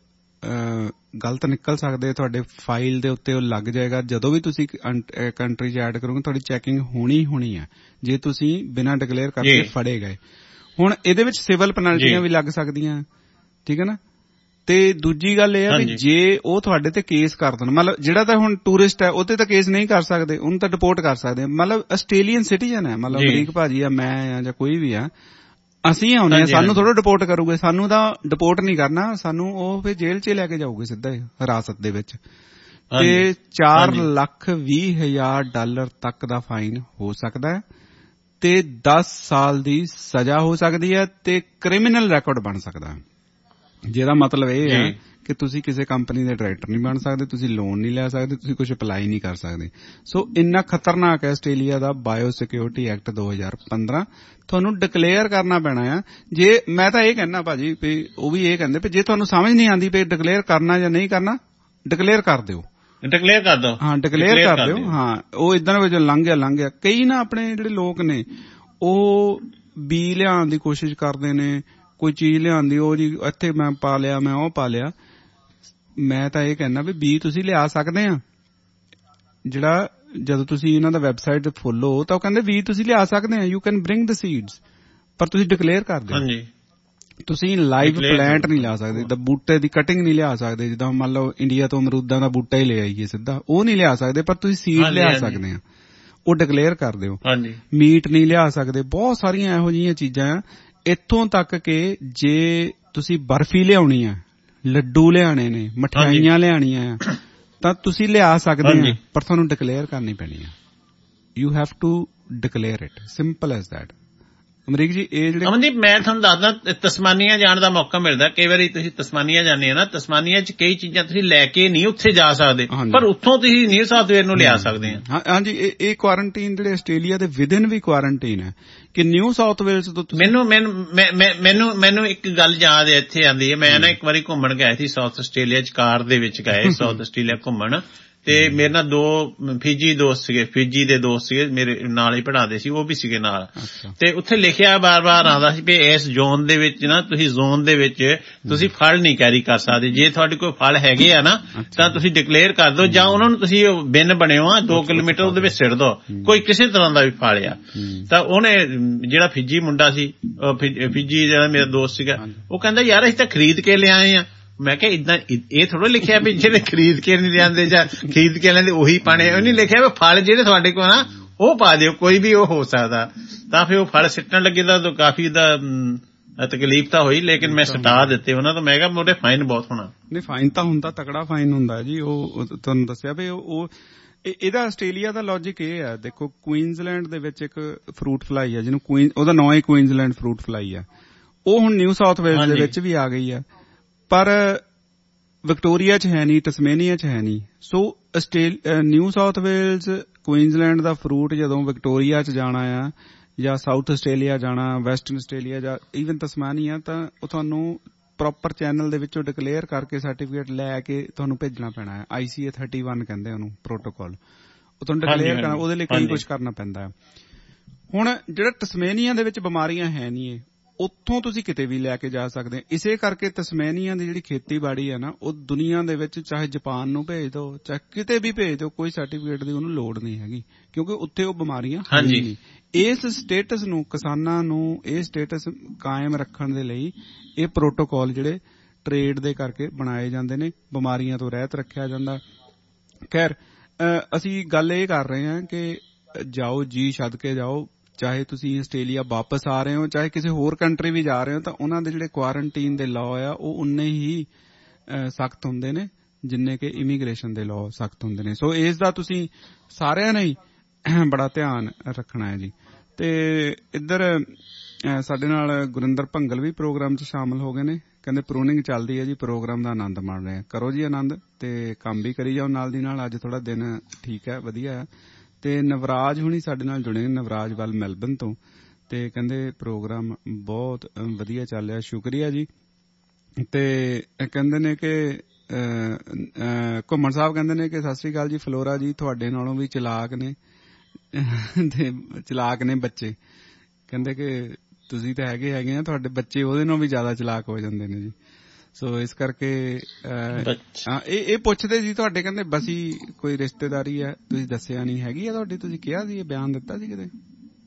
ਗਲਤ ਨਿਕਲ ਸਕਦੇ। ਤੁਹਾਡੇ ਫਾਈਲ ਦੇ ਉੱਤੇ ਉਹ ਲੱਗ ਜਾਏਗਾ, ਜਦੋਂ ਵੀ ਤੁਸੀਂ ਕੰਟਰੀ 'ਚ ਐਡ ਕਰੋਗੇ ਤੁਹਾਡੀ ਚੈਕਿੰਗ ਹੋਣੀ ਹੋਣੀ ਹੈ ਜੇ ਤੁਸੀਂ ਬਿਨਾਂ ਡਿਕਲੇਅਰ ਕਰਕੇ ਫੜੇ ਗਏ। ਹੁਣ ਇਹਦੇ ਵਿੱਚ ਸਿਵਲ ਪੈਨਲਟੀਆਂ ਵੀ ਲੱਗ ਸਕਦੀਆਂ, ਠੀਕ ਹੈ ਨਾ। ਤੇ ਦੂਜੀ ਗੱਲ ਇਹ ਹੈ ਵੀ ਜੇ ਉਹ ਤੁਹਾਡੇ ਤੇ ਕੇਸ ਕਰ ਦੇਣ, ਮਤਲਬ ਜਿਹੜਾ ਤਾਂ ਹੁਣ ਟੂਰਿਸਟ ਹੈ ਉਹਤੇ ਤਾਂ ਕੇਸ ਨਹੀਂ ਕਰ ਸਕਦੇ, ਉਹਨੂੰ ਤਾਂ ਡਿਪੋਰਟ ਕਰ ਸਕਦੇ, ਮਤਲਬ ਆਸਟ੍ਰੇਲੀਅਨ ਸਿਟੀਜ਼ਨ ਹੈ, ਮਤਲਬ ਅਮਰੀਕ ਭਾਜੀ ਆ, ਮੈਂ ਆ ਜਾਂ ਕੋਈ ਵੀ ਆ, ਅਸੀਂ ਆਉਂਦੇ ਹਾਂ, ਸਾਨੂੰ ਥੋੜਾ ਡਿਪੋਰਟ ਕਰੂਗੇ, ਸਾਨੂੰ ਤਾਂ ਡਿਪੋਰਟ ਨਹੀਂ ਕਰਨਾ, ਸਾਨੂੰ ਉਹ ਫਿਰ ਜੇਲ੍ਹ 'ਚ ਲੈ ਕੇ ਜਾਊਗੇ ਸਿੱਧਾ ਹਿਰਾਸਤ ਦੇ ਵਿੱਚ, ਤੇ ਚਾਰ ਲੱਖ ਵੀਹ ਹਜ਼ਾਰ ਡਾਲਰ ਤੱਕ ਦਾ ਫਾਈਨ ਹੋ ਸਕਦਾ ਹੈ, ਤੇ ਦਸ ਸਾਲ ਦੀ ਸਜ਼ਾ ਹੋ ਸਕਦੀ ਹੈ, ਤੇ ਕ੍ਰਿਮੀਨਲ ਰੈਕਾਰਡ ਬਣ ਸਕਦਾ ਹੈ। ਜਿਹਦਾ ਮਤਲਬ ਇਹ ਹੈ ਕਿ ਤੁਸੀਂ ਕਿਸੇ ਕੰਪਨੀ ਦੇ ਡਾਇਰੈਕਟਰ ਨਹੀਂ ਬਣ ਸਕਦੇ, ਤੁਸੀਂ ਲੋਨ ਨਹੀਂ ਲੈ ਸਕਦੇ, ਤੁਸੀਂ ਕੁਝ ਅਪਲਾਈ ਨਹੀਂ ਕਰ ਸਕਦੇ। ਸੋ ਇੰਨਾ ਖਤਰਨਾਕ ਹੈ ਆਸਟ੍ਰੇਲੀਆ ਦਾ ਬਾਇਓ ਸਿਕਿਉਰਿਟੀ ਐਕਟ ਦੋ ਹਜ਼ਾਰ ਪੰਦਰਾਂ, ਤੁਹਾਨੂੰ ਡਿਕਲੇਅਰ ਕਰਨਾ ਪੈਣਾ ਆ। ਜੇ ਮੈਂ ਤਾਂ ਇਹ ਕਹਿੰਦਾ ਭਾਜੀ ਵੀ ਉਹ ਵੀ ਇਹ ਕਹਿੰਦੇ ਵੀ ਜੇ ਤੁਹਾਨੂੰ ਸਮਝ ਨਹੀਂ ਆਉਂਦੀ ਵੀ ਡਿਕਲੇਅਰ ਕਰਨਾ ਜਾਂ ਨਹੀਂ ਕਰਨਾ, ਡਿਕਲੇਅਰ ਕਰ ਦਿਓ, ਡਿਕਲੇਅਰ ਕਰ ਦਿਓ, ਹਾਂ ਡਿਕਲੇਅਰ ਕਰ ਦਿਓ। ਹਾਂ, ਉਹ ਇਦਾਂ ਵਜੋਂ ਲੰਘ ਗਿਆ ਲੰਘ ਗਿਆ। ਕਈ ਨਾ ਆਪਣੇ ਜਿਹੜੇ ਲੋਕ ਨੇ ਉਹ ਬੀ ਲਿਆਉਣ ਦੀ ਕੋਸ਼ਿਸ਼ ਕਰਦੇ ਨੇ, ਕੋਈ ਚੀਜ਼ ਲਿਆਉਂਦੀ, ਉਹ ਜੀ ਇੱਥੇ ਮੈਂ ਪਾ ਲਿਆ, ਮੈਂ ਉਹ ਪਾ ਲਿਆ। ਮੈਂ ਤਾਂ ਇਹ ਕਹਿੰਦਾ ਵੀ ਬੀ ਤੁਸੀਂ ਲਿਆ ਸਕਦੇ ਆ, ਜਿਹੜਾ ਜਦੋਂ ਤੁਸੀਂ ਇਹਨਾਂ ਦਾ ਵੈਬਸਾਈਟ ਫੋਲੋ ਤਾਂ ਉਹ ਕਹਿੰਦੇ ਬੀ ਤੁਸੀਂ ਲਿਆ ਸਕਦੇ ਆ, you can bring the seeds, ਪਰ ਤੁਸੀਂ ਡਿਕਲੇਅਰ ਕਰ ਦਿਓ। ਤੁਸੀਂ ਲਾਈਵ ਪਲਾਂਟ ਨਹੀਂ ਲਿਆ ਸਕਦੇ, ਜਿੱਦਾਂ ਬੂਟੇ ਦੀ ਕਟਿੰਗ ਨਹੀਂ ਲਿਆ ਸਕਦੇ, ਜਿੱਦਾਂ ਮੰਨ ਲਓ ਇੰਡੀਆ ਤੋਂ ਅਮਰੂਦਾਂ ਦਾ ਬੂਟਾ ਹੀ ਲੈ ਆਈਏ ਸਿੱਧਾ, ਉਹ ਨਹੀਂ ਲਿਆ ਸਕਦੇ, ਪਰ ਤੁਸੀਂ ਸੀਡ ਲਿਆ ਸਕਦੇ ਆ, ਉਹ ਡਿਕਲੇਅਰ ਕਰ ਦਿਓ। ਮੀਟ ਨਹੀਂ ਲਿਆ ਸਕਦੇ, ਬਹੁਤ ਸਾਰੀਆਂ ਇਹੋ ਜਿਹੀਆਂ ਚੀਜ਼ਾਂ ਆ, ਇੱਥੋਂ ਤੱਕ ਕਿ ਜੇ ਤੁਸੀਂ ਬਰਫੀ ਲਿਆਉਣੀ ਆ, ਲੱਡੂ ਲਿਆਣੇ ਨੇ, ਮਠਿਆਈਆਂ ਲਿਆਣੀਆਂ ਆ, ਤਾਂ ਤੁਸੀਂ ਲਿਆ ਸਕਦੇ ਆ, ਪਰ ਤੁਹਾਨੂੰ ਡਿਕਲੇਅਰ ਕਰਨੀ ਪੈਣੀ ਆ। You have to declare it, simple as that. Amrik ji ਇਹ ਜਿਹੜੇ ਅਮਨਦੀਪ ਮੈਂ ਤੁਹਾਨੂੰ ਦੱਸਦਾ, ਤਸਮਾਨੀਆ ਜਾਣ ਦਾ ਮੌਕਾ ਮਿਲਦਾ। ਕਈ ਵਾਰੀ ਤੁਸੀਂ ਤਸਮਾਨੀਆ ਜਾਂਦੇ ਹੋ ਨਾ, ਤਸਮਾਨੀਆ ਚ ਕਈ ਚੀਜ਼ਾਂ ਤੁਸੀਂ ਲੈ ਕੇ ਨਹੀਂ ਉੱਥੇ ਜਾ ਸਕਦੇ, ਪਰ ਉੱਥੋਂ ਤੁਸੀਂ ਨਿਊ ਸਾਊਥ ਵੇਲਜ਼ ਨੂੰ ਲਿਆ ਸਕਦੇ ਆ। ਹਾਂਜੀ, ਇਹ ਕੁਆਰੰਟੀਨ ਜਿਹੜੇ ਆਸਟ੍ਰੇਲੀਆ ਦੇ ਵਿਦਿਨ ਵੀ ਕੁਆਰੰਟੀਨ ਹੈ ਕਿ ਨਿਊ ਸਾਊਥ ਵੇਲਜ਼ ਤੋਂ ਮੈਨੂੰ ਮੈਨੂੰ ਮੈਨੂੰ ਇੱਕ ਗੱਲ ਯਾਦ ਹੈ ਇੱਥੇ ਆਉਂਦੀ ਹੈ। ਮੈਂ ਨਾ ਇੱਕ ਵਾਰੀ ਘੁੰਮਣ ਗਿਆ ਸੀ ਸਾਊਥ ਆਸਟ੍ਰੇਲੀਆ ਚ, ਕਾਰ ਦੇ ਵਿੱਚ ਗਏ ਸਾਊਥ ਆਸਟ੍ਰੇਲੀਆ ਘੁੰਮਣ, ਤੇ ਮੇਰੇ ਨਾਲ ਦੋ ਫਿਜੀ ਦੋਸਤ ਸੀਗੇ, ਫਿਜੀ ਦੇ ਦੋਸਤ ਸੀਗੇ, ਮੇਰੇ ਨਾਲ ਹੀ ਪੜ੍ਹਾਉਂਦੇ ਸੀ, ਉਹ ਵੀ ਸੀਗੇ ਨਾਲ। ਤੇ ਉੱਥੇ ਲਿਖਿਆ ਬਾਰ ਬਾਰ ਆਉਂਦਾ ਸੀ ਵੀ ਇਸ ਜ਼ੋਨ ਦੇ ਵਿੱਚ ਨਾ ਤੁਸੀਂ ਜ਼ੋਨ ਦੇ ਵਿੱਚ ਤੁਸੀਂ ਫਲ ਨਹੀਂ ਕੈਰੀ ਕਰ ਸਕਦੇ। ਜੇ ਤੁਹਾਡੇ ਕੋਲ ਫਲ ਹੈਗੇ ਆ ਨਾ ਤਾਂ ਤੁਸੀਂ ਡਿਕਲੇਅਰ ਕਰ ਦਿਓ, ਜਾਂ ਉਹਨਾਂ ਨੂੰ ਤੁਸੀਂ ਬਿਨ ਬਣਿਓ ਆ ਦੋ ਕਿਲੋਮੀਟਰ ਉਹਦੇ ਵਿੱਚ ਸਿੱਟ ਦਿਓ, ਕੋਈ ਕਿਸੇ ਤਰ੍ਹਾਂ ਦਾ ਵੀ ਫਲ ਆ। ਤਾਂ ਉਹਨੇ ਜਿਹੜਾ ਫਿਜੀ ਮੁੰਡਾ ਸੀ, ਫਿਜੀ ਜਿਹੜਾ ਮੇਰਾ ਦੋਸਤ ਸੀਗਾ, ਉਹ ਕਹਿੰਦਾ ਯਾਰ ਅਸੀਂ ਤਾਂ ਖਰੀਦ ਕੇ ਲਿਆਏ ਆ। ਮੈਂ ਕਿਹਾ ਇਦਾਂ ਇਹ ਥੋੜਾ ਲਿਖਿਆ ਵੀ ਜਿਹੜੇ ਖਰੀਦ ਕੇ ਨਹੀਂ ਲਿਆਂਦੇ ਜਾਂ ਖਰੀਦ ਕੇ ਲੈਂਦੇ ਉਹੀ ਪਾਣੇ, ਉਹ ਨਹੀਂ ਲਿਖਿਆ ਵੀ ਫਲ ਜਿਹੜੇ ਤੁਹਾਡੇ ਕੋਲ ਨਾ ਉਹ ਪਾ ਦਿਓ, ਕੋਈ ਵੀ ਉਹ ਹੋ ਸਕਦਾ। ਤਾਂ ਫਿਰ ਉਹ ਫਲ ਸਿੱਟਣ ਲੱਗੇ ਤਾਂ ਕਾਫੀ ਦਾ ਤਕਲੀਫ ਤਾਂ ਹੋਈ, ਲੇਕਿਨ ਮੈਂ ਸਟਾ ਦਿੱਤੇ ਉਹਨਾਂ ਤੋਂ। ਮੈਂ ਕਿਹਾ ਮੋੜੇ ਫਾਈਨ ਬਹੁਤ ਹੋਣਾ। ਨਹੀਂ, ਫਾਈਨ ਤਾਂ ਹੁੰਦਾ, ਤਕੜਾ ਫਾਈਨ ਹੁੰਦਾ ਜੀ। ਉਹ ਤੁਹਾਨੂੰ ਦੱਸਿਆ ਵੀ ਉਹ ਇਹਦਾ ਆਸਟ੍ਰੇਲੀਆ ਦਾ ਲੌਜਿਕ ਇਹ ਹੈ। ਦੇਖੋ, ਕੁਈਨਜ਼ਲੈਂਡ ਦੇ ਵਿੱਚ ਇੱਕ ਫਰੂਟ ਫਲਾਈ ਹੈ ਜਿਹਨੂੰ ਕੁਈਨ, ਉਹਦਾ ਨਾਂ ਹੀ ਕੁਈਨਜ਼ਲੈਂਡ ਫਰੂਟ ਫਲਾਈ ਹੈ। ਉਹ ਹੁਣ ਨਿਊ ਸਾਊਥ ਵੇਲਜ਼ ਦੇ ਵਿੱਚ ਵੀ ਆ ਗਈ ਹੈ, ਪਰ ਵਿਕਟੋਰੀਆ ਚ ਹੈ ਨਹੀਂ, ਟਸਮੇਨੀਆ ਚ ਹੈ ਨਹੀਂ। So New South Wales, Queensland ਦਾ ਫਰੂਟ ਜਦੋਂ ਵਿਕਟੋਰੀਆ ਚ ਜਾਣਾ ਆ ਜਾਂ ਸਾਊਥ ਆਸਟ੍ਰੇਲੀਆ ਜਾਣਾ, ਵੈਸਟਰਨ ਆਸਟ੍ਰੇਲੀਆ ਜਾਂ ਈਵਨ ਤਸਮਾਨੀਆ, ਤਾਂ ਉਹ ਤੁਹਾਨੂੰ ਪ੍ਰੋਪਰ ਚੈਨਲ ਦੇ ਵਿੱਚੋਂ ਡਿਕਲੇਅਰ ਕਰਕੇ ਸਰਟੀਫਿਕੇਟ ਲੈ ਕੇ ਤੁਹਾਨੂੰ ਭੇਜਣਾ ਪੈਣਾ ਹੈ। ਆਈ ਸੀ ਏ ਥਰਟੀ ਵਨ ਕਹਿੰਦੇ ਉਹਨੂੰ, ਪ੍ਰੋਟੋਕਾਲ। ਉਹ ਤੁਹਾਨੂੰ ਡਿਕਲੇਅਰ ਕਰਨਾ, ਉਹਦੇ ਲਈ ਕਈ ਕੁਛ ਕਰਨਾ ਪੈਂਦਾ ਹੈ। ਹੁਣ ਜਿਹੜਾ ਤਸਮੇਨੀਆ ਦੇ ਵਿੱਚ ਬਿਮਾਰੀਆਂ ਹੈ ਨਹੀਂ, ਉੱਥੋਂ ਤੁਸੀਂ ਕਿਤੇ ਵੀ ਲੈ ਕੇ ਜਾ ਸਕਦੇ। ਇਸੇ ਕਰਕੇ ਤਸਮੇਨੀਆ ਦੀ ਜਿਹੜੀ ਖੇਤੀਬਾੜੀ ਹੈ ਨਾ, ਉਹ ਦੁਨੀਆ ਦੇ ਵਿੱਚ ਚਾਹੇ ਜਾਪਾਨ ਨੂੰ ਭੇਜ ਦਿਓ, ਚਾਹੇ ਕਿਤੇ ਵੀ ਭੇਜ ਦਿਓ, ਕੋਈ ਸਰਟੀਫਿਕੇਟ ਦੀ ਉਹਨੂੰ ਲੋੜ ਨਹੀਂ ਹੈਗੀ, ਕਿਉਂਕਿ ਉੱਥੇ ਉਹ ਬਿਮਾਰੀਆਂ ਹੈ ਨਹੀਂ। ਇਸ ਸਟੇਟਸ ਨੂੰ, ਕਿਸਾਨਾਂ ਨੂੰ ਇਹ ਸਟੇਟਸ ਕਾਇਮ ਰੱਖਣ ਦੇ ਲਈ ਇਹ ਪ੍ਰੋਟੋਕਾਲ ਜਿਹੜੇ ਟ੍ਰੇਡ ਦੇ ਕਰਕੇ ਬਣਾਏ ਜਾਂਦੇ ਨੇ, ਬਿਮਾਰੀਆਂ ਤੋਂ ਰਹਿਤ ਰੱਖਿਆ ਜਾਂਦਾ। ਖੈਰ, ਅਸੀਂ ਗੱਲ ਇਹ ਕਰ ਰਹੇ ਹਾਂ ਕਿ ਜਾਓ ਜੀ, ਛੱਡ ਕੇ ਜਾਓ, ਚਾਹੇ ਤੁਸੀਂ ਆਸਟ੍ਰੇਲੀਆ ਵਾਪਸ ਆ ਰਹੇ ਹੋ, ਚਾਹੇ ਕਿਸੇ ਹੋਰ ਕੰਟਰੀ ਵੀ ਜਾ ਰਹੇ ਹੋ, ਤਾਂ ਉਹਨਾਂ ਦੇ ਜਿਹੜੇ ਕੁਆਰੰਟੀਨ ਦੇ ਲਾਅ ਆ ਉਹ ਉਨੇ ਹੀ ਸਖਤ ਹੁੰਦੇ ਨੇ ਜਿੰਨੇ ਕਿ ਇਮੀਗ੍ਰੇਸ਼ਨ ਦੇ ਲਾਅ ਸਖਤ ਹੁੰਦੇ ਨੇ। ਸੋ ਇਸ ਦਾ ਤੁਸੀਂ ਸਾਰਿਆਂ ਨੇ ਹੀ ਬੜਾ ਧਿਆਨ ਰੱਖਣਾ ਹੈ ਜੀ। ਤੇ ਇੱਧਰ ਸਾਡੇ ਨਾਲ ਗੁਰਿੰਦਰ ਭੰਗਲ ਵੀ ਪ੍ਰੋਗਰਾਮ 'ਚ ਸ਼ਾਮਲ ਹੋ ਗਏ ਨੇ, ਕਹਿੰਦੇ ਪ੍ਰੂਨਿੰਗ ਚੱਲਦੀ ਹੈ ਜੀ, ਪ੍ਰੋਗਰਾਮ ਦਾ ਆਨੰਦ ਮਾਣ ਰਹੇ ਆ। ਕਰੋ ਜੀ ਆਨੰਦ, ਤੇ ਕੰਮ ਵੀ ਕਰੀ ਜਾਓ ਨਾਲ ਦੀ ਨਾਲ। ਅੱਜ ਥੋੜਾ ਦਿਨ ਠੀਕ ਹੈ, ਵਧੀਆ ਹੈ। ਤੇ ਨਵਰਾਜ ਹੁਣੀ ਸਾਡੇ ਨਾਲ ਜੁੜੇ ਨੇ, ਨਵਰਾਜ ਵੱਲ ਮੈਲਬਨ ਤੋਂ, ਤੇ ਕਹਿੰਦੇ ਪ੍ਰੋਗਰਾਮ ਬਹੁਤ ਵਧੀਆ ਚੱਲ ਰਿਹਾ, ਸ਼ੁਕਰੀਆ ਜੀ। ਤੇ ਕਹਿੰਦੇ ਨੇ ਕਿ ਘੁੰਮਣ ਸਾਹਿਬ ਕਹਿੰਦੇ ਨੇ ਕਿ ਸਤਿ ਸ੍ਰੀ ਅਕਾਲ ਜੀ ਫਲੋਰਾ ਜੀ, ਤੁਹਾਡੇ ਨਾਲੋਂ ਵੀ ਚਲਾਕ ਨੇ ਤੇ ਚਲਾਕ ਨੇ ਬੱਚੇ। ਕਹਿੰਦੇ ਕਿ ਤੁਸੀਂ ਤਾਂ ਹੈਗੇ ਹੈਗੇ ਆ, ਤੁਹਾਡੇ ਬੱਚੇ ਉਹਦੇ ਨਾਲੋਂ ਵੀ ਜ਼ਿਆਦਾ ਚਲਾਕ ਹੋ ਜਾਂਦੇ ਨੇ ਜੀ। ਸੋ ਇਸ ਕਰਕੇ ਇਹ ਇਹ ਪੁੱਛਦੇ ਜੀ ਤੁਹਾਡੇ, ਕਹਿੰਦੇ ਬਸੀ ਕੋਈ ਰਿਸ਼ਤੇਦਾਰੀ ਹੈ, ਤੁਸੀਂ ਦੱਸਿਆ ਨਹੀਂ ਹੈਗੀ ਆ ਤੁਹਾਡੀ, ਤੁਸੀਂ ਕਿਹਾ ਸੀ, ਇਹ ਬਿਆਨ ਦਿੱਤਾ ਸੀ ਕਿਤੇ?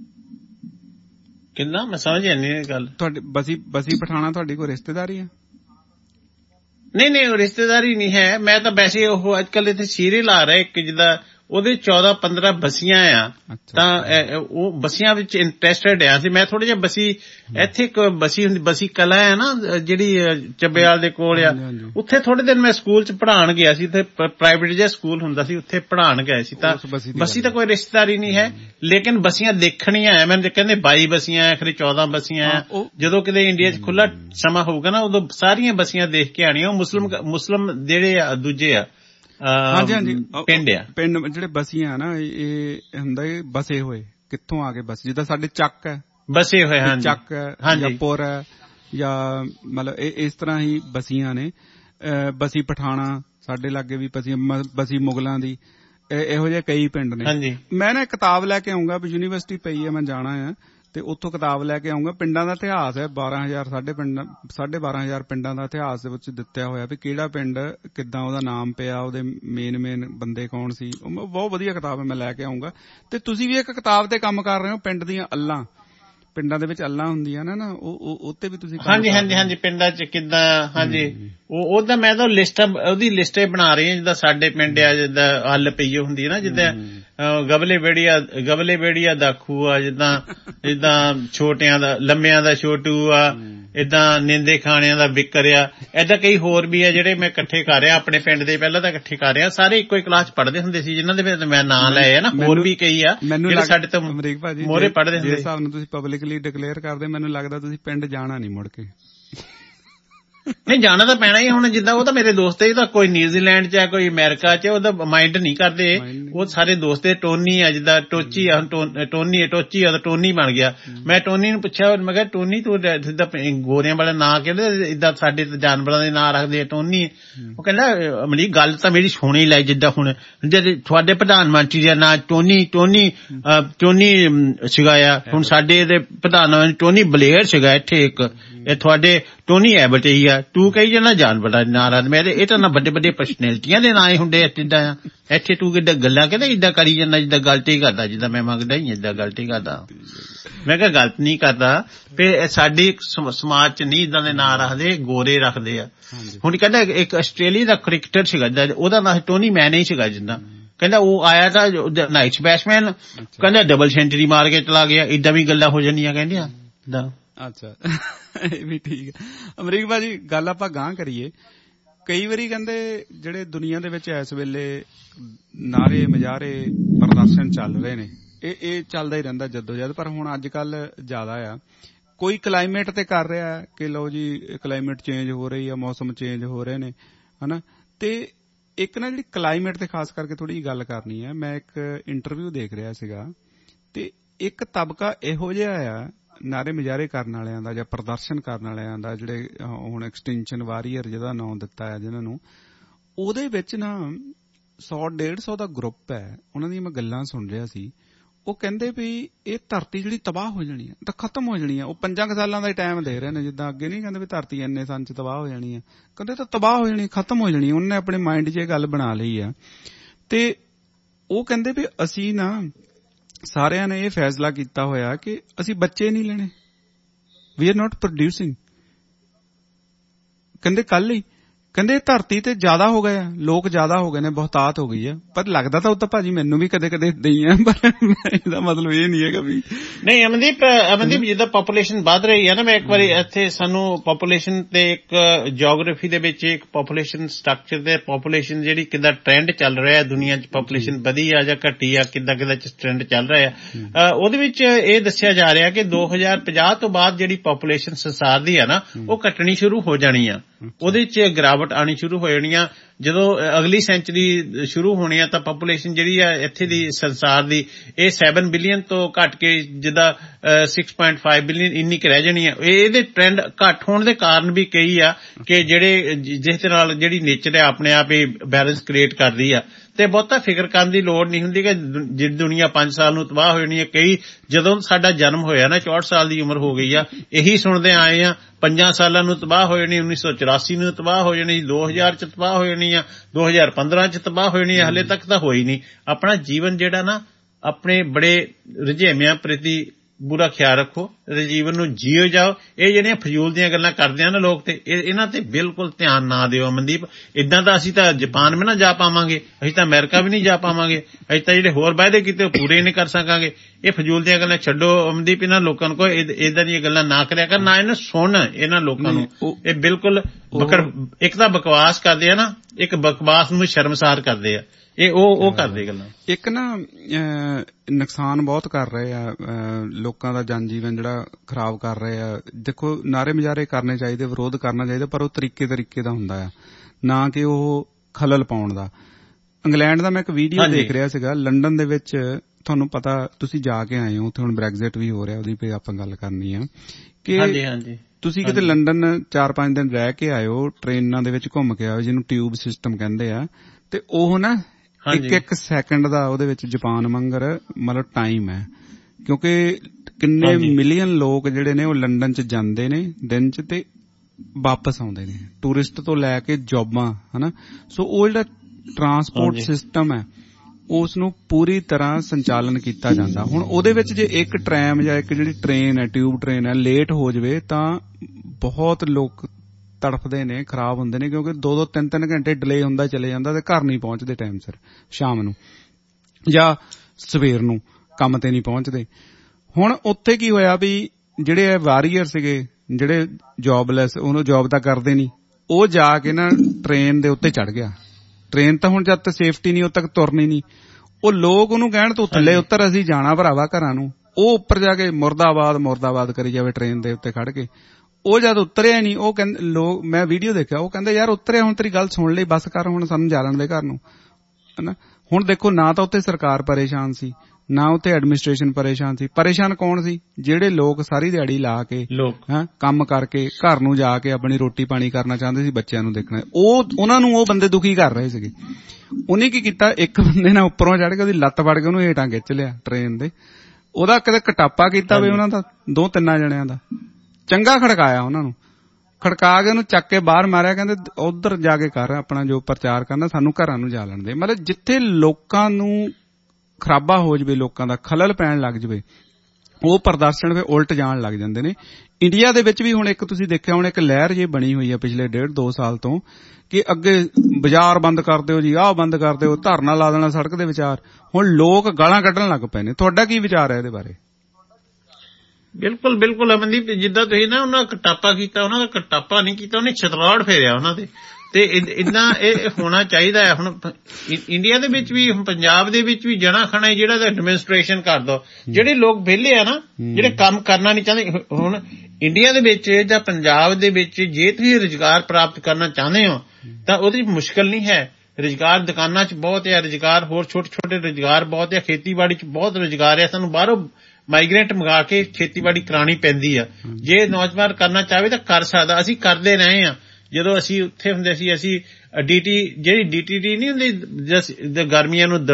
ਕਿੰਨਾ ਮੈਂ ਸਮਝ ਨਹੀਂ ਇਹ ਗੱਲ। ਤੁਹਾਡੇ ਬਸੀ ਬਸੀ ਪਠਾਣਾ ਤੁਹਾਡੀ ਕੋਈ ਰਿਸ਼ਤੇਦਾਰੀ ਹੈ? ਨਹੀਂ ਨਹੀਂ, ਉਹ ਰਿਸ਼ਤੇਦਾਰੀ ਨਹੀਂ ਹੈ। ਮੈਂ ਤਾਂ ਵੈਸੇ ਉਹ ਅੱਜ ਕੱਲ ਇੱਥੇ ਸੀਰੀਅਲ ਆ ਰਿਹਾ ਇੱਕ, ਜਿੱਦਾਂ ਉਹਦੇ ਚੌਦਾਂ ਪੰਦਰਾਂ ਬਸੀਆਂ ਆ, ਤਾਂ ਉਹ ਬਸੀਆਂ ਵਿੱਚ ਇੰਟਰਸਟਡ ਆ ਸੀ। ਮੈਂ ਥੋੜਾ ਜਿਹਾ ਬਸੀ, ਇੱਥੇ ਇੱਕ ਬਸੀ ਹੁੰਦੀ, ਬਸੀ ਕਲਾ ਹੈ ਨਾ ਜਿਹੜੀ ਚੱਬੇਵਾਲ ਦੇ ਕੋਲ ਆ, ਉੱਥੇ ਥੋੜੇ ਦਿਨ ਮੈਂ ਸਕੂਲ ਚ ਪੜ੍ਹਾਉਣ ਗਿਆ ਸੀ। ਉੱਥੇ ਪ੍ਰਾਈਵੇਟ ਜਿਹਾ ਸਕੂਲ ਹੁੰਦਾ ਸੀ, ਉੱਥੇ ਪੜ੍ਹਾਉਣ ਗਏ ਸੀ। ਤਾਂ ਬਸੀ ਤਾਂ ਕੋਈ ਰਿਸ਼ਤੇਦਾਰੀ ਨਹੀਂ ਹੈ, ਲੇਕਿਨ ਬਸੀਆਂ ਦੇਖਣੀਆਂ ਆ। ਮੈਨੂੰ ਕਹਿੰਦੇ ਬਾਈ ਬਸੀਆਂ ਆ, ਖਰੇ ਚੌਦਾਂ ਬਸੀਆਂ ਆ। ਜਦੋਂ ਕਿਤੇ ਇੰਡੀਆ ਚ ਖੁੱਲਾ ਸਮਾਂ ਹੋਊਗਾ ਨਾ, ਉਦੋਂ ਸਾਰੀਆਂ ਬਸੀਆਂ ਦੇਖ ਕੇ ਆਣੀਆਂ। ਉਹ ਮੁਸਲਿਮ ਮੁਸਲਿਮ ਜਿਹੜੇ ਆ ਦੂਜੇ ਆ, ਹਾਂਜੀ ਹਾਂਜੀ, ਪਿੰਡ ਆ, ਪਿੰਡ ਜਿਹੜੇ ਬਸੀਆਂ ਨਾ, ਇਹ ਹੁੰਦਾ ਬਸੇ ਹੋਏ, ਕਿੱਥੋਂ ਆ ਗਏ ਬਸ, ਜਿੱਦਾਂ ਸਾਡੇ ਚੱਕ ਹੈ, ਬਸੇ ਹੋਏ ਚੱਕ ਹੈ ਜਾਂ ਪੁਰ ਹੈ, ਜਾਂ ਮਤਲਬ ਇਸ ਤਰ੍ਹਾਂ ਹੀ ਬਸੀਆਂ ਨੇ। ਬਸੀ ਪਠਾਣਾ ਸਾਡੇ ਲਾਗੇ ਵੀ ਬਸੀਆਂ, ਬਸੀ ਮੁਗਲਾਂ ਦੀ, ਇਹੋ ਜਿਹੇ ਕਈ ਪਿੰਡ ਨੇ। ਮੈਂ ਨਾ ਕਿਤਾਬ ਲੈ ਕੇ ਆਉਂਗਾ, ਵੀ ਯੂਨੀਵਰਸਿਟੀ ਪਈ ਹੈ, ਮੈਂ ਜਾਣਾ ਆ, ਤੇ ਉੱਥੋਂ ਕਿਤਾਬ ਲੈ ਕੇ ਆਉਂਗਾ। ਪਿੰਡਾਂ ਦਾ ਇਤਿਹਾਸ ਹੈ, ਬਾਰਾਂ ਹਜ਼ਾਰ ਸਾਢੇ ਪਿੰਡ ਸਾਢੇ ਬਾਰਾਂ ਹਜ਼ਾਰ ਪਿੰਡਾਂ ਦਾ ਇਤਿਹਾਸ ਦੇ ਵਿੱਚ ਦਿੱਤਾ ਹੋਇਆ, ਵੀ ਕਿਹੜਾ ਪਿੰਡ ਕਿੱਦਾਂ ਉਹਦਾ ਨਾਮ ਪਿਆ, ਉਹਦੇ ਮੇਨ ਮੇਨ ਬੰਦੇ ਕੌਣ ਸੀ। ਉਹ ਬਹੁਤ ਵਧੀਆ ਕਿਤਾਬ ਹੈ, ਮੈਂ ਲੈ ਕੇ ਆਉਂਗਾ। ਤੇ ਤੁਸੀਂ ਵੀ ਇੱਕ ਕਿਤਾਬ ਤੇ ਕੰਮ ਕਰ ਰਹੇ ਹੋ, ਪਿੰਡ ਦੀਆਂ ਅੱਲਾਂ, ਪਿੰਡਾਂ ਦੇ ਵਿੱਚ ਅੱਲਾਂ ਹੁੰਦੀਆਂ ਨੇ ਨਾ, ਉਹ ਉੱਤੇ ਵੀ ਤੁਸੀਂ ਹਾਂਜੀ ਹਾਂਜੀ ਹਾਂਜੀ ਪਿੰਡਾਂ ਚ ਕਿੱਦਾਂ, ਹਾਂਜੀ ਉਹ ਉਹਦਾ ਮੈਂ ਤਾਂ ਲਿਸਟ ਉਹਦੀ ਲਿਸਟ ਬਣਾ ਰਹੀ ਹਾਂ। ਜਿੱਦਾਂ ਸਾਡੇ ਪਿੰਡ ਆ, ਜਿੱਦਾਂ ਅੱਲ ਪਈ ਹੁੰਦੀ ਹੈ ਨਾ, ਜਿੱਦਾਂ ਗਬਲੇ ਬੇੜੀਆ ਗਬਲੇ ਬੇੜੀਆ ਦਾ ਖੂਹ ਆ, ਜਿੱਦਾਂ ਜਿੱਦਾਂ ਛੋਟਿਆਂ ਦਾ ਲੰਮਿਆਂ ਦਾ ਛੋਟੂ ਆ, ਏਦਾਂ ਨਿੰਦੇ ਖਾਣਿਆਂ ਦਾ ਬਿੱਕਰ ਆ, ਏਦਾਂ ਕਈ ਹੋਰ ਵੀ ਆ ਜਿਹੜੇ ਮੈਂ ਇਕੱਠੇ ਕਰ ਰਿਹਾ ਆਪਣੇ ਪਿੰਡ ਦੇ, ਪਹਿਲਾਂ ਤਾਂ ਇਕੱਠੇ ਕਰ ਰਿਹਾ, ਸਾਰੇ ਇੱਕੋ ਹੀ ਕਲਾਸ ਪੜ੍ਹਦੇ ਹੁੰਦੇ ਸੀ, ਜਿਨ੍ਹਾਂ ਦੇ ਵਿੱਚ ਮੈਂ ਨਾਂ ਲਏ ਆ ਨਾ, ਹੋਰ ਵੀ ਕਈ ਆ ਜਿਹੜੇ ਸਾਡੇ ਤੋਂ ਮੋਹਰੇ ਪੜ੍ਹਦੇ ਹੁੰਦੇ। ਜਿਸ ਹਿਸਾਬ ਨਾਲ ਤੁਸੀਂ ਪਬਲਿਕਲੀ ਡਿਕਲੇਅਰ ਕਰਦੇ, ਮੈਨੂੰ ਲੱਗਦਾ ਤੁਸੀਂ ਪਿੰਡ ਜਾਣਾ ਨਹੀਂ ਮੁੜ ਕੇ। ਨਹੀਂ ਜਾਣਾ ਤਾਂ ਪੈਣਾ ਹੀ ਹੁਣ, ਜਿੱਦਾਂ ਉਹ ਤਾਂ ਮੇਰੇ ਦੋਸਤ ਹੈ, ਤਾਂ ਕੋਈ ਨਿਊਜ਼ੀਲੈਂਡ ਚ ਆ, ਕੋਈ ਅਮਰੀਕਾ ਚ, ਉਹਦਾ ਮਾਈਂਡ ਨਹੀਂ ਕਰਦੇ, ਉਹ ਸਾਰੇ ਦੋਸਤ। ਟੋਨੀ ਆ, ਜਿੱਦਾਂ ਟੋਚੀ ਆ, ਟੋਨੀ ਟੋਚੀ ਆ ਤਾਂ ਟੋਨੀ ਬਣ ਗਿਆ। ਮੈਂ ਟੋਨੀ ਨੂੰ ਪੁੱਛਿਆ, ਮੈਂ ਕਿਹਾ ਟੋਨੀ ਤੂੰ ਜਿੱਦਾਂ ਗੋਰਿਆਂ ਵਾਲਾ ਨਾਂ ਕਹਿੰਦੇ, ਇਦਾਂ ਸਾਡੇ ਜਾਨਵਰਾਂ ਦੇ ਨਾਂ ਰੱਖਦੇ ਆ ਟੋਨੀ। ਉਹ ਕਹਿੰਦਾ ਅਮਲੀ ਗੱਲ ਤਾਂ ਮੇਰੀ ਸੁਣੀ ਲੈ, ਜਿੱਦਾਂ ਹੁਣ ਤੁਹਾਡੇ ਪ੍ਰਧਾਨ ਮੰਤਰੀ ਦਾ ਨਾਂ ਟੋਨੀ ਟੋਨੀ ਟੋਨੀ ਸੀਗਾ ਆ, ਹੁਣ ਸਾਡੇ ਦੇ ਪ੍ਰਧਾਨ ਮੰਤਰੀ ਟੋਨੀ ਬਲੇਅਰ ਸੀਗਾ ਇੱਥੇ ਇੱਕ, ਇਹ ਤੁਹਾਡੇ ਟੋਨੀ ਐਬਟ ਹੀ ਆ, ਤੂੰ ਕਹੀ ਜਾਂਦਾ ਜਾਨਵਰਾਂ ਦੇ ਨਾਂ ਰੱਖ। ਮੇਰੇ ਇਹ ਤਾਂ ਨਾ ਵੱਡੇ ਵੱਡੇ ਪਰਸਨੈਲਿਟੀਆਂ ਦੇ ਨਾਂ ਹੀ ਹੁੰਦੇ ਇੱਦਾਂ ਆ, ਇੱਥੇ ਤੂੰ ਕਿੱਦਾਂ ਗੱਲਾਂ ਕਹਿੰਦਾ ਇੱਦਾਂ ਕਰੀ ਜਾਂਦਾ, ਜਿੱਦਾਂ ਗਲਤ ਹੀ ਕਰਦਾ, ਜਿੱਦਾਂ ਮੈਂ ਮੰਗਦਾ ਹੀ ਇੱਦਾਂ ਗਲਤ ਹੀ ਕਰਦਾ। ਮੈਂ ਕਿਹਾ ਗਲਤ ਨਹੀਂ ਕਰਦਾ, ਤੇ ਸਾਡੇ ਸਮਾਜ ਚ ਨਹੀਂ ਇੱਦਾਂ ਦੇ ਨਾਂ ਰੱਖਦੇ, ਗੋਰੇ ਰੱਖਦੇ ਆ। ਹੁਣ ਕਹਿੰਦਾ ਇੱਕ ਆਸਟ੍ਰੇਲੀਆ ਦਾ ਕ੍ਰਿਕਟਰ ਸੀਗਾ, ਉਹਦਾ ਨਾਂ ਟੋਨੀ ਮੈਨ ਹੀ ਸੀਗਾ, ਜਿੱਦਾਂ ਕਹਿੰਦਾ ਉਹ ਆਇਆ ਤਾਂ ਨਾਈਟ ਬੈਟਸਮੈਨ, ਕਹਿੰਦਾ ਡਬਲ ਸੈਂਚਰੀ ਮਾਰ ਕੇ ਚਲਾ ਗਿਆ। ਏਦਾਂ ਵੀ ਗੱਲਾਂ ਹੋ ਜਾਂਦੀਆਂ ਕਹਿੰਦੀਆਂ। ਅੱਛਾ, ਇਹ ਵੀ ਠੀਕ ਹੈ। ਅਮਰੀਕ ਭਾਜੀ ਗੱਲ ਆਪਾਂ ਗਾਂਹ ਕਰੀਏ, ਕਈ ਵਾਰੀ ਕਹਿੰਦੇ ਜਿਹੜੇ ਦੁਨੀਆ ਦੇ ਵਿੱਚ ਇਸ ਵੇਲੇ ਨਾਰੇ ਮਜ਼ਾਰੇ ਪ੍ਰਦਰਸ਼ਨ ਚੱਲ ਰਹੇ ਨੇ, ਇਹ ਇਹ ਚੱਲਦਾ ਹੀ ਰਹਿੰਦਾ ਜਦੋਜਹਿਦ, ਪਰ ਹੁਣ ਅੱਜ ਕੱਲ ਜ਼ਿਆਦਾ ਆ। ਕੋਈ ਕਲਾਈਮੇਟ ਤੇ ਕਰ ਰਿਹਾ ਕਿ ਲਓ ਜੀ ਕਲਾਈਮੇਟ ਚੇਂਜ ਹੋ ਰਹੀ ਆ, ਮੌਸਮ ਚੇਂਜ ਹੋ ਰਹੇ ਨੇ, ਹਨਾ। ਤੇ ਇੱਕ ਨਾ ਜਿਹੜੀ ਕਲਾਈਮੇਟ ਤੇ ਖਾਸ ਕਰਕੇ ਥੋੜੀ ਜਿਹੀ ਗੱਲ ਕਰਨੀ ਹੈ। ਮੈਂ ਇੱਕ ਇੰਟਰਵਿਊ ਦੇਖ ਰਿਹਾ ਸੀਗਾ, ਤੇ ਇੱਕ ਤਬਕਾ ਇਹੋ ਜਿਹਾ ਆ ਨਾਰੇ ਮੁਜ਼ਾਹਰੇ ਕਰਨ ਵਾਲਿਆਂ ਦਾ ਜਾਂ ਪ੍ਰਦਰਸ਼ਨ ਕਰਨ ਵਾਲਿਆਂ ਦਾ, ਜਿਹੜੇ ਹੁਣ ਐਕਸਟੈਂਸ਼ਨ ਵਾਰੀਅਰ ਜਿਹਦਾ ਨਾਂ ਦਿੱਤਾ ਹੈ ਜਿਹਨਾਂ ਨੂੰ, ਉਹਦੇ ਵਿੱਚ ਨਾ ਸੌ ਡੇਢ ਸੌ ਦਾ ਗਰੁੱਪ ਹੈ। ਉਹਨਾਂ ਦੀਆਂ ਮੈਂ ਗੱਲਾਂ ਸੁਣ ਰਿਹਾ ਸੀ, ਉਹ ਕਹਿੰਦੇ ਵੀ ਇਹ ਧਰਤੀ ਜਿਹੜੀ ਤਬਾਹ ਹੋ ਜਾਣੀ ਹੈ, ਤਾਂ ਖਤਮ ਹੋ ਜਾਣੀ ਹੈ। ਉਹ ਪੰਜਾਂ ਕੁ ਸਾਲਾਂ ਦਾ ਟਾਈਮ ਦੇ ਰਹੇ ਨੇ, ਜਿੱਦਾਂ ਅੱਗੇ ਨਹੀਂ ਕਹਿੰਦੇ ਵੀ ਧਰਤੀ ਇੰਨੇ ਸੰਨ ਚ ਤਬਾਹ ਹੋ ਜਾਣੀ ਹੈ, ਕਹਿੰਦੇ ਤਾਂ ਤਬਾਹ ਹੋ ਜਾਣੀ, ਖਤਮ ਹੋ ਜਾਣੀ। ਉਹਨੇ ਆਪਣੇ ਮਾਇੰਡ 'ਚ ਇਹ ਗੱਲ ਬਣਾ ਲਈ ਆ। ਤੇ ਉਹ ਕਹਿੰਦੇ ਵੀ ਅਸੀਂ ਨਾ ਸਾਰਿਆਂ ਨੇ ਇਹ ਫੈਸਲਾ ਕੀਤਾ ਹੋਇਆ ਕਿ ਅਸੀਂ ਬੱਚੇ ਨਹੀਂ ਲੈਣੇ, ਵੀ ਆਰ ਨੋਟ ਪ੍ਰੋਡਿਊਸਿੰਗ। ਕਹਿੰਦੇ ਕੱਲ ਹੀ ਕਹਿੰਦੇ ਧਰਤੀ ਤੇ ਜ਼ਿਆਦਾ ਹੋ ਗਏ ਆ, ਲੋਕ ਜ਼ਿਆਦਾ ਹੋ ਗਏ ਨੇ, ਬਹੁਤਾਤ ਹੋ ਗਈ ਆ। ਪਰ ਲੱਗਦਾ ਤਾਂ ਉਹ ਤਾਂ ਭਾਜੀ ਮੈਨੂੰ ਵੀ ਕਦੇ ਕਦੇ ਏਦਾਂ ਹੀ ਆ, ਪਰ ਇਹਦਾ ਮਤਲਬ ਇਹ ਨਹੀਂ ਹੈਗਾ ਵੀ ਨਹੀਂ। ਅਮਨਦੀਪ ਅਮਨਦੀਪ ਜਿੱਦਾਂ ਪਾਪੂਲੇਸ਼ਨ ਵੱਧ ਰਹੀ ਹੈ ਨਾ, ਮੈਂ ਇੱਕ ਵਾਰੀ ਇੱਥੇ ਸਾਨੂੰ ਪਾਪੂਲੇਸ਼ਨ ਤੇ ਇੱਕ ਜਿਓਗ੍ਰਾਫੀ ਦੇ ਵਿੱਚ ਇੱਕ ਪਾਪੂਲੇਸ਼ਨ ਸਟਰਕਚਰ ਤੇ ਪਾਪੂਲੇਸ਼ਨ ਜਿਹੜੀ ਕਿੱਦਾਂ ਟ੍ਰੈਂਡ ਚੱਲ ਰਿਹਾ ਦੁਨੀਆ ਚ, ਪਾਪੂਲੇਸ਼ਨ ਵਧੀ ਆ ਜਾਂ ਘਟੀ ਆ, ਕਿੱਦਾਂ ਕਿੱਦਾਂ ਟ੍ਰੈਂਡ ਚੱਲ ਰਿਹਾ ਆ, ਉਹਦੇ ਵਿੱਚ ਇਹ ਦੱਸਿਆ ਜਾ ਰਿਹਾ ਕਿ ਦੋ ਹਜ਼ਾਰ ਪੰਜਾਹ ਤੋਂ ਬਾਅਦ ਜਿਹੜੀ ਪਾਪੂਲੇਸ਼ਨ ਸੰਸਾਰ ਦੀ ਆ ਨਾ, ਉਹ ਘਟਣੀ ਸ਼ੁਰੂ ਹੋ ਜਾਣੀ ਆ। ਉਹਦੇ ਚ ਗਿਰਾਵਟ ਆਣੀ ਸ਼ੁਰੂ ਹੋ ਜਾਣੀ ਆ। ਜਦੋਂ ਅਗਲੀ ਸੈਂਚੁਰੀ ਸ਼ੁਰੂ ਹੋਣੀ ਆ ਤਾਂ ਪਾਪੂਲੇਸ਼ਨ ਜਿਹੜੀ ਆ ਇੱਥੇ ਦੀ ਸੰਸਾਰ ਦੀ, ਇਹ ਸੈਵਨ ਬਿਲੀਅਨ ਤੋਂ ਘਟ ਕੇ ਜਿੱਦਾਂ ਸਿਕਸ ਪੁਆਇੰਟ ਫਾਈਵ ਬਿਲੀਅਨ ਇੰਨੀ ਕੁ ਰਹਿ ਜਾਣੀ ਆ। ਇਹਦੇ ਟ੍ਰੈਂਡ ਘੱਟ ਹੋਣ ਦੇ ਕਾਰਨ ਵੀ ਕਈ ਆ ਕਿ ਜਿਹੜੇ ਜਿਸ ਦੇ ਨਾਲ ਜਿਹੜੀ ਨੇਚਰ ਹੈ ਆਪਣੇ ਆਪ ਹੀ ਬੈਲੈਂਸ ਕ੍ਰੀਏਟ ਕਰਦੀ ਆ, ਤੇ ਬਹੁਤਾ ਫਿਕਰ ਕਰਨ ਦੀ ਲੋੜ ਨਹੀਂ ਹੁੰਦੀ ਕਿ ਜਿਹੜੀ ਦੁਨੀਆ ਪੰਜ ਸਾਲ ਨੂੰ ਤਬਾਹ ਹੋ ਜਾਣੀ ਹੈ। ਕਈ ਜਦੋਂ ਸਾਡਾ ਜਨਮ ਹੋਇਆ ਨਾ, ਚੌਂਹਠ ਸਾਲ ਦੀ ਉਮਰ ਹੋ ਗਈ ਆ, ਇਹੀ ਸੁਣਦੇ ਆਏ ਆ ਪੰਜਾਂ ਸਾਲਾਂ ਨੂੰ ਤਬਾਹ ਹੋ ਜਾਣੀ, ਉੱਨੀ ਸੌ ਚੁਰਾਸੀ ਨੂੰ ਤਬਾਹ ਹੋ ਜਾਣੀ, ਦੋ ਹਜ਼ਾਰ ਚ ਤਬਾਹ ਹੋ ਜਾਣੀ ਆ, ਦੋ ਹਜ਼ਾਰ ਪੰਦਰਾਂ ਚ ਤਬਾਹ ਹੋ ਜਾਣੀ ਆ। ਹਲੇ ਤੱਕ ਤਾਂ ਹੋਈ ਨਹੀਂ। ਆਪਣਾ ਜੀਵਨ ਜਿਹੜਾ ਨਾ, ਆਪਣੇ ਬੜੇ ਰੁਝੇਵਿਆਂ ਪ੍ਰਤੀ ਬੁਰਾ ਖਿਆਲ ਰੱਖੋ, ਜੀਵਨ ਨੂੰ ਜੀਓ ਜਾਓ। ਇਹ ਜਿਹੜੀਆਂ ਫਜ਼ੂਲ ਦੀਆਂ ਗੱਲਾਂ ਕਰਦੇ ਆ ਨਾ ਲੋਕ, ਤੇ ਇਹਨਾਂ ਤੇ ਬਿਲਕੁਲ ਧਿਆਨ ਨਾ ਦਿਓ ਅਮਨਦੀਪ। ਏਦਾਂ ਤਾਂ ਅਸੀਂ ਤਾਂ ਜਾਪਾਨ ਵੀ ਨਾ ਜਾ ਪਾਵਾਂਗੇ, ਅਸੀਂ ਤਾਂ ਅਮਰੀਕਾ ਵੀ ਨਹੀਂ ਜਾ ਪਾਵਾਂਗੇ, ਅਸੀਂ ਤਾਂ ਜਿਹੜੇ ਹੋਰ ਵਾਅਦੇ ਕੀਤੇ ਉਹ ਪੂਰੇ ਨਹੀਂ ਕਰ ਸਕਾਂਗੇ। ਇਹ ਫਜ਼ੂਲ ਦੀਆਂ ਗੱਲਾਂ ਛੱਡੋ ਅਮਨਦੀਪ, ਇਹਨਾਂ ਲੋਕਾਂ ਨੂੰ ਕੋਈ ਏਦਾਂ ਦੀਆਂ ਗੱਲਾਂ ਨਾ ਕਰਿਆ ਕਰ, ਨਾ ਇਹਨਾਂ ਸੁਣ ਇਹਨਾਂ ਲੋਕਾਂ ਨੂੰ। ਇਹ ਬਿਲਕੁਲ ਇੱਕ ਤਾਂ ਬਕਵਾਸ ਕਰਦੇ ਆ ਨਾ, ਇੱਕ ਬਕਵਾਸ ਨੂੰ ਸ਼ਰਮਸਾਰ ਕਰਦੇ ਆ, ਇਹ ਉਹ ਉਹ ਕਰਦੇ ਗੱਲਾਂ। ਇੱਕ ਨਾ ਨੁਕਸਾਨ ਬਹੁਤ ਕਰ ਰਹੇ ਆ, ਲੋਕਾਂ ਦਾ ਜਨ ਜੀਵਨ ਜਿਹੜਾ ਖਰਾਬ ਕਰ ਰਹੇ ਆ। ਦੇਖੋ ਨਾਰੇ ਮੁਜ਼ਾਹਰੇ ਕਰਨੇ ਚਾਹੀਦੇ, ਵਿਰੋਧ ਕਰਨਾ ਚਾਹੀਦਾ, ਪਰ ਉਹ ਤਰੀਕੇ ਤਰੀਕੇ ਦਾ ਹੁੰਦਾ ਆ, ਨਾ ਕਿ ਉਹ ਖਲਲ ਪਾਉਣ ਦਾ। ਇੰਗਲੈਂਡ ਦਾ ਮੈਂ ਇੱਕ ਵੀਡੀਓ ਦੇਖ ਰਿਹਾ ਸੀਗਾ, ਲੰਡਨ ਦੇ ਵਿੱਚ, ਤੁਹਾਨੂੰ ਪਤਾ ਤੁਸੀਂ ਜਾ ਕੇ ਆਏ ਹੋ, ਉੱਥੇ ਹੁਣ ਬ੍ਰੈਗਜ਼ਿਟ ਵੀ ਹੋ ਰਿਹਾ, ਉਹਦੀ ਤੇ ਆਪਾਂ ਗੱਲ ਕਰਨੀ ਆ ਕਿ ਤੁਸੀਂ ਕਿਤੇ ਲੰਡਨ ਚਾਰ ਪੰਜ ਦਿਨ ਰਹਿ ਕੇ ਆਇਓ, ਟ੍ਰੇਨਾਂ ਦੇ ਵਿੱਚ ਘੁੰਮ ਕੇ ਆਇਓ, ਜਿਹਨੂੰ ਟਿਊਬ ਸਿਸਟਮ ਕਹਿੰਦੇ ਆ, ਤੇ ਉਹ ਨਾ ਇੱਕ ਇੱਕ ਸੈਕਿੰਡ ਦਾ ਉਹਦੇ ਵਿੱਚ ਜਾਪਾਨ ਵਾਂਗਰ ਮਤਲਬ ਟਾਈਮ ਹੈ, ਕਿਉਂਕਿ ਕਿੰਨੇ ਮਿਲੀਅਨ ਲੋਕ ਜਿਹੜੇ ਨੇ ਉਹ ਲੰਡਨ ਚ ਜਾਂਦੇ ਨੇ ਦਿਨ ਚ ਤੇ ਵਾਪਸ ਆਉਂਦੇ ਨੇ, ਟੂਰਿਸਟ ਤੋਂ ਲੈ ਕੇ ਜੋਬਾਂ, ਹਨਾ। ਸੋ ਉਹ ਜਿਹੜਾ ਟਰਾਂਸਪੋਰਟ ਸਿਸਟਮ ਹੈ ਉਸ ਨੂੰ ਪੂਰੀ ਤਰ੍ਹਾਂ ਸੰਚਾਲਨ ਕੀਤਾ ਜਾਂਦਾ। ਹੁਣ ਉਹਦੇ ਵਿੱਚ ਜੇ ਇੱਕ ਟ੍ਰੈਮ ਜਾਂ ਇੱਕ ਜਿਹੜੀ ਟ੍ਰੇਨ ਹੈ, ਟਿਊਬ ਟ੍ਰੇਨ ਹੈ, ਲੇਟ ਹੋ ਜਾਵੇ ਤਾਂ ਬਹੁਤ ਲੋਕ ਤੜਫਦੇ ਨੇ, ਖਰਾਬ ਹੁੰਦੇ ਨੇ, ਕਿਉਂਕਿ ਦੋ ਦੋ ਤਿੰਨ ਤਿੰਨ ਘੰਟੇ ਡਿਲੇ ਹੁੰਦਾ ਚਲੇ ਜਾਂਦਾ ਤੇ ਘਰ ਨਹੀਂ ਪਹੁੰਚਦੇ ਟਾਈਮ ਸਿਰ ਸ਼ਾਮ ਨੂੰ। ਜਾਂ ਸਵੇਰ ਨੂੰ ਕੰਮ ਤੇ ਨਹੀਂ ਪਹੁੰਚਦੇ। ਹੁਣ ਉੱਥੇ ਕੀ ਹੋਇਆ ਵੀ ਜਿਹੜੇ ਵਾਰੀਅਰ ਸੀਗੇ, ਜਿਹੜੇ ਜੌਬਲੈਸ, ਉਹਨੂੰ ਜੌਬ ਤਾਂ ਕਰਦੇ ਨਹੀਂ, ਉਹ ਜਾ ਕੇ ਨਾ ਟ੍ਰੇਨ ਦੇ ਉੱਤੇ ਚੜ ਗਿਆ। ਟ੍ਰੇਨ ਤਾਂ ਹੁਣ ਜਦ ਤੱਕ ਸੇਫਟੀ ਨਹੀਂ ਉਦ ਤੱਕ ਤੁਰਨੀ ਨਹੀਂ। ਉਹ ਲੋਕ ਉਹਨੂੰ ਕਹਿਣ ਤੂੰ ਥੱਲੇ ਉੱਤਰ, ਅਸੀਂ ਜਾਣਾ ਭਰਾਵਾ ਘਰਾਂ ਨੂੰ। ਉਹ ਉੱਪਰ ਜਾ ਕੇ ਮੁਰਦਾਬਾਦ ਮੁਰਦਾਬਾਦ ਕਰੀ ਜਾਵੇ ਟ੍ਰੇਨ ਦੇ ਉੱਤੇ ਖੜ ਕੇ। ਉਹ ਜਦ ਉਤਰਿਆ ਨਹੀਂ, ਉਹ ਕਹਿੰਦੇ ਲੋਕ, ਮੈਂ ਵੀਡੀਓ ਦੇਖਿਆ, ਉਹ ਕਹਿੰਦੇ ਯਾਰ ਉਤਰਿਆ, ਹੁਣ ਤੇਰੀ ਗੱਲ ਸੁਣ ਲਈ, ਬਸ ਕਰ, ਹੁਣ ਸਾਨੂੰ ਜਾ ਲੈਣ ਦੇ ਘਰ ਨੂੰ, ਹਨਾ। ਹੁਣ ਦੇਖੋ, ਨਾ ਤਾਂ ਉੱਥੇ ਸਰਕਾਰ ਪਰੇਸ਼ਾਨ ਸੀ, ਨਾ ਉੱਥੇ ਐਡਮਿਨਿਸਟ੍ਰੇਸ਼ਨ ਪਰੇਸ਼ਾਨ ਸੀ। ਪਰੇਸ਼ਾਨ ਕੌਣ ਸੀ? ਜਿਹੜੇ ਲੋਕ ਸਾਰੀ ਦਿਹਾੜੀ ਲਾ ਕੇ ਹਾਂ ਕੰਮ ਕਰਕੇ ਘਰ ਨੂੰ ਜਾ ਕੇ ਆਪਣੀ ਰੋਟੀ ਪਾਣੀ ਕਰਨਾ ਚਾਹੁੰਦੇ ਸੀ, ਬੱਚਿਆਂ ਨੂੰ ਦੇਖਣਾ, ਉਹ ਉਹਨਾਂ ਨੂੰ ਉਹ ਬੰਦੇ ਦੁਖੀ ਕਰ ਰਹੇ ਸੀਗੇ। ਉਹਨੇ ਕੀ ਕੀਤਾ, ਇੱਕ ਬੰਦੇ ਨੇ ਉੱਪਰੋਂ ਚੜ੍ਹ ਕੇ ਉਹਦੀ ਲੱਤ ਫੜ ਕੇ ਉਹਨੂੰ ਹੇਠਾਂ ਖਿੱਚ ਲਿਆ ਟ੍ਰੇਨ ਦੇ। ਉਹਦਾ ਕਿਤੇ ਕਟਾਪਾ ਕੀਤਾ ਵੀ ਉਹਨਾਂ ਦਾ, ਦੋ ਤਿੰਨਾਂ ਜਣਿਆਂ ਦਾ। ਚੰਗਾ ਖੜਕਾਇਆ ਉਹਨਾਂ ਨੂੰ, ਖੜਕਾ ਕੇ ਉਹਨੂੰ ਚੱਕ ਕੇ ਬਾਹਰ ਮਾਰਿਆ। ਕਹਿੰਦੇ ਉੱਧਰ ਜਾ ਕੇ ਕਰ ਆਪਣਾ ਜੋ ਪ੍ਰਚਾਰ ਕਰਨਾ, ਸਾਨੂੰ ਘਰਾਂ ਨੂੰ ਜਾ ਲੈਣ ਦੇ। ਮਤਲਬ ਜਿੱਥੇ ਲੋਕਾਂ ਨੂੰ ਖਰਾਬਾ ਹੋ ਜਾਵੇ, ਲੋਕਾਂ ਦਾ ਖਲਲ ਪੈਣ ਲੱਗ ਜਾਵੇ, ਉਹ ਪ੍ਰਦਰਸ਼ਨ ਫਿਰ ਉਲਟ ਜਾਣ ਲੱਗ ਜਾਂਦੇ ਨੇ। ਇੰਡੀਆ ਦੇ ਵਿੱਚ ਵੀ ਹੁਣ ਇੱਕ ਤੁਸੀਂ ਦੇਖਿਆ ਹੁਣ ਇੱਕ ਲਹਿਰ ਜੇ ਬਣੀ ਹੋਈ ਹੈ ਪਿਛਲੇ ਡੇਢ ਦੋ ਸਾਲ ਤੋਂ ਕਿ ਅੱਗੇ ਬਾਜ਼ਾਰ ਬੰਦ ਕਰ ਦਿਓ ਜੀ, ਆਹ ਬੰਦ ਕਰ ਦਿਓ, ਧਰਨਾ ਲਾ ਦੇਣਾ ਸੜਕ ਦੇ ਵਿਚਾਰ। ਹੁਣ ਲੋਕ ਗਾਲਾਂ ਕੱਢਣ ਲੱਗ ਪਏ ਨੇ। ਤੁਹਾਡਾ ਕੀ ਵਿਚਾਰ ਹੈ ਇਹਦੇ ਬਾਰੇ? ਬਿਲਕੁਲ ਬਿਲਕੁਲ ਅਮਨਦੀਪ, ਜਿੱਦਾਂ ਤੁਸੀਂ ਨਾ ਉਹਨਾਂ ਕਟਾਪਾ ਕੀਤਾ, ਉਹਨਾਂ ਦਾ ਕਟਾਪਾ ਨਹੀਂ ਕੀਤਾ, ਉਹਨੇ ਛਤਰਾੜ ਫੇਰਿਆ ਉਹਨਾਂ ਦੇ। ਤੇ ਇਦਾਂ ਇਹ ਹੋਣਾ ਚਾਹੀਦਾ ਹੈ। ਹੁਣ ਇੰਡੀਆ ਦੇ ਵਿੱਚ ਵੀ, ਹੁਣ ਪੰਜਾਬ ਦੇ ਵਿੱਚ ਵੀ ਜਣਾ ਖਣਾ ਜਿਹੜਾ ਐਡਮਿਨਿਸਟ੍ਰੇਸ਼ਨ ਕਰ ਦੋ। ਜਿਹੜੇ ਲੋਕ ਵਿਹਲੇ ਆ ਨਾ, ਜਿਹੜੇ ਕੰਮ ਕਰਨਾ ਨਹੀਂ ਚਾਹੁੰਦੇ, ਹੁਣ ਇੰਡੀਆ ਦੇ ਵਿੱਚ ਜਾਂ ਪੰਜਾਬ ਦੇ ਵਿੱਚ ਜੇ ਤੁਸੀਂ ਰੁਜ਼ਗਾਰ ਪ੍ਰਾਪਤ ਕਰਨਾ ਚਾਹੁੰਦੇ ਹੋ ਤਾਂ ਉਹਦੀ ਮੁਸ਼ਕਿਲ ਨਹੀਂ ਹੈ। ਰੁਜ਼ਗਾਰ ਦੁਕਾਨਾਂ 'ਚ ਬਹੁਤ ਹੈ, ਰੁਜ਼ਗਾਰ ਹੋਰ ਛੋਟੇ ਛੋਟੇ ਰੁਜ਼ਗਾਰ ਬਹੁਤ ਹੈ, ਖੇਤੀਬਾੜੀ 'ਚ ਬਹੁਤ ਰੁਜ਼ਗਾਰ ਹੈ। ਸਾਨੂੰ ਬਾਹਰੋਂ ਮਾਈਗ੍ਰੇਟ ਮੰਗਾ ਕੇ ਖੇਤੀਬਾੜੀ ਕਰਾਉਣੀ ਪੈਂਦੀ ਆ। ਜੇ ਨੌਜਵਾਨ ਕਰਨਾ ਚਾਹਵੇ ਤਾਂ ਕਰ ਸਕਦਾ। ਅਸੀਂ ਕਰਦੇ ਰਹੇ ਹਾਂ। ਜਦੋਂ ਅਸੀਂ ਉੱਥੇ ਹੁੰਦੇ ਸੀ, ਅਸੀਂ ਡੀਟੀ ਜਿਹੜੀ ਡੀਟੀਟੀ ਨਹੀਂ ਹੁੰਦੀ, ਗਰਮੀਆਂ ਨੂੰ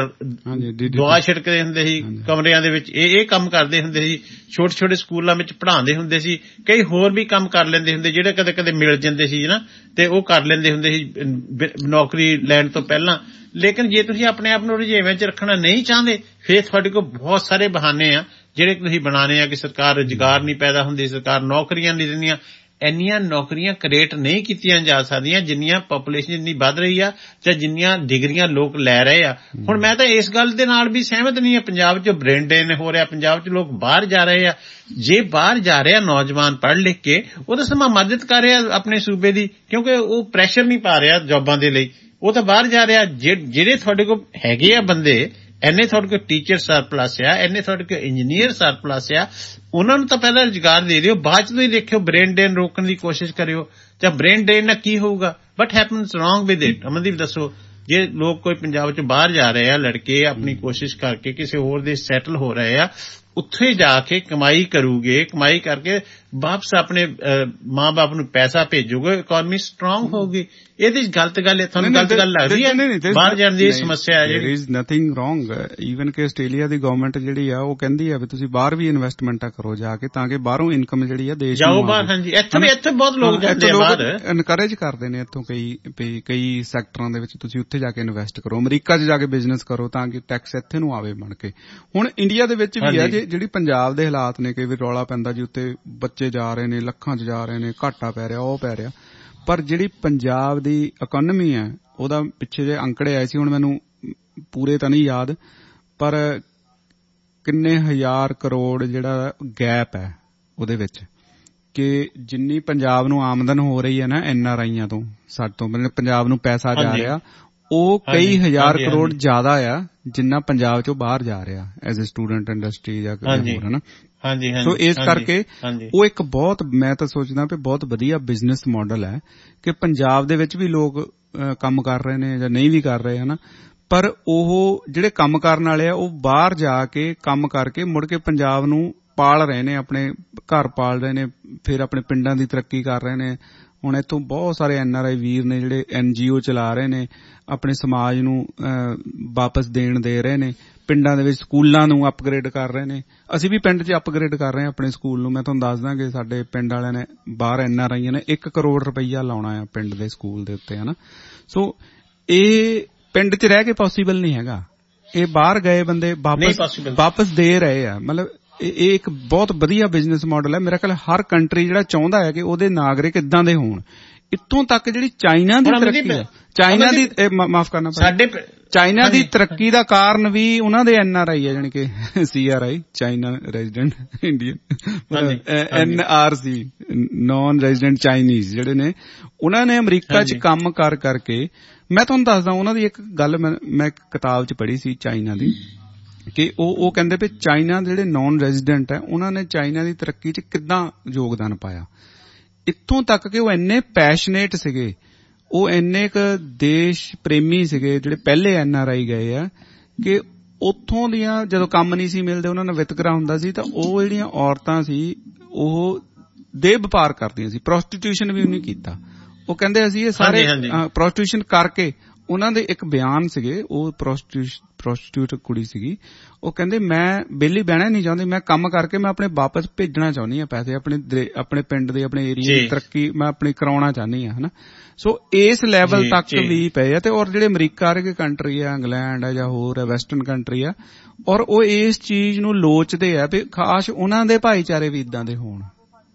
ਦਵਾ ਛਿੜਕਦੇ ਹੁੰਦੇ ਸੀ ਕਮਰਿਆਂ ਦੇ ਵਿੱਚ, ਇਹ ਇਹ ਕੰਮ ਕਰਦੇ ਹੁੰਦੇ ਸੀ। ਛੋਟੇ ਛੋਟੇ ਸਕੂਲਾਂ ਵਿੱਚ ਪੜ੍ਹਾਉਂਦੇ ਹੁੰਦੇ ਸੀ। ਕਈ ਹੋਰ ਵੀ ਕੰਮ ਕਰ ਲੈਂਦੇ ਹੁੰਦੇ ਜਿਹੜੇ ਕਦੇ ਕਦੇ ਮਿਲ ਜਾਂਦੇ ਸੀ ਨਾ, ਤੇ ਉਹ ਕਰ ਲੈਂਦੇ ਹੁੰਦੇ ਸੀ ਨੌਕਰੀ ਲੈਣ ਤੋਂ ਪਹਿਲਾਂ। ਲੇਕਿਨ ਜੇ ਤੁਸੀਂ ਆਪਣੇ ਆਪ ਨੂੰ ਰੁਝੇਵਿਆਂ 'ਚ ਰੱਖਣਾ ਨਹੀਂ ਚਾਹੁੰਦੇ, ਫਿਰ ਤੁਹਾਡੇ ਕੋਲ ਬਹੁਤ ਸਾਰੇ ਬਹਾਨੇ ਆ ਜਿਹੜੇ ਤੁਸੀਂ ਬਣਾਉਣੇ ਆ ਕਿ ਸਰਕਾਰ ਰੁਜ਼ਗਾਰ ਨਹੀਂ ਪੈਦਾ ਹੁੰਦੀ, ਸਰਕਾਰ ਨੌਕਰੀਆਂ ਨਹੀਂ ਦਿੰਦੀਆਂ। ਇੰਨੀਆਂ ਨੌਕਰੀਆਂ ਕ੍ਰੀਏਟ ਨਹੀਂ ਕੀਤੀਆਂ ਜਾ ਸਕਦੀਆਂ ਜਿੰਨੀਆਂ ਪਾਪੂਲੇਸ਼ਨ ਜਿੰਨੀ ਵੱਧ ਰਹੀ ਆ ਜਾਂ ਜਿੰਨੀਆਂ ਡਿਗਰੀਆਂ ਲੋਕ ਲੈ ਰਹੇ ਆ। ਹੁਣ ਮੈਂ ਤਾਂ ਇਸ ਗੱਲ ਦੇ ਨਾਲ ਵੀ ਸਹਿਮਤ ਨਹੀਂ ਆ, ਪੰਜਾਬ 'ਚ ਬ੍ਰੇਨ ਡਰੇਨ ਹੋ ਰਿਹਾ, ਪੰਜਾਬ 'ਚ ਲੋਕ ਬਾਹਰ ਜਾ ਰਹੇ ਆ। ਜੇ ਬਾਹਰ ਜਾ ਰਿਹਾ ਨੌਜਵਾਨ ਪੜ੍ਹ ਲਿਖ ਕੇ, ਉਹ ਤਾਂ ਸਮਾਂ ਮਦਦ ਕਰ ਰਿਹਾ ਆਪਣੇ ਸੂਬੇ ਦੀ, ਕਿਉਂਕਿ ਉਹ ਪ੍ਰੈਸ਼ਰ ਨਹੀਂ ਪਾ ਰਿਹਾ ਜੌਬਾਂ ਦੇ ਲਈ। ਉਹ ਤਾਂ ਬਾਹਰ ਜਾ ਰਿਹਾ। ਜਿਹੜੇ ਤੁਹਾਡੇ ਕੋਲ ਹੈਗੇ ਆ ਬੰਦੇ, ਇੰਨੇ ਤੁਹਾਡੇ ਕੋਲ ਟੀਚਰ ਸਰਪਲਸ ਆ, ਇੰਨੇ ਤੁਹਾਡੇ ਕੋਲ ਇੰਜੀਨੀਅਰ ਸਰਪਲਸ ਆ, ਉਹਨਾਂ ਨੂੰ ਤਾਂ ਪਹਿਲਾਂ ਰੁਜ਼ਗਾਰ ਦੇ ਦਿਓ, ਬਾਅਦ 'ਚ ਤੁਸੀਂ ਦੇਖਿਓ ਬ੍ਰੇਨ ਡਰੇਨ ਰੋਕਣ ਦੀ ਕੋਸ਼ਿਸ਼ ਕਰਿਓ। ਜਾਂ ਬ੍ਰੇਨ ਡਰੇਨ ਨਾਲ ਕੀ ਹੋਊਗਾ? What happens wrong with it? Amandeep ਦੱਸੋ। ਜੇ ਲੋਕ ਕੋਈ ਪੰਜਾਬ 'ਚ ਬਾਹਰ ਜਾ ਰਹੇ ਆ, ਲੜਕੇ ਆਪਣੀ ਕੋਸ਼ਿਸ਼ ਕਰਕੇ ਕਿਸੇ ਹੋਰ ਦੇ ਸੈਟਲ ਹੋ ਰਹੇ ਆ, ਉੱਥੇ ਜਾ ਕੇ ਕਮਾਈ ਕਰੂਗੇ, ਕਮਾਈ ਕਰਕੇ ਵਾਪਸ ਆਪਣੇ ਮਾਂ ਬਾਪ ਨੂੰ ਪੈਸਾ ਭੇਜੂਗੇ, ਇਕਨੋਮੀ ਸਟਰੋਂਗ ਹੋਊਗੀ। ਇਹਦੇ ਚ ਗਲਤ ਗੱਲ ਹੈ? ਤੁਹਾਨੂੰ ਗਲਤ ਗੱਲ ਲੱਗਦੀ ਹੈ? ਬਾਹਰ ਜਾਣ ਦੀ ਸਮੱਸਿਆ ਹੈ ਜਿਹੜੀ। there is nothing wrong, even ਕਿ ਆਸਟ੍ਰੇਲੀਆ ਦੀ ਗਵਰਨਮੈਂਟ ਜਿਹੜੀ ਆ ਉਹ ਕਹਿੰਦੀ ਆ ਵੀ ਤੁਸੀਂ ਬਾਹਰ ਵੀ ਇਨਵੈਸਟਮੈਂਟਾਂ ਕਰੋ ਜਾ ਕੇ, ਤਾਂ ਕਿ ਬਾਹਰੋਂ ਇਨਕਮ ਜਿਹੜੀ ਆ ਦੇਸ਼ ਨੂੰ ਜਾਓ ਬਾਹਰ। ਹਾਂਜੀ, ਇੱਥੇ ਵੀ ਇੱਥੇ ਬਹੁਤ ਲੋਕ ਜਾਂਦੇ ਆ ਬਾਹਰ, ਇਨਕਰੇਜ ਕਰਦੇ ਨੇ ਇੱਥੋਂ ਕਈ ਕਈ ਸੈਕਟਰਾਂ ਦੇ ਵਿੱਚ ਤੁਸੀਂ ਉੱਥੇ ਜਾ ਕੇ ਇਨਵੈਸਟ ਕਰੋ, ਅਮਰੀਕਾ 'ਚ ਜਾ ਕੇ ਬਿਜ਼ਨਸ ਕਰੋ, ਤਾਂ ਕਿ ਟੈਕਸ ਇੱਥੇ ਨੂੰ ਆਵੇ ਬਣ ਕੇ। ਹੁਣ ਇੰਡੀਆ ਦੇ ਵਿੱਚ ਵੀ ਆ ਜਿਹੜੀ ਪੰਜਾਬ ਦੇ ਹਾਲਾਤ ਨੇ, ਕਈ ਵਾਰ ਰੌਲਾ ਪੈਂਦਾ ਜੀ ਉੱਥੇ ਬੱਚੇ ਜਾ ਰਹੇ ਨੇ, ਲੱਖਾਂ 'ਚ ਜਾ ਰਹੇ ਨੇ, ਘਾਟਾ ਪੈ ਰਿਹਾ, ਉਹ ਪੈ ਰਿਹਾ। ਪਰ ਜਿਹੜੀ ਪੰਜਾਬ ਦੀ ਇਕਨੋਮੀ ਹੈ ਉਹਦਾ ਪਿੱਛੇ ਜੇ ਅੰਕੜੇ ਆਏ ਸੀ, ਹੁਣ ਮੈਨੂੰ ਪੂਰੇ ਤਾਂ ਨਹੀਂ ਯਾਦ, ਪਰ ਕਿੰਨੇ ਹਜ਼ਾਰ ਕਰੋੜ ਜਿਹੜਾ ਗੈਪ ਹੈ ਉਹਦੇ ਵਿੱਚ, ਕਿ ਜਿੰਨੀ ਪੰਜਾਬ ਨੂੰ ਆਮਦਨ ਹੋ ਰਹੀ ਹੈ ਨਾ ਐਨ ਆਰ ਆਈਆਂ ਤੋਂ, ਸਾਡੇ ਤੋਂ ਮਤਲਬ ਪੰਜਾਬ ਨੂੰ ਪੈਸਾ ਜਾ ਰਿਹਾ, ਉਹ ਕਈ ਹਜ਼ਾਰ ਕਰੋੜ ਜ਼ਿਆਦਾ ਆ ਜਿੰਨਾ ਪੰਜਾਬ ਚੋਂ ਬਾਹਰ ਜਾ ਰਿਹਾ ਐਜ਼ ਏ ਸਟੂਡੈਂਟ ਇੰਡਸਟਰੀ ਜਾਂ ਕਿਤੇ ਹੋਰ, ਹਨਾ। ਸੋ ਇਸ ਕਰਕੇ ਉਹ ਇੱਕ ਬਹੁਤ, ਮੈਂ ਤਾਂ ਸੋਚਦਾ ਵੀ ਬਹੁਤ ਵਧੀਆ ਬਿਜ਼ਨਸ ਮਾਡਲ ਹੈ ਕਿ ਪੰਜਾਬ ਦੇ ਵਿੱਚ ਵੀ ਲੋਕ ਕੰਮ ਕਰ ਰਹੇ ਨੇ ਜਾਂ ਨਹੀਂ ਵੀ ਕਰ ਰਹੇ, ਹਨਾ। ਪਰ ਉਹ ਜਿਹੜੇ ਕੰਮ ਕਰਨ ਵਾਲੇ ਆ ਉਹ ਬਾਹਰ ਜਾ ਕੇ ਕੰਮ ਕਰਕੇ ਮੁੜ ਕੇ ਪੰਜਾਬ ਨੂੰ ਪਾਲ ਰਹੇ ਨੇ, ਆਪਣੇ ਘਰ ਪਾਲ ਰਹੇ ਨੇ, ਫਿਰ ਆਪਣੇ ਪਿੰਡਾਂ ਦੀ ਤਰੱਕੀ ਕਰ ਰਹੇ ਨੇ। ਹੁਣ ਇੱਥੋਂ ਬਹੁਤ ਸਾਰੇ ਐਨ ਆਰ ਆਈ ਵੀਰ ਨੇ ਜਿਹੜੇ ਐਨ ਜੀ ਓ ਚਲਾ ਰਹੇ ਨੇ, ਆਪਣੇ ਸਮਾਜ ਨੂੰ ਵਾਪਸ ਦੇਣ ਦੇ ਰਹੇ ਨੇ, ਪਿੰਡਾਂ ਦੇ ਵਿੱਚ ਸਕੂਲਾਂ ਨੂੰ ਅਪਗ੍ਰੇਡ ਕਰ ਰਹੇ ਨੇ। ਅਸੀਂ ਵੀ ਪਿੰਡ 'ਚ ਅਪਗ੍ਰੇਡ ਕਰ ਰਹੇ ਹਾਂ ਆਪਣੇ ਸਕੂਲ ਨੂੰ। ਮੈਂ ਤੁਹਾਨੂੰ ਦੱਸਦਾ ਕਿ ਸਾਡੇ ਪਿੰਡ ਵਾਲਿਆਂ ਨੇ, ਬਾਹਰ ਐਨ ਆਰ ਆਈਆਂ ਨੇ ਇੱਕ ਕਰੋੜ ਰੁਪਈਆ ਲਾਉਣਾ ਆ ਪਿੰਡ ਦੇ ਸਕੂਲ ਦੇ ਉੱਤੇ, ਹਨਾ। ਸੋ ਇਹ ਪਿੰਡ 'ਚ ਰਹਿ ਕੇ ਪੋਸੀਬਲ ਨਹੀਂ ਹੈਗਾ, ਇਹ ਬਾਹਰ ਗਏ ਬੰਦੇ ਵਾਪਸ ਵਾਪਸ ਦੇ ਰਹੇ ਆ। ਮਤਲਬ ਇਹ ਇੱਕ ਬਹੁਤ ਵਧੀਆ ਬਿਜ਼ਨਸ ਮਾਡਲ ਹੈ। ਮੇਰਾ ਖਿਆਲ ਹਰ ਕੰਟਰੀ ਜਿਹੜਾ ਚਾਹੁੰਦਾ ਹੈ ਕਿ ਉਹਦੇ ਨਾਗਰਿਕ ਇੱਦਾਂ ਦੇ ਹੋਣ, ਇੱਥੋਂ ਤੱਕ ਜਿਹੜੀ ਚਾਈਨਾ ਦੀ ਤਰੱਕੀ ਹੈ, ਚਾਈਨਾ ਦੀ ਮਾਫ ਕਰਨਾ ਸਾਡੇ ਚਾਈਨਾ ਦੀ ਤਰੱਕੀ ਦਾ ਕਾਰਨ ਵੀ ਉਹਨਾਂ ਦੇ ਐਨ ਆਰ ਆਈ ਹੈ, ਜਾਣੀ ਕਿ C R I China resident Indian, N R C non resident Chinese ਜਿਹੜੇ ਨੇ, ਉਹਨਾਂ ਨੇ ਅਮਰੀਕਾ ਚ ਕੰਮ ਕਰ ਕਰਕੇ, ਮੈਂ ਤੁਹਾਨੂੰ ਦੱਸਦਾ ਉਹਨਾਂ ਦੀ ਇੱਕ ਗੱਲ ਮੈਂ ਮੈਂ ਇੱਕ ਕਿਤਾਬ ਚ ਪੜ੍ਹੀ ਸੀ ਚਾਈਨਾ ਦੀ, ਕਿ ਉਹ ਉਹ ਕਹਿੰਦੇ ਵੀ ਚਾਈਨਾ ਦੇ ਜਿਹੜੇ ਨੌਨ ਰੈਜ਼ੀਡੈਂਟ ਹੈ ਉਹਨਾਂ ਨੇ ਚਾਈਨਾ ਦੀ ਤਰੱਕੀ ਚ ਕਿੱਦਾਂ ਯੋਗਦਾਨ ਪਾਇਆ, ਇੱਥੋਂ ਤੱਕ ਕਿ ਉਹ ਇੰਨੇ ਪੈਸ਼ਨੇਟ ਸੀਗੇ, ਉਹ ਇੰਨੇ ਕੁ ਦੇਸ਼ ਪ੍ਰੇਮੀ ਸੀਗੇ ਜਿਹੜੇ ਪਹਿਲੇ ਐਨ ਆਰ ਆਈ ਗਏ ਆ, ਕਿ ਉੱਥੋਂ ਦੀਆਂ ਜਦੋਂ ਕੰਮ ਨਹੀਂ ਸੀ ਮਿਲਦੇ, ਉਹਨਾਂ ਨਾਲ ਵਿਤਕਰਾ ਹੁੰਦਾ ਸੀ, ਤਾਂ ਉਹ ਜਿਹੜੀਆਂ ਔਰਤਾਂ ਸੀ ਉਹ ਦੇਹ ਵਪਾਰ ਕਰਦੀਆਂ ਸੀ, ਪ੍ਰੋਸਟੀਟਿਊਸ਼ਨ ਵੀ ਉਹਨੇ ਕੀਤਾ। ਉਹ ਕਹਿੰਦੇ ਅਸੀਂ ਇਹ ਸਾਰੇ ਪ੍ਰੋਸਟੀਟਿਊਸ਼ਨ ਕਰਕੇ, ਉਹਨਾਂ ਦੇ ਇੱਕ ਬਿਆਨ ਸੀਗੇ, ਉਹ ਪ੍ਰੋਸਟੀਟਿਊਟ ਕੁੜੀ ਸੀਗੀ, ਉਹ ਕਹਿੰਦੇ ਮੈਂ ਵਿਹਲੀ ਬਹਿਣਾ ਨਹੀਂ ਚਾਹੁੰਦੀ, ਮੈਂ ਕੰਮ ਕਰਕੇ ਮੈਂ ਆਪਣੇ ਵਾਪਸ ਭੇਜਣਾ ਚਾਹੁੰਦੀ ਹਾਂ ਪੈਸੇ, ਆਪਣੇ ਆਪਣੇ ਪਿੰਡ ਦੇ ਆਪਣੇ ਏਰੀਆ ਦੀ ਤਰੱਕੀ ਮੈਂ ਆਪਣੀ ਕਰਾਉਣਾ ਚਾਹੁੰਦੀ ਹਾਂ, ਹਨਾ। ਸੋ ਇਸ ਲੈਵਲ ਤੱਕ ਵੀ ਪਏ ਆ, ਤੇ ਔਰ ਜਿਹੜੇ ਅਮਰੀਕਾ ਵਰਗੇ ਕੰਟਰੀ ਆ, ਇੰਗਲੈਂਡ ਆ ਜਾਂ ਹੋਰ ਹੈ ਵੈਸਟਰਨ ਕੰਟਰੀ ਆ, ਔਰ ਉਹ ਇਸ ਚੀਜ਼ ਨੂੰ ਲੋਚਦੇ ਆ ਵੀ ਖਾਸ ਉਹਨਾਂ ਦੇ ਭਾਈਚਾਰੇ ਵੀ ਇਦਾਂ ਦੇ ਹੋਣ,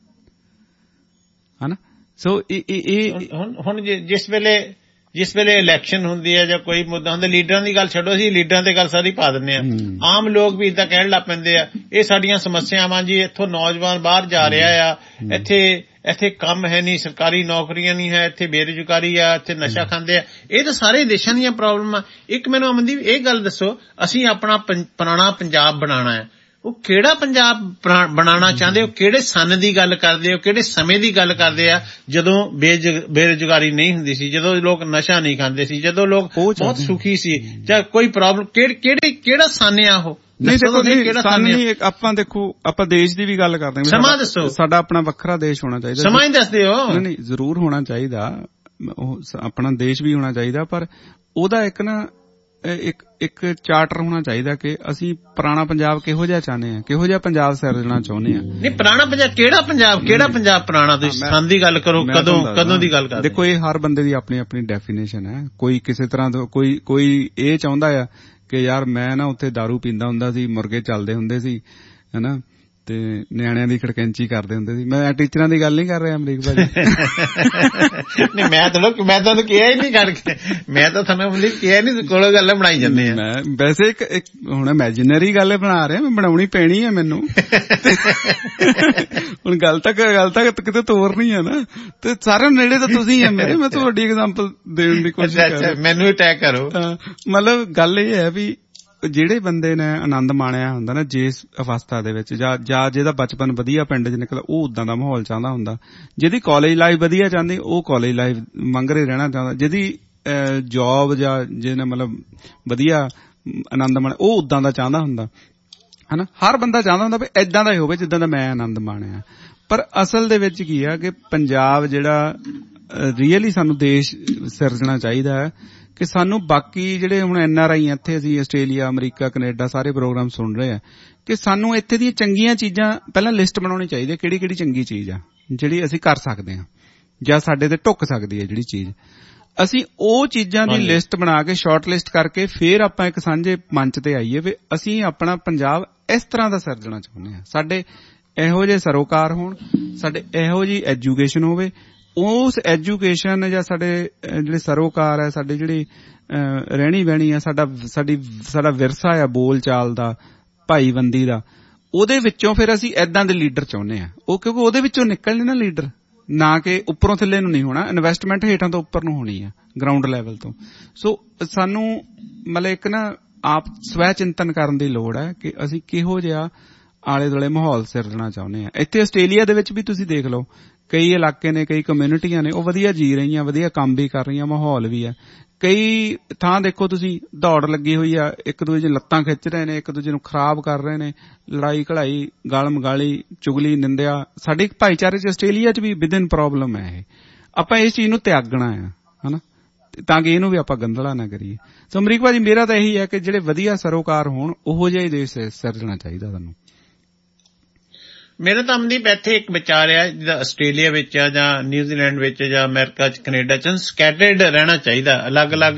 ਹਨਾ। ਸੋ ਇਹ ਹੁਣ ਜਿਸ ਵੇਲੇ ਜਿਸ ਵੇਲੇ ਇਲੈਕਸ਼ਨ ਹੁੰਦੀ ਹੈ ਜਾਂ ਕੋਈ ਮੁੱਦਾ ਹੁੰਦਾ, ਲੀਡਰਾਂ ਦੀ ਗੱਲ ਛੱਡੋ, ਅਸੀਂ ਲੀਡਰਾਂ ਤੇ ਗੱਲ ਸਾਰੀ ਪਾ ਦਿੰਦੇ ਆ, ਆਮ ਲੋਕ ਵੀ ਏਦਾਂ ਕਹਿਣ ਲੱਗ ਪੈਂਦੇ ਆ ਇਹ ਸਾਡੀਆਂ ਸਮੱਸਿਆਵਾਂ ਜੀ, ਇੱਥੋਂ ਨੌਜਵਾਨ ਬਾਹਰ ਜਾ ਰਿਹਾ ਆ, ਇੱਥੇ ਇੱਥੇ ਕੰਮ ਹੈ ਨਹੀਂ, ਸਰਕਾਰੀ ਨੌਕਰੀਆਂ ਨਹੀਂ ਹੈ, ਇੱਥੇ ਬੇਰੁਜ਼ਗਾਰੀ ਆ, ਇੱਥੇ ਨਸ਼ਾ ਖਾਂਦੇ ਆ, ਇਹ ਤਾਂ ਸਾਰੇ ਦੇਸ਼ਾਂ ਦੀਆਂ ਪ੍ਰੋਬਲਮਾਂ। ਇੱਕ ਮੈਨੂੰ ਅਮਨਦੀਪ ਇਹ ਗੱਲ ਦੱਸੋ, ਅਸੀਂ ਆਪਣਾ ਪੁਰਾਣਾ ਪੰਜਾਬ ਬਣਾਉਣਾ ਹੈ, ਉਹ ਕਿਹੜਾ ਪੰਜਾਬ ਬਣਾਉਣਾ ਚਾਹੁੰਦੇ ਹੋ, ਕਿਹੜੇ ਸੰਨ ਦੀ ਗੱਲ ਕਰਦੇ ਹੋ, ਕਿਹੜੇ ਸਮੇਂ ਦੀ ਗੱਲ ਕਰਦੇ ਆ, ਜਦੋਂ ਬੇਰੁਜ਼ਗਾਰੀ ਨਹੀਂ ਹੁੰਦੀ ਸੀ, ਜਦੋਂ ਲੋਕ ਨਸ਼ਾ ਨਹੀਂ ਖਾਂਦੇ ਸੀ, ਜਦੋਂ ਲੋਕ ਬਹੁਤ ਸੁਖੀ ਸੀ, ਜਾਂ ਕੋਈ ਪ੍ਰੋਬਲਮ, ਕਿਹੜੇ ਕਿਹੜਾ ਸੰਨ ਆ ਉਹ? ਨਹੀਂ ਦੇਖੋ ਨਹੀਂ, ਆਪਾਂ ਦੇਖੋ ਆਪਾਂ ਦੇਸ਼ ਦੀ ਵੀ ਗੱਲ ਕਰਦੇ ਹਾਂ, ਸਮਾਂ ਦੱਸੋ, ਸਾਡਾ ਆਪਣਾ ਵੱਖਰਾ ਦੇਸ਼ ਹੋਣਾ ਚਾਹੀਦਾ, ਸਮਾਂ ਹੀ ਦੱਸਦੇ ਹੋ। ਨਹੀਂ ਜ਼ਰੂਰ ਹੋਣਾ ਚਾਹੀਦਾ, ਉਹ ਆਪਣਾ ਦੇਸ਼ ਵੀ ਹੋਣਾ ਚਾਹੀਦਾ, ਪਰ ਉਹਦਾ ਇੱਕ ਨਾ ਇੱਕ ਇੱਕ ਚਾਰਟਰ ਹੋਣਾ ਚਾਹੀਦਾ ਕਿ ਅਸੀਂ ਪੁਰਾਣਾ ਪੰਜਾਬ ਕਿਹੋ ਜਿਹਾ ਚਾਹੁੰਦੇ ਹਾਂ, ਕਿਹੋ ਜਿਹਾ ਪੰਜਾਬ ਸਿਰਜਣਾ ਚਾਹੁੰਦੇ ਹਾਂ। ਨਹੀਂ ਪੁਰਾਣਾ ਪੰਜਾਬ ਕਿਹੜਾ ਪੰਜਾਬ, ਕਿਹੜਾ ਪੰਜਾਬ ਪੁਰਾਣਾ, ਤੁਸੀਂ ਸੰਨ ਦੀ ਗੱਲ ਕਰੋ, ਕਦੋਂ ਕਦੋਂ ਦੀ ਗੱਲ ਕਰਦੇ? ਦੇਖੋ ਇਹ ਹਰ ਬੰਦੇ ਦੀ ਆਪਣੀ ਆਪਣੀ ਡੈਫੀਨੇਸ਼ਨ ਹੈ, ਕੋਈ ਕਿਸੇ ਤਰ੍ਹਾਂ ਦਾ, ਕੋਈ ਕੋਈ ਇਹ ਚਾਹੁੰਦਾ ਆ ਕਿ ਯਾਰ ਮੈਂ ਨਾ ਉੱਥੇ ਦਾਰੂ ਪੀਂਦਾ ਹੁੰਦਾ ਸੀ, ਮੁਰਗੇ ਚੱਲਦੇ ਹੁੰਦੇ ਸੀ, ਹਨਾ, ਤੇ ਨਿਆਣਿਆਂ ਦੀ ਖੜਕੈਂਚੀ ਕਰਦੇ ਹੁੰਦੇ ਸੀ। ਮੈਂ ਟੀਚਰਾਂ ਦੀ ਗੱਲ ਨਹੀਂ ਕਰ ਰਿਹਾ ਅਮਰੀਕ ਭਾਜੀ, ਨਹੀਂ ਮੈਂ ਤਾਂ ਮੈਂ ਤੁਹਾਨੂੰ ਕਿਹਾ ਹੀ ਨਹੀਂ ਕਰਕੇ, ਮੈਂ ਤਾਂ ਤੁਹਾਨੂੰ ਅਮਰੀਕ ਕਿਹਾ ਨਹੀਂ, ਕੋਲੋਂ ਗੱਲ ਬਣਾਈ ਜਾਂਦੇ ਆ। ਮੈਂ ਵੈਸੇ ਇੱਕ ਹੁਣ ਇਮੈਜਿਨਰੀ ਗੱਲ ਬਣਾ ਰਿਹਾ, ਮੈਂ ਬਣਾਉਣੀ ਪੈਣੀ ਹੈ ਮੈਨੂੰ, ਹੁਣ ਗੱਲ ਤੱਕ ਗੱਲ ਤੱਕ ਕਿਤੇ ਤੋਰਨੀ ਹੈ ਨਾ, ਤੇ ਸਾਰਿਆਂ ਨੇੜੇ ਤਾਂ ਤੁਸੀਂ ਆ ਮੇਰੇ, ਮੈਂ ਤੁਹਾਡੀ ਐਗਜ਼ਾਮਪਲ ਦੇਣ ਦੀ ਕੋਸ਼ਿਸ਼ ਕਰ ਰਿਹਾ, ਮੈਨੂੰ ਅਟੈਕ ਕਰੋ। ਮਤਲਬ ਗੱਲ ਇਹ ਹੈ ਵੀ ਜਿਹੜੇ ਬੰਦੇ ਨੇ ਆਨੰਦ ਮਾਣਿਆ ਹੁੰਦਾ ਨਾ ਜਿਸ ਅਵਸਥਾ ਦੇ ਵਿੱਚ, ਜਾਂ ਜਾਂ ਜਿਹਦਾ ਬਚਪਨ ਵਧੀਆ ਪਿੰਡ 'ਚ ਨਿਕਲਿਆ, ਉਹ ਉਦਾਂ ਦਾ ਮਾਹੌਲ ਚਾਹੁੰਦਾ ਹੁੰਦਾ, ਜਿਹਦੀ ਕਾਲਜ ਲਾਈਫ ਵਧੀਆ ਚਾਹੁੰਦੀ ਉਹ ਕਾਲਜ ਲਾਈਫ ਮੰਗਰੇ ਰਹਿਣਾ ਚਾਹੁੰਦਾ, ਜਿਹਦੀ ਜੌਬ ਜਾਂ ਜਿਹਨੇ ਮਤਲਬ ਵਧੀਆ ਆਨੰਦ ਮਾਣਿਆ ਉਹ ਉਦਾਂ ਦਾ ਚਾਹੁੰਦਾ ਹੁੰਦਾ, ਹਨਾ। ਹਰ ਬੰਦਾ ਚਾਹੁੰਦਾ ਹੁੰਦਾ ਵੀ ਏਦਾਂ ਦਾ ਹੀ ਹੋਵੇ ਜਿੱਦਾਂ ਦਾ ਮੈਂ ਆਨੰਦ ਮਾਣਿਆ। ਪਰ ਅਸਲ ਦੇ ਵਿੱਚ ਕੀ ਆ ਕਿ ਪੰਜਾਬ ਜਿਹੜਾ ਰੀਅਲੀ ਸਾਨੂੰ ਦੇਸ਼ ਸਿਰਜਣਾ ਚਾਹੀਦਾ ਹੈ, ਕਿ ਸਾਨੂੰ ਬਾਕੀ ਜਿਹੜੇ ਹੁਣ ਐਨ ਆਰ ਆਈ ਇੱਥੇ ਅਸੀਂ ਆਸਟ੍ਰੇਲੀਆ, ਅਮਰੀਕਾ, ਕੈਨੇਡਾ ਸਾਰੇ ਪ੍ਰੋਗਰਾਮ ਸੁਣ ਰਹੇ ਆ, ਕਿ ਸਾਨੂੰ ਇੱਥੇ ਦੀਆਂ ਚੰਗੀਆਂ ਚੀਜ਼ਾਂ ਪਹਿਲਾਂ ਲਿਸਟ ਬਣਾਉਣੀ ਚਾਹੀਦੀ ਹੈ, ਕਿਹੜੀ ਕਿਹੜੀ ਚੰਗੀ ਚੀਜ਼ ਆ ਜਿਹੜੀ ਅਸੀਂ ਕਰ ਸਕਦੇ ਹਾਂ ਜਾਂ ਸਾਡੇ ਤੇ ਢੁੱਕ ਸਕਦੀ ਹੈ ਜਿਹੜੀ ਚੀਜ਼, ਅਸੀਂ ਉਹ ਚੀਜ਼ਾਂ ਦੀ ਲਿਸਟ ਬਣਾ ਕੇ ਸ਼ਾਰਟ ਲਿਸਟ ਕਰਕੇ ਫਿਰ ਆਪਾਂ ਇੱਕ ਸਾਂਝੇ ਮੰਚ ਤੇ ਆਈਏ ਵੀ ਅਸੀਂ ਆਪਣਾ ਪੰਜਾਬ ਇਸ ਤਰ੍ਹਾਂ ਦਾ ਸਿਰਜਣਾ ਚਾਹੁੰਦੇ ਹਾਂ, ਸਾਡੇ ਇਹੋ ਜਿਹੇ ਸਰੋਕਾਰ ਹੋਣ, ਸਾਡੇ ਇਹੋ ਜਿਹੀ ਐਜੂਕੇਸ਼ਨ ਹੋਵੇ, ਉਸ ਐਜੂਕੇਸ਼ਨ ਜਾਂ ਸਾਡੇ ਜਿਹੜੇ ਸਰੋਕਾਰ ਹੈ, ਸਾਡੇ ਜਿਹੜੀ ਰਹਿਣੀ ਬਹਿਣੀ ਆ, ਸਾਡਾ ਸਾਡੀ ਸਾਡਾ ਵਿਰਸਾ ਆ ਬੋਲ ਚਾਲ ਦਾ, ਭਾਈਬੰਦੀ ਦਾ, ਉਹਦੇ ਵਿੱਚੋਂ ਫਿਰ ਅਸੀਂ ਏਦਾਂ ਦੇ ਲੀਡਰ ਚਾਹੁੰਦੇ ਹਾਂ। ਉਹ ਕਿਉਂਕਿ ਉਹਦੇ ਵਿੱਚੋਂ ਨਿਕਲਣੇ ਨਾ ਲੀਡਰ, ਨਾ ਕਿ ਉੱਪਰੋਂ ਥੱਲੇ ਨੂੰ ਨਹੀਂ ਹੋਣਾ, ਇਨਵੈਸਟਮੈਂਟ ਹੇਠਾਂ ਤੋਂ ਉੱਪਰ ਨੂੰ ਹੋਣੀ ਆ, ਗਰਾਊਂਡ ਲੈਵਲ ਤੋਂ। ਸੋ ਸਾਨੂੰ ਮਤਲਬ ਇੱਕ ਨਾ ਆਪ ਸਵੈ ਚਿੰਤਨ ਕਰਨ ਦੀ ਲੋੜ ਹੈ ਕਿ ਅਸੀਂ ਕਿਹੋ ਜਿਹਾ ਆਲੇ ਦੁਆਲੇ ਮਾਹੌਲ ਸਿਰਜਣਾ ਚਾਹੁੰਦੇ ਹਾਂ। ਇੱਥੇ ਆਸਟ੍ਰੇਲੀਆ ਦੇ ਵਿੱਚ ਵੀ ਤੁਸੀਂ ਦੇਖ ਲਓ, ਕਈ ਇਲਾਕੇ ਨੇ, ਕਈ ਕਮਿਊਨਿਟੀਆਂ ਨੇ, ਉਹ ਵਧੀਆ ਜੀ ਰਹੀਆਂ, ਵਧੀਆ ਕੰਮ ਵੀ ਕਰ ਰਹੀਆਂ, ਮਾਹੌਲ ਵੀ ਹੈ। ਕਈ ਥਾਂ ਦੇਖੋ ਤੁਸੀਂ ਦੌੜ ਲੱਗੀ ਹੋਈ ਆ, ਇੱਕ ਦੂਜੇ ਦੀਆਂ ਲੱਤਾਂ ਖਿੱਚ ਰਹੇ ਨੇ, ਇੱਕ ਦੂਜੇ ਨੂੰ ਖਰਾਬ ਕਰ ਰਹੇ ਨੇ, ਲੜਾਈ ਘੜਾਈ, ਗਾਲ ਮਗਾਲੀ, ਚੁਗਲੀ, ਨਿੰਦਿਆ। ਸਾਡੇ ਭਾਈਚਾਰੇ 'ਚ ਆਸਟ੍ਰੇਲੀਆ 'ਚ ਵੀ ਵਿਦਿਨ ਪ੍ਰੋਬਲਮ ਹੈ ਇਹ। ਆਪਾਂ ਇਸ ਚੀਜ਼ ਨੂੰ ਤਿਆਗਣਾ ਆ, ਹਨਾ, ਤਾਂ ਕਿ ਇਹਨੂੰ ਵੀ ਆਪਾਂ ਗੰਦਲਾ ਨਾ ਕਰੀਏ। ਸੋ ਅਮਰੀਕ ਭਾਜੀ ਮੇਰਾ ਤਾਂ ਇਹੀ ਹੈ ਕਿ ਜਿਹੜੇ ਵਧੀਆ ਸਰੋਕਾਰ ਹੋਣ ਉਹੋ ਜਿਹੇ ਦੇਸ਼ ਸਿਰਜਣਾ ਚਾਹੀਦਾ ਸਾਨੂੰ। ਮੇਰਾ ਤਾਂ ਅਮਨਦੀਪ ਇੱਥੇ ਇੱਕ ਵਿਚਾਰ ਆ, ਜਿਹਦਾ ਆਸਟ੍ਰੇਲੀਆ ਵਿੱਚ ਆ ਜਾਂ ਨਿਊਜ਼ੀਲੈਂਡ ਵਿੱਚ ਜਾਂ ਅਮਰੀਕਾ 'ਚ, ਕੈਨੇਡਾ 'ਚ ਸਕੈਟਰਡ ਰਹਿਣਾ ਚਾਹੀਦਾ, ਅਲੱਗ ਅਲੱਗ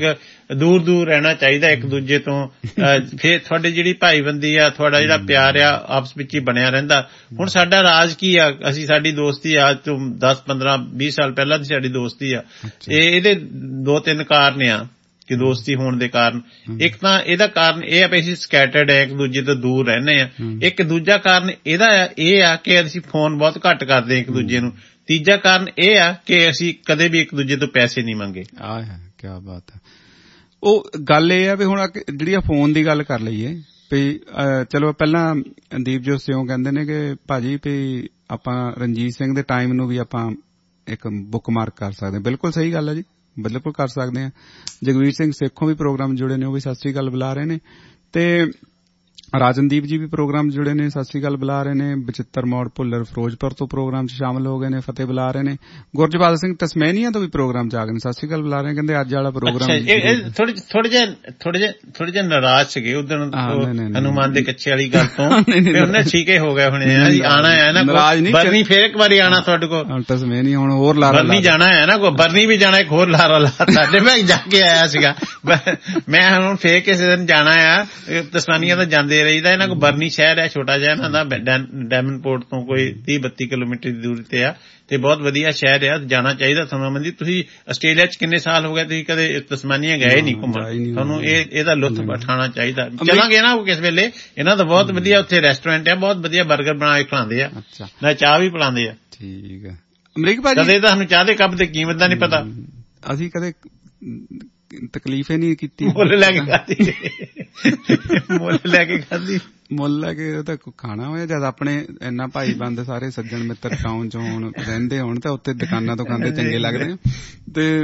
ਦੂਰ ਦੂਰ ਰਹਿਣਾ ਚਾਹੀਦਾ ਇੱਕ ਦੂਜੇ ਤੋਂ। ਫਿਰ ਤੁਹਾਡੀ ਜਿਹੜੀ ਭਾਈਬੰਦੀ ਆ, ਤੁਹਾਡਾ ਜਿਹੜਾ ਪਿਆਰ ਆ ਆਪਸ ਵਿੱਚ ਹੀ ਬਣਿਆ ਰਹਿੰਦਾ। ਹੁਣ ਸਾਡਾ ਰਾਜ ਕੀ ਆ, ਅਸੀਂ ਸਾਡੀ ਦੋਸਤੀ ਅੱਜ ਤੋਂ ਦਸ ਪੰਦਰਾਂ ਵੀਹ ਸਾਲ ਪਹਿਲਾਂ ਦੀ ਸਾਡੀ ਦੋਸਤੀ ਆ। ਇਹ ਇਹਦੇ ਦੋ ਤਿੰਨ ਕਾਰਨ ਆ ਕਿ ਦੋਸਤੀ ਹੋਣ ਦੇ ਕਾਰਨ। ਇੱਕ ਤਾਂ ਇਹਦਾ ਕਾਰਨ ਇਹ ਆ ਵੀ ਅਸੀਂ ਸਕੈਟਰਡ ਹੈ, ਇੱਕ ਦੂਜੇ ਤੋਂ ਦੂਰ ਰਹਿੰਦੇ ਆ। ਇੱਕ ਦੂਜਾ ਕਾਰਨ ਇਹਦਾ ਇਹ ਆ ਕਿ ਅਸੀਂ ਫੋਨ ਬਹੁਤ ਘੱਟ ਕਰਦੇ ਇੱਕ ਦੂਜੇ ਨੂੰ। ਤੀਜਾ ਕਾਰਨ ਇਹ ਆ ਕਿ ਅਸੀਂ ਕਦੇ ਵੀ ਇੱਕ ਦੂਜੇ ਤੋਂ ਪੈਸੇ ਨਹੀਂ ਮੰਗੇ। ਆਹ ਹੈ, ਕਿਆ ਬਾਤ ਹੈ। ਉਹ ਗੱਲ ਇਹ ਆ ਵੀ ਹੁਣ ਜਿਹੜੀ ਆ ਫੋਨ ਦੀ ਗੱਲ ਕਰ ਲਈਏ ਵੀ ਚਲੋ ਪਹਿਲਾਂ ਦੀਪਜੋਤ ਸਿੰਘ ਕਹਿੰਦੇ ਨੇ ਕਿ ਭਾਜੀ ਵੀ ਆਪਾਂ ਰਣਜੀਤ ਸਿੰਘ ਦੇ ਟਾਈਮ ਨੂੰ ਵੀ ਆਪਾਂ ਇੱਕ ਬੁੱਕ ਮਾਰਕ ਕਰ ਸਕਦੇ ਹਾਂ। ਬਿਲਕੁਲ ਸਹੀ ਗੱਲ ਹੈ ਜੀ, ਬਿਲਕੁਲ ਕਰ ਸਕਦੇ ਹਾਂ। ਜਗਵੀਰ ਸਿੰਘ ਸੇਖੋਂ ਵੀ ਪ੍ਰੋਗਰਾਮ ਜੁੜੇ ਨੇ, ਉਹ ਵੀ ਸਤਿ ਸ੍ਰੀ ਅਕਾਲ ਬੁਲਾ ਰਹੇ ਨੇ, ਤੇ ਰਾਜਨਦੀਪ ਜੀ ਵੀ ਪ੍ਰੋਗਰਾਮ ਜੁੜੇ ਨੇ, ਸਤਿ ਸ੍ਰੀ ਅਕਾਲ ਬੁਲਾ ਰਹੇ ਨੇ। ਬਚਿੱਤਰ ਮੋੜ ਭੁੱਲਰ ਫਿਰੋਜ਼ਪੁਰ ਤੋਂ ਪ੍ਰੋਗਰਾਮ 'ਚ ਸ਼ਾਮਲ ਹੋ ਗਏ ਨੇ, ਫਤਿਹ ਬੁਲਾ ਰਹੇ ਨੇ। ਗੁਰਜਪਾਲ ਸਿੰਘ ਤਸਮੈਨੀਆ ਤੋਂ ਵੀ ਪ੍ਰੋਗਰਾਮ 'ਚ ਆ ਗਏ ਨੇ, ਸਤਿ ਸ੍ਰੀ ਅਕਾਲ ਬੁਲਾ ਰਹੇ ਨੇ। ਕਹਿੰਦੇ ਅੱਜ ਵਾਲਾ ਪ੍ਰੋਗਰਾਮ ਥੋੜੇ ਥੋੜੇ ਜਿਹੇ ਥੋੜੇ ਜਿਹੇ ਥੋੜੇ ਜਿਹੇ ਨਾਰਾਜ਼ ਸੀਗੇ ਉਦੋਂ ਹਨੂੰਮਾਨ ਦੇ ਕੱਚੇ ਵਾਲੀ ਗੱਲ ਤੋਂ। ਉਹਨੇ ਠੀਕੇ ਹੋ ਗਏ ਹੁਣ ਆਣਾ ਹੈ ਨਾ ਬਰਨੀ, ਫੇਰ ਇੱਕ ਵਾਰੀ ਆਣਾ ਤੁਹਾਡੇ ਕੋਲ ਤਸਮੈਨੀਆ। ਹੁਣ ਹੋਰ ਲਾਰਾ ਬਰਨੀ ਜਾਣਾ ਹੈ ਨਾ, ਬਰਨੀ ਵੀ ਜਾਣਾ, ਇੱਕ ਹੋਰ ਲਾਰਾ ਲਾਤਾ। ਮੈਂ ਜਾ ਕੇ ਆਇਆ ਸੀਗਾ, ਮੈਂ ਹੁਣ ਫੇਰ ਕਿਸੇ ਦਿਨ ਜਾਣਾ ਆ। ਤਸਮਾਨੀਆ ਤਾਂ ਜਾਂਦੇ ਰਹੀਦਾ। ਇਹਨਾਂ ਕੋਲ ਬਰਨੀ ਸ਼ਹਿਰ ਹੈ ਛੋਟਾ ਜਿਹਾ, ਇਹਨਾਂ ਦਾ ਡੈਮਨਪੋਰਟ ਤੋਂ ਕੋਈ ਤੀਹ ਬੱਤੀ ਕਿਲੋਮੀਟਰ ਦੀ ਦੂਰੀ ਤੇ ਆ, ਤੇ ਬਹੁਤ ਵਧੀਆ ਸ਼ਹਿਰ ਆ, ਜਾਣਾ ਚਾਹੀਦਾ ਤੁਹਾਨੂੰ। ਤੁਸੀਂ ਆਸਟ੍ਰੇਲੀਆ ਚ ਕਿੰਨੇ ਸਾਲ ਹੋ ਗਏ, ਤੁਸੀਂ ਕਦੇ ਤਸਮਾਨੀਆ ਗਏ ਨਹੀਂ ਘੁੰਮਣ, ਤੁਹਾਨੂੰ ਇਹ ਇਹਦਾ ਲੁਤਫ ਉਠਾਉਣਾ ਚਾਹੀਦਾ। ਚੱਲਾਂਗੇ ਨਾ ਕਿਸ ਵੇਲੇ, ਇਹਨਾਂ ਦਾ ਬਹੁਤ ਵਧੀਆ ਉੱਥੇ ਰੈਸਟੋਰੈਂਟ ਆ, ਬਹੁਤ ਵਧੀਆ ਬਰਗਰ ਬਣਾ ਕੇ ਖਿਲਾਉਂਦੇ ਆ, ਨਾਲ ਚਾਹ ਵੀ ਪਿਲਾਉਂਦੇ ਆ। ਠੀਕ ਹੈ ਅਮਰੀਕ ਭਾਜੀ, ਕਦੇ ਤੁਹਾਨੂੰ ਚਾਹ ਦੇ ਕੱਪ ਦੀ ਕੀਮਤ ਦਾ ਨਹੀਂ ਪਤਾ। ਅਸੀਂ ਕਦੇ ਤਕਲੀਫ ਹੀ ਨਹੀਂ ਕੀਤੀ, ਮੁੱਲ ਲੈ ਕੇ ਖਾਧੀ, ਮੁੱਲ ਲੈ ਕੇ ਖਾਧੀ ਮੁੱਲ ਲੈ ਕੇ ਤਾਂ ਖਾਣਾ ਹੋਇਆ। ਜਦ ਆਪਣੇ ਇੰਨਾ ਭਾਈ ਬੰਦ ਸਾਰੇ ਸੱਜਣ ਮਿੱਤਰ ਟਾਊਨ ਚ ਹੋਣ, ਰਹਿੰਦੇ ਹੋਣ, ਤਾਂ ਉੱਥੇ ਦੁਕਾਨਾਂ ਤੋਂ ਖਾਂਦੇ ਚੰਗੇ ਲੱਗਦੇ ਆ। ਤੇ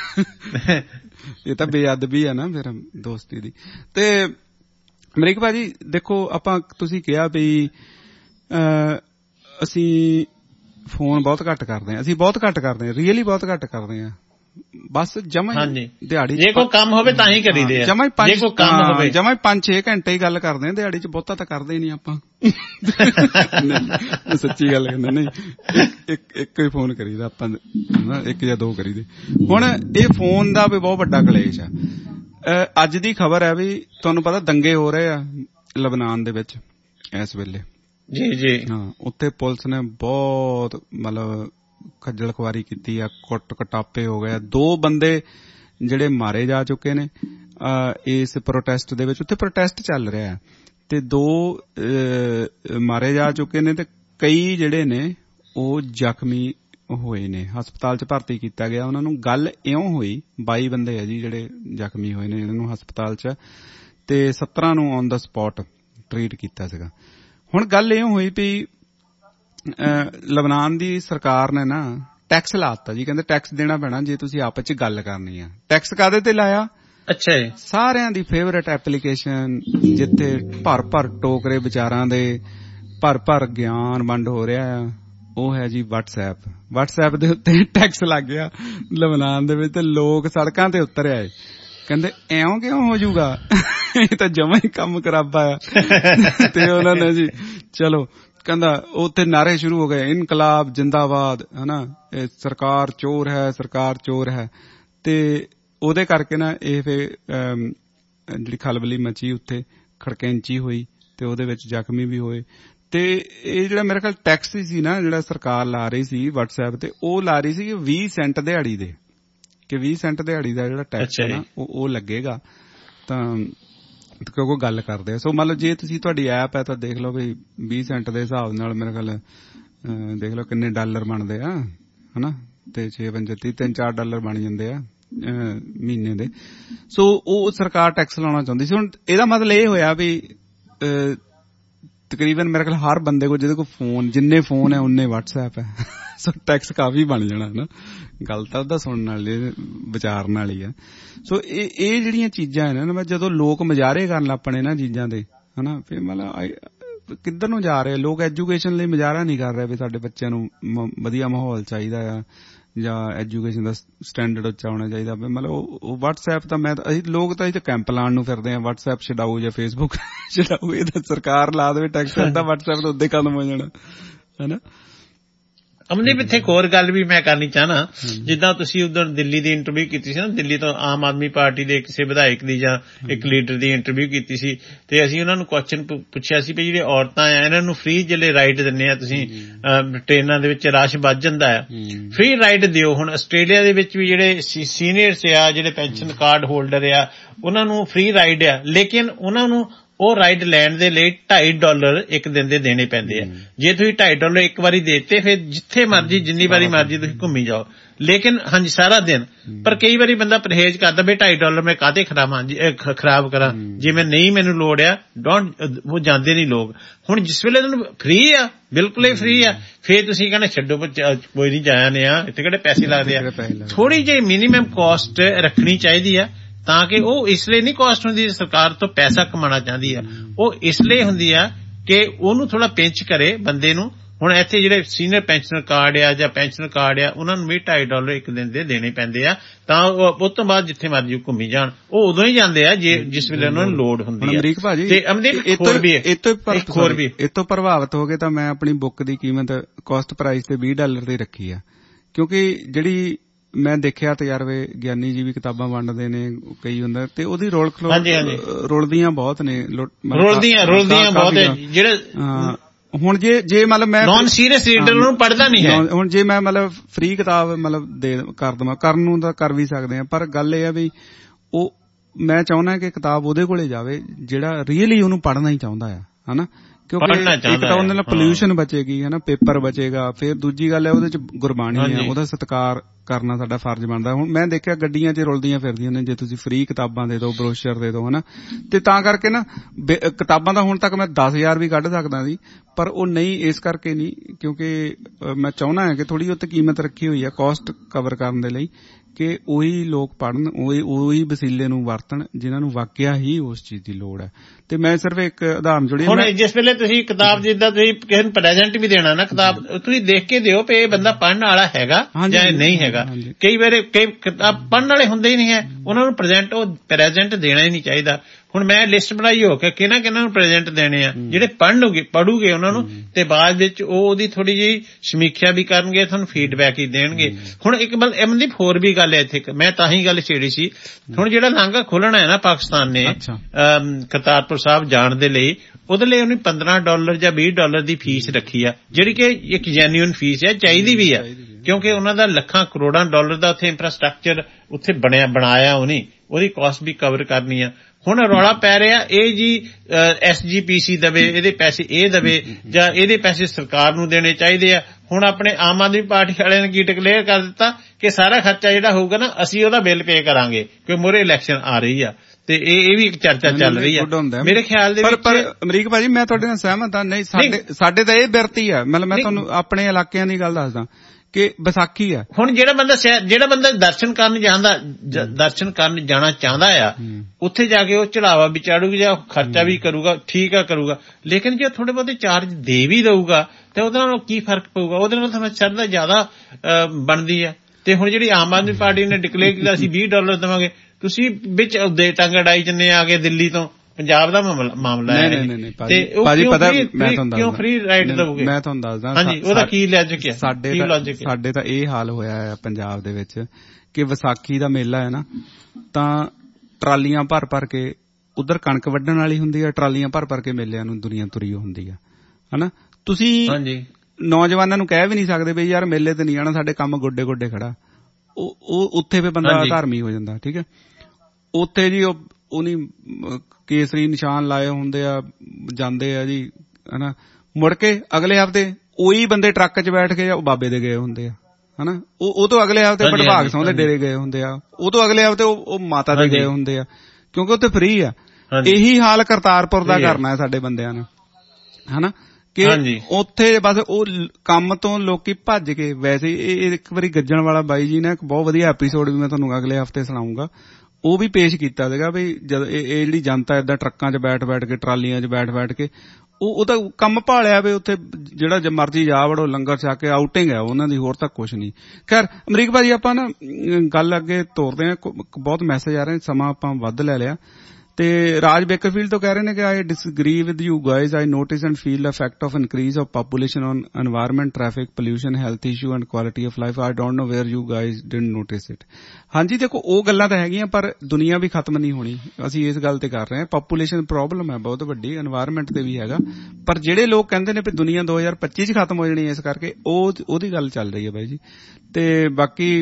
ਇਹ ਤਾਂ ਬੇਅਦਬੀ ਆ ਨਾ ਫਿਰ ਦੋਸਤੀ ਦੀ। ਤੇ ਅਮਰੀਕ ਭਾਜੀ ਦੇਖੋ, ਆਪਾਂ ਤੁਸੀਂ ਕਿਹਾ ਵੀ ਅਸੀਂ ਫੋਨ ਬਹੁਤ ਘੱਟ ਕਰਦੇ ਹਾਂ, ਅਸੀਂ ਬਹੁਤ ਘੱਟ ਕਰਦੇ ਹਾਂ, ਰੀਅਲੀ ਬਹੁਤ ਘੱਟ ਕਰਦੇ ਹਾਂ। ਬਸ ਜਮਾ ਦਿਹਾੜੀ ਜੇ ਕੋਈ ਕੰਮ ਹੋਵੇ ਤਾਂ ਹੀ ਕਰੀਦੇ ਆ, ਜਮਾ ਪੰਜ ਕੰਮ ਹੋਵੇ ਜਮਾ ਪੰਜ ਛੇ ਘੰਟੇ ਹੀ ਗੱਲ ਕਰਦੇ ਆ ਦਿਹਾੜੀ ਚ, ਬਹੁਤਾ ਤਾਂ ਕਰਦੇ ਹੀ ਨਹੀਂ ਆਪਾਂ। ਸੱਚੀ ਗੱਲ ਕਹਿੰਦੇ ਨਹੀਂ, ਇੱਕ ਇੱਕ ਹੀ ਫੋਨ ਕਰੀਦਾ ਆਪਾਂ, ਇੱਕ ਜਾਂ ਦੋ ਕਰੀਦੇ। ਹੁਣ ਇਹ ਫੋਨ ਦਾ ਵੀ ਬਹੁਤ ਵੱਡਾ ਕਲੇਸ਼ ਆ। ਅੱਜ ਦੀ ਖਬਰ ਹੈ ਵੀ ਤੁਹਾਨੂੰ ਪਤਾ ਦੰਗੇ ਹੋ ਰਹੇ ਆ ਲਬਨਾਨ ਦੇ ਵਿੱਚ ਇਸ ਵੇਲੇ। ਜੀ ਜੀ ਹਾਂ, ਉੱਥੇ ਪੁਲਿਸ ਨੇ ਬਹੁਤ ਮਤਲਬ ਖੱਜਲ ਖੁਆਰੀ ਕੀਤੀ ਆ, ਕੁੱਟ ਕਟਾਪੇ ਹੋ ਗਏ। ਦੋ ਬੰਦੇ ਜਿਹੜੇ ਮਾਰੇ ਜਾ ਚੁੱਕੇ ਨੇ ਇਸ ਪ੍ਰੋਟੈਸਟ ਦੇ ਵਿੱਚ। ਉੱਥੇ ਪ੍ਰੋਟੈਸਟ ਚੱਲ ਰਿਹਾ ਤੇ ਦੋ ਮਾਰੇ ਜਾ ਚੁੱਕੇ ਨੇ ਤੇ ਕਈ ਜਿਹੜੇ ਨੇ ਉਹ ਜ਼ਖਮੀ ਹੋਏ ਨੇ, ਹਸਪਤਾਲ ਚ ਭਰਤੀ ਕੀਤਾ ਗਿਆ ਉਹਨਾਂ ਨੂੰ। ਗੱਲ ਇਉਂ ਹੋਈ, ਬਾਈ ਬੰਦੇ ਆ ਜੀ ਜਿਹੜੇ ਜ਼ਖਮੀ ਹੋਏ ਨੇ ਜਿਹਨਾਂ ਨੂੰ ਹਸਪਤਾਲ ਚ, ਤੇ ਸੱਤਰਾਂ ਨੂੰ ਔਨ ਦਾ ਸਪੌਟ ਟ੍ਰੀਟ ਕੀਤਾ ਸੀਗਾ। ਹੁਣ ਗੱਲ ਇਉਂ ਹੋਈ ਵੀ ਲਬਨਾਨ ਦੀ ਸਰਕਾਰ ਨੇ ਨਾ ਟੈਕਸ ਲਾਤਾ ਜੀ, ਕਹਿੰਦੇ ਟੈਕਸ ਦੇਣਾ ਪੈਣਾ ਜੇ ਤੁਸੀਂ ਆਪਸ ਚ ਗੱਲ ਕਰਨੀ ਆ। ਟੈਕਸ ਕਾਹਦੇ ਤੇ ਲਾਇਆ? ਅੱਛਾ ਜੀ, ਸਾਰਿਆਂ ਦੀ ਫੇਵਰੇਟ ਐਪਲੀਕੇਸ਼ਨ ਜਿੱਥੇ ਭਰ ਭਰ ਟੋਕਰੇ ਵਿਚਾਰਾਂ ਦੇ, ਭਰ ਭਰ ਗਿਆਨ ਵੰਡ ਹੋ ਰਿਹਾ ਆ, ਉਹ ਹੈ ਜੀ ਵਟਸਐਪ। ਵਟਸਐਪ ਦੇ ਉੱਤੇ ਟੈਕਸ ਲੱਗ ਗਿਆ ਲਬਨਾਨ ਦੇ ਵਿੱਚ, ਤੇ ਲੋਕ ਸੜਕਾਂ ਤੇ ਉਤਰ ਆਏ। ਕਹਿੰਦੇ ਇਉਂ ਕਿਉਂ ਹੋ ਜਾਊਗਾ, ਇਹ ਤਾਂ ਜਮਾਂ ਹੀ ਕੰਮ ਖਰਾਬਾ ਆ। ਤੇ ਉਹਨਾਂ ਨੇ ਜੀ ਚਲੋ ਕਹਿੰਦਾ ਉੱਥੇ ਨਾਰੇ ਸ਼ੁਰੂ ਹੋ ਗਏ, ਇਨਕਲਾਬ ਜਿੰਦਾਬਾਦ, ਹਨਾ, ਇਹ ਸਰਕਾਰ ਚੋਰ ਹੈ, ਸਰਕਾਰ ਚੋਰ ਹੈ। ਤੇ ਉਹਦੇ ਕਰਕੇ ਨਾ ਇਹ ਫਿਰ ਜਿਹੜੀ ਖਲਬਲੀ ਮਚੀ, ਉੱਥੇ ਖੜਕੈਂਚੀ ਹੋਈ ਤੇ ਉਹਦੇ ਵਿੱਚ ਜ਼ਖਮੀ ਵੀ ਹੋਏ। ਤੇ ਇਹ ਜਿਹੜਾ ਮੇਰੇ ਖਿਆਲ ਟੈਕਸ ਸੀ ਨਾ ਜਿਹੜਾ ਸਰਕਾਰ ਲਾ ਰਹੀ ਸੀ ਵਟਸਐਪ ਤੇ, ਉਹ ਲਾ ਰਹੀ ਸੀ ਵੀਹ ਸੈਂਟ ਦਿਹਾੜੀ ਦੇ, ਕਿ ਵੀਹ ਸੈਂਟ ਦਿਹਾੜੀ ਦਾ ਜਿਹੜਾ ਟੈਕਸ ਹੈ ਨਾ ਉਹ ਲੱਗੇਗਾ। ਤਾਂ ਕਿਉਂਕਿ ਗੱਲ ਕਰਦੇ ਆ, ਸੋ ਮੰਨ ਲਓ ਜੇ ਤੁਸੀਂ ਤੁਹਾਡੀ ਐਪ ਹੈ ਤਾਂ ਦੇਖ ਲਓ ਵੀ ਵੀਹ ਸੈਂਟ ਦੇ ਹਿਸਾਬ ਨਾਲ ਮੇਰੇ ਖਿਆਲ ਦੇਖ ਲਓ ਕਿੰਨੇ ਡਾਲਰ ਬਣਦੇ ਆ, ਹਨਾ, ਤੇ ਛੇ ਪੰਜ ਤੀਹ ਤਿੰਨ ਚਾਰ ਡਾਲਰ ਬਣ ਜਾਂਦੇ ਆ ਮਹੀਨੇ ਦੇ। ਸੋ ਉਹ ਸਰਕਾਰ ਟੈਕਸ ਲਾਉਣਾ ਚਾਹੁੰਦੀ ਸੀ। ਹੁਣ ਇਹਦਾ ਮਤਲਬ ਇਹ ਹੋਇਆ ਵੀ ਤਕਰੀਬਨ ਮੇਰੇ ਖਿਆਲ ਹਰ ਬੰਦੇ ਕੋਲ ਜਿਹਦੇ ਕੋਲ ਫੋਨ, ਜਿੰਨੇ ਫੋਨ ਹੈ ਉਨੇ ਵਟਸਐਪ ਹੈ, ਸੋ ਟੈਕਸ ਕਾਫੀ ਬਣ ਜਾਣਾ ਨਾ। ਗੱਲ ਤਾਂ ਉਹਦਾ ਸੁਣਨ ਵਾਲੀ, ਵਿਚਾਰਨ ਵਾਲੀ ਆ। ਸੋ ਇਹ ਇਹ ਜਿਹੜੀਆਂ ਚੀਜ਼ਾਂ ਹੈ ਨਾ, ਜਦੋਂ ਲੋਕ ਮਜ਼ਾਰੇ ਕਰਨ ਲੱਗ ਪਏ ਨਾ ਚੀਜ਼ਾਂ ਦੇ, ਹਨਾ, ਫਿਰ ਮਤਲਬ ਕਿੱਧਰ ਨੂੰ ਜਾ ਰਹੇ ਲੋਕ? ਐਜੂਕੇਸ਼ਨ ਲਈ ਮਜ਼ਾਰਾ ਨਹੀਂ ਕਰ ਰਹੇ ਵੀ ਸਾਡੇ ਬੱਚਿਆਂ ਨੂੰ ਵਧੀਆ ਮਾਹੌਲ ਚਾਹੀਦਾ ਆ ਜਾਂ ਐਜੂਕੇਸ਼ਨ ਦਾ ਸਟੈਂਡਰਡ ਉੱਚਾ ਹੋਣਾ ਚਾਹੀਦਾ। ਮਤਲਬ ਉਹ ਵਟਸਐਪ ਤਾਂ ਮੈਂ ਅਸੀਂ ਲੋਕ ਤਾਂ ਇਹ ਕੈਂਪ ਲਾਉਣ ਨੂੰ ਫਿਰਦੇ ਆ, ਵਟਸਐਪ ਛਡਾਓ ਜਾਂ ਫੇਸਬੁੱਕ ਛਡਾਓ। ਇਹ ਤਾਂ ਸਰਕਾਰ ਲਾ ਦੇਵੇ ਟੈਕਸ, ਤਾਂ ਵਟਸਐਪ ਤਾਂ ਉੱਦੇ ਖਤਮ ਹੋ ਜਾਣਾ, ਹਨਾ। ਅਮਨਦੀਪ ਇੱਥੇ ਇੱਕ ਹੋਰ ਗੱਲ ਵੀ ਮੈਂ ਕਰਨੀ ਚਾਹਨਾ, ਜਿੱਦਾਂ ਤੁਸੀਂ ਉਧਰ ਦਿੱਲੀ ਦੀ ਇੰਟਰਵਿਊ ਕੀਤੀ ਸੀ ਨਾ, ਦਿੱਲੀ ਤੋਂ ਆਮ ਆਦਮੀ ਪਾਰਟੀ ਦੇ ਕਿਸੇ ਵਿਧਾਇਕ ਦੀ ਜਾਂ ਇੱਕ ਲੀਡਰ ਦੀ ਇੰਟਰਵਿਊ ਕੀਤੀ ਸੀ, ਤੇ ਅਸੀਂ ਉਹਨਾਂ ਨੂੰ ਕੁਐਸਚਨ ਪੁੱਛਿਆ ਸੀ ਵੀ ਜਿਹੜੇ ਔਰਤਾਂ ਆ ਇਹਨਾਂ ਨੂੰ ਫ੍ਰੀ ਜਿਹੜੇ ਰਾਈਡ ਦਿੰਦੇ ਆ ਤੁਸੀਂ, ਟ੍ਰੇਨਾਂ ਦੇ ਵਿੱਚ ਰਸ਼ ਵੱਧ ਜਾਂਦਾ ਆ, ਫ੍ਰੀ ਰਾਈਡ ਦਿਓ। ਹੁਣ ਆਸਟ੍ਰੇਲੀਆ ਦੇ ਵਿੱਚ ਵੀ ਜਿਹੜੇ ਸੀਨੀਅਰਸ ਆ, ਜਿਹੜੇ ਪੈਨਸ਼ਨ ਕਾਰਡ ਹੋਲਡਰ ਆ, ਉਹਨਾਂ ਨੂੰ ਫ੍ਰੀ ਰਾਈਡ ਆ, ਲੇਕਿਨ ਉਹਨਾਂ ਨੂੰ ਉਹ ਰਾਈਡ ਲੈਣ ਦੇ ਲਈ ਢਾਈ ਡਾਲਰ ਇੱਕ ਦਿਨ ਦੇ ਦੇਣੇ ਪੈਂਦੇ ਆ। ਜੇ ਤੁਸੀਂ ਢਾਈ ਡਾਲਰ ਇੱਕ ਵਾਰੀ ਦੇਤੇ ਫਿਰ ਜਿੱਥੇ ਮਰਜੀ ਜਿੰਨੀ ਵਾਰੀ ਮਰਜੀ ਤੁਸੀਂ ਘੁੰਮੀ ਜਾਓ, ਲੇਕਿਨ ਹਾਂਜੀ ਸਾਰਾ ਦਿਨ। ਪਰ ਕਈ ਵਾਰੀ ਬੰਦਾ ਪਰਹੇਜ਼ ਕਰਦਾ ਵੀ ਢਾਈ ਡਾਲਰ ਮੈਂ ਕਾਹਦੇ ਖਰਾਬਾਂ ਖਰਾਬ ਕਰਾਂ, ਜੇ ਮੈਂ ਨਹੀਂ ਮੈਨੂੰ ਲੋੜ ਆ ਡੋਂਟ, ਉਹ ਜਾਂਦੇ ਨਹੀਂ ਲੋਕ। ਹੁਣ ਜਿਸ ਵੇਲੇ ਤੁਹਾਨੂੰ ਫ੍ਰੀ ਆ, ਬਿਲਕੁਲ ਹੀ ਫ੍ਰੀ ਆ, ਫੇਰ ਤੁਸੀਂ ਕਹਿੰਦੇ ਛੱਡੋ ਕੋਈ ਨਹੀਂ ਜਾਇਆ ਨੇ ਆ, ਇੱਥੇ ਕਿਹੜੇ ਪੈਸੇ ਲੱਗਦੇ ਆ। ਥੋੜੀ ਜਿਹੀ ਮਿਨੀਮਮ ਕਾਸਟ ਰੱਖਣੀ ਚਾਹੀਦੀ ਆ, ਤਾਂ ਕਿ ਉਹ ਇਸ ਲਈ ਨਹੀਂ ਕਾਸਟ ਹੁੰਦੀ ਸਰਕਾਰ ਤੋਂ ਪੈਸਾ ਕਮਾਉਣਾ ਚਾਹੁੰਦੀ ਆ, ਉਹ ਇਸ ਲਈ ਹੁੰਦੀ ਆ ਕਿ ਉਹਨੂੰ ਥੋੜਾ ਪਿੰਚ ਕਰੇ ਬੰਦੇ ਨੂੰ। ਹੁਣ ਇੱਥੇ ਜਿਹੜੇ ਸੀਨੀਅਰ ਪੈਨਸ਼ਨਰ ਕਾਰਡ ਆ ਜਾਂ ਪੈਨਸ਼ਨਰ ਕਾਰਡ ਆ, ਉਹਨਾਂ ਨੂੰ ਵੀ ਢਾਈ ਡਾਲਰ ਇੱਕ ਦਿਨ ਦੇ ਦੇਣੇ ਪੈਂਦੇ ਆ, ਤਾਂ ਉਸ ਤੋਂ ਬਾਅਦ ਜਿੱਥੇ ਮਰਜੀ ਘੁੰਮੀ ਜਾਣ। ਉਹ ਉਦੋਂ ਹੀ ਜਾਂਦੇ ਆ ਜੇ ਜਿਸ ਵੇਲੇ ਉਹਨਾਂ ਨੂੰ ਲੋੜ ਹੁੰਦੀ ਆ। ਅਮਰੀਕ ਭਾਜੀ ਤੇ ਅਮਰੀਕ ਹੋਰ ਵੀ ਹੋਰ ਵੀ ਇਹ ਤੋਂ ਪ੍ਰਭਾਵਿਤ ਹੋ ਗਏ ਤਾਂ ਮੈਂ ਆਪਣੀ ਬੁੱਕ ਦੀ ਕੀਮਤ ਕਾਸਟ ਪ੍ਰਾਈਸ ਤੇ ਵੀਹ ਡਾਲਰ ਦੀ ਰੱਖੀ ਆ, ਕਿਉਂਕਿ ਜਿਹੜੀ ਮੈਂ ਦੇਖਿਆ ਤਜਰਬੇ, ਗਿਆਨੀ ਜੀ ਵੀ ਕਿਤਾਬਾਂ ਵੰਡਦੇ ਨੇ ਕਈ ਹੁੰਦਾ, ਤੇ ਉਹਦੀ ਰੋਲ ਖਲੋ ਰੁਲਦੀਆਂ ਬਹੁਤ ਨੇ, ਰੁਲਦੀਆਂ ਰੁਲਦੀਆਂ ਬਹੁਤ ਜਿਹੜੇ ਹੁਣ ਜੇ ਜੇ ਮਤਲਬ ਮੈਂ ਨੌਨ ਸੀਰੀਅਸ ਰੀਡਰ ਨੂੰ ਪੜ੍ਹਦਾ ਨਹੀਂ ਹੈ। ਹੁਣ ਜੇ ਮੈਂ ਮਤਲਬ ਫ੍ਰੀ ਕਿਤਾਬ ਮਤਲਬ ਦੇ ਕਰ ਦੇਵਾਂ, ਕਰਨ ਨੂੰ ਤਾਂ ਕਰ ਵੀ ਸਕਦੇ ਆ, ਪਰ ਗੱਲ ਇਹ ਆ ਵੀ ਉਹ ਮੈਂ ਚਾਹੁੰਦਾ ਕਿ ਕਿਤਾਬ ਉਹਦੇ ਕੋਲੇ ਜਾਵੇ ਜਿਹੜਾ ਰੀਅਲੀ ਉਹਨੂੰ ਪੜ੍ਹਨਾ ਹੀ ਚਾਹੁੰਦਾ ਆ, ਹਨਾ, ਕਿਉਂਕਿ ਇੱਕ ਤਾਂ ਉਹਦੇ ਨਾਲ ਪੋਲਿਊਸ਼ਨ ਬਚੇਗੀ, ਹਨਾ, ਪੇਪਰ ਬਚੇਗਾ, ਫਿਰ ਦੂਜੀ ਗੱਲ ਹੈ ਉਹਦੇ ਚ ਗੁਰਬਾਣੀ ਆ, ਉਹਦਾ ਸਤਿਕਾਰ ਕਰਨਾ ਸਾਡਾ ਫਰਜ਼ ਬਣਦਾ। ਹੁਣ ਮੈਂ ਦੇਖਿਆ ਗੱਡੀਆਂ 'ਚ ਰੁਲਦੀਆਂ ਫਿਰਦੀਆਂ ਨੇ, ਜੇ ਤੁਸੀਂ ਫ੍ਰੀ ਕਿਤਾਬਾਂ ਦੇ ਦਿਓ, ਬਰੋਸ਼ਰ ਦੇ ਦਿਓ, ਹਨਾ, ਤੇ ਤਾਂ ਕਰਕੇ ਨਾ ਕਿਤਾਬਾਂ ਦਾ ਹੁਣ ਤੱਕ ਮੈਂ ਦਸ ਹਜ਼ਾਰ ਵੀ ਕੱਢ ਸਕਦਾ ਸੀ, ਪਰ ਉਹ ਨਹੀਂ, ਇਸ ਕਰਕੇ ਨਹੀਂ, ਕਿਉਂਕਿ ਮੈਂ ਚਾਹੁੰਦਾ ਹਾਂ ਕਿ ਥੋੜੀ ਉੱਤੇ ਕੀਮਤ ਰੱਖੀ ਹੋਈ ਹੈ ਕਾਸਟ ਕਵਰ ਕਰਨ ਦੇ ਲਈ, ਕਿ ਉਹੀ ਲੋਕ ਪੜ੍ਹਨ, ਉਹੀ ਉਹੀ ਵਸੀਲੇ ਨੂੰ ਵਰਤਣ ਜਿਨ੍ਹਾਂ ਨੂੰ ਵਾਕਿਆ ਹੀ ਉਸ ਚੀਜ਼ ਦੀ ਲੋੜ ਹੈ। ਤੇ ਮੈਂ ਸਿਰਫ ਇੱਕ ਉਦਾਹਰਨ ਜੋੜੀ, ਹੁਣ ਜਿਸ ਵੇਲੇ ਤੁਸੀਂ ਕਿਤਾਬ ਜਿੱਦਾਂ ਤੁਸੀਂ ਕਿਸੇ ਨੂੰ ਪ੍ਰੈਜੈਂਟ ਵੀ ਦੇਣਾ ਨਾ, ਕਿਤਾਬ ਤੁਸੀਂ ਦੇਖ ਕੇ ਦਿਓ ਵੀ ਇਹ ਬੰਦਾ ਪੜ੍ਹਨ ਵਾਲਾ ਹੈਗਾ ਜਾਂ ਨਹੀਂ ਹੈਗਾ। ਕਈ ਵਾਰ ਕਈ ਕਿਤਾਬ ਪੜ੍ਹਨ ਵਾਲੇ ਹੁੰਦੇ ਹੀ ਨਹੀਂ ਹੈ, ਉਹਨਾਂ ਨੂੰ ਪ੍ਰੈਜੈਂਟ ਉਹ ਪ੍ਰੈਜੈਂਟ ਦੇਣਾ ਹੀ ਨਹੀਂ ਚਾਹੀਦਾ। ਹੁਣ ਮੈਂ ਲਿਸਟ ਬਣਾਈ ਹੋ ਕੇ ਕਿਹਨਾਂ ਕਿਹਨਾਂ ਨੂੰ ਪ੍ਰੈਜੈਂਟ ਦੇਣੇ ਆ, ਜਿਹੜੇ ਪੜ੍ਹਨਗੇ ਪੜੂਗੇ ਉਹਨਾਂ ਨੂੰ, ਤੇ ਬਾਅਦ ਵਿੱਚ ਉਹ ਉਹਦੀ ਥੋੜੀ ਜਿਹੀ ਸਮੀਖਿਆ ਵੀ ਕਰਨਗੇ, ਤੁਹਾਨੂੰ ਫੀਡਬੈਕ ਹੀ ਦੇਣਗੇ। ਹੁਣ ਇੱਕ ਬਲ ਐਮਦੀ ਹੋਰ ਵੀ ਗੱਲ ਹੈ ਇੱਥੇ, ਮੈਂ ਤਾਂ ਹੀ ਗੱਲ ਛੇੜੀ ਸੀ। ਹੁਣ ਜਿਹੜਾ ਲਾਂਘਾ ਖੋਲ੍ਹਣਾ ਹੈ ਨਾ ਪਾਕਿਸਤਾਨ ਨੇ ਕਰਤਾਰਪੁਰ ਸਾਹਿਬ ਜਾਣ ਦੇ ਲਈ, ਉਹਦੇ ਲਈ ਉਹਨੇ ਪੰਦਰਾਂ ਡਾਲਰ ਜਾਂ ਵੀਹ ਡਾਲਰ ਦੀ ਫੀਸ ਰੱਖੀ ਆ, ਜਿਹੜੀ ਕਿ ਇੱਕ ਜੈਨੂਇਨ ਫੀਸ ਹੈ, ਚਾਹੀਦੀ ਵੀ ਆ, ਕਿਉਂਕਿ ਉਹਨਾਂ ਦਾ ਲੱਖਾਂ ਕਰੋੜਾਂ ਡਾਲਰ ਦਾ ਉੱਥੇ ਇੰਫਰਾਸਟਰਕਚਰ ਉੱਥੇ ਬਣਿਆ ਬਣਾਇਆ, ਉਹਨੇ ਉਹਦੀ ਕਾਸਟ ਵੀ ਕਵਰ ਕਰਨੀ ਆ। ਹੁਣ ਰੌਲਾ ਪੈ ਰਿਹਾ ਇਹ ਜੀ ਐਸ ਜੀ ਪੀ ਸੀ ਦਵੇ, ਇਹਦੇ ਪੈਸੇ ਇਹ ਦਵੇ ਜਾਂ ਇਹਦੇ ਪੈਸੇ ਸਰਕਾਰ ਨੂੰ ਦੇਣੇ ਚਾਹੀਦੇ ਆ। ਹੁਣ ਆਪਣੇ ਆਮ ਆਦਮੀ ਪਾਰਟੀ ਵਾਲਿਆਂ ਨੇ ਕੀ ਡਿਕਲੇਅਰ ਕਰ ਦਿੱਤਾ ਕਿ ਸਾਰਾ ਖਰਚਾ ਜਿਹੜਾ ਹੋਊਗਾ ਨਾ ਅਸੀਂ ਉਹਦਾ ਬਿੱਲ ਪੇ ਕਰਾਂਗੇ, ਕਿਉਂਕਿ ਮੋਰੇ ਇਲੈਕਸ਼ਨ ਆ ਰਹੀ ਆ, ਤੇ ਇਹ ਇਹ ਵੀ ਇੱਕ ਚਰਚਾ ਚੱਲ ਰਹੀ ਆ ਮੇਰੇ ਖਿਆਲ ਦੇ ਵਿੱਚ। ਪਰ ਅਮਰੀਕ ਭਾਜੀ ਮੈਂ ਤੁਹਾਡੇ ਨਾਲ ਸਹਿਮਤ ਹਾਂ। ਨਹੀਂ, ਸਾਡੇ ਸਾਡੇ ਤਾਂ ਇਹ ਬਿਰਤੀ ਆ, ਮਤਲਬ ਮੈਂ ਤੁਹਾਨੂੰ ਆਪਣੇ ਇਲਾਕਿਆਂ ਦੀ ਗੱਲ ਦੱਸਦਾ ਕਿ ਵਿਸਾਖੀ ਆ। ਹੁਣ ਜਿਹੜਾ ਬੰਦਾ ਜਿਹੜਾ ਬੰਦਾ ਦਰਸ਼ਨ ਕਰਨ ਜਾਂਦਾ, ਦਰਸ਼ਨ ਕਰਨ ਜਾਣਾ ਚਾਹੁੰਦਾ ਆ, ਉੱਥੇ ਜਾ ਕੇ ਉਹ ਚੜਾਵਾ ਵੀ ਚਾੜੂਗਾ ਜਾਂ ਖਰਚਾ ਵੀ ਕਰੂਗਾ, ਠੀਕ ਆ ਕਰੂਗਾ, ਲੇਕਿਨ ਜੇ ਥੋੜੇ ਬਹੁਤੇ ਚਾਰਜ ਦੇ ਵੀ ਦਊਗਾ ਤੇ ਉਹਦੇ ਨਾਲ ਕੀ ਫਰਕ ਪਊਗਾ? ਉਹਦੇ ਨਾਲ ਤਾਂ ਸ਼ਰਧਾ ਜ਼ਿਆਦਾ ਬਣਦੀ ਆ। ਤੇ ਹੁਣ ਜਿਹੜੀ ਆਮ ਆਦਮੀ ਪਾਰਟੀ ਨੇ ਡਿਕਲੇਅਰ ਕੀਤਾ ਅਸੀਂ ਵੀਹ ਡਾਲਰ ਦੇਵਾਂਗੇ, ਤੁਸੀਂ ਵਿੱਚ ਦੇ ਟੰਗ ਅਡਾਈ ਜੰਨੇ ਆ ਕੇ ਦਿੱਲੀ ਤੋਂ, ਪੰਜਾਬ ਦਾ ਮਾਮਲਾ ਹੈ, ਤੇ ਕਿਉਂ ਫ੍ਰੀ ਰਾਈਡ ਦਊਗੇ? ਮੈਂ ਤੁਹਾਨੂੰ ਦੱਸਦਾ, ਹਾਂਜੀ, ਉਹਦਾ ਕੀ ਲੌਜਿਕ ਹੈ? ਸਾਡੇ ਸਾਡੇ ਤਾਂ ਇਹ ਹਾਲ ਹੋਇਆ ਹੈ ਪੰਜਾਬ ਦੇ ਵਿੱਚ ਕਿ ਵਿਸਾਖੀ ਦਾ ਮੇਲਾ ਹੈ ਨਾ, ਤਾਂ ਟਰਾਲੀਆਂ ਭਰ ਭਰ ਕੇ ਉਧਰ ਕਣਕ ਵੱਢਣ ਵਾਲੀ ਹੁੰਦੀ ਹੈ, ਟਰਾਲੀਆਂ ਭਰ ਭਰ ਕੇ ਮੇਲਿਆਂ ਨੂੰ ਦੁਨੀਆ ਤੁਰੀ ਹੁੰਦੀ ਆ, ਹਨਾ। ਤੁਸੀਂ ਨੌਜਵਾਨਾਂ ਨੂੰ ਕਹਿ ਵੀ ਨਹੀਂ ਸਕਦੇ ਵੀ ਯਾਰ ਮੇਲੇ ਤੇ ਨਹੀਂ ਆਉਣਾ, ਸਾਡੇ ਕੰਮ ਗੋਡੇ ਗੋਡੇ ਖੜਾ। ਉਹ ਉੱਥੇ ਵੀ ਬੰਦਾ ਧਾਰਮੀ ਹੋ ਜਾਂਦਾ, ਠੀਕ ਹੈ। ਉੱਥੇ ਜੀ ਉਹ ਉਹਨੀ ਕੇਸਰੀ ਨਿਸ਼ਾਨ ਲਾਏ ਹੁੰਦੇ ਆ, ਜਾਂਦੇ ਆ ਜੀ, ਹਨਾ। ਮੁੜ ਕੇ ਅਗਲੇ ਹਫ਼ਤੇ ਉਹੀ ਬੰਦੇ ਟਰੱਕ 'ਚ ਬੈਠ ਕੇ ਉਹ ਬਾਬੇ ਦੇ ਗਏ ਹੁੰਦੇ ਆ, ਹਨਾ। ਉਹ ਉਹ ਤੋਂ ਅਗਲੇ ਹਫ਼ਤੇ ਭੜਵਾਗ ਸਿੰਘ ਦੇ ਡੇਰੇ ਗਏ ਹੁੰਦੇ ਆ, ਉਹ ਤੋਂ ਅਗਲੇ ਹਫ਼ਤੇ ਉਹ ਮਾਤਾ ਦੇ ਗਏ ਹੁੰਦੇ ਆ, ਕਿਉਂਕਿ ਉੱਥੇ ਫ੍ਰੀ ਆ। ਇਹੀ ਹਾਲ ਕਰਤਾਰਪੁਰ ਦਾ ਕਰਨਾ ਹੈ ਸਾਡੇ ਬੰਦਿਆਂ ਨੇ, ਹਨਾ, ਕਿ ਉੱਥੇ ਬਸ ਉਹ ਕੰਮ ਤੋਂ ਲੋਕੀ ਭੱਜ ਕੇ। ਵੈਸੇ ਇਹ ਇੱਕ ਵਾਰੀ ਗੱਜਣ ਵਾਲਾ ਬਾਈ ਜੀ ਨੇ ਇੱਕ ਬਹੁਤ ਵਧੀਆ ਐਪੀਸੋਡ ਵੀ ਮੈਂ ਤੁਹਾਨੂੰ ਅਗਲੇ ਹਫ਼ਤੇ ਸੁਣਾਊਂਗਾ, ਉਹ ਵੀ ਪੇਸ਼ ਕੀਤਾ ਸੀਗਾ ਵੀ ਜਦ ਇਹ ਜਿਹੜੀ ਜਨਤਾ ਏਦਾਂ ਟਰੱਕਾਂ 'ਚ ਬੈਠ ਬੈਠ ਕੇ, ਟਰਾਲੀਆਂ 'ਚ ਬੈਠ ਬੈਠ ਕੇ, ਉਹ ਉਹਦਾ ਕੰਮ ਭਾਲਿਆ ਵੀ ਉੱਥੇ ਜਿਹੜਾ ਮਰਜ਼ੀ ਜਾ ਵੜੋ, ਲੰਗਰ ਛਕ ਕੇ ਆਊਟਿੰਗ ਹੈ ਉਹਨਾਂ ਦੀ, ਹੋਰ ਤਾਂ ਕੁਛ ਨਹੀਂ। ਖੈਰ ਅਮਰੀਕ ਭਾਜੀ ਆਪਾਂ ਨਾ ਗੱਲ ਅੱਗੇ ਤੋਰਦੇ ਹਾਂ, ਬਹੁਤ ਮੈਸੇਜ ਆ ਰਹੇ, ਸਮਾਂ ਆਪਾਂ ਵੱਧ ਲੈ ਲਿਆ, ਤੇ ਰਾਜ ਬੇਕਰਫੀਲਡ ਤੋਂ ਕਹਿ ਰਹੇ ਨੇ ਕਿ I disagree with you guys I notice and feel the effect of increase of population on environment traffic pollution health issue and quality of life I don't know where you guys didn't notice it. ਹਾਂਜੀ ਦੇਖੋ ਉਹ ਗੱਲਾਂ ਤਾਂ ਹੈਗੀਆਂ ਪਰ ਦੁਨੀਆ ਵੀ ਖਤਮ ਨਹੀਂ ਹੋਣੀ, ਅਸੀਂ ਇਸ ਗੱਲ ਤੇ ਕਰ ਰਹੇ ਹਾਂ। ਪਾਪੂਲੇਸ਼ਨ ਪ੍ਰੋਬਲਮ ਹੈ ਬਹੁਤ ਵੱਡੀ, এনवायरमेंट ਤੇ ਵੀ ਹੈਗਾ, ਪਰ ਜਿਹੜੇ ਲੋਕ ਕਹਿੰਦੇ ਨੇ ਵੀ ਦੁਨੀਆ ਦੋ ਹਜ਼ਾਰ ਪੱਚੀ ਚ ਖਤਮ ਹੋ ਜਾਣੀ ਇਸ ਕਰਕੇ ਉਹ ਉਹਦੀ ਗੱਲ ਚੱਲ ਰਹੀ ਹੈ ਬਾਈ ਜੀ। ਤੇ ਬਾਕੀ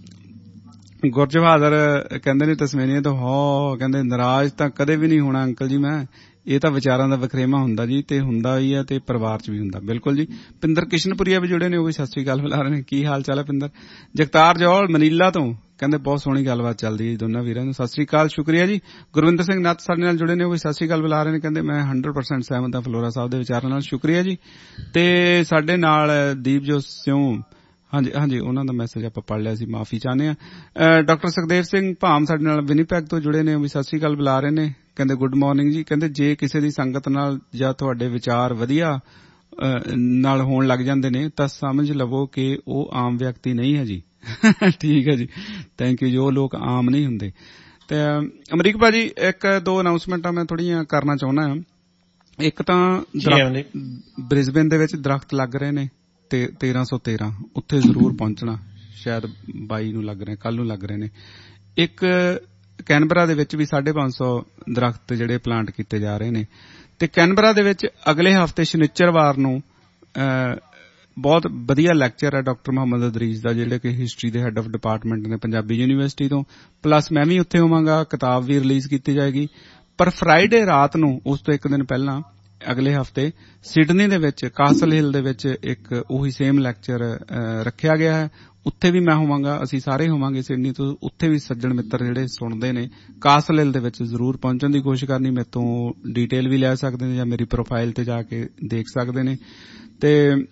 ਗੁਰਜ ਬਹਾਦਰ ਕਹਿੰਦੇ ਨੇ ਤਸਮੇਨੀਆ ਤੋਂ ਹੋ ਕਹਿੰਦੇ ਨਾਰਾਜ਼ ਤਾਂ ਕਦੇ ਵੀ ਨਹੀਂ ਹੋਣਾ ਅੰਕਲ ਜੀ ਮੈਂ, ਇਹ ਤਾਂ ਵਿਚਾਰਾਂ ਦਾ ਵਖਰੇਵਾਂ ਹੁੰਦਾ ਜੀ ਤੇ ਹੁੰਦਾ ਵੀ ਹੈ ਤੇ ਪਰਿਵਾਰ ਚ ਵੀ ਹੁੰਦਾ। ਬਿਲਕੁਲ ਜੀ। ਪਿੰਦਰ ਕਿਸ਼ਨਪੁਰੀਆ ਵੀ ਜੁੜੇ ਨੇ, ਉਹ ਵੀ ਸਤਿ ਸ੍ਰੀ ਅਕਾਲ ਬੁਲਾ ਰਹੇ ਨੇ। ਕੀ ਹਾਲ ਚਾਲ ਹੈ ਪਿੰਦਰ? ਜਗਤਾਰ ਜੌਲ ਮਨੀਲਾ ਤੋਂ ਕਹਿੰਦੇ ਬਹੁਤ ਸੋਹਣੀ ਗੱਲਬਾਤ ਚੱਲਦੀ ਹੈ ਦੋਨਾਂ ਵੀਰਾਂ ਨੂੰ, ਸਤਿ ਸ੍ਰੀ ਅਕਾਲ ਸ਼ੁਕਰੀਆ ਜੀ। ਗੁਰਵਿੰਦਰ ਸਿੰਘ ਨੱਤ ਸਾਡੇ ਨਾਲ ਜੁੜੇ ਨੇ, ਉਹ ਵੀ ਸਤਿ ਸ੍ਰੀ ਅਕਾਲ ਬੁਲਾ ਰਹੇ ਨੇ, ਕਹਿੰਦੇ ਮੈਂ ਹੰਡਰਡ ਪਰਸੈਂਟ ਸਹਿਮਤ ਹਾਂ ਫਲੋਰਾ ਸਾਹਿਬ ਦੇ ਵਿਚਾਰਾਂ ਨਾਲ, ਸ਼ੁਕਰੀਆ ਜੀ। ਤੇ ਸਾਡੇ ਨਾਲ ਦੀਪਜੋਤ ਸਿਉ, ਹਾਂਜੀ ਹਾਂਜੀ ਉਹਨਾਂ ਦਾ ਮੈਸੇਜ ਆਪਾਂ ਪੜ੍ਹ ਲਿਆ ਸੀ, ਮਾਫੀ ਚਾਹੁੰਦੇ ਹਾਂ। ਡਾਕਟਰ ਸੁਖਦੇਵ ਸਿੰਘ ਭਾਮ ਸਾਡੇ ਨਾਲ ਵਿਨੀਪੈਗ ਤੋਂ ਜੁੜੇ ਨੇ, ਉਹ ਵੀ ਸਤਿ ਸ੍ਰੀ ਅਕਾਲ ਬੁਲਾ ਰਹੇ ਨੇ, ਕਹਿੰਦੇ ਗੁੱਡ ਮਾਰਨਿੰਗ ਜੀ। ਕਹਿੰਦੇ ਜੇ ਕਿਸੇ ਦੀ ਸੰਗਤ ਨਾਲ ਜਾਂ ਤੁਹਾਡੇ ਵਿਚਾਰ ਵਧੀਆ ਨਾਲ ਹੋਣ ਲੱਗ ਜਾਂਦੇ ਨੇ ਤਾਂ ਸਮਝ ਲਵੋ ਕਿ ਉਹ ਆਮ ਵਿਅਕਤੀ ਨਹੀਂ ਹੈ ਜੀ। ਠੀਕ ਹੈ ਜੀ, ਥੈਂਕ ਯੂ ਜੀ। ਉਹ ਲੋਕ ਆਮ ਨਹੀਂ ਹੁੰਦੇ। ਤੇ ਅਮਰੀਕ ਭਾਜੀ ਇੱਕ ਦੋ ਅਨਾਉਂਸਮੈਂਟਾਂ ਮੈਂ ਥੋੜ੍ਹੀਆਂ ਕਰਨਾ ਚਾਹੁੰਦਾ ਹਾਂ। ਇੱਕ ਤਾਂ ਬ੍ਰਿਸਬੇਨ ਦੇ ਵਿੱਚ ਦਰਖਤ ਲੱਗ ਰਹੇ ਨੇ ਤੇ ਤੇਰਾਂ ਸੌ ਤੇਰਾਂ ਉੱਥੇ ਜ਼ਰੂਰ ਪਹੁੰਚਣਾ, ਸ਼ਾਇਦ ਬਾਈ ਨੂੰ ਲੱਗ ਰਹੇ, ਕੱਲ ਨੂੰ ਲੱਗ ਰਹੇ ਨੇ। ਇੱਕ ਕੈਨਬਰਾ ਦੇ ਵਿੱਚ ਵੀ ਸਾਢੇ ਪੰਜ ਸੌ ਦਰਖਤ ਜਿਹੜੇ ਪਲਾਂਟ ਕੀਤੇ ਜਾ ਰਹੇ ਨੇ। ਤੇ ਕੈਨਬਰਾ ਦੇ ਵਿੱਚ ਅਗਲੇ ਹਫ਼ਤੇ ਸ਼ਨੀਚਰਵਾਰ ਨੂੰ ਬਹੁਤ ਵਧੀਆ ਲੈਕਚਰ ਹੈ ਡਾਕਟਰ ਮੁਹੰਮਦ ਅਦਰੀਸ ਦਾ, ਜਿਹੜੇ ਕਿ ਹਿਸਟਰੀ ਦੇ ਹੈੱਡ ਆਫ ਡਿਪਾਰਟਮੈਂਟ ਨੇ ਪੰਜਾਬੀ ਯੂਨੀਵਰਸਿਟੀ ਤੋਂ, ਪਲੱਸ ਮੈਂ ਵੀ ਉੱਥੇ ਹੋਵਾਂਗਾ, ਕਿਤਾਬ ਵੀ ਰਿਲੀਜ਼ ਕੀਤੀ ਜਾਏਗੀ। ਪਰ ਫਰਾਈਡੇ ਰਾਤ ਨੂੰ ਉਸ ਤੋਂ ਇੱਕ ਦਿਨ ਪਹਿਲਾਂ ਅਗਲੇ ਹਫ਼ਤੇ ਸਿਡਨੀ ਦੇ ਵਿੱਚ ਕਾਸਲ ਹਿੱਲ ਦੇ ਵਿੱਚ ਇੱਕ ਉਹੀ ਸੇਮ ਲੈਕਚਰ ਰੱਖਿਆ ਗਿਆ ਹੈ, ਉੱਥੇ ਵੀ ਮੈਂ ਹੋਵਾਂਗਾ, ਅਸੀਂ ਸਾਰੇ ਹੋਵਾਂਗੇ ਸਿਡਨੀ ਤੋਂ। ਉੱਥੇ ਵੀ ਸੱਜਣ ਮਿੱਤਰ ਜਿਹੜੇ ਸੁਣਦੇ ਨੇ ਕਾਸਲ ਹਿੱਲ ਦੇ ਵਿੱਚ ਜ਼ਰੂਰ ਪਹੁੰਚਣ ਦੀ ਕੋਸ਼ਿਸ਼ ਕਰਨੀ। ਮੇਰੇ ਤੋਂ ਡੀਟੇਲ ਵੀ ਲੈ ਸਕਦੇ ਨੇ ਜਾਂ ਮੇਰੀ ਪ੍ਰੋਫਾਈਲ ਤੇ ਜਾ ਕੇ ਦੇਖ ਸਕਦੇ ਨੇ। ਤੇ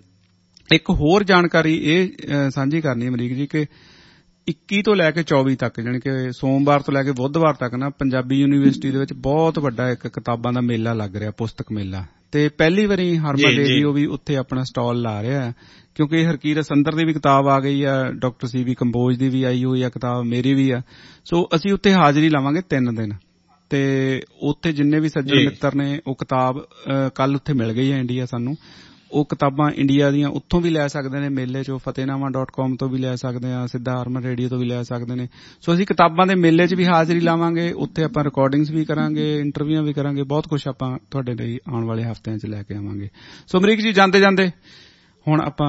ਇੱਕ ਹੋਰ ਜਾਣਕਾਰੀ ਇਹ ਸਾਂਝੀ ਕਰਨੀ ਅਮਰੀਕ ਜੀ ਕਿ ਇੱਕੀ ਤੋਂ ਲੈ ਕੇ ਚੌਵੀ ਤੱਕ, ਜਾਣੀ ਕਿ ਸੋਮਵਾਰ ਤੋਂ ਲੈ ਕੇ ਬੁੱਧਵਾਰ ਤੱਕ ਨਾ ਪੰਜਾਬੀ ਯੂਨੀਵਰਸਿਟੀ ਦੇ ਵਿੱਚ ਬਹੁਤ ਵੱਡਾ ਇੱਕ ਕਿਤਾਬਾਂ ਦਾ ਮੇਲਾ ਲੱਗ ਰਿਹਾ, ਪੁਸਤਕ ਮੇਲਾ। ਤੇ ਪਹਿਲੀ ਵਾਰੀ ਹਰਮਨ ਰੇਡੀਓ ਵੀ ਉੱਥੇ ਆਪਣਾ ਸਟਾਲ ਲਾ ਰਿਹਾ ਹੈ, ਕਿਉਂਕਿ ਹਰਕੀਰਤ ਸੰਦਰ ਦੀ ਵੀ ਕਿਤਾਬ ਆ ਗਈ ਆ, ਡਾਕਟਰ ਸੀ ਵੀ ਕੰਬੋਜ ਦੀ ਵੀ ਆਈ ਹੋਈ ਆ ਕਿਤਾਬ, ਮੇਰੀ ਵੀ ਆ। ਸੋ ਅਸੀਂ ਉੱਥੇ ਹਾਜ਼ਰੀ ਲਾਵਾਂਗੇ ਤਿੰਨ ਦਿਨ। ਤੇ ਉੱਥੇ ਜਿੰਨੇ ਵੀ ਸੱਜਣ ਮਿੱਤਰ ਨੇ ਉਹ ਕਿਤਾਬ ਕੱਲ ਉੱਥੇ ਮਿਲ ਗਈ ਹੈ ਇੰਡੀਆ ਸਾਨੂੰ। ਉਹ ਕਿਤਾਬਾਂ ਇੰਡੀਆ ਦੀਆਂ ਉੱਥੋਂ ਵੀ ਲੈ ਸਕਦੇ ਨੇ ਮੇਲੇ ਚੋਂ, ਫਤਿਹਨਾਮਾ ਡਾਟ ਕਾਮ ਤੋਂ ਵੀ ਲੈ ਸਕਦੇ ਆ, ਸਿੱਧਾ ਹਰਮਨ ਰੇਡੀਓ ਤੋਂ ਵੀ ਲੈ ਸਕਦੇ ਨੇ। ਸੋ ਅਸੀਂ ਕਿਤਾਬਾਂ ਦੇ ਮੇਲੇ 'ਚ ਵੀ ਹਾਜ਼ਰੀ ਲਾਵਾਂਗੇ, ਉੱਥੇ ਆਪਾਂ ਰਿਕਾਰਡਿੰਗਸ ਵੀ ਕਰਾਂਗੇ, ਇੰਟਰਵਿਊਆਂ ਵੀ ਕਰਾਂਗੇ, ਬਹੁਤ ਕੁਛ ਆਪਾਂ ਤੁਹਾਡੇ ਲਈ ਆਉਣ ਵਾਲੇ ਹਫ਼ਤਿਆਂ 'ਚ ਲੈ ਕੇ ਆਵਾਂਗੇ। ਸੋ ਅਮਰੀਕ ਜੀ ਜਾਂਦੇ ਜਾਂਦੇ ਹੁਣ ਆਪਾਂ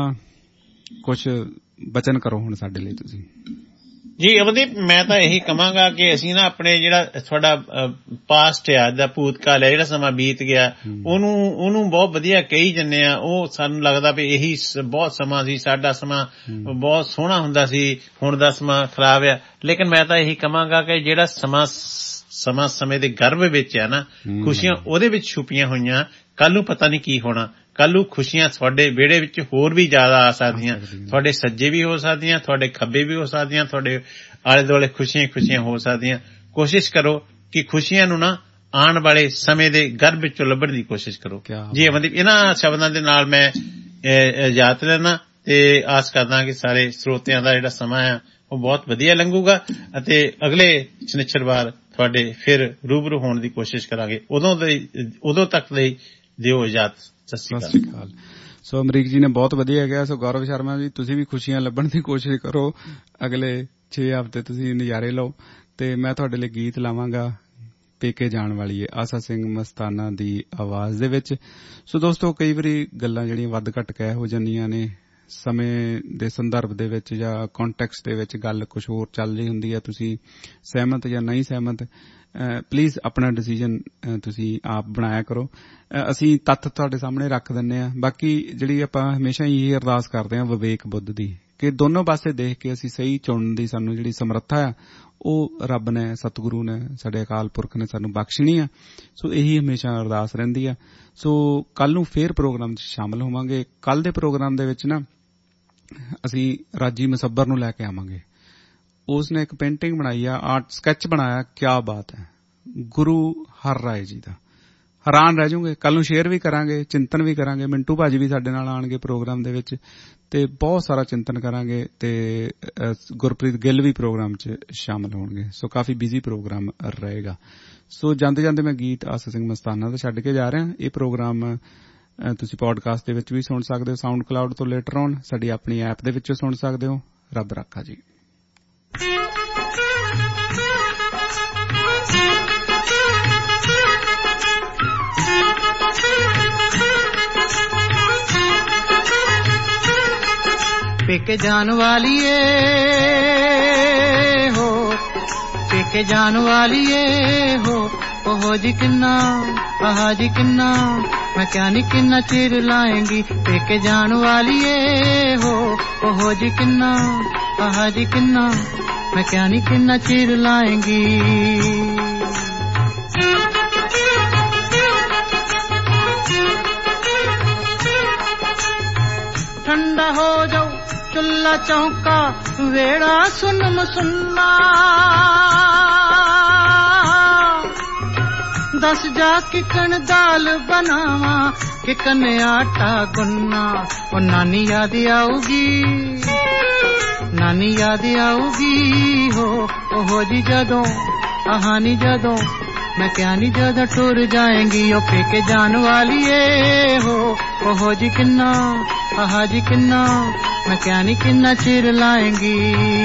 ਕੁਛ ਬਚਨ ਕਰੋ ਹੁਣ ਸਾਡੇ ਲਈ ਤੁਸੀਂ। ਜੀ ਅਮਨਦੀਪ, ਮੈਂ ਤਾਂ ਇਹੀ ਕਹਾਂਗਾ ਕਿ ਅਸੀਂ ਨਾ ਆਪਣੇ ਜਿਹੜਾ ਤੁਹਾਡਾ ਪਾਸਟ ਆ ਦਾ ਭੂਤਕਾਲ ਹੈ, ਜਿਹੜਾ ਸਮਾਂ ਬੀਤ ਗਿਆ, ਉਹਨੂੰ ਉਹਨੂੰ ਬਹੁਤ ਵਧੀਆ ਕਹੀ ਜੰਨੇ ਆ। ਉਹ ਸਾਨੂੰ ਲੱਗਦਾ ਵੀ ਇਹੀ ਬਹੁਤ ਸਮਾਂ ਸੀ, ਸਾਡਾ ਸਮਾਂ ਬਹੁਤ ਸੋਹਣਾ ਹੁੰਦਾ ਸੀ, ਹੁਣ ਦਾ ਸਮਾਂ ਖਰਾਬ ਆ। ਲੇਕਿਨ ਮੈਂ ਤਾਂ ਇਹੀ ਕਹਾਂਗਾ ਕਿ ਜਿਹੜਾ ਸਮਾਂ ਸਮਾਂ ਸਮੇਂ ਦੇ ਗਰਭ ਵਿੱਚ ਆ ਨਾ, ਖੁਸ਼ੀਆਂ ਉਹਦੇ ਵਿੱਚ ਛੁਪੀਆਂ ਹੋਈਆਂ, ਕੱਲ ਨੂੰ ਪਤਾ ਨਹੀਂ ਕੀ ਹੋਣਾ। ਕੱਲ ਨੂੰ ਖੁਸ਼ੀਆਂ ਤੁਹਾਡੇ ਵਿਹੜੇ ਵਿੱਚ ਹੋਰ ਵੀ ਜ਼ਿਆਦਾ ਆ ਸਕਦੀਆਂ, ਤੁਹਾਡੇ ਸੱਜੇ ਵੀ ਹੋ ਸਕਦੀਆਂ, ਤੁਹਾਡੇ ਖੱਬੇ ਵੀ ਹੋ ਸਕਦੀਆਂ, ਤੁਹਾਡੇ ਆਲੇ ਦੁਆਲੇ ਖੁਸ਼ੀਆਂ ਖੁਸ਼ੀਆਂ ਹੋ ਸਕਦੀਆਂ। ਕੋਸ਼ਿਸ਼ ਕਰੋ ਕਿ ਖੁਸ਼ੀਆਂ ਨੂੰ ਨਾ ਆਉਣ ਵਾਲੇ ਸਮੇਂ ਦੇ ਗਰਭ ਵਿੱਚੋਂ ਲੱਭਣ ਦੀ ਕੋਸ਼ਿਸ਼ ਕਰੋ। ਜੀ ਮਤਲਬ ਇਹਨਾਂ ਸ਼ਬਦਾਂ ਦੇ ਨਾਲ ਮੈਂ ਇਜਾਜ਼ਤ ਲੈਣਾ ਤੇ ਆਸ ਕਰਦਾ ਕਿ ਸਾਰੇ ਸਰੋਤਿਆਂ ਦਾ ਜਿਹੜਾ ਸਮਾਂ ਆ ਉਹ ਬਹੁਤ ਵਧੀਆ ਲੰਘੂਗਾ ਅਤੇ ਅਗਲੇ ਸ਼ਨੀਚਰਵਾਰ ਤੁਹਾਡੇ ਫਿਰ ਰੂਬਰੂ ਹੋਣ ਦੀ ਕੋਸ਼ਿਸ਼ ਕਰਾਂਗੇ। ਉਦੋਂ ਉਦੋਂ ਤੱਕ ਲਈ ਦਿਓ ਇਜਾਜ਼ਤ। ਸਤਿ ਸ਼੍ਰੀ ਅਕਾਲ। ਸੋ ਅਮਰੀਕ ਜੀ ਨੇ ਬਹੁਤ ਵਧੀਆ ਕਿਹਾ। ਸੋ ਗੌਰਵ ਸ਼ਰਮਾ ਜੀ, ਤੁਸੀਂ ਵੀ ਖੁਸ਼ੀਆਂ ਲੱਭਣ ਦੀ ਕੋਸ਼ਿਸ਼ ਕਰੋ, ਅਗਲੇ ਛੇ ਹਫ਼ਤੇ ਤੁਸੀਂ ਨਜ਼ਾਰੇ ਲਓ। ਤੇ ਮੈਂ ਤੁਹਾਡੇ ਲਈ ਗੀਤ ਲਾਵਾਂਗਾ, ਪੇਕੇ ਜਾਣ ਵਾਲੀ ਹੈ, ਆਸਾ ਸਿੰਘ ਮਸਤਾਨਾ ਦੀ ਆਵਾਜ਼ ਦੇ ਵਿੱਚ। ਸੋ ਦੋਸਤੋ, ਕਈ ਵਾਰੀ ਗੱਲਾਂ ਜਿਹੜੀਆਂ ਵੱਧ ਘੱਟ ਕਹਿ ਹੋ ਜਾਂਦੀਆਂ ਨੇ, ਸਮੇਂ ਦੇ ਸੰਦਰਭ ਦੇ ਵਿੱਚ ਜਾਂ ਕੰਟੈਕਸਟ ਦੇ ਵਿੱਚ ਗੱਲ ਕੁਝ ਹੋਰ ਚੱਲ ਰਹੀ ਹੁੰਦੀ ਹੈ, ਤੁਸੀਂ ਸਹਿਮਤ ਜਾਂ ਨਹੀਂ ਸਹਿਮਤ, ਪਲੀਜ਼ ਆਪਣਾ ਡਿਸੀਜ਼ਨ ਤੁਸੀਂ ਆਪ ਬਣਾਇਆ ਕਰੋ। ਅਸੀਂ ਤੱਥ ਤੁਹਾਡੇ ਸਾਹਮਣੇ ਰੱਖ ਦਿੰਦੇ ਹਾਂ। ਬਾਕੀ ਜਿਹੜੀ ਆਪਾਂ ਹਮੇਸ਼ਾ ਹੀ ਇਹ ਅਰਦਾਸ ਕਰਦੇ ਹਾਂ ਵਿਵੇਕ ਬੁੱਧ ਦੀ, ਕਿ ਦੋਨੋਂ ਪਾਸੇ ਦੇਖ ਕੇ ਅਸੀਂ ਸਹੀ ਚੁਣਨ ਦੀ ਸਾਨੂੰ ਜਿਹੜੀ ਸਮਰੱਥਾ ਆ ਉਹ ਰੱਬ ਨੇ, ਸਤਿਗੁਰੂ ਨੇ, ਸਾਡੇ ਅਕਾਲ ਪੁਰਖ ਨੇ ਸਾਨੂੰ ਬਖਸ਼ਣੀ ਆ। ਸੋ ਇਹੀ ਹਮੇਸ਼ਾ ਅਰਦਾਸ ਰਹਿੰਦੀ ਆ। ਸੋ ਕੱਲ ਨੂੰ ਫੇਰ ਪ੍ਰੋਗਰਾਮ 'ਚ ਸ਼ਾਮਲ ਹੋਵਾਂਗੇ। ਕੱਲ ਦੇ ਪ੍ਰੋਗਰਾਮ ਦੇ ਵਿੱਚ ਨਾ ਅਸੀਂ ਰਾਜੀ ਮਸੱਬਰ ਨੂੰ ਲੈ ਕੇ ਆਵਾਂਗੇ। ਉਸਨੇ ਇੱਕ ਪੇਂਟਿੰਗ ਬਣਾਈ ਆ, ਆਰਟ ਸਕੈਚ ਬਣਾਇਆ, ਕਿਆ ਬਾਤ ਹੈ, ਗੁਰੂ ਹਰ ਰਾਏ ਜੀ ਦਾ। ਹੈਰਾਨ ਰਹਿ ਜਾਓਗੇ। ਕੱਲ ਨੂੰ ਸ਼ੇਅਰ ਵੀ ਕਰਾਂਗੇ, ਚਿੰਤਨ ਵੀ ਕਰਾਂਗੇ। ਮਿੰਟੂ ਭਾਜੀ ਵੀ ਸਾਡੇ ਨਾਲ ਆਣਗੇ ਪ੍ਰੋਗਰਾਮ ਦੇ ਵਿੱਚ ਤੇ ਬਹੁਤ ਸਾਰਾ ਚਿੰਤਨ ਕਰਾਂਗੇ ਤੇ ਗੁਰਪ੍ਰੀਤ ਗਿੱਲ ਵੀ ਪ੍ਰੋਗਰਾਮ 'ਚ ਸ਼ਾਮਲ ਹੋਣਗੇ। ਸੋ ਕਾਫੀ ਬਿਜ਼ੀ ਪ੍ਰੋਗਰਾਮ ਰਹੇਗਾ। ਸੋ ਜਾਂਦੇ ਜਾਂਦੇ ਮੈਂ ਗੀਤ ਆਸਾ ਸਿੰਘ ਮਸਤਾਨਾ ਦਾ ਛੱਡ ਕੇ ਜਾ ਰਿਹਾ। ਇਹ ਪ੍ਰੋਗਰਾਮ ਤੁਸੀਂ ਪੋਡਕਾਸਟ ਦੇ ਵਿੱਚ ਵੀ ਸੁਣ ਸਕਦੇ ਹੋ, ਸਾਊਂਡ ਕਲਾਊਡ ਤੋਂ ਲੇਟਰ ਔਨ ਸਾਡੀ ਆਪਣੀ ਐਪ ਦੇ ਵਿੱਚੋਂ ਸੁਣ ਸਕਦੇ ਹੋ। ਰੱਬ ਰਾਖਾ ਜੀ। पेके जान वालिए हो, पेके जान वालिए हो, ओहो जी किन्ना आहा जी किन्ना, मैं क्या नी किन्ना चिर लाएंगी। पेके जान वालिए हो, ओहो जी किन्ना आहा जी किन्ना, मैं क्या नी किन्ना चिर लाएंगी। ठंडा हो जाओ चुल्ला चौका वेड़ा सुनम सुनना, दस जा किकन दाल बनावा किकन आटा गुन्ना। ओ नानी याद आऊगी, नानी याद आऊगी हो, ओहो जी जदों आहानी जदों, मैं क्या नी जदों टुर जाएंगी। ओ पेके जान वालिए हो, ओहो जी किन्ना आहा जी किन्ना, मैं क्या नी किन्ना चिर लाएंगी।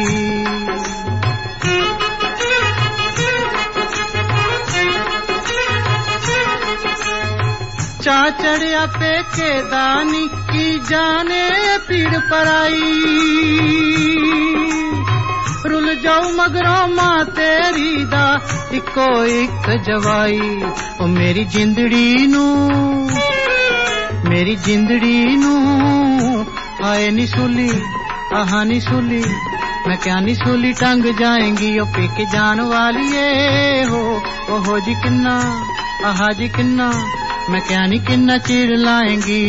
चा चढ़िया पेके दानी की जाने पीड़ पराई, रुल जाऊ मगरों मां तेरी दा इको एक जवाई। ओ मेरी जिंदड़ी नू, मेरी जिंदड़ी नू आए नी सूली आहा नी सूली, मैं क्या नी सूली टंग जाएंगी। ओ पेके जान वालिए हो, ओहो जी किन्ना आहा जी किन्ना, मैं क्या नी किन्ना चिर लाएंगी।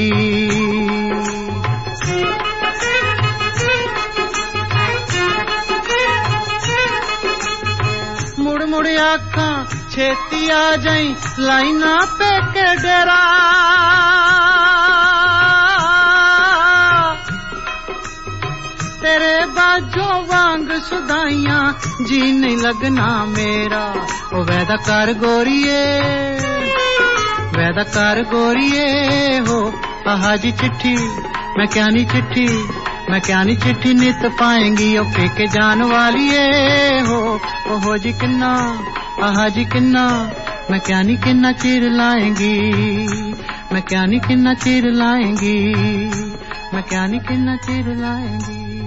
मुड़ मुड़ आखा छेती आ जाई लाइना पेके डेरा, तेरे बाजों वांग सुदाइयां जी नहीं लगना मेरा। ओ वैदा कर गोरिए, वैदा कर गोरिए हो, आहा जी चिट्ठी मैं क्या नी चिट्ठी, मैं क्या नी चिट्ठी नित पाएंगी। ओ पेके जान वालिए हो, ओहो जी किन्ना आहा जी किन्ना, मैं क्या नी किन्ना चिर लाएंगी, मैं क्या नी किन्ना चिर लाएंगी, मैं क्या नी किन्ना चिर लाएंगी।